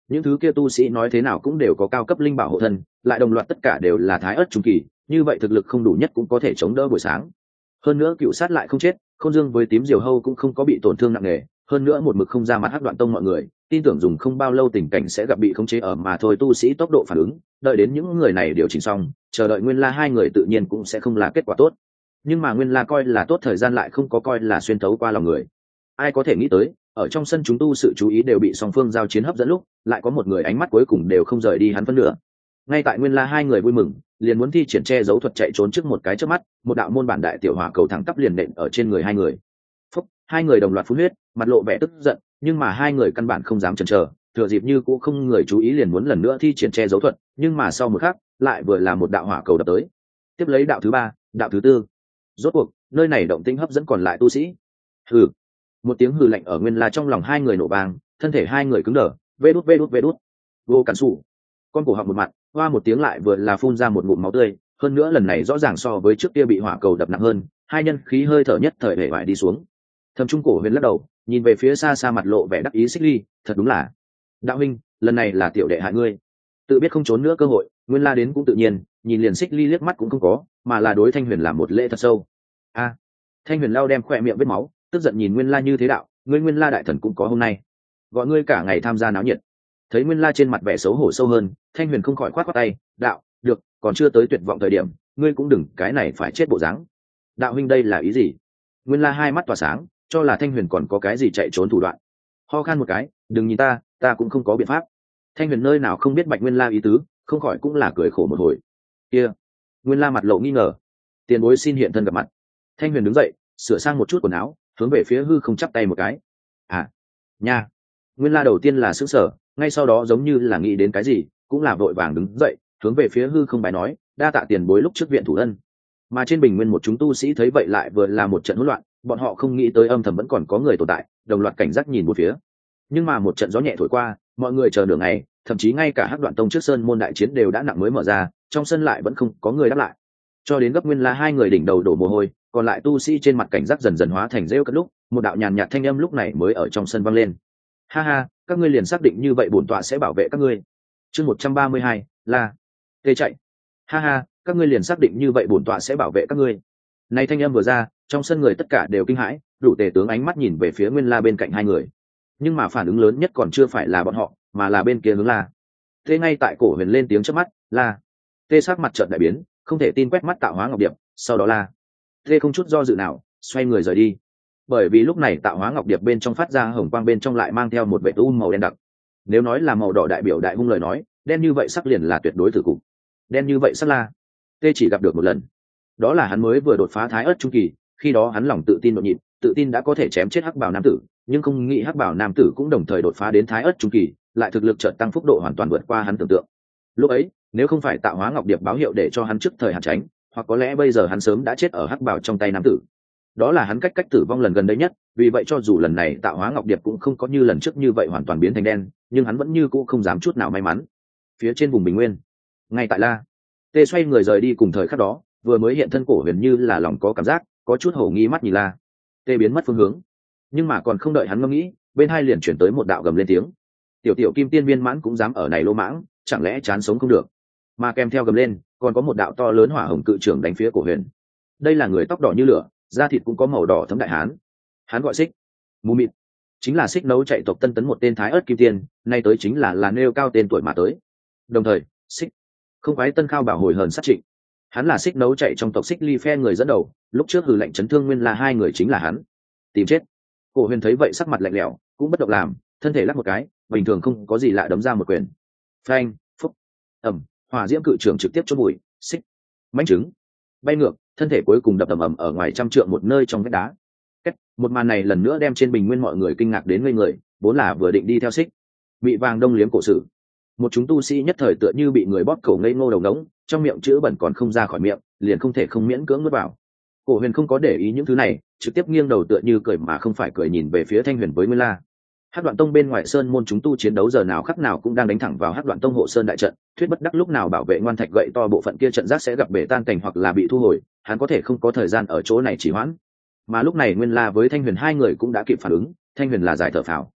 những thứ kia tu sĩ nói thế nào cũng đều có cao cấp linh bảo hộ thân, lại đồng loạt tất cả đều là thái ớt trung kỳ, như vậy thực lực không đủ nhất cũng có thể chống đỡ buổi sáng. Hơn nữa cựu sát lại không chết, Khôn Dương với tím diều hâu cũng không có bị tổn thương nặng nề, hơn nữa một mực không ra mặt Hắc Đoạn Tông mọi người tin tưởng dùng không bao lâu tình cảnh sẽ gặp bị khống chế ở mà thôi. Tu sĩ tốc độ phản ứng, đợi đến những người này điều chỉnh xong, chờ đợi Nguyên La hai người tự nhiên cũng sẽ không là kết quả tốt. Nhưng mà Nguyên La coi là tốt thời gian lại không có coi là xuyên thấu qua lòng người. Ai có thể nghĩ tới, ở trong sân chúng tu sự chú ý đều bị song phương giao chiến hấp dẫn lúc, lại có một người ánh mắt cuối cùng đều không rời đi hắn phân nửa. Ngay tại Nguyên La hai người vui mừng, liền muốn thi triển che giấu thuật chạy trốn trước một cái chớp mắt, một đạo môn bản đại tiểu hỏa cầu thẳng tắp liền nện ở trên người hai người. Phúc, hai người đồng loạt phun huyết, mặt lộ vẻ tức giận, nhưng mà hai người căn bản không dám chần chờ, thừa dịp như cũng không người chú ý liền muốn lần nữa thi triển che giấu thuật, nhưng mà sau một khắc, lại vừa là một đạo hỏa cầu đập tới. Tiếp lấy đạo thứ ba, đạo thứ tư. Rốt cuộc, nơi này động tĩnh hấp dẫn còn lại tu sĩ. Hừ. Một tiếng hừ lạnh ở Nguyên La trong lòng hai người nổ vang, thân thể hai người cứng đờ, vê đút vê đút vê đút. Vô cản sủ. Con cổ họng một mặt, hoa một tiếng lại vừa là phun ra một ngụm máu tươi, hơn nữa lần này rõ ràng so với trước kia bị hỏa cầu đập nặng hơn, hai nhân khí hơi thở nhất thời hể vải đi xuống. Thẩm Trung Cổ Huyền lắc đầu, nhìn về phía xa xa mặt lộ vẻ đắc ý Xích Ly, thật đúng là, đạo huynh, lần này là tiểu đệ hại ngươi. Tự biết không trốn nữa cơ hội, Nguyên La đến cũng tự nhiên, nhìn liền Xích Ly liếc mắt cũng không có, mà là đối Thanh Huyền làm một lễ thật sâu. A. Thanh Huyền lau đem khỏe miệng vết máu, tức giận nhìn Nguyên La như thế đạo, ngươi Nguyên La đại thần cũng có hôm nay, gọi ngươi cả ngày tham gia náo nhiệt. Thấy Nguyên La trên mặt vẻ xấu hổ sâu hơn, Thanh Huyền không khỏi khoát khoát tay, đạo, được, còn chưa tới tuyệt vọng thời điểm, ngươi cũng đừng cái này phải chết bộ dáng. Đạo huynh đây là ý gì? Nguyên La hai mắt tỏa sáng, cho là Thanh Huyền còn có cái gì chạy trốn thủ đoạn. Ho khan một cái, đừng nhìn ta, ta cũng không có biện pháp. Thanh Huyền nơi nào không biết Bạch Nguyên La ý tứ, không khỏi cũng là cười khổ một hồi. Kia, Nguyên La mặt lộ nghi ngờ, tiền bối xin hiện thân gặp mặt. Thanh Huyền đứng dậy, sửa sang một chút quần áo, hướng về phía hư không chắp tay một cái. À, nha. Nguyên La đầu tiên là sững sờ, ngay sau đó giống như là nghĩ đến cái gì, cũng là vội vàng đứng dậy, hướng về phía hư không bái nói, đa tạ tiền bối lúc trước viện thủ ân. Mà trên bình nguyên một chúng tu sĩ thấy vậy lại vừa là một trận hỗn loạn, bọn họ không nghĩ tới âm thầm vẫn còn có người tồn tại, đồng loạt cảnh giác nhìn một phía. Nhưng mà một trận gió nhẹ thổi qua, mọi người chờ nửa ngày, thậm chí ngay cả Hắc Đoạn Tông trước sơn môn đại chiến đều đã nặng mới mở ra, trong sân lại vẫn không có người đáp lại. Cho đến gấp Nguyên La hai người đỉnh đầu đổ mồ hôi, còn lại tu sĩ trên mặt cảnh giác dần dần hóa thành rêu cất lúc, một đạo nhàn nhạt thanh âm lúc này mới ở trong sân vang lên. Ha ha, các ngươi liền xác định như vậy bổn tọa sẽ bảo vệ các ngươi. Chương một trăm ba mươi hai, là tê chạy. Ha ha, các ngươi liền xác định như vậy bổn tọa sẽ bảo vệ các ngươi. Này thanh âm vừa ra, trong sân người tất cả đều kinh hãi, đủ tề tướng ánh mắt nhìn về phía Nguyên La bên cạnh hai người. Nhưng mà phản ứng lớn nhất còn chưa phải là bọn họ, mà là bên kia hướng La. Thế ngay tại cổ Huyền lên tiếng chớp mắt, La. Tê sắc mặt chợt đại biến, không thể tin quét mắt Tạo Hóa Ngọc Điệp, sau đó La. Tê không chút do dự nào, xoay người rời đi. Bởi vì lúc này Tạo Hóa Ngọc Điệp bên trong phát ra hồng quang bên trong lại mang theo một vệt u màu đen đặc. Nếu nói là màu đỏ đại biểu đại hung lời nói, đen như vậy sắc liền là tuyệt đối tử cục. Đen như vậy sắc La. Tê chỉ gặp được một lần. Đó là hắn mới vừa đột phá thái ớt trung kỳ, khi đó hắn lòng tự tin nhộn nhịp, tự tin đã có thể chém chết Hắc Bảo nam tử, nhưng không nghĩ Hắc Bảo nam tử cũng đồng thời đột phá đến thái ớt trung kỳ, lại thực lực chợt tăng phúc độ hoàn toàn vượt qua hắn tưởng tượng. Lúc ấy, nếu không phải Tạo Hóa Ngọc Điệp báo hiệu để cho hắn trước thời hạn tránh, hoặc có lẽ bây giờ hắn sớm đã chết ở Hắc Bảo trong tay nam tử. Đó là hắn cách cách tử vong lần gần đây nhất, vì vậy cho dù lần này Tạo Hóa Ngọc Điệp cũng không có như lần trước như vậy hoàn toàn biến thành đen, nhưng hắn vẫn như cũ không dám chút nào may mắn. Phía trên vùng bình nguyên, ngay tại La Tê xoay người rời đi cùng thời khắc đó, vừa mới hiện thân cổ Huyền như là lòng có cảm giác, có chút hổ nghi mắt nhìn La Tê biến mất phương hướng. Nhưng mà còn không đợi hắn ngẫm nghĩ, bên hai liền chuyển tới một đạo gầm lên tiếng. Tiểu tiểu kim tiên viên mãn cũng dám ở này lô mãng, chẳng lẽ chán sống không được? Mà kèm theo gầm lên, còn có một đạo to lớn hỏa hồng cự trưởng đánh phía cổ Huyền. Đây là người tóc đỏ như lửa, da thịt cũng có màu đỏ thấm đại hán. Hắn gọi Xích Mù Mịt, chính là Xích Nấu chạy tộc Tân Tấn một tên thái ớt kim tiên, nay tới chính là là nêu cao tên tuổi mà tới. Đồng thời, Xích không quái Tân Khao bảo hồi hờn sát trịnh. Hắn là Xích Nấu chạy trong tộc Xích Ly phe người dẫn đầu, lúc trước hừ lệnh chấn thương Nguyên là hai người chính là hắn. Tìm chết. Cổ Huyền thấy vậy sắc mặt lạnh lẽo, cũng bất động làm, thân thể lắc một cái, bình thường không có gì lạ đấm ra một quyền. Phanh, phúc, ầm, hỏa diễm cự trưởng trực tiếp chốt bụi, Xích mãnh trứng bay ngược, thân thể cuối cùng đập ầm ầm ở ngoài trăm trượng một nơi trong vách đá. Kết, một màn này lần nữa đem trên bình nguyên mọi người kinh ngạc đến ngây người, vốn là vừa định đi theo Xích Mị vàng đông liếm cổ sử. Một chúng tu sĩ nhất thời tựa như bị người bóp cổ ngây ngô đầu đống, trong miệng chữ bẩn còn không ra khỏi miệng, liền không thể không miễn cưỡng nuốt vào. Cổ Huyền không có để ý những thứ này, trực tiếp nghiêng đầu tựa như cười mà không phải cười nhìn về phía Thanh Huyền với Nguyên La. Hắc Đoạn Tông bên ngoài sơn môn chúng tu chiến đấu giờ nào khắc nào cũng đang đánh thẳng vào Hắc Đoạn Tông hộ sơn đại trận, thuyết bất đắc lúc nào bảo vệ ngoan thạch gậy to bộ phận kia trận giác sẽ gặp bể tan cảnh hoặc là bị thu hồi, hắn có thể không có thời gian ở chỗ này chỉ hoãn. Mà lúc này Nguyên La với Thanh Huyền hai người cũng đã kịp phản ứng, Thanh Huyền là giải thở phào.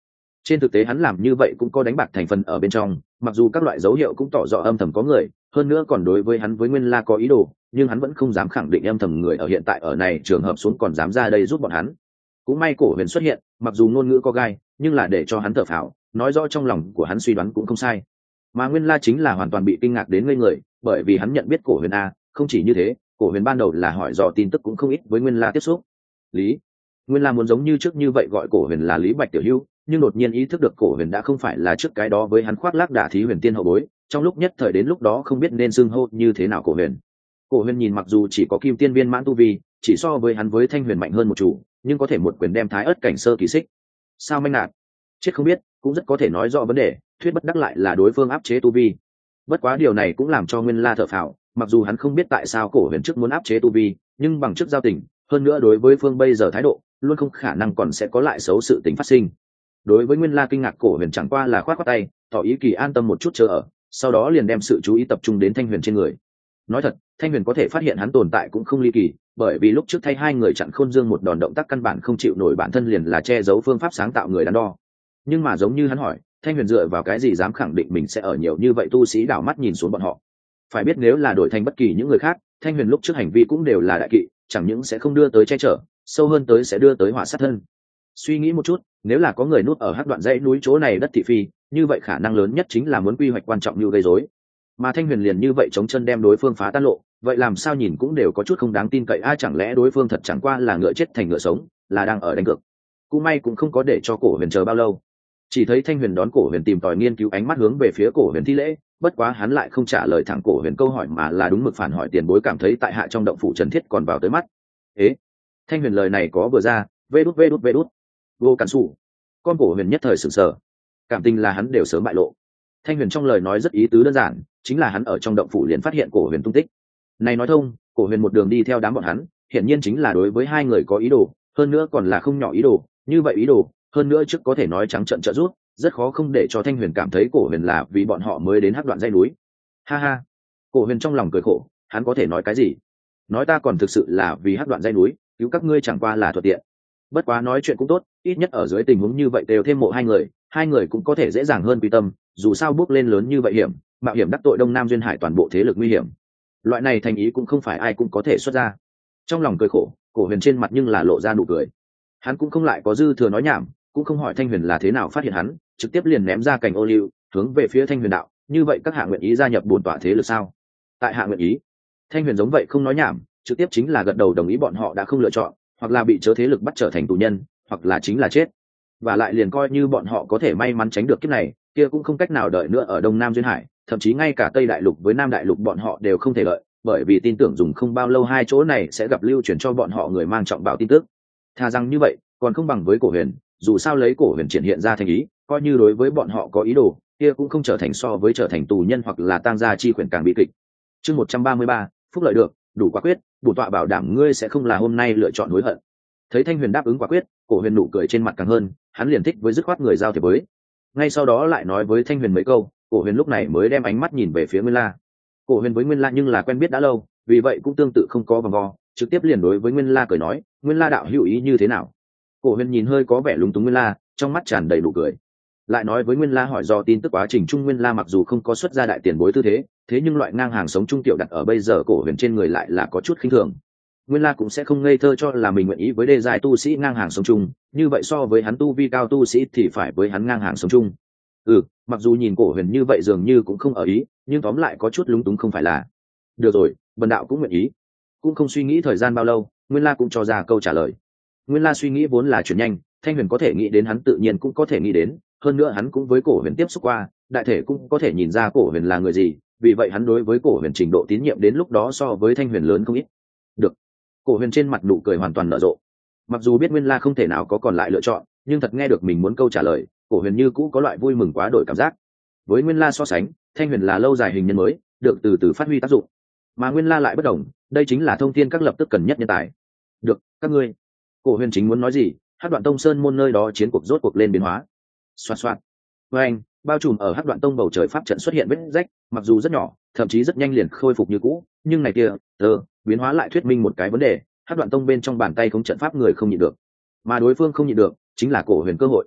Trên thực tế hắn làm như vậy cũng có đánh bạc thành phần ở bên trong, mặc dù các loại dấu hiệu cũng tỏ rõ âm thầm có người, hơn nữa còn đối với hắn với Nguyên La có ý đồ, nhưng hắn vẫn không dám khẳng định âm thầm người ở hiện tại ở này trường hợp xuống còn dám ra đây giúp bọn hắn. Cũng may Cổ Huyền xuất hiện, mặc dù ngôn ngữ có gai, nhưng là để cho hắn thở phào, nói rõ trong lòng của hắn suy đoán cũng không sai. Mà Nguyên La chính là hoàn toàn bị kinh ngạc đến ngây người, bởi vì hắn nhận biết Cổ Huyền a, không chỉ như thế, Cổ Huyền ban đầu là hỏi dò tin tức cũng không ít với Nguyên La tiếp xúc. Lý Nguyên La muốn giống như trước như vậy gọi Cổ Huyền là Lý Bạch tiểu hữu, nhưng đột nhiên ý thức được Cổ Huyền đã không phải là trước cái đó với hắn khoác lác đả thí huyền tiên hậu bối, trong lúc nhất thời đến lúc đó không biết nên xưng hô như thế nào Cổ Huyền. Cổ Huyền nhìn mặc dù chỉ có kim tiên viên mãn tu vi, chỉ so với hắn với Thanh Huyền mạnh hơn một chủ, nhưng có thể một quyền đem Thái Ức cảnh sơ kỳ xích. Sao manh nạt? Chết không biết, cũng rất có thể nói rõ vấn đề, thuyết bất đắc lại là đối phương áp chế tu vi. Bất quá điều này cũng làm cho Nguyên La thở phào, mặc dù hắn không biết tại sao Cổ Huyền trước muốn áp chế tu vi, nhưng bằng trước giao tình, hơn nữa đối với phương bây giờ thái độ, luôn không khả năng còn sẽ có lại xấu sự tình phát sinh. Đối với Nguyên La kinh ngạc, Cổ Huyền chẳng qua là khoát khoát tay, tỏ ý kỳ an tâm một chút chờ ở, sau đó liền đem sự chú ý tập trung đến Thanh Huyền trên người. Nói thật, Thanh Huyền có thể phát hiện hắn tồn tại cũng không ly kỳ, bởi vì lúc trước thay hai người chặn Khôn Dương một đòn động tác căn bản không chịu nổi bản thân liền là che giấu phương pháp sáng tạo người đắn đo. Nhưng mà giống như hắn hỏi, Thanh Huyền dựa vào cái gì dám khẳng định mình sẽ ở nhiều như vậy tu sĩ đảo mắt nhìn xuống bọn họ? Phải biết nếu là đổi thành bất kỳ những người khác, Thanh Huyền lúc trước hành vi cũng đều là đại kỵ, chẳng những sẽ không đưa tới che chở, sâu hơn tới sẽ đưa tới họa sát thân. Suy nghĩ một chút, nếu là có người núp ở hắc đoạn dãy núi chỗ này đất thị phi, như vậy khả năng lớn nhất chính là muốn quy hoạch quan trọng như gây rối. Mà Thanh Huyền liền như vậy chống chân đem đối phương phá tan lộ, vậy làm sao nhìn cũng đều có chút không đáng tin cậy. Ai chẳng lẽ đối phương thật chẳng qua là ngựa chết thành ngựa sống, là đang ở đánh cược. Cũng may cũng không có để cho Cổ Huyền chờ bao lâu, chỉ thấy Thanh Huyền đón Cổ Huyền tìm tòi nghiên cứu ánh mắt hướng về phía Cổ Huyền thi lễ, bất quá hắn lại không trả lời thẳng Cổ Huyền câu hỏi mà là đúng mực phản hỏi tiền bối cảm thấy tại hạ trong động phủ Trần Thiết còn vào tới mắt. Ế, Thanh Huyền lời này có vừa ra, vê đút vê đút vê đút, vô cản sủ. Con Cổ Huyền nhất thời sửng sờ, cảm tình là hắn đều sớm bại lộ. Thanh Huyền trong lời nói rất ý tứ đơn giản, chính là hắn ở trong động phủ liền phát hiện Cổ Huyền tung tích. Này nói thông, Cổ Huyền một đường đi theo đám bọn hắn, hiển nhiên chính là đối với hai người có ý đồ, hơn nữa còn là không nhỏ ý đồ, như vậy ý đồ, hơn nữa trước có thể nói trắng trợn trợ giúp, rất khó không để cho Thanh Huyền cảm thấy Cổ Huyền là vì bọn họ mới đến hắc đoạn dãy núi. Ha ha. Cổ Huyền trong lòng cười khổ, hắn có thể nói cái gì? Nói ta còn thực sự là vì hắc đoạn dãy núi, cứu các ngươi chẳng qua là thuận tiện. Bất quá nói chuyện cũng tốt, ít nhất ở dưới tình huống như vậy đều thêm mộ hai người, hai người cũng có thể dễ dàng hơn quy tâm, dù sao bước lên lớn như vậy hiểm, mạo hiểm đắc tội Đông Nam duyên hải toàn bộ thế lực nguy hiểm. Loại này thành ý cũng không phải ai cũng có thể xuất ra. Trong lòng cười khổ, Cổ Huyền trên mặt nhưng là lộ ra nụ cười. Hắn cũng không lại có dư thừa nói nhảm, cũng không hỏi Thanh Huyền là thế nào phát hiện hắn, trực tiếp liền ném ra cành ô liu, hướng về phía Thanh Huyền đạo, như vậy các hạ nguyện ý gia nhập bổn tọa thế lực sao? Tại hạ nguyện ý. Thanh Huyền giống vậy không nói nhảm, trực tiếp chính là gật đầu đồng ý bọn họ đã không lựa chọn, hoặc là bị chớ thế lực bắt trở thành tù nhân, hoặc là chính là chết. Và lại liền coi như bọn họ có thể may mắn tránh được kiếp này, kia cũng không cách nào đợi nữa ở Đông Nam duyên hải, thậm chí ngay cả Tây Đại Lục với Nam Đại Lục bọn họ đều không thể đợi, bởi vì tin tưởng dùng không bao lâu hai chỗ này sẽ gặp lưu truyền cho bọn họ người mang trọng bảo tin tức. Thà rằng như vậy, còn không bằng với Cổ Huyền, dù sao lấy Cổ Huyền triển hiện ra thành ý, coi như đối với bọn họ có ý đồ, kia cũng không trở thành so với trở thành tù nhân hoặc là tang gia chi quyền càng bị kịch. Chương một trăm ba mươi ba, phúc lợi được, đủ quả quyết, bổn tọa bảo đảm ngươi sẽ không là hôm nay lựa chọn hối hận. Thấy Thanh Huyền đáp ứng quả quyết, Cổ Huyền nụ cười trên mặt càng hơn, hắn liền thích với dứt khoát người giao thiệp với. Ngay sau đó lại nói với Thanh Huyền mấy câu, Cổ Huyền lúc này mới đem ánh mắt nhìn về phía Nguyên La. Cổ Huyền với Nguyên La nhưng là quen biết đã lâu, vì vậy cũng tương tự không có vòng vo, trực tiếp liền đối với Nguyên La cười nói, Nguyên La đạo hữu ý như thế nào? Cổ Huyền nhìn hơi có vẻ lúng túng Nguyên La, trong mắt tràn đầy nụ cười. Lại nói với Nguyên La hỏi do tin tức quá trình chung, Nguyên La mặc dù không có xuất ra đại tiền bối tư thế, thế nhưng loại ngang hàng sống trung tiểu đặt ở bây giờ Cổ Huyền trên người lại là có chút khinh thường. Nguyên La cũng sẽ không ngây thơ cho là mình nguyện ý với đê dài tu sĩ ngang hàng sống chung, như vậy so với hắn tu vi cao tu sĩ thì phải với hắn ngang hàng sống chung. Ừ, mặc dù nhìn Cổ Huyền như vậy dường như cũng không ở ý, nhưng tóm lại có chút lúng túng không phải là. Được rồi, Bần đạo cũng nguyện ý. Cũng không suy nghĩ thời gian bao lâu, Nguyên La cũng cho ra câu trả lời. Nguyên La suy nghĩ vốn là chuyển nhanh, Thanh Huyền có thể nghĩ đến hắn tự nhiên cũng có thể nghĩ đến, hơn nữa hắn cũng với Cổ Huyền tiếp xúc qua, đại thể cũng có thể nhìn ra Cổ Huyền là người gì, vì vậy hắn đối với Cổ Huyền trình độ tín nhiệm đến lúc đó so với Thanh Huyền lớn không ít. Được. Cổ Huyền trên mặt nụ cười hoàn toàn nở rộ. Mặc dù biết Nguyên La không thể nào có còn lại lựa chọn, nhưng thật nghe được mình muốn câu trả lời, Cổ Huyền như cũ có loại vui mừng quá đổi cảm giác. Với Nguyên La so sánh, Thanh Huyền là lâu dài hình nhân mới, được từ từ phát huy tác dụng. Mà Nguyên La lại bất đồng, đây chính là thông thiên các lập tức cần nhất nhân tài. Được, các ngươi. Cổ Huyền chính muốn nói gì, Hắc Đoạn Tông Sơn môn nơi đó chiến cuộc rốt cuộc lên biến hóa. Xoạt xoạt. Với anh, bao trùm ở Hắc Đoạn Tông bầu trời pháp trận xuất hiện vết rách, mặc dù rất nhỏ, thậm chí rất nhanh liền khôi phục như cũ, nhưng này kia, tơ, biến hóa lại thuyết minh một cái vấn đề, Hắc Đoạn Tông bên trong bàn tay không trận pháp người không nhịn được, mà đối phương không nhịn được, chính là Cổ Huyền cơ hội.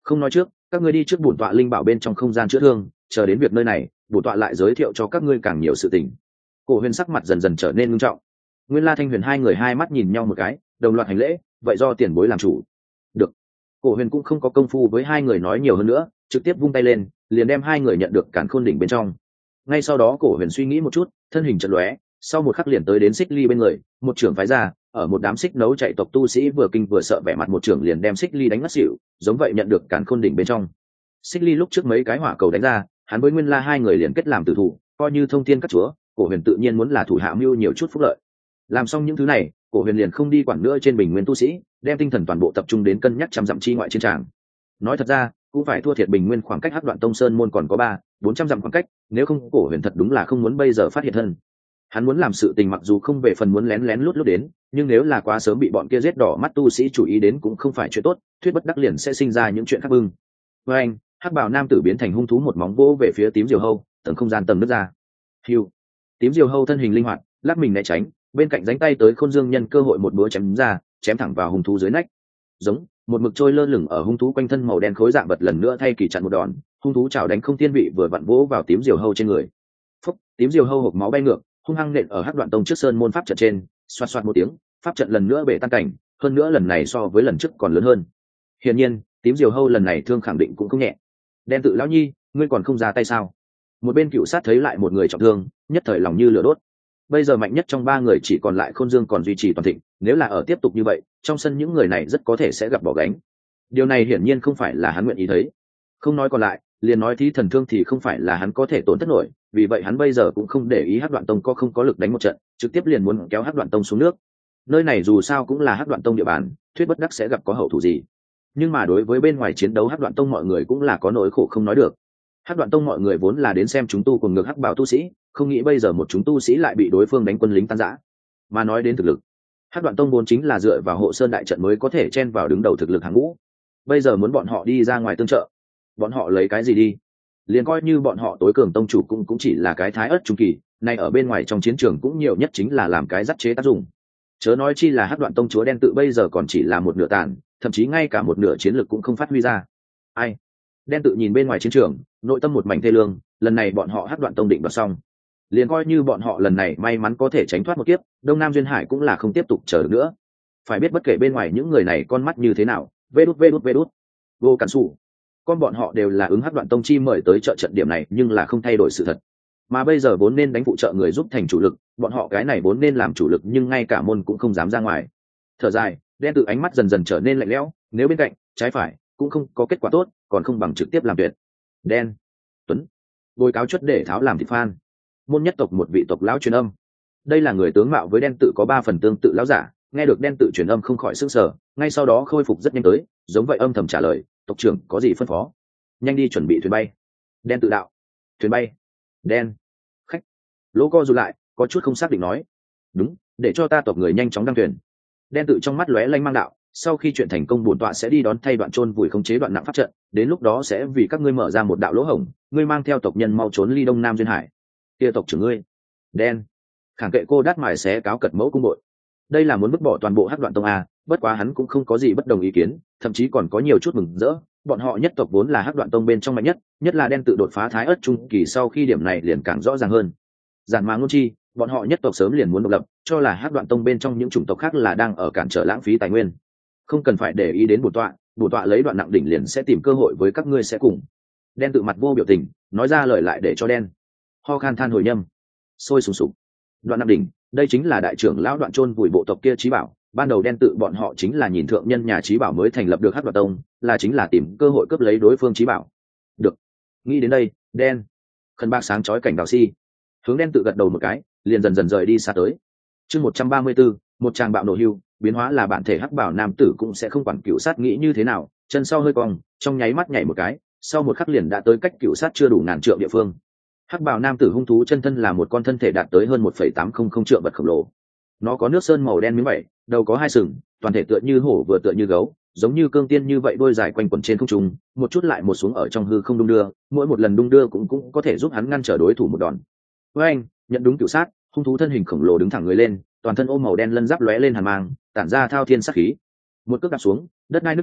không nói trước, các ngươi đi trước bổn tọa linh bảo bên trong không gian chữa thương, chờ đến việc nơi này bổn tọa lại giới thiệu cho các ngươi càng nhiều sự tình. Cổ Huyền sắc mặt dần dần trở nên nghiêm trọng. Nguyên La Thanh Huyền hai người hai mắt nhìn nhau một cái, đồng loạt hành lễ, vậy do tiền bối làm chủ. Được. Cổ Huyền cũng không có công phu với hai người nói nhiều hơn nữa, trực tiếp vung tay lên, liền đem hai người nhận được càn khôn đỉnh bên trong. Ngay sau đó Cổ Huyền suy nghĩ một chút, thân hình chợt lóe, sau một khắc liền tới đến Xích Ly bên người, một trưởng phái ra, ở một đám xích nấu chạy tộc tu sĩ vừa kinh vừa sợ vẻ mặt một trưởng liền đem Xích Ly đánh ngất xỉu, giống vậy nhận được càn khôn đỉnh bên trong. Xích Ly lúc trước mấy cái hỏa cầu đánh ra, hắn với Nguyên La hai người liền kết làm tử thủ, coi như thông thiên các chúa, Cổ Huyền tự nhiên muốn là thủ hạ mưu nhiều chút phúc lợi. Làm xong những thứ này, Cổ Huyền liền không đi quản nữa trên bình nguyên tu sĩ, đem tinh thần toàn bộ tập trung đến cân nhắc trăm dặm chi ngoại chiến tràng. Nói thật ra, cũng phải thua thiệt bình nguyên khoảng cách Hắc Đoạn Tông Sơn môn còn có ba, bốn trăm dặm khoảng cách, nếu không Cổ Huyền thật đúng là không muốn bây giờ phát hiện thân. Hắn muốn làm sự tình mặc dù không về phần muốn lén lén lút lút đến, nhưng nếu là quá sớm bị bọn kia giết đỏ mắt tu sĩ chủ ý đến cũng không phải chuyện tốt, thuyết bất đắc liền sẽ sinh ra những chuyện khác bưng. Với anh, Hắc Bảo nam tử biến thành hung thú một móng vỗ về phía tím diều hâu, tầng không gian tầng nứt ra. Hưu. Tím diều hâu thân hình linh hoạt, lắc mình né tránh, bên cạnh ránh tay tới Khôn Dương nhân cơ hội một búa chém ra, chém thẳng vào hung thú dưới nách. Giống, một mực trôi lơ lửng ở hung thú quanh thân màu đen khối dạng vật lần nữa thay kỳ chặn một đòn, hung thú chảo đánh không thiên vị vừa vặn vỗ vào tím diều hâu trên người. Phúc, tím diều hâu hộc máu bay ngược, hung hăng nện ở Hắc Đoạn Tông trước sơn môn pháp trận trên, xoạt xoạt một tiếng, pháp trận lần nữa bể tan cảnh, hơn nữa lần này so với lần trước còn lớn hơn. Hiển nhiên, tím diều hâu lần này thương khẳng định cũng không nhẹ. Đen tự lão nhi, ngươi còn không ra tay sao? Một bên cựu sát thấy lại một người trọng thương, nhất thời lòng như lửa đốt. Bây giờ mạnh nhất trong ba người chỉ còn lại Khôn Dương còn duy trì toàn thịnh, nếu là ở tiếp tục như vậy, trong sân những người này rất có thể sẽ gặp bỏ gánh. Điều này hiển nhiên không phải là hắn nguyện ý thấy. Không nói còn lại, liền nói thí thần thương thì không phải là hắn có thể tổn thất nổi, vì vậy hắn bây giờ cũng không để ý Hắc Đoạn Tông có không có lực đánh một trận, trực tiếp liền muốn kéo Hắc Đoạn Tông xuống nước. Nơi này dù sao cũng là Hắc Đoạn Tông địa bàn, thuyết bất đắc sẽ gặp có hậu thủ gì. Nhưng mà đối với bên ngoài chiến đấu Hắc Đoạn Tông mọi người cũng là có nỗi khổ không nói được. Hắc Đoạn Tông mọi người vốn là đến xem chúng tu cùng ngược Hắc Bảo tu sĩ, không nghĩ bây giờ một chúng tu sĩ lại bị đối phương đánh quân lính tan rã. Mà nói đến thực lực, Hắc Đoạn Tông vốn chính là dựa vào hộ sơn đại trận mới có thể chen vào đứng đầu thực lực hàng ngũ. Bây giờ muốn bọn họ đi ra ngoài tương trợ, bọn họ lấy cái gì đi? Liền coi như bọn họ tối cường tông chủ cũng cũng chỉ là cái thái ớt trung kỳ, nay ở bên ngoài trong chiến trường cũng nhiều nhất chính là làm cái dắt chế tác dụng. Chớ nói chi là Hắc Đoạn Tông chúa đen tự bây giờ còn chỉ là một nửa tàn, thậm chí ngay cả một nửa chiến lực cũng không phát huy ra. Ai? Đen tự nhìn bên ngoài chiến trường, nội tâm một mảnh thê lương, lần này bọn họ Hắc Đoạn Tông định đoạt xong. Liền coi như bọn họ lần này may mắn có thể tránh thoát một kiếp, Đông Nam duyên hải cũng là không tiếp tục chờ được nữa. Phải biết bất kể bên ngoài những người này con mắt như thế nào, vê đút vê đút vê đút, vô cản sủ, con bọn họ đều là ứng Hắc Đoạn Tông chi mời tới trợ trận điểm này, nhưng là không thay đổi sự thật. Mà bây giờ vốn nên đánh phụ trợ người giúp thành chủ lực, bọn họ cái này vốn nên làm chủ lực nhưng ngay cả môn cũng không dám ra ngoài. Thở dài, đen tự ánh mắt dần dần trở nên lạnh lẽo, nếu bên cạnh trái phải cũng không có kết quả tốt, còn không bằng trực tiếp làm tuyệt. Đen, Tuấn, bồi cáo chuất để tháo làm thịt phan. Môn nhất tộc một vị tộc lão truyền âm. Đây là người tướng mạo với đen tự có ba phần tương tự lão giả, nghe được đen tự truyền âm không khỏi sửng sở, ngay sau đó khôi phục rất nhanh tới, giống vậy âm thầm trả lời, tộc trưởng có gì phân phó? Nhanh đi chuẩn bị thuyền bay. Đen tự đạo. Thuyền bay. Đen. Khách. Lỗ co rụt lại, có chút không xác định nói. Đúng, để cho ta tộc người nhanh chóng đăng thuyền. Đen tự trong mắt lóe lanh mang đạo, sau khi chuyện thành công bổn tọa sẽ đi đón thay đoạn chôn vùi khống chế đoạn nặng pháp trận, đến lúc đó sẽ vì các ngươi mở ra một đạo lỗ hổng, ngươi mang theo tộc nhân mau trốn ly Đông Nam duyên hải. Kia tộc trưởng ngươi. Đen. Khẳng kệ cô đắt mài xé cáo cật mẫu cung bội. Đây là muốn vứt bỏ toàn bộ Hắc Đoạn Tông a, bất quá hắn cũng không có gì bất đồng ý kiến, thậm chí còn có nhiều chút mừng rỡ, bọn họ nhất tộc vốn là Hắc Đoạn Tông bên trong mạnh nhất, nhất là đen tự đột phá thái ớt trung kỳ sau khi điểm này liền càng rõ ràng hơn. Giản mà ngôn chi, bọn họ nhất tộc sớm liền muốn độc lập, cho là Hắc Đoạn Tông bên trong những chủng tộc khác là đang ở cản trở lãng phí tài nguyên. Không cần phải để ý đến bổn tọa, bổn tọa lấy đoạn nặng đỉnh liền sẽ tìm cơ hội với các ngươi sẽ cùng. Đen tự mặt vô biểu tình, nói ra lời lại để cho đen ho khan than hồi nhâm, sôi sùng sục. Đoạn nặng đỉnh, đây chính là đại trưởng lão Đoạn chôn vùi bộ tộc kia trí bảo, ban đầu đen tự bọn họ chính là nhìn thượng nhân nhà trí bảo mới thành lập được Hắc Đoạn Tông, là chính là tìm cơ hội cướp lấy đối phương trí bảo. Được, nghĩ đến đây, đen khẩn bạc sáng chói cảnh đào si, hướng đen tự gật đầu một cái, liền dần dần rời đi xa tới. Chương một trăm ba mươi tư, một tràng bạo nổ hưu, biến hóa là bản thể Hắc Bảo nam tử cũng sẽ không quản cựu sát nghĩ như thế nào, chân sau hơi cong, trong nháy mắt nhảy một cái, sau một khắc liền đã tới cách cựu sát chưa đủ ngàn trượng địa phương. Hắc Bảo nam tử hung thú chân thân là một con thân thể đạt tới hơn một phẩy tám không không trượng vật khổng lồ. Nó có nước sơn màu đen miếng vảy, đầu có hai sừng, toàn thể tựa như hổ vừa tựa như gấu, giống như cương tiên như vậy, đôi dài quanh quẩn trên không trung, một chút lại một xuống ở trong hư không đung đưa, mỗi một lần đung đưa cũng cũng có thể giúp hắn ngăn trở đối thủ một đòn. Với anh, nhận đúng cựu sát, hung thú thân hình khổng lồ đứng thẳng người lên, toàn thân ôm màu đen lân giáp lóe lên hàn mang, tản ra thao thiên sát khí. Một cước đạp xuống, đất nai nước nẻ,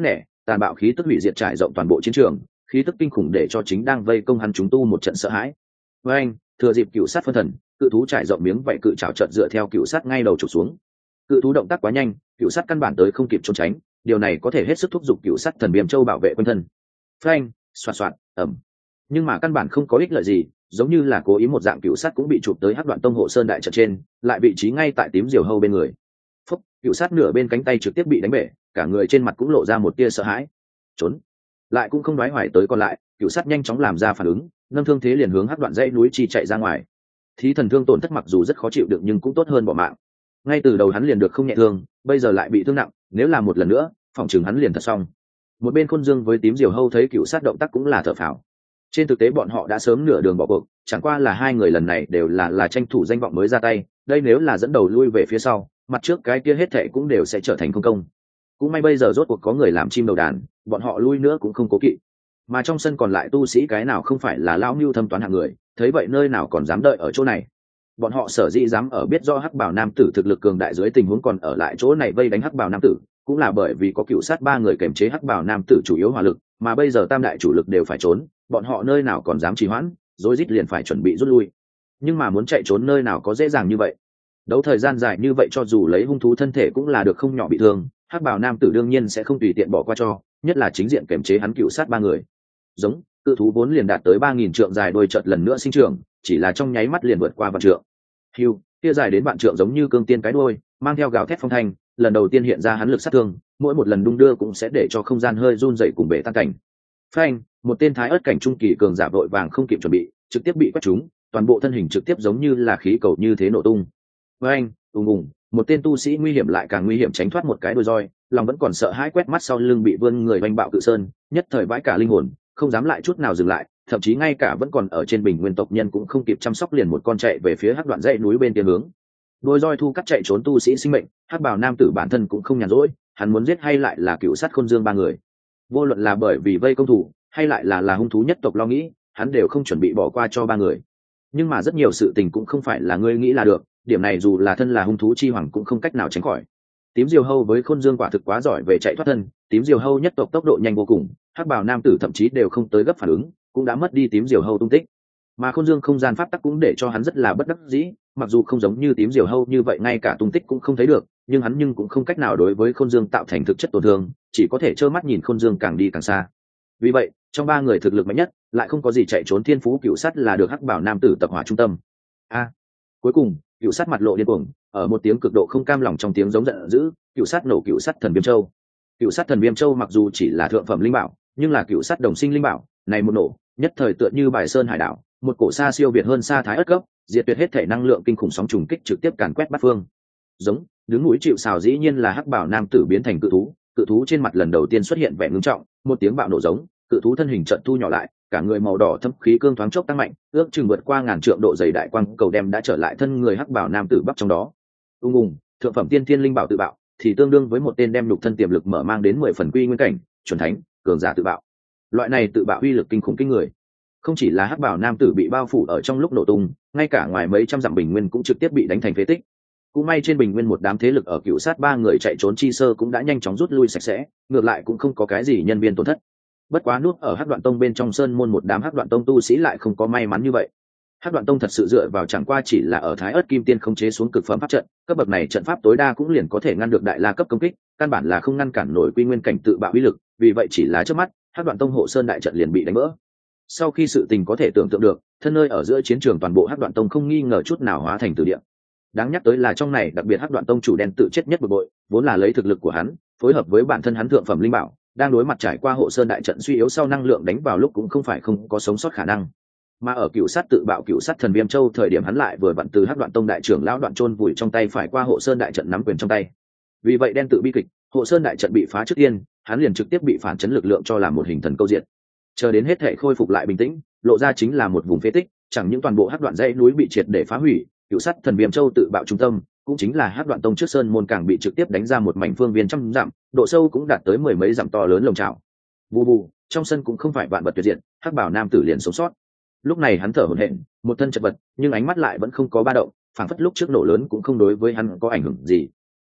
tàn bạo khí tức hủy diệt trải rộng toàn bộ chiến trường, khí tức kinh khủng để cho chính đang vây công hắn chúng tu một trận sợ hãi. Với anh, thừa dịp cựu sát phân thần, cự thú trải rộng miếng vậy cự trảo trận dựa theo cựu sát ngay đầu chụp xuống. Cự thú động tác quá nhanh, cựu sát căn bản tới không kịp trốn tránh, điều này có thể hết sức thúc giục cựu sát thần viêm châu bảo vệ quân thân. Phanh, xoạt xoạt, ầm. Nhưng mà căn bản không có ích lợi gì, giống như là cố ý một dạng cựu sát cũng bị chụp tới Hắc Đoạn Tông hộ sơn đại trận trên, lại vị trí ngay tại tím diều hâu bên người. Phúc, cựu sát nửa bên cánh tay trực tiếp bị đánh bể, cả người trên mặt cũng lộ ra một tia sợ hãi. Trốn, lại cũng không đoái hoài tới còn lại, cựu sát nhanh chóng làm ra phản ứng, nâng thương thế liền hướng Hắc Đoạn dãy núi chi chạy ra ngoài. Thí thần thương tổn thất mặc dù rất khó chịu được nhưng cũng tốt hơn bỏ mạng. Ngay từ đầu hắn liền được không nhẹ thương, bây giờ lại bị thương nặng, nếu là một lần nữa, phòng trường hắn liền thật xong. Một bên Khôn Dương với tím diều hâu thấy cựu sát động tác cũng là thở phào. Trên thực tế bọn họ đã sớm nửa đường bỏ cuộc, chẳng qua là hai người lần này đều là là tranh thủ danh vọng mới ra tay, đây nếu là dẫn đầu lui về phía sau, mặt trước cái kia hết thệ cũng đều sẽ trở thành không công. Cũng may bây giờ rốt cuộc có người làm chim đầu đàn, bọn họ lui nữa cũng không cố kỵ. Mà trong sân còn lại tu sĩ cái nào không phải là lão nưu thâm toán hạng người, thấy vậy nơi nào còn dám đợi ở chỗ này. Bọn họ sở dĩ dám ở biết do Hắc Bảo nam tử thực lực cường đại dưới tình huống còn ở lại chỗ này vây đánh Hắc Bảo nam tử, cũng là bởi vì có cựu sát ba người kềm chế Hắc Bảo nam tử chủ yếu hỏa lực, mà bây giờ tam đại chủ lực đều phải trốn, bọn họ nơi nào còn dám trì hoãn, rối rít liền phải chuẩn bị rút lui. Nhưng mà muốn chạy trốn nơi nào có dễ dàng như vậy. Đấu thời gian dài như vậy cho dù lấy hung thú thân thể cũng là được không nhỏ bị thương, Hắc Bảo nam tử đương nhiên sẽ không tùy tiện bỏ qua cho, nhất là chính diện kềm chế hắn cựu sát ba người. Giống, cự thú vốn liền đạt tới ba nghìn trượng dài đôi chợt lần nữa sinh trưởng, chỉ là trong nháy mắt liền vượt qua vạn trượng. Hưu, kia dài đến vạn trượng giống như cương tiên cái đuôi, mang theo gào thét phong thanh, lần đầu tiên hiện ra hắn lực sát thương, mỗi một lần đung đưa cũng sẽ để cho không gian hơi run rẩy cùng bể tan cảnh. Phanh, một tên thái ớt cảnh trung kỳ cường giả vội vàng không kịp chuẩn bị, trực tiếp bị quét trúng, toàn bộ thân hình trực tiếp giống như là khí cầu như thế nổ tung. Phanh, ùng ùng, một tên tu sĩ nguy hiểm lại càng nguy hiểm tránh thoát một cái đôi roi, lòng vẫn còn sợ hãi quét mắt sau lưng bị vươn người vành bạo cự sơn, nhất thời vãi cả linh hồn, không dám lại chút nào dừng lại, thậm chí ngay cả vẫn còn ở trên bình nguyên tộc nhân cũng không kịp chăm sóc liền một con chạy về phía Hắc Đoạn dãy núi bên kia hướng. Đôi roi thu cắt chạy trốn tu sĩ sinh mệnh, Hắc Bảo nam tử bản thân cũng không nhàn rỗi, hắn muốn giết hay lại là cựu sát Khôn Dương ba người. Vô luận là bởi vì vây công thủ, hay lại là là hung thú nhất tộc lo nghĩ, hắn đều không chuẩn bị bỏ qua cho ba người. Nhưng mà rất nhiều sự tình cũng không phải là ngươi nghĩ là được, điểm này dù là thân là hung thú chi hoàng cũng không cách nào tránh khỏi. Tím diều hâu với Khôn Dương quả thực quá giỏi về chạy thoát thân, tím diều hâu nhất tộc tốc độ nhanh vô cùng, Hắc Bảo nam tử thậm chí đều không tới gấp phản ứng, cũng đã mất đi tím diều hâu tung tích. Mà Khôn Dương không gian pháp tắc cũng để cho hắn rất là bất đắc dĩ, mặc dù không giống như tím diều hâu như vậy ngay cả tung tích cũng không thấy được, nhưng hắn nhưng cũng không cách nào đối với Khôn Dương tạo thành thực chất tổn thương, chỉ có thể trơ mắt nhìn Khôn Dương càng đi càng xa. Vì vậy, trong ba người thực lực mạnh nhất, lại không có gì chạy trốn thiên phú cựu sát là được Hắc Bảo nam tử tập hỏa trung tâm. A, cuối cùng, cựu sát mặt lộ điên cuồng, ở một tiếng cực độ không cam lòng trong tiếng giống giận dữ, cựu sát nổ cựu sát thần viêm châu. Cựu sát thần viêm châu mặc dù chỉ là thượng phẩm linh bảo, nhưng là cựu sát đồng sinh linh bảo, này một nổ, nhất thời tựa như bài sơn hải đảo, một cổ xa siêu việt hơn xa thái ớt cấp, diệt tuyệt hết thể năng lượng kinh khủng sóng trùng kích trực tiếp càn quét bát phương. Giống, đứng núi chịu sào dĩ nhiên là Hắc Bảo nam tử biến thành cự thú, cự thú trên mặt lần đầu tiên xuất hiện vẻ ngưng trọng, một tiếng bạo nổ giống, cự thú thân hình chợt thu nhỏ lại, cả người màu đỏ thâm khí cương thoáng chốc tăng mạnh, ước chừng vượt qua ngàn trượng độ dày đại quang cầu đem đã trở lại thân người Hắc Bảo nam tử bắc trong đó. Ung ung, thượng phẩm tiên thiên linh bảo tự bạo, thì tương đương với một tên đem nhục thân tiềm lực mở mang đến mười phần quy nguyên cảnh, chuẩn thánh, cường giả tự bạo. Loại này tự bạo uy lực kinh khủng kinh người. Không chỉ là Hắc Bảo nam tử bị bao phủ ở trong lúc nổ tung, ngay cả ngoài mấy trăm dặm bình nguyên cũng trực tiếp bị đánh thành phế tích. Cũng may trên bình nguyên một đám thế lực ở cựu sát ba người chạy trốn chi sơ cũng đã nhanh chóng rút lui sạch sẽ, ngược lại cũng không có cái gì nhân viên tổn thất. Bất quá nuốt ở Hắc Đoạn Tông bên trong sơn môn một đám Hắc Đoạn Tông tu sĩ lại không có may mắn như vậy. Hắc Đoạn Tông thật sự dựa vào chẳng qua chỉ là ở Thái Ức Kim Tiên khống chế xuống cực phẩm pháp trận, cấp bậc này trận pháp tối đa cũng liền có thể ngăn được đại la cấp công kích, căn bản là không ngăn cản nổi quy nguyên cảnh tự bạo uy lực, vì vậy chỉ là trước mắt, Hắc Đoạn Tông hộ sơn đại trận liền bị đánh vỡ. Sau khi sự tình có thể tưởng tượng được, thân nơi ở giữa chiến trường toàn bộ Hắc Đoạn Tông không nghi ngờ chút nào hóa thành tử địa. Đáng nhắc tới là trong này đặc biệt Hắc Đoạn Tông chủ đen tự chết nhất bực bội, vốn là lấy thực lực của hắn, phối hợp với bản thân hắn thượng phẩm linh bảo, đang đối mặt trải qua hộ sơn đại trận suy yếu sau năng lượng đánh vào lúc cũng không phải không có sống sót khả năng. Mà ở cựu sát tự bạo cựu sát thần viêm châu thời điểm hắn lại vừa vặn từ Hắc Đoạn Tông đại trưởng lão Đoạn Trôn vùi trong tay phải qua hộ sơn đại trận nắm quyền trong tay. Vì vậy đen tự bi kịch, hộ sơn đại trận bị phá trước tiên, hắn liền trực tiếp bị phản chấn lực lượng cho làm một hình thần câu diện. Chờ đến hết thể khôi phục lại bình tĩnh, lộ ra chính là một vùng phế tích, chẳng những toàn bộ Hắc Đoạn dãy núi bị triệt để phá hủy, cựu sát thần viêm châu tự bạo trung tâm, cũng chính là Hắc Đoạn Tông trước sơn môn càng bị trực tiếp đánh ra một mảnh phương viên trăm dặm, độ sâu cũng đạt tới mười mấy dặm to lớn lồng trào. Vù vù, trong sân cũng không phải vạn vật tuyệt diệt, Hắc Bảo nam tử liền sống sót. Lúc này hắn thở hổn hển, một thân chật vật, nhưng ánh mắt lại vẫn không có ba động, phảng phất lúc trước nổ lớn cũng không đối với hắn có ảnh hưởng gì.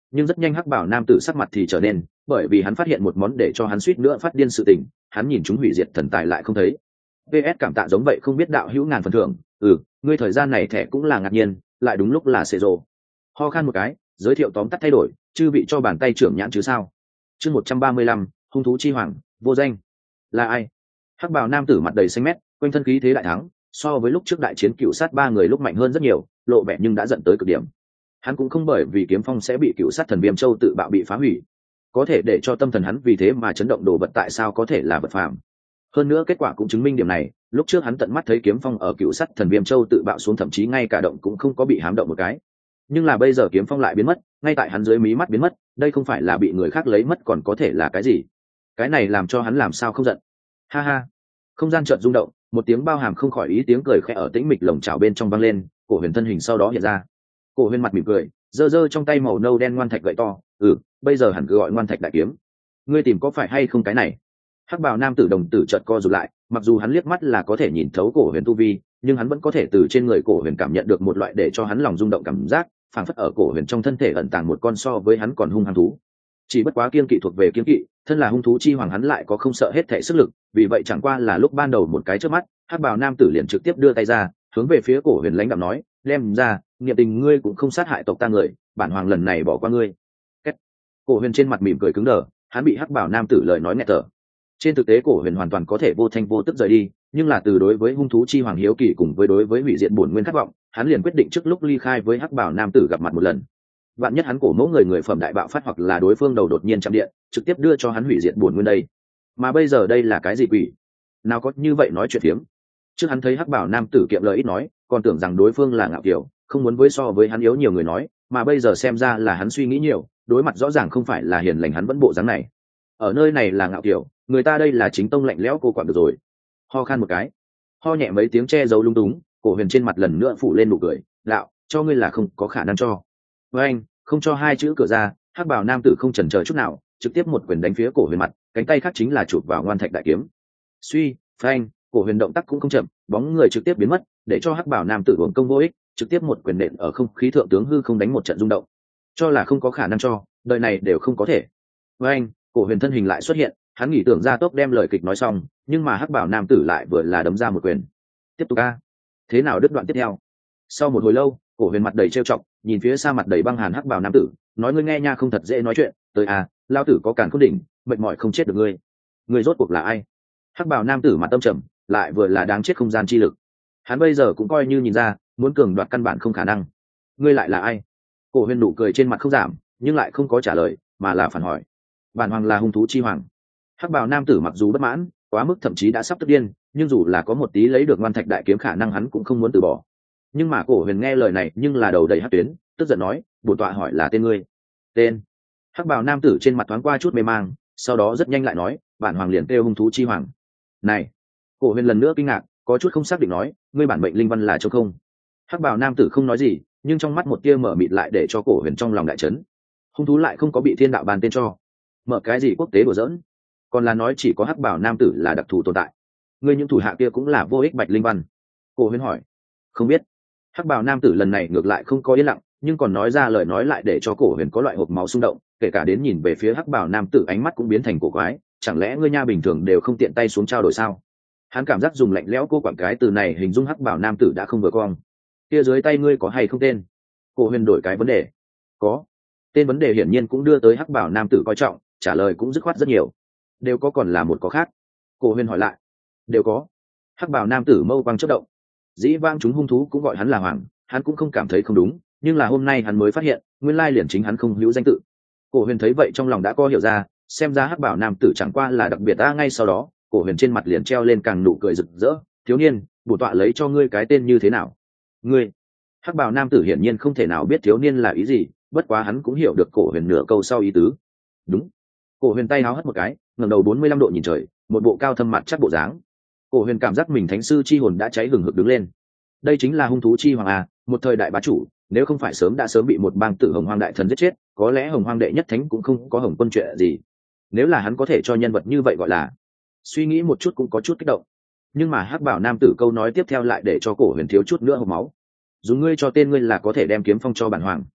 nhưng rất nhanh hắc bảo nam tử sắc mặt thì trở nên, bởi vì hắn phát hiện một món để cho hắn suýt nữa phát điên sự tình, hắn nhìn chúng hủy diệt thần tài lại không thấy. vê ét cảm tạ giống vậy không biết đạo hữu ngàn phần thưởng. Ừ, ngươi thời gian này thẻ cũng là ngạc nhiên, lại đúng lúc là xệ rồ. Ho khan một cái, giới thiệu tóm tắt thay đổi, chư vị cho bàn tay trưởng nhãn chứ sao. Chương một trăm ba mươi lăm, hung thú chi hoàng, vô danh. Là ai? Hắc bào nam tử mặt đầy xanh mét, quanh thân khí thế đại thắng, so với lúc trước đại chiến cựu sát ba người lúc mạnh hơn rất nhiều, lộ vẻ nhưng đã dẫn tới cực điểm. Hắn cũng không bởi vì kiếm phong sẽ bị cựu sát thần viêm châu tự bạo bị phá hủy, có thể để cho tâm thần hắn vì thế mà chấn động đồ vật tại sao có thể là vật phàm. Hơn nữa kết quả cũng chứng minh điểm này, lúc trước hắn tận mắt thấy kiếm phong ở cựu sắt thần viêm châu tự bạo xuống, thậm chí ngay cả động cũng không có bị hám động một cái. Nhưng là bây giờ kiếm phong lại biến mất, ngay tại hắn dưới mí mắt biến mất, đây không phải là bị người khác lấy mất còn có thể là cái gì? Cái này làm cho hắn làm sao không giận. Ha ha. Không gian chợt rung động, một tiếng bao hàm không khỏi ý tiếng cười khẽ ở tĩnh mịch lồng chảo bên trong vang lên, Cổ Huyền thân hình sau đó hiện ra. Cổ Huyền mặt mỉm cười, giơ giơ trong tay màu nâu đen ngoan thạch gậy to, "Ừ, bây giờ hẳn cứ gọi ngoan thạch đại kiếm. Ngươi tìm có phải hay không cái này?" Hắc bào nam tử đồng tử chợt co rụt lại, mặc dù hắn liếc mắt là có thể nhìn thấu Cổ Huyền tu vi, nhưng hắn vẫn có thể từ trên người Cổ Huyền cảm nhận được một loại để cho hắn lòng rung động cảm giác, phảng phất ở Cổ Huyền trong thân thể ẩn tàng một con so với hắn còn hung hăng thú. Chỉ bất quá kiên kỵ thuộc về kiên kỵ, thân là hung thú chi hoàng hắn lại có không sợ hết thảy sức lực, vì vậy chẳng qua là lúc ban đầu một cái trước mắt, Hắc bào nam tử liền trực tiếp đưa tay ra, hướng về phía Cổ Huyền lãnh đạm nói, "Đem ra, niệm tình ngươi cũng không sát hại tộc ta người, bản hoàng lần này bỏ qua ngươi." Kết. Cổ Huyền trên mặt mỉm cười cứng đờ, hắn bị Hắc bào nam tử lời nói nghẹt thở. Trên thực tế Cổ Huyền hoàn toàn có thể vô thanh vô tức rời đi, nhưng là từ đối với hung thú chi hoàng hiếu kỳ cùng với đối với hủy diệt bổn nguyên khát vọng, hắn liền quyết định trước lúc ly khai với Hắc bào nam tử gặp mặt một lần. Vạn nhất hắn cổ mẫu người người phẩm đại bạo phát hoặc là đối phương đầu đột nhiên chạm điện, trực tiếp đưa cho hắn hủy diệt bổn nguyên đây. Mà bây giờ đây là cái gì quỷ? Nào có như vậy nói chuyện phiếm. Trước hắn thấy Hắc bào nam tử kiệm lời ít nói, còn tưởng rằng đối phương là ngạo kiều, không muốn với so với hắn yếu nhiều người nói, mà bây giờ xem ra là hắn suy nghĩ nhiều, đối mặt rõ ràng không phải là hiền lành hắn vẫn bộ dáng này. Ở nơi này là ngạo kiều, người ta đây là chính tông lạnh lẽo cô quản được rồi. Ho khan một cái, ho nhẹ mấy tiếng che giấu lung túng, Cổ Huyền trên mặt lần nữa phủ lên nụ cười, "Đạo, cho ngươi là không có khả năng cho." Với anh, không cho hai chữ cửa ra, Hắc bào nam tử không chần chờ chút nào, trực tiếp một quyền đánh phía Cổ Huyền mặt, cánh tay khác chính là chụp vào ngoan thạch đại kiếm. Suy, phanh, Cổ Huyền động tác cũng không chậm, bóng người trực tiếp biến mất, để cho Hắc bào nam tử uổng công vô ích, trực tiếp một quyền nện ở không khí thượng tướng hư không đánh một trận rung động. Cho là không có khả năng cho, đời này đều không có thể. Với anh, Cổ Huyền thân hình lại xuất hiện, hắn nghĩ tưởng ra tốc đem lời kịch nói xong, nhưng mà Hắc bào nam tử lại vừa là đấm ra một quyền. Tiếp tục a. Thế nào đứt đoạn tiếp theo? Sau một hồi lâu, Cổ Huyền mặt đầy trêu chọc, nhìn phía xa mặt đầy băng hàn Hắc bào nam tử, nói, "Ngươi nghe nha, không thật dễ nói chuyện, tới à, lao tử có càn khôn đỉnh, mệt mỏi không chết được ngươi. Ngươi rốt cuộc là ai?" Hắc bào nam tử mặt tâm trầm, lại vừa là đáng chết không gian chi lực. Hắn bây giờ cũng coi như nhìn ra, muốn cường đoạt căn bản không khả năng. "Ngươi lại là ai?" Cổ Huyền nụ cười trên mặt không giảm, nhưng lại không có trả lời, mà là phản hỏi, "Bản hoàng là hung thú chi hoàng." Hắc bào nam tử mặc dù bất mãn, quá mức thậm chí đã sắp tức điên, nhưng dù là có một tí lấy được ngoan thạch đại kiếm khả năng hắn cũng không muốn từ bỏ. Nhưng mà Cổ Huyền nghe lời này nhưng là đầu đầy hắc tuyến, tức giận nói, "Bổn tọa hỏi là tên ngươi." "Tên?" Hắc bào nam tử trên mặt thoáng qua chút mê mang, sau đó rất nhanh lại nói, "Bản hoàng liền kêu hung thú chi hoàng." "Này!" Cổ Huyền lần nữa kinh ngạc, có chút không xác định nói, "Ngươi bản mệnh linh văn là trống không?" Hắc bào nam tử không nói gì, nhưng trong mắt một tia mở mịt lại để cho Cổ Huyền trong lòng đại chấn. Hung thú lại không có bị thiên đạo ban tên cho, mở cái gì quốc tế đùa giỡn, còn là nói chỉ có Hắc bào nam tử là đặc thù tồn tại. Ngươi những thủ hạ kia cũng là vô ích bạch linh văn? Cổ Huyền hỏi. "Không biết." Hắc bào nam tử lần này ngược lại không có yên lặng, nhưng còn nói ra lời nói lại để cho Cổ Huyền có loại hộp máu xung động, kể cả đến nhìn về phía Hắc bào nam tử ánh mắt cũng biến thành cổ quái, chẳng lẽ ngươi nha bình thường đều không tiện tay xuống trao đổi sao? Hắn cảm giác dùng lạnh lẽo cô quảng cái từ này hình dung Hắc bào nam tử đã không vừa cong. "Kia dưới tay ngươi có hay không tên?" Cổ Huyền đổi cái vấn đề. "Có." Tên vấn đề hiển nhiên cũng đưa tới Hắc bào nam tử coi trọng, trả lời cũng dứt khoát rất nhiều. "Đều có còn là một có khác?" Cổ Huyền hỏi lại. "Đều có." Hắc bào nam tử mâu quang chớp động. Dĩ vãng chúng hung thú cũng gọi hắn là hoàng, hắn cũng không cảm thấy không đúng, nhưng là hôm nay hắn mới phát hiện, nguyên lai liền chính hắn không hữu danh tự. Cổ Huyền thấy vậy trong lòng đã có hiểu ra, xem ra Hắc bảo nam tử chẳng qua là đặc biệt ta. Ngay sau đó, Cổ Huyền trên mặt liền treo lên càng nụ cười rực rỡ, "Thiếu niên, bổn tọa lấy cho ngươi cái tên như thế nào?" "Ngươi?" Hắc bào nam tử hiển nhiên không thể nào biết thiếu niên là ý gì, bất quá hắn cũng hiểu được Cổ Huyền nửa câu sau ý tứ. "Đúng." Cổ Huyền tay háo hất một cái, ngẩng đầu bốn mươi lăm độ nhìn trời, một bộ cao thâm mặt chắc bộ dáng. Cổ Huyền cảm giác mình thánh sư chi hồn đã cháy hừng hực đứng lên. Đây chính là hung thú chi hoàng à, một thời đại bá chủ, nếu không phải sớm đã sớm bị một bang tử Hồng Hoang đại thần giết chết, có lẽ Hồng Hoang đệ nhất thánh cũng không có Hồng Quân chuyện gì. Nếu là hắn có thể cho nhân vật như vậy gọi là, suy nghĩ một chút cũng có chút kích động. Nhưng mà Hắc bảo nam tử câu nói tiếp theo lại để cho Cổ Huyền thiếu chút nữa hộc máu. "Dùng ngươi cho tên ngươi là có thể đem kiếm phong cho bản hoàng."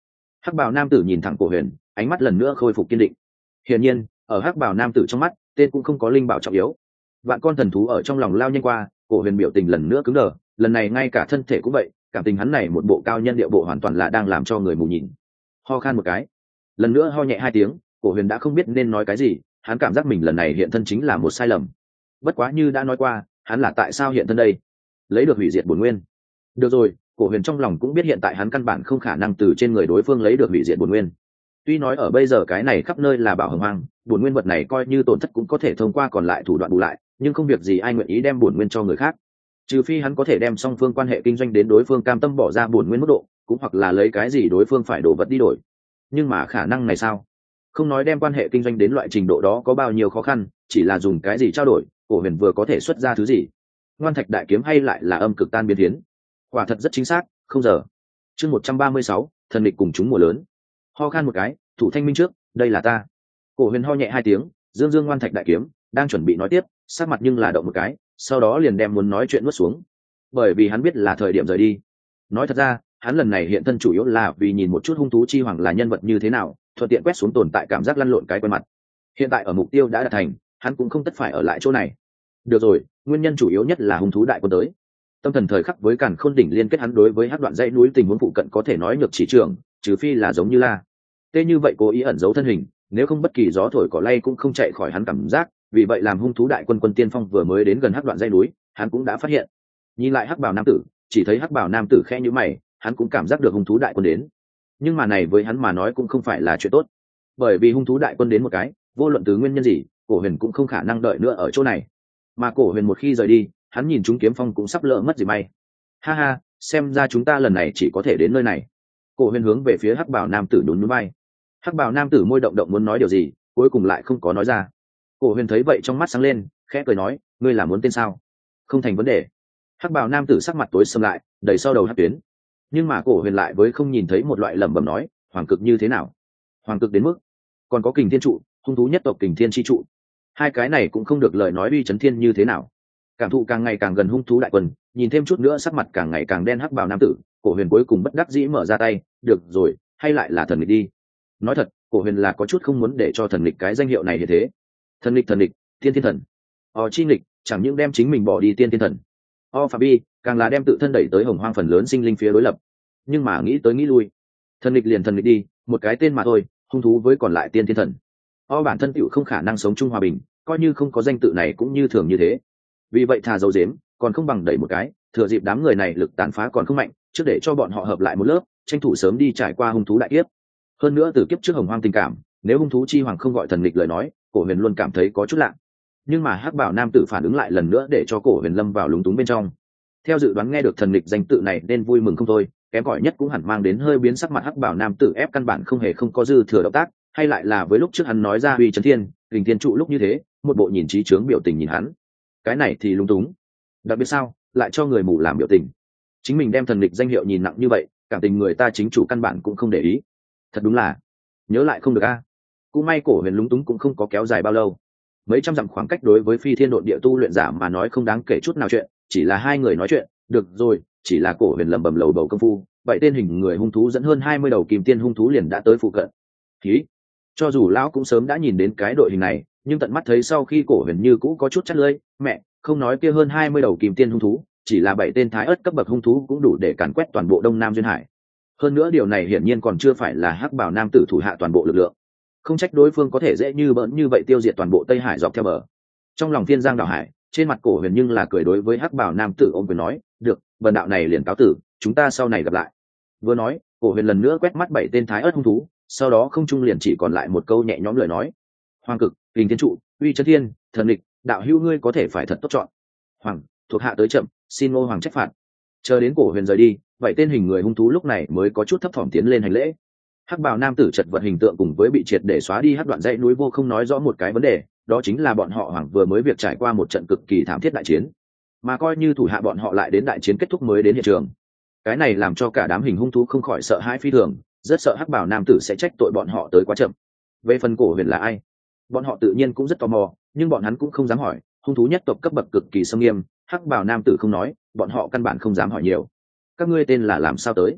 Hắc bào nam tử nhìn thẳng cổ huyền, ánh mắt lần nữa khôi phục kiên định. Hiển nhiên ở hắc bào nam tử trong mắt tên cũng không có linh bảo trọng yếu. Vạn con thần thú ở trong lòng lao nhanh qua, cổ huyền biểu tình lần nữa cứng đờ, lần này ngay cả thân thể cũng vậy, cảm tình hắn này một bộ cao nhân địa bộ hoàn toàn là đang làm cho người mù nhìn. Ho khan một cái, lần nữa ho nhẹ hai tiếng, cổ huyền đã không biết nên nói cái gì, hắn cảm giác mình lần này hiện thân chính là một sai lầm. Bất quá như đã nói qua, hắn là tại sao hiện thân đây? Lấy được hủy diệt bổn nguyên. Được rồi, cổ huyền trong lòng cũng biết hiện tại hắn căn bản không khả năng từ trên người đối phương lấy được hủy diệt bổn nguyên. Tuy nói ở bây giờ cái này khắp nơi là bảo hồng hoang, bổn nguyên vật này coi như tổn thất cũng có thể thông qua còn lại thủ đoạn bù lại, nhưng không việc gì ai nguyện ý đem bổn nguyên cho người khác. Trừ phi hắn có thể đem song phương quan hệ kinh doanh đến đối phương cam tâm bỏ ra bổn nguyên mức độ, cũng hoặc là lấy cái gì đối phương phải đổ vật đi đổi. Nhưng mà khả năng này sao? Không nói đem quan hệ kinh doanh đến loại trình độ đó có bao nhiêu khó khăn, chỉ là dùng cái gì trao đổi, cổ huyền vừa có thể xuất ra thứ gì? Ngoan thạch đại kiếm hay lại là âm cực tan biến thiến? Quả thật rất chính xác, không giờ. Chương một trăm ba mươi sáu, thần địch cùng chúng mùa lớn. Ho khan một cái, thủ thanh minh trước, đây là ta. Cổ huyền ho nhẹ hai tiếng, dương dương ngoan thạch đại kiếm, đang chuẩn bị nói tiếp, sắc mặt nhưng là động một cái, sau đó liền đem muốn nói chuyện nuốt xuống, bởi vì hắn biết là thời điểm rời đi. Nói thật ra, hắn lần này hiện thân chủ yếu là vì nhìn một chút hung thú chi hoàng là nhân vật như thế nào, thuận tiện quét xuống tồn tại cảm giác lăn lộn cái quen mặt. Hiện tại ở mục tiêu đã đạt thành, hắn cũng không tất phải ở lại chỗ này. Được rồi, nguyên nhân chủ yếu nhất là hung thú đại quân tới. Tâm thần thời khắc với càn khôn đỉnh liên kết, hắn đối với hắc đoạn dãy núi tình huống phụ cận có thể nói nhược chỉ trường, trừ phi là giống như la tê như vậy cố ý ẩn giấu thân hình, nếu không bất kỳ gió thổi cỏ lay cũng không chạy khỏi hắn cảm giác. Vì vậy làm hung thú đại quân quân tiên phong vừa mới đến gần hắc đoạn dãy núi, hắn cũng đã phát hiện. Nhìn lại hắc bào nam tử, chỉ thấy hắc bào nam tử khẽ nhíu mày, hắn cũng cảm giác được hung thú đại quân đến. Nhưng mà này với hắn mà nói cũng không phải là chuyện tốt, bởi vì hung thú đại quân đến một cái, vô luận từ nguyên nhân gì, cổ huyền cũng không khả năng đợi nữa ở chỗ này. Mà cổ huyền một khi rời đi, hắn nhìn chúng kiếm phong cũng sắp lỡ mất gì may. Ha ha, xem ra chúng ta lần này chỉ có thể đến nơi này. Cổ huyền hướng về phía hắc bào nam tử nhún nhún vai. Hắc bào nam tử môi động động muốn nói điều gì, cuối cùng lại không có nói ra. Cổ huyền thấy vậy trong mắt sáng lên, khẽ cười nói, ngươi là muốn tên sao? Không thành vấn đề. Hắc bào nam tử sắc mặt tối sầm lại, đầy sau đầu hắc tuyến. Nhưng mà cổ huyền lại với không nhìn thấy một loại lẩm bẩm nói, hoàng cực như thế nào? Hoàng cực đến mức còn có kình thiên trụ, hung thú nhất tộc kình thiên chi trụ, hai cái này cũng không được lời nói uy chấn thiên như thế nào. Cảm thụ càng ngày càng gần hung thú đại quân, nhìn thêm chút nữa sắc mặt càng ngày càng đen hắc bào nam tử, cổ huyền cuối cùng bất đắc dĩ mở ra tay, được rồi, hay lại là thần nghịch đi. Nói thật, cổ huyền là có chút không muốn để cho thần nghịch cái danh hiệu này như thế. Thần nghịch thần nghịch, tiên thiên thần. O chi nghịch, chẳng những đem chính mình bỏ đi tiên thiên thần. O phạm bi, càng là đem tự thân đẩy tới hồng hoang phần lớn sinh linh phía đối lập. Nhưng mà nghĩ tới nghĩ lui, thần nghịch liền thần nghịch đi, một cái tên mà thôi, hung thú với còn lại tiên thiên thần. O bản thân tựu không khả năng sống chung hòa bình, coi như không có danh tự này cũng như thường như thế. Vì vậy thà dấu dếm, còn không bằng đẩy một cái, thừa dịp đám người này lực tàn phá còn không mạnh, trước để cho bọn họ hợp lại một lớp, tranh thủ sớm đi trải qua hung thú đại kiếp. Hơn nữa từ kiếp trước hồng hoang tình cảm, nếu hung thú chi hoàng không gọi thần nghịch lời nói, cổ huyền luôn cảm thấy có chút lạ. Nhưng mà hắc bảo nam tử phản ứng lại lần nữa để cho cổ huyền lâm vào lúng túng bên trong. Theo dự đoán nghe được thần nghịch danh tự này nên vui mừng không thôi, kém cỏi nhất cũng hẳn mang đến hơi biến sắc mặt hắc bảo nam tử ép căn bản không hề không có dư thừa động tác, hay lại là với lúc trước hắn nói ra uy chấn thiên, hình thiên trụ lúc như thế, một bộ nhìn trí chướng biểu tình nhìn hắn. Cái này thì lung túng. Đặc biệt sao, lại cho người mù làm biểu tình. Chính mình đem thần nghịch danh hiệu nhìn nặng như vậy, cảm tình người ta chính chủ căn bản cũng không để ý. Thật đúng là nhớ lại không được a. À. Cũng may cổ huyền lúng túng cũng không có kéo dài bao lâu. Mấy trăm dặm khoảng cách đối với phi thiên độn địa tu luyện giả mà nói không đáng kể chút nào chuyện, chỉ là hai người nói chuyện, được rồi, chỉ là cổ huyền lẩm bẩm lầu bầu công phu, vậy tên hình người hung thú dẫn hơn hai mươi đầu kim tiên hung thú liền đã tới phụ cận. Khí, cho dù lão cũng sớm đã nhìn đến cái đội hình này, nhưng tận mắt thấy sau khi cổ huyền như cũ có chút chắt lưỡi, mẹ, không nói kia hơn hai mươi đầu kim tiên hung thú, chỉ là bảy tên thái ớt cấp bậc hung thú cũng đủ để càn quét toàn bộ Đông Nam duyên hải. Hơn nữa điều này hiển nhiên còn chưa phải là hắc bảo nam tử thủ hạ toàn bộ lực lượng, không trách đối phương có thể dễ như bỡn như vậy tiêu diệt toàn bộ Tây Hải dọc theo bờ. Trong lòng Thiên Giang đảo hải, trên mặt cổ huyền nhưng là cười đối với hắc bảo nam tử ôm quyền nói, được, bần đạo này liền cáo tử, chúng ta sau này gặp lại. Vừa nói, cổ huyền lần nữa quét mắt bảy tên thái ớt hung thú, sau đó không trung liền chỉ còn lại một câu nhẹ nhõm lời nói, hoàng cực, hình thiên trụ, uy chấn thiên, thần địch, đạo hữu ngươi có thể phải thật tốt chọn. Hoàng, thuộc hạ tới chậm, xin ngô hoàng trách phạt. Chờ đến cổ huyền rời đi, vậy tên hình người hung thú lúc này mới có chút thấp thỏm tiến lên hành lễ. Hắc bào nam tử chật vật hình tượng cùng với bị triệt để xóa đi hắc đoạn dãy núi vô không nói rõ một cái vấn đề, đó chính là bọn họ hoàng vừa mới việc trải qua một trận cực kỳ thảm thiết đại chiến, mà coi như thủ hạ bọn họ lại đến đại chiến kết thúc mới đến hiện trường. Cái này làm cho cả đám hình hung thú không khỏi sợ hãi phi thường, rất sợ hắc bào nam tử sẽ trách tội bọn họ tới quá chậm. Về phần cổ huyền là ai, bọn họ tự nhiên cũng rất tò mò, nhưng bọn hắn cũng không dám hỏi, hung thú nhất tộc cấp bậc cực kỳ xâm nghiêm, hắc bào nam tử không nói, bọn họ căn bản không dám hỏi nhiều. Các ngươi tên là làm sao tới?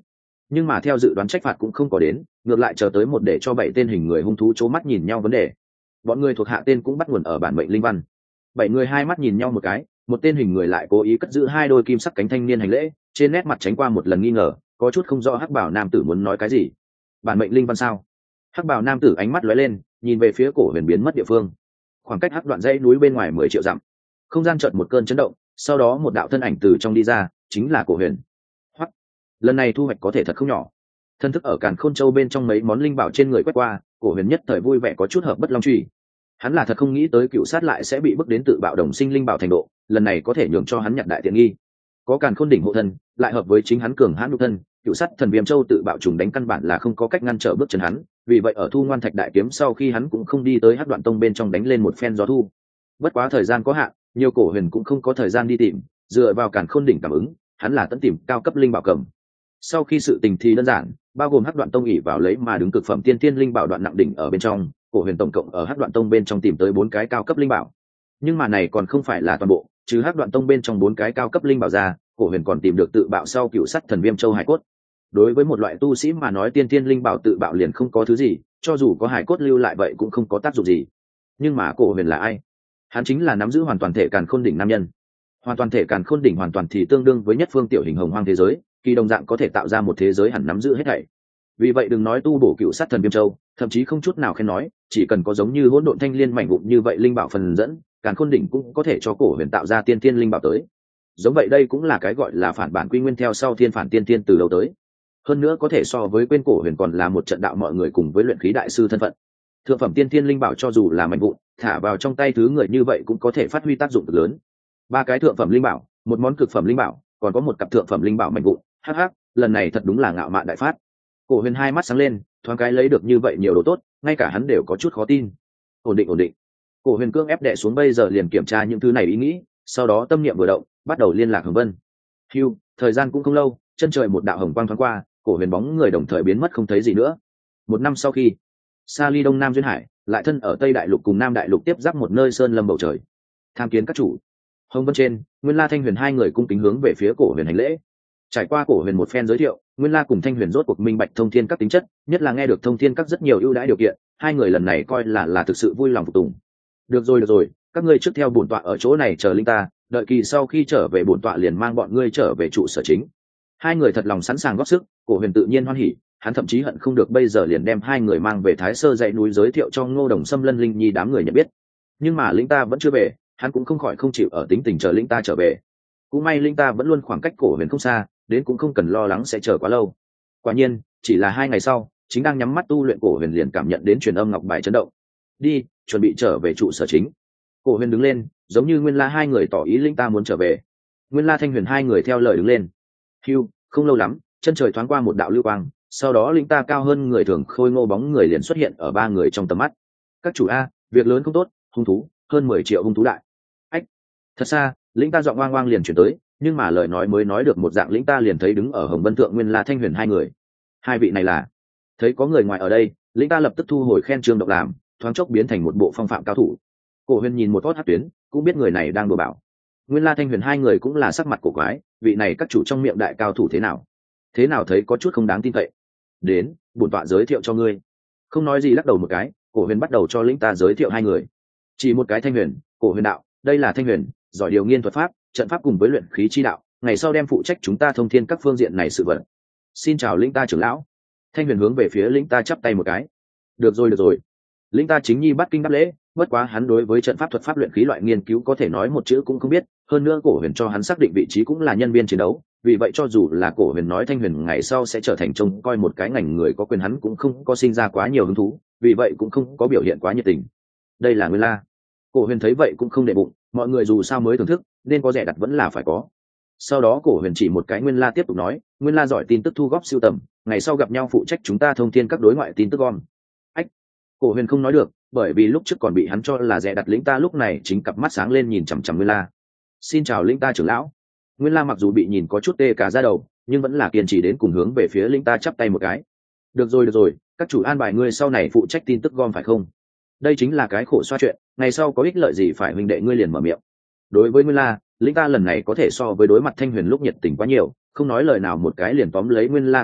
nhưng mà theo dự đoán trách phạt cũng không có đến, ngược lại chờ tới một để cho bảy tên hình người hung thú c mắt nhìn nhau vấn đề. Bọn người thuộc hạ tên cũng bắt nguồn ở bản mệnh linh văn. Bảy người hai mắt nhìn nhau một cái, một tên hình người lại cố ý cất giữ hai đôi kim sắc cánh thanh niên hành lễ, trên nét mặt tránh qua một lần nghi ngờ, có chút không rõ hắc bảo nam tử muốn nói cái gì. Bản mệnh linh văn sao? Hắc bảo nam tử ánh mắt lóe lên, nhìn về phía cổ huyền biến mất địa phương. Khoảng cách hắc đoạn dãy núi bên ngoài mười triệu dặm. Không gian chợt một cơn chấn động, sau đó một đạo thân ảnh từ trong đi ra, chính là cổ huyền. Hoắc, lần này thu hoạch có thể thật không nhỏ. Thân thức ở Càn Khôn Châu bên trong mấy món linh bảo trên người quét qua, cổ huyền nhất thời vui vẻ có chút hợp bất long truy. Hắn là thật không nghĩ tới cựu sát lại sẽ bị bức đến tự bạo đồng sinh linh bảo thành độ, lần này có thể nhường cho hắn nhặt đại tiện nghi. Có Càn Khôn đỉnh hộ thân, lại hợp với chính hắn cường hãn nhục thân, cựu sát thần viêm châu tự bạo trùng đánh căn bản là không có cách ngăn trở bước chân hắn, vì vậy ở thu ngoan thạch đại kiếm sau khi hắn cũng không đi tới hắc đoạn tông bên trong đánh lên một phen gió thu. Bất quá thời gian có hạn, nhiều cổ huyền cũng không có thời gian đi tìm, dựa vào Càn Khôn đỉnh cảm ứng, hắn là tận tìm cao cấp linh bảo cầm. Sau khi sự tình thì đơn giản, bao gồm hắc đoạn tông ỉ vào lấy mà đứng cực phẩm tiên tiên linh bảo đoạn nặng đỉnh ở bên trong, cổ huyền tổng cộng ở hắc đoạn tông bên trong tìm tới bốn cái cao cấp linh bảo. Nhưng mà này còn không phải là toàn bộ, trừ hắc đoạn tông bên trong bốn cái cao cấp linh bảo ra, cổ huyền còn tìm được tự bạo sau cựu sắt thần viêm châu hải cốt. Đối với một loại tu sĩ mà nói tiên tiên linh bảo tự bạo liền không có thứ gì, cho dù có hải cốt lưu lại vậy cũng không có tác dụng gì. Nhưng mà cổ huyền là ai? Hắn chính là nắm giữ hoàn toàn thể Càn Khôn đỉnh nam nhân. Hoàn toàn thể Càn Khôn đỉnh hoàn toàn thì tương đương với nhất phương tiểu hình hồng hoang thế giới, kỳ đồng dạng có thể tạo ra một thế giới hẳn nắm giữ hết thảy. Vì vậy đừng nói tu bổ cựu sát thần viêm châu, thậm chí không chút nào khen nói, chỉ cần có giống như hỗn độn thanh liên mảnh vụn như vậy linh bảo phần dẫn, Càn Khôn đỉnh cũng có thể cho cổ huyền tạo ra tiên tiên linh bảo tới. Giống vậy đây cũng là cái gọi là phản bản quy nguyên theo sau thiên phản tiên tiên từ đầu tới. Hơn nữa có thể so với quên cổ huyền còn là một trận đạo mọi người cùng với luyện khí đại sư thân phận. Thượng phẩm tiên tiên linh bảo cho dù là mảnh vụn, thả vào trong tay thứ người như vậy cũng có thể phát huy tác dụng cực lớn. Ba cái thượng phẩm linh bảo, một món cực phẩm linh bảo, còn có một cặp thượng phẩm linh bảo mảnh vụn, hắc hắc, lần này thật đúng là ngạo mạn đại phát. Cổ huyền hai mắt sáng lên, thoáng cái lấy được như vậy nhiều đồ tốt, ngay cả hắn đều có chút khó tin. Ổn định ổn định. Cổ huyền cương ép đệ xuống bây giờ liền kiểm tra những thứ này ý nghĩ, sau đó tâm niệm vừa động, bắt đầu liên lạc Hồng Vân. Hưu, thời gian cũng không lâu, chân trời một đạo hồng quang thoáng qua, cổ huyền bóng người đồng thời biến mất không thấy gì nữa. Một năm sau khi, xa ly đông nam duyên hải, lại thân ở tây đại lục cùng nam đại lục tiếp giáp một nơi sơn lâm bầu trời. Tham kiến các chủ. Hồng Vân trên, Nguyên La Thanh Huyền hai người cung kính hướng về phía cổ huyền hành lễ. Trải qua cổ huyền một phen giới thiệu, Nguyên La cùng Thanh Huyền rốt cuộc minh bạch thông thiên các tính chất, nhất là nghe được thông thiên các rất nhiều ưu đãi điều kiện, hai người lần này coi là là thực sự vui lòng phục tùng. Được rồi được rồi, các ngươi trước theo bổn tọa ở chỗ này chờ linh ta, đợi kỳ sau khi trở về bổn tọa liền mang bọn ngươi trở về trụ sở chính. Hai người thật lòng sẵn sàng góp sức, cổ huyền tự nhiên hoan hỉ, hắn thậm chí hận không được bây giờ liền đem hai người mang về Thái Sơ dãy núi giới thiệu cho Ngô Đồng Sâm Lân Linh Nhi đám người nhận biết. Nhưng mà linh ta vẫn chưa về, hắn cũng không khỏi không chịu ở tính tình chờ linh ta trở về. Cũng may linh ta vẫn luôn khoảng cách cổ huyền không xa, đến cũng không cần lo lắng sẽ chờ quá lâu. Quả nhiên, chỉ là hai ngày sau, chính đang nhắm mắt tu luyện cổ huyền liền cảm nhận đến truyền âm ngọc bài chấn động. Đi, chuẩn bị trở về trụ sở chính. Cổ huyền đứng lên, giống như Nguyên La hai người tỏ ý linh ta muốn trở về. Nguyên La Thanh Huyền hai người theo lời đứng lên. Hưu, không lâu lắm, chân trời thoáng qua một đạo lưu quang, sau đó linh ta cao hơn người thường khôi ngô bóng người liền xuất hiện ở ba người trong tầm mắt. Các chủ a, việc lớn không tốt, hung thú, hơn mười triệu hung thú đại. Ách, thật xa, linh ta giọng oang oang liền chuyển tới, nhưng mà lời nói mới nói được một dạng linh ta liền thấy đứng ở Hồng Vân thượng Nguyên La Thanh Huyền hai người. Hai vị này là? Thấy có người ngoài ở đây, linh ta lập tức thu hồi khen trương độc làm, thoáng chốc biến thành một bộ phong phạm cao thủ. Cổ huyền nhìn một thót hát tuyến, cũng biết người này đang đùa bảo. Nguyên La Thanh Huyền hai người cũng là sắc mặt cổ quái, vị này các chủ trong miệng đại cao thủ thế nào? Thế nào thấy có chút không đáng tin cậy. Đến, bổn tọa giới thiệu cho ngươi. Không nói gì lắc đầu một cái, cổ huyền bắt đầu cho linh ta giới thiệu hai người. Chỉ một cái Thanh Huyền, cổ huyền đạo, đây là Thanh Huyền, giỏi điều nghiên thuật pháp, trận pháp cùng với luyện khí chi đạo, ngày sau đem phụ trách chúng ta thông thiên các phương diện này sự vật. Xin chào linh ta trưởng lão. Thanh Huyền hướng về phía linh ta chắp tay một cái. Được rồi được rồi. Linh ta chính nhi bắt kinh đáp lễ, bất quá hắn đối với trận pháp thuật pháp luyện khí loại nghiên cứu có thể nói một chữ cũng không biết, hơn nữa cổ huyền cho hắn xác định vị trí cũng là nhân viên chiến đấu, vì vậy cho dù là cổ huyền nói Thanh Huyền ngày sau sẽ trở thành trông coi một cái ngành người có quyền, hắn cũng không có sinh ra quá nhiều hứng thú, vì vậy cũng không có biểu hiện quá nhiệt tình. Đây là Nguyên La. Cổ huyền thấy vậy cũng không để bụng, mọi người dù sao mới thưởng thức, nên có rẻ đặt vẫn là phải có. Sau đó cổ huyền chỉ một cái Nguyên La tiếp tục nói, Nguyên La giỏi tin tức thu góp sưu tầm, ngày sau gặp nhau phụ trách chúng ta thông thiên các đối ngoại tin tức gom. Ách, cổ huyền không nói được, bởi vì lúc trước còn bị hắn cho là rẻ đặt lĩnh ta lúc này chính cặp mắt sáng lên nhìn chằm chằm Nguyên La. Xin chào lĩnh ta trưởng lão. Nguyên La mặc dù bị nhìn có chút tê cả da đầu, nhưng vẫn là kiên trì đến cùng hướng về phía lĩnh ta chắp tay một cái. Được rồi được rồi, các chủ an bài ngươi sau này phụ trách tin tức gom phải không? Đây chính là cái khổ xoa chuyện, ngày sau có ích lợi gì phải huynh đệ ngươi liền mở miệng. Đối với Nguyên La, lĩnh ta lần này có thể so với đối mặt Thanh Huyền lúc nhiệt tình quá nhiều, không nói lời nào một cái liền tóm lấy Nguyên La cánh tay,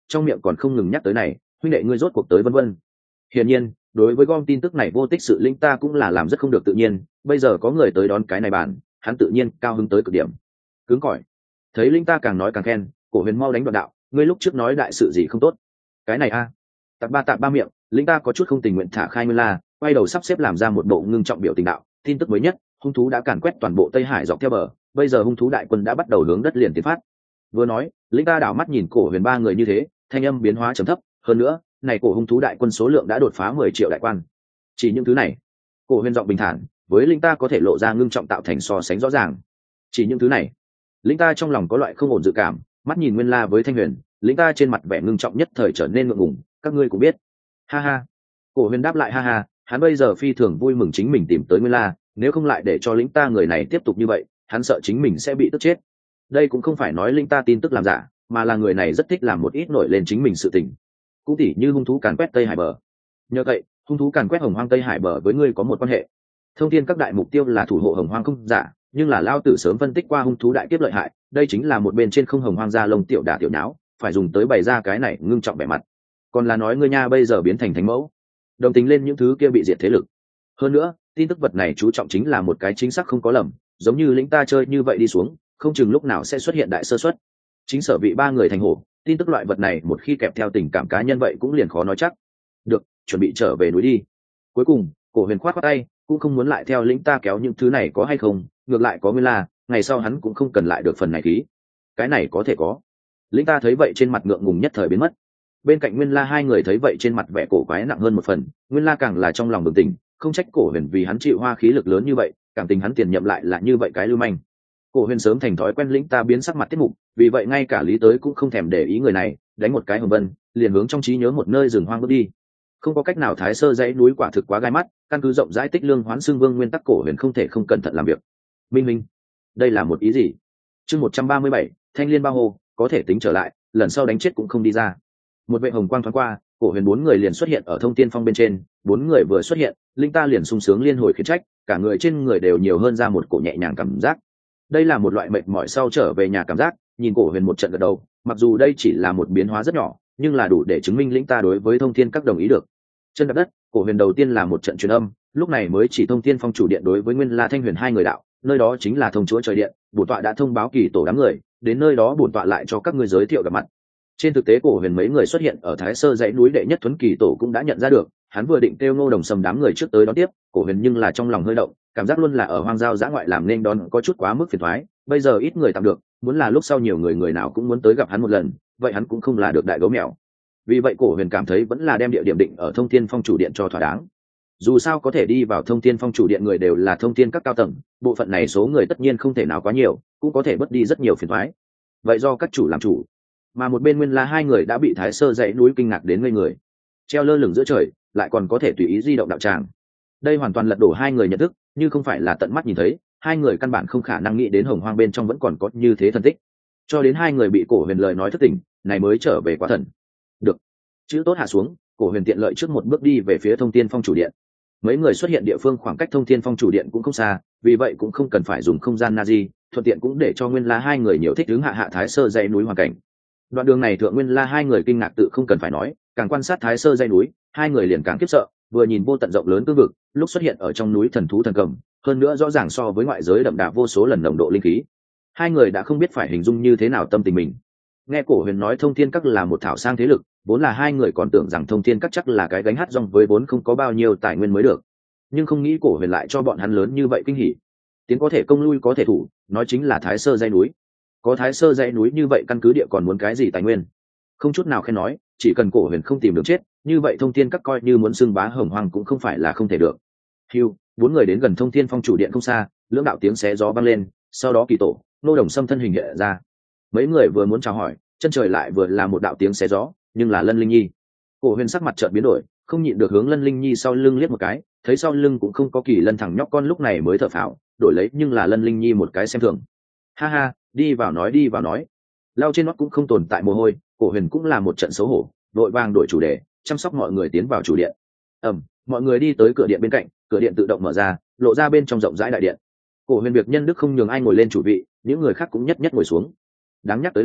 trong miệng còn không ngừng nhắc tới này, huynh đệ ngươi rốt cuộc tới vân vân. Hiển nhiên, đối với gom tin tức này vô tích sự linh ta cũng là làm rất không được tự nhiên, bây giờ có người tới đón cái này bàn, hắn tự nhiên cao hứng tới cực điểm. Cứng cỏi. Thấy linh ta càng nói càng khen, Cổ Huyền mau đánh đoạn đạo, ngươi lúc trước nói đại sự gì không tốt. Cái này a. À. Tạp ba tạp ba miệng, linh ta có chút không tình nguyện thả khai nguyên la, quay đầu sắp xếp làm ra một bộ ngưng trọng biểu tình đạo, tin tức mới nhất, hung thú đã càn quét toàn bộ Tây Hải dọc theo bờ, bây giờ hung thú đại quân đã bắt đầu hướng đất liền tiến phát. Vừa nói, linh ta đảo mắt nhìn Cổ Huyền ba người như thế, thanh âm biến hóa trầm thấp, hơn nữa, này cổ hung thú đại quân số lượng đã đột phá mười triệu đại quan. Chỉ những thứ này, Cổ Huyền giọng bình thản, với linh ta có thể lộ ra ngưng trọng tạo thành so sánh rõ ràng. Chỉ những thứ này, linh ta trong lòng có loại không ổn dự cảm, mắt nhìn Nguyên La với Thanh Huyền, linh ta trên mặt vẻ ngưng trọng nhất thời trở nên ngượng ngùng, các ngươi cũng biết. Ha ha. Cổ Huyền đáp lại ha ha, hắn bây giờ phi thường vui mừng chính mình tìm tới Nguyên La, nếu không lại để cho linh ta người này tiếp tục như vậy, hắn sợ chính mình sẽ bị tức chết. Đây cũng không phải nói linh ta tin tức làm giả, mà là người này rất thích làm một ít nổi lên chính mình sự tình. Cũng tỉ như hung thú càn quét Tây Hải bờ. Nhờ vậy, hung thú càn quét Hồng Hoang Tây Hải bờ với ngươi có một quan hệ. Thông thiên các đại mục tiêu là thủ hộ Hồng Hoang không giả, nhưng là lao tử sớm phân tích qua hung thú đại kiếp lợi hại, đây chính là một bên trên không Hồng Hoang gia lông tiểu đả tiểu nháo, phải dùng tới bày ra cái này ngưng trọng vẻ mặt. Còn là nói ngươi nha bây giờ biến thành thánh mẫu, đồng tính lên những thứ kia bị diệt thế lực. Hơn nữa, tin tức vật này chú trọng chính là một cái chính xác không có lầm, giống như lĩnh ta chơi như vậy đi xuống, không chừng lúc nào sẽ xuất hiện đại sơ suất. Chính sở vị ba người thành hổ, tin tức loại vật này một khi kẹp theo tình cảm cá nhân vậy cũng liền khó nói chắc. Được, chuẩn bị trở về núi đi. Cuối cùng, Cổ Huyền khoát khoát tay, cũng không muốn lại theo lĩnh ta kéo những thứ này có hay không, ngược lại có Nguyên La, ngày sau hắn cũng không cần lại được phần này khí. Cái này có thể có. Lĩnh ta thấy vậy trên mặt ngượng ngùng nhất thời biến mất. Bên cạnh Nguyên La hai người thấy vậy trên mặt vẻ cổ quái nặng hơn một phần, Nguyên La càng là trong lòng bừng tỉnh, không trách Cổ Huyền vì hắn chịu hoa khí lực lớn như vậy, cảm tình hắn tiền nhậm lại là như vậy cái lưu manh. Cổ Huyền sớm thành thói quen lĩnh ta biến sắc mặt tiết mục, vì vậy ngay cả lý tới cũng không thèm để ý người này, đánh một cái hồng vân, liền hướng trong trí nhớ một nơi rừng hoang bước đi. Không có cách nào, Thái Sơ dãy núi quả thực quá gai mắt, căn cứ rộng rãi tích lương hoán xương vương nguyên tắc, Cổ Huyền không thể không cẩn thận làm việc. Minh Minh, đây là một ý gì? Chương một trăm ba mươi bảy, Thanh Liên Ba Hồ, có thể tính trở lại, lần sau đánh chết cũng không đi ra. Một vệ hồng quang thoáng qua, Cổ Huyền bốn người liền xuất hiện ở Thông Tiên Phong bên trên, bốn người vừa xuất hiện, linh ta liền sung sướng liên hồi khiển trách, cả người trên người đều nhiều hơn ra một cổ nhẹ nhàng cảm giác. Đây là một loại mệt mỏi sau trở về nhà cảm giác. Nhìn Cổ Huyền một trận gật đầu, mặc dù đây chỉ là một biến hóa rất nhỏ, nhưng là đủ để chứng minh lĩnh ta đối với Thông Thiên các đồng ý được. Chân đạp đất, Cổ Huyền đầu tiên là một trận truyền âm, lúc này mới chỉ Thông Thiên Phong chủ điện đối với Nguyên La Thanh Huyền hai người đạo, nơi đó chính là thông chúa trời điện, bổn tọa đã thông báo kỳ tổ đám người, đến nơi đó bổn tọa lại cho các ngươi giới thiệu gặp mặt. Trên thực tế Cổ Huyền mấy người xuất hiện ở Thái Sơ dãy núi đệ nhất Tuấn Kỳ tổ cũng đã nhận ra được, hắn vừa định kêu Ngô Đồng Sâm đám người trước tới đón tiếp, Cổ Huyền nhưng là trong lòng hơi động, cảm giác luôn là ở hoang giao dã ngoại làm nên đón có chút quá mức phiền toái, bây giờ ít người tạm được, muốn là lúc sau nhiều người người nào cũng muốn tới gặp hắn một lần, vậy hắn cũng không là được đại gấu mèo. Vì vậy Cổ Huyền cảm thấy vẫn là đem địa điểm định ở Thông Thiên Phong chủ điện cho thỏa đáng. Dù sao có thể đi vào Thông Thiên Phong chủ điện người đều là thông thiên các cao tầng, bộ phận này số người tất nhiên không thể nào quá nhiều, cũng có thể bớt đi rất nhiều phiền toái. Vậy do các chủ làm chủ. Mà một bên Nguyên La hai người đã bị Thái Sơ dãy núi kinh ngạc đến ngây người, treo lơ lửng giữa trời, lại còn có thể tùy ý di động đạo tràng. Đây hoàn toàn lật đổ hai người nhận thức, như không phải là tận mắt nhìn thấy, hai người căn bản không khả năng nghĩ đến Hồng Hoang bên trong vẫn còn có như thế thần tích. Cho đến hai người bị Cổ Huyền lời nói thất tỉnh, này mới trở về quá thần. Được, chữ tốt hạ xuống, Cổ Huyền tiện lợi trước một bước đi về phía Thông Thiên Phong chủ điện. Mấy người xuất hiện địa phương khoảng cách Thông Thiên Phong chủ điện cũng không xa, vì vậy cũng không cần phải dùng không gian Nazi, thuận tiện cũng để cho Nguyên La hai người nhiều thích ứng hạ hạ Thái Sơ dãy núi hoàn cảnh. Đoạn đường này thượng Nguyên La hai người kinh ngạc tự không cần phải nói, càng quan sát Thái Sơ dãy núi, hai người liền càng khiếp sợ, vừa nhìn vô tận rộng lớn cương vực, lúc xuất hiện ở trong núi thần thú thần cầm, hơn nữa rõ ràng so với ngoại giới đậm đà vô số lần nồng độ linh khí. Hai người đã không biết phải hình dung như thế nào tâm tình mình. Nghe Cổ Huyền nói Thông Thiên các là một thảo sang thế lực, vốn là hai người còn tưởng rằng Thông Thiên các chắc là cái gánh hát rong với vốn không có bao nhiêu tài nguyên mới được, nhưng không nghĩ Cổ Huyền lại cho bọn hắn lớn như vậy kinh hỉ. Tiến có thể công, lui có thể thủ, nói chính là Thái Sơ dãy núi. Có Thái Sơ dãy núi như vậy căn cứ địa còn muốn cái gì tài nguyên? Không chút nào khen nói, chỉ cần Cổ Huyền không tìm được chết, như vậy Thông Thiên các coi như muốn xưng bá Hồng Hoang cũng không phải là không thể được. Hưu, bốn người đến gần Thông Thiên Phong chủ điện không xa, lưỡng đạo tiếng xé gió vang lên, sau đó Kỳ tổ, Ngô Đồng Sâm thân hình hiện ra. Mấy người vừa muốn chào hỏi, chân trời lại vừa là một đạo tiếng xé gió, nhưng là Lân Linh Nhi. Cổ Huyền sắc mặt chợt biến đổi, không nhịn được hướng Lân Linh Nhi sau lưng liếc một cái, thấy sau lưng cũng không có Kỳ Lân thằng nhóc con lúc này mới thở phào, đổi lấy nhưng là Lân Linh Nhi một cái xem thường. Ha ha, đi vào nói đi vào nói. Lau trên nót cũng không tồn tại mồ hôi, Cổ Huyền cũng là một trận xấu hổ, vội vàng đổi chủ đề, chăm sóc mọi người tiến vào chủ điện. Ầm, mọi người đi tới cửa điện bên cạnh, cửa điện tự động mở ra, lộ ra bên trong rộng rãi đại điện. Cổ Huyền việc nhân đức không nhường ai ngồi lên chủ vị, những người khác cũng nhất nhất ngồi xuống. Đáng nhắc tới là,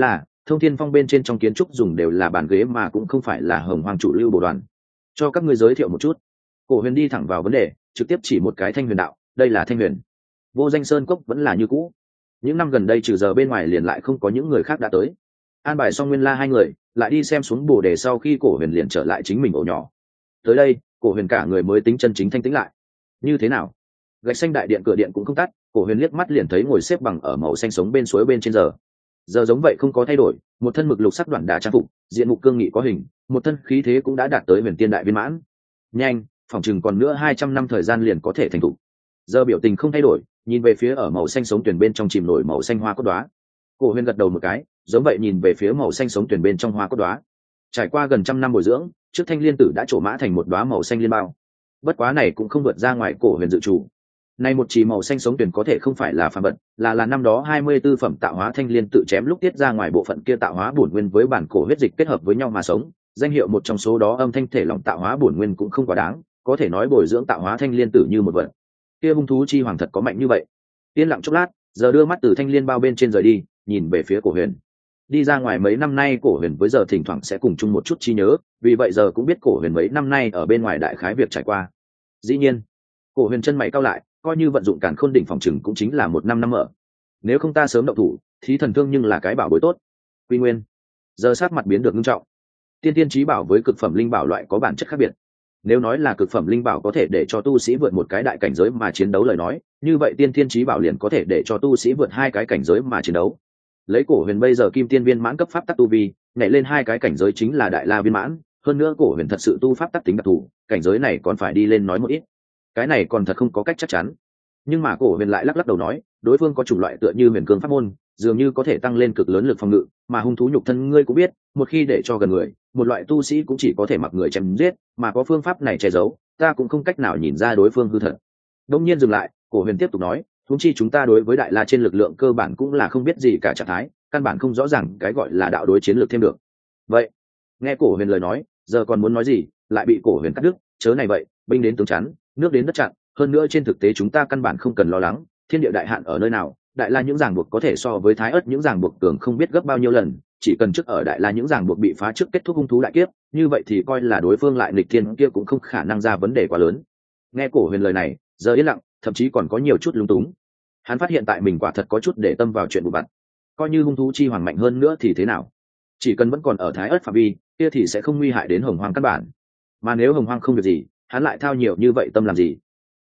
Thông Thiên Phong bên trên trong kiến trúc dùng đều là bàn ghế mà cũng không phải là Hồng Hoang chủ lưu bộ đoàn. Cho các ngươi giới thiệu một chút. Cổ Huyền đi thẳng vào vấn đề, trực tiếp chỉ một cái Thanh Huyền đạo, đây là Thanh Huyền. Vô Danh Sơn Cốc vẫn là như cũ. Những năm gần đây trừ giờ bên ngoài liền lại không có những người khác đã tới. An bài xong Nguyên La hai người, lại đi xem xuống Bồ Đề sau khi Cổ Huyền liền trở lại chính mình ổ nhỏ. Tới đây, Cổ Huyền cả người mới tính chân chính thanh tĩnh lại. Như thế nào? Gạch xanh đại điện cửa điện cũng không tắt, Cổ Huyền liếc mắt liền thấy ngồi xếp bằng ở màu xanh sống bên suối bên trên giờ. Giờ giống vậy không có thay đổi, một thân mực lục sắc đoạn đà trang phục, diện mục cương nghị có hình, một thân khí thế cũng đã đạt tới huyền tiên đại viên mãn. Nhanh, phòng chừng còn nữa hai trăm năm thời gian liền có thể thành thủ. Giờ biểu tình không thay đổi, nhìn về phía ở màu xanh sống tuyển bên trong chìm nổi màu xanh hoa cốt đóa. Cổ Huyền gật đầu một cái, giống vậy nhìn về phía màu xanh sống tuyển bên trong hoa cốt đóa. Trải qua gần trăm năm bồi dưỡng, trước Thanh Liên Tử đã trổ mã thành một đóa màu xanh liên bao. Bất quá này cũng không vượt ra ngoài Cổ Huyền dự chủ. Này một chỉ màu xanh sống tuyển có thể không phải là phàm vật, là là năm đó hai mươi tư phẩm tạo hóa thanh liên tự chém lúc tiết ra ngoài bộ phận kia tạo hóa bổn nguyên với bản cổ huyết dịch kết hợp với nhau mà sống, danh hiệu một trong số đó âm thanh thể lòng tạo hóa bổn nguyên cũng không quá đáng, có thể nói bồi dưỡng tạo hóa thanh liên tử như một vật. Kia hung thú chi hoàng thật có mạnh như vậy. Yên lặng chốc lát, giờ đưa mắt từ thanh liên bao bên trên rời đi, nhìn về phía Cổ Huyền. Đi ra ngoài mấy năm nay Cổ Huyền với giờ thỉnh thoảng sẽ cùng chung một chút chi nhớ, vì vậy giờ cũng biết Cổ Huyền mấy năm nay ở bên ngoài đại khái việc trải qua. Dĩ nhiên, Cổ Huyền chân mày cau lại, coi như vận dụng càn khôn đỉnh phòng chừng cũng chính là một năm năm ở. Nếu không ta sớm động thủ, thí thần thương nhưng là cái bảo bối tốt. Quy Nguyên, giờ sát mặt biến được nghiêm trọng. Tiên tiên chí bảo với cực phẩm linh bảo loại có bản chất khác biệt. Nếu nói là cực phẩm linh bảo có thể để cho tu sĩ vượt một cái đại cảnh giới mà chiến đấu lời nói, như vậy tiên tiên chí bảo liền có thể để cho tu sĩ vượt hai cái cảnh giới mà chiến đấu. Lấy Cổ Huyền bây giờ kim tiên viên mãn cấp pháp tắc tu vi, nhảy lên hai cái cảnh giới chính là đại la viên mãn, hơn nữa Cổ Huyền thật sự tu pháp tắc tính đặc thù, cảnh giới này còn phải đi lên nói một ít. Cái này còn thật không có cách chắc chắn. Nhưng mà Cổ Huyền lại lắc lắc đầu nói, đối phương có chủng loại tựa như huyền cương pháp môn, dường như có thể tăng lên cực lớn lực phòng ngự, mà hung thú nhục thân ngươi cũng biết, một khi để cho gần người, một loại tu sĩ cũng chỉ có thể mặc người chém giết, mà có phương pháp này che giấu, ta cũng không cách nào nhìn ra đối phương hư thật. Đông nhiên dừng lại, Cổ Huyền tiếp tục nói, huống chi chúng ta đối với đại la trên lực lượng cơ bản cũng là không biết gì cả trạng thái, căn bản không rõ ràng cái gọi là đạo đối chiến lược thêm được. Vậy, nghe Cổ Huyền lời nói, giờ còn muốn nói gì, lại bị Cổ Huyền cắt đứt, chớ này vậy, binh đến tướng chắn, nước đến đất chặn, hơn nữa trên thực tế chúng ta căn bản không cần lo lắng, thiên địa đại hạn ở nơi nào, đại la những ràng buộc có thể so với thái ất những ràng buộc tưởng không biết gấp bao nhiêu lần, chỉ cần trước ở đại la những ràng buộc bị phá trước kết thúc hung thú đại kiếp, như vậy thì coi là đối phương lại nghịch thiên kia cũng không khả năng ra vấn đề quá lớn. Nghe Cổ Huyền lời này, giờ yên lặng, thậm chí còn có nhiều chút lung túng. Hắn phát hiện tại mình quả thật có chút để tâm vào chuyện vụ vặt. Coi như hung thú chi hoàng mạnh hơn nữa thì thế nào? Chỉ cần vẫn còn ở thái ất phạm vi, kia thì sẽ không nguy hại đến Hồng Hoang căn bản. Mà nếu Hồng Hoang không việc gì, hắn lại thao nhiều như vậy tâm làm gì?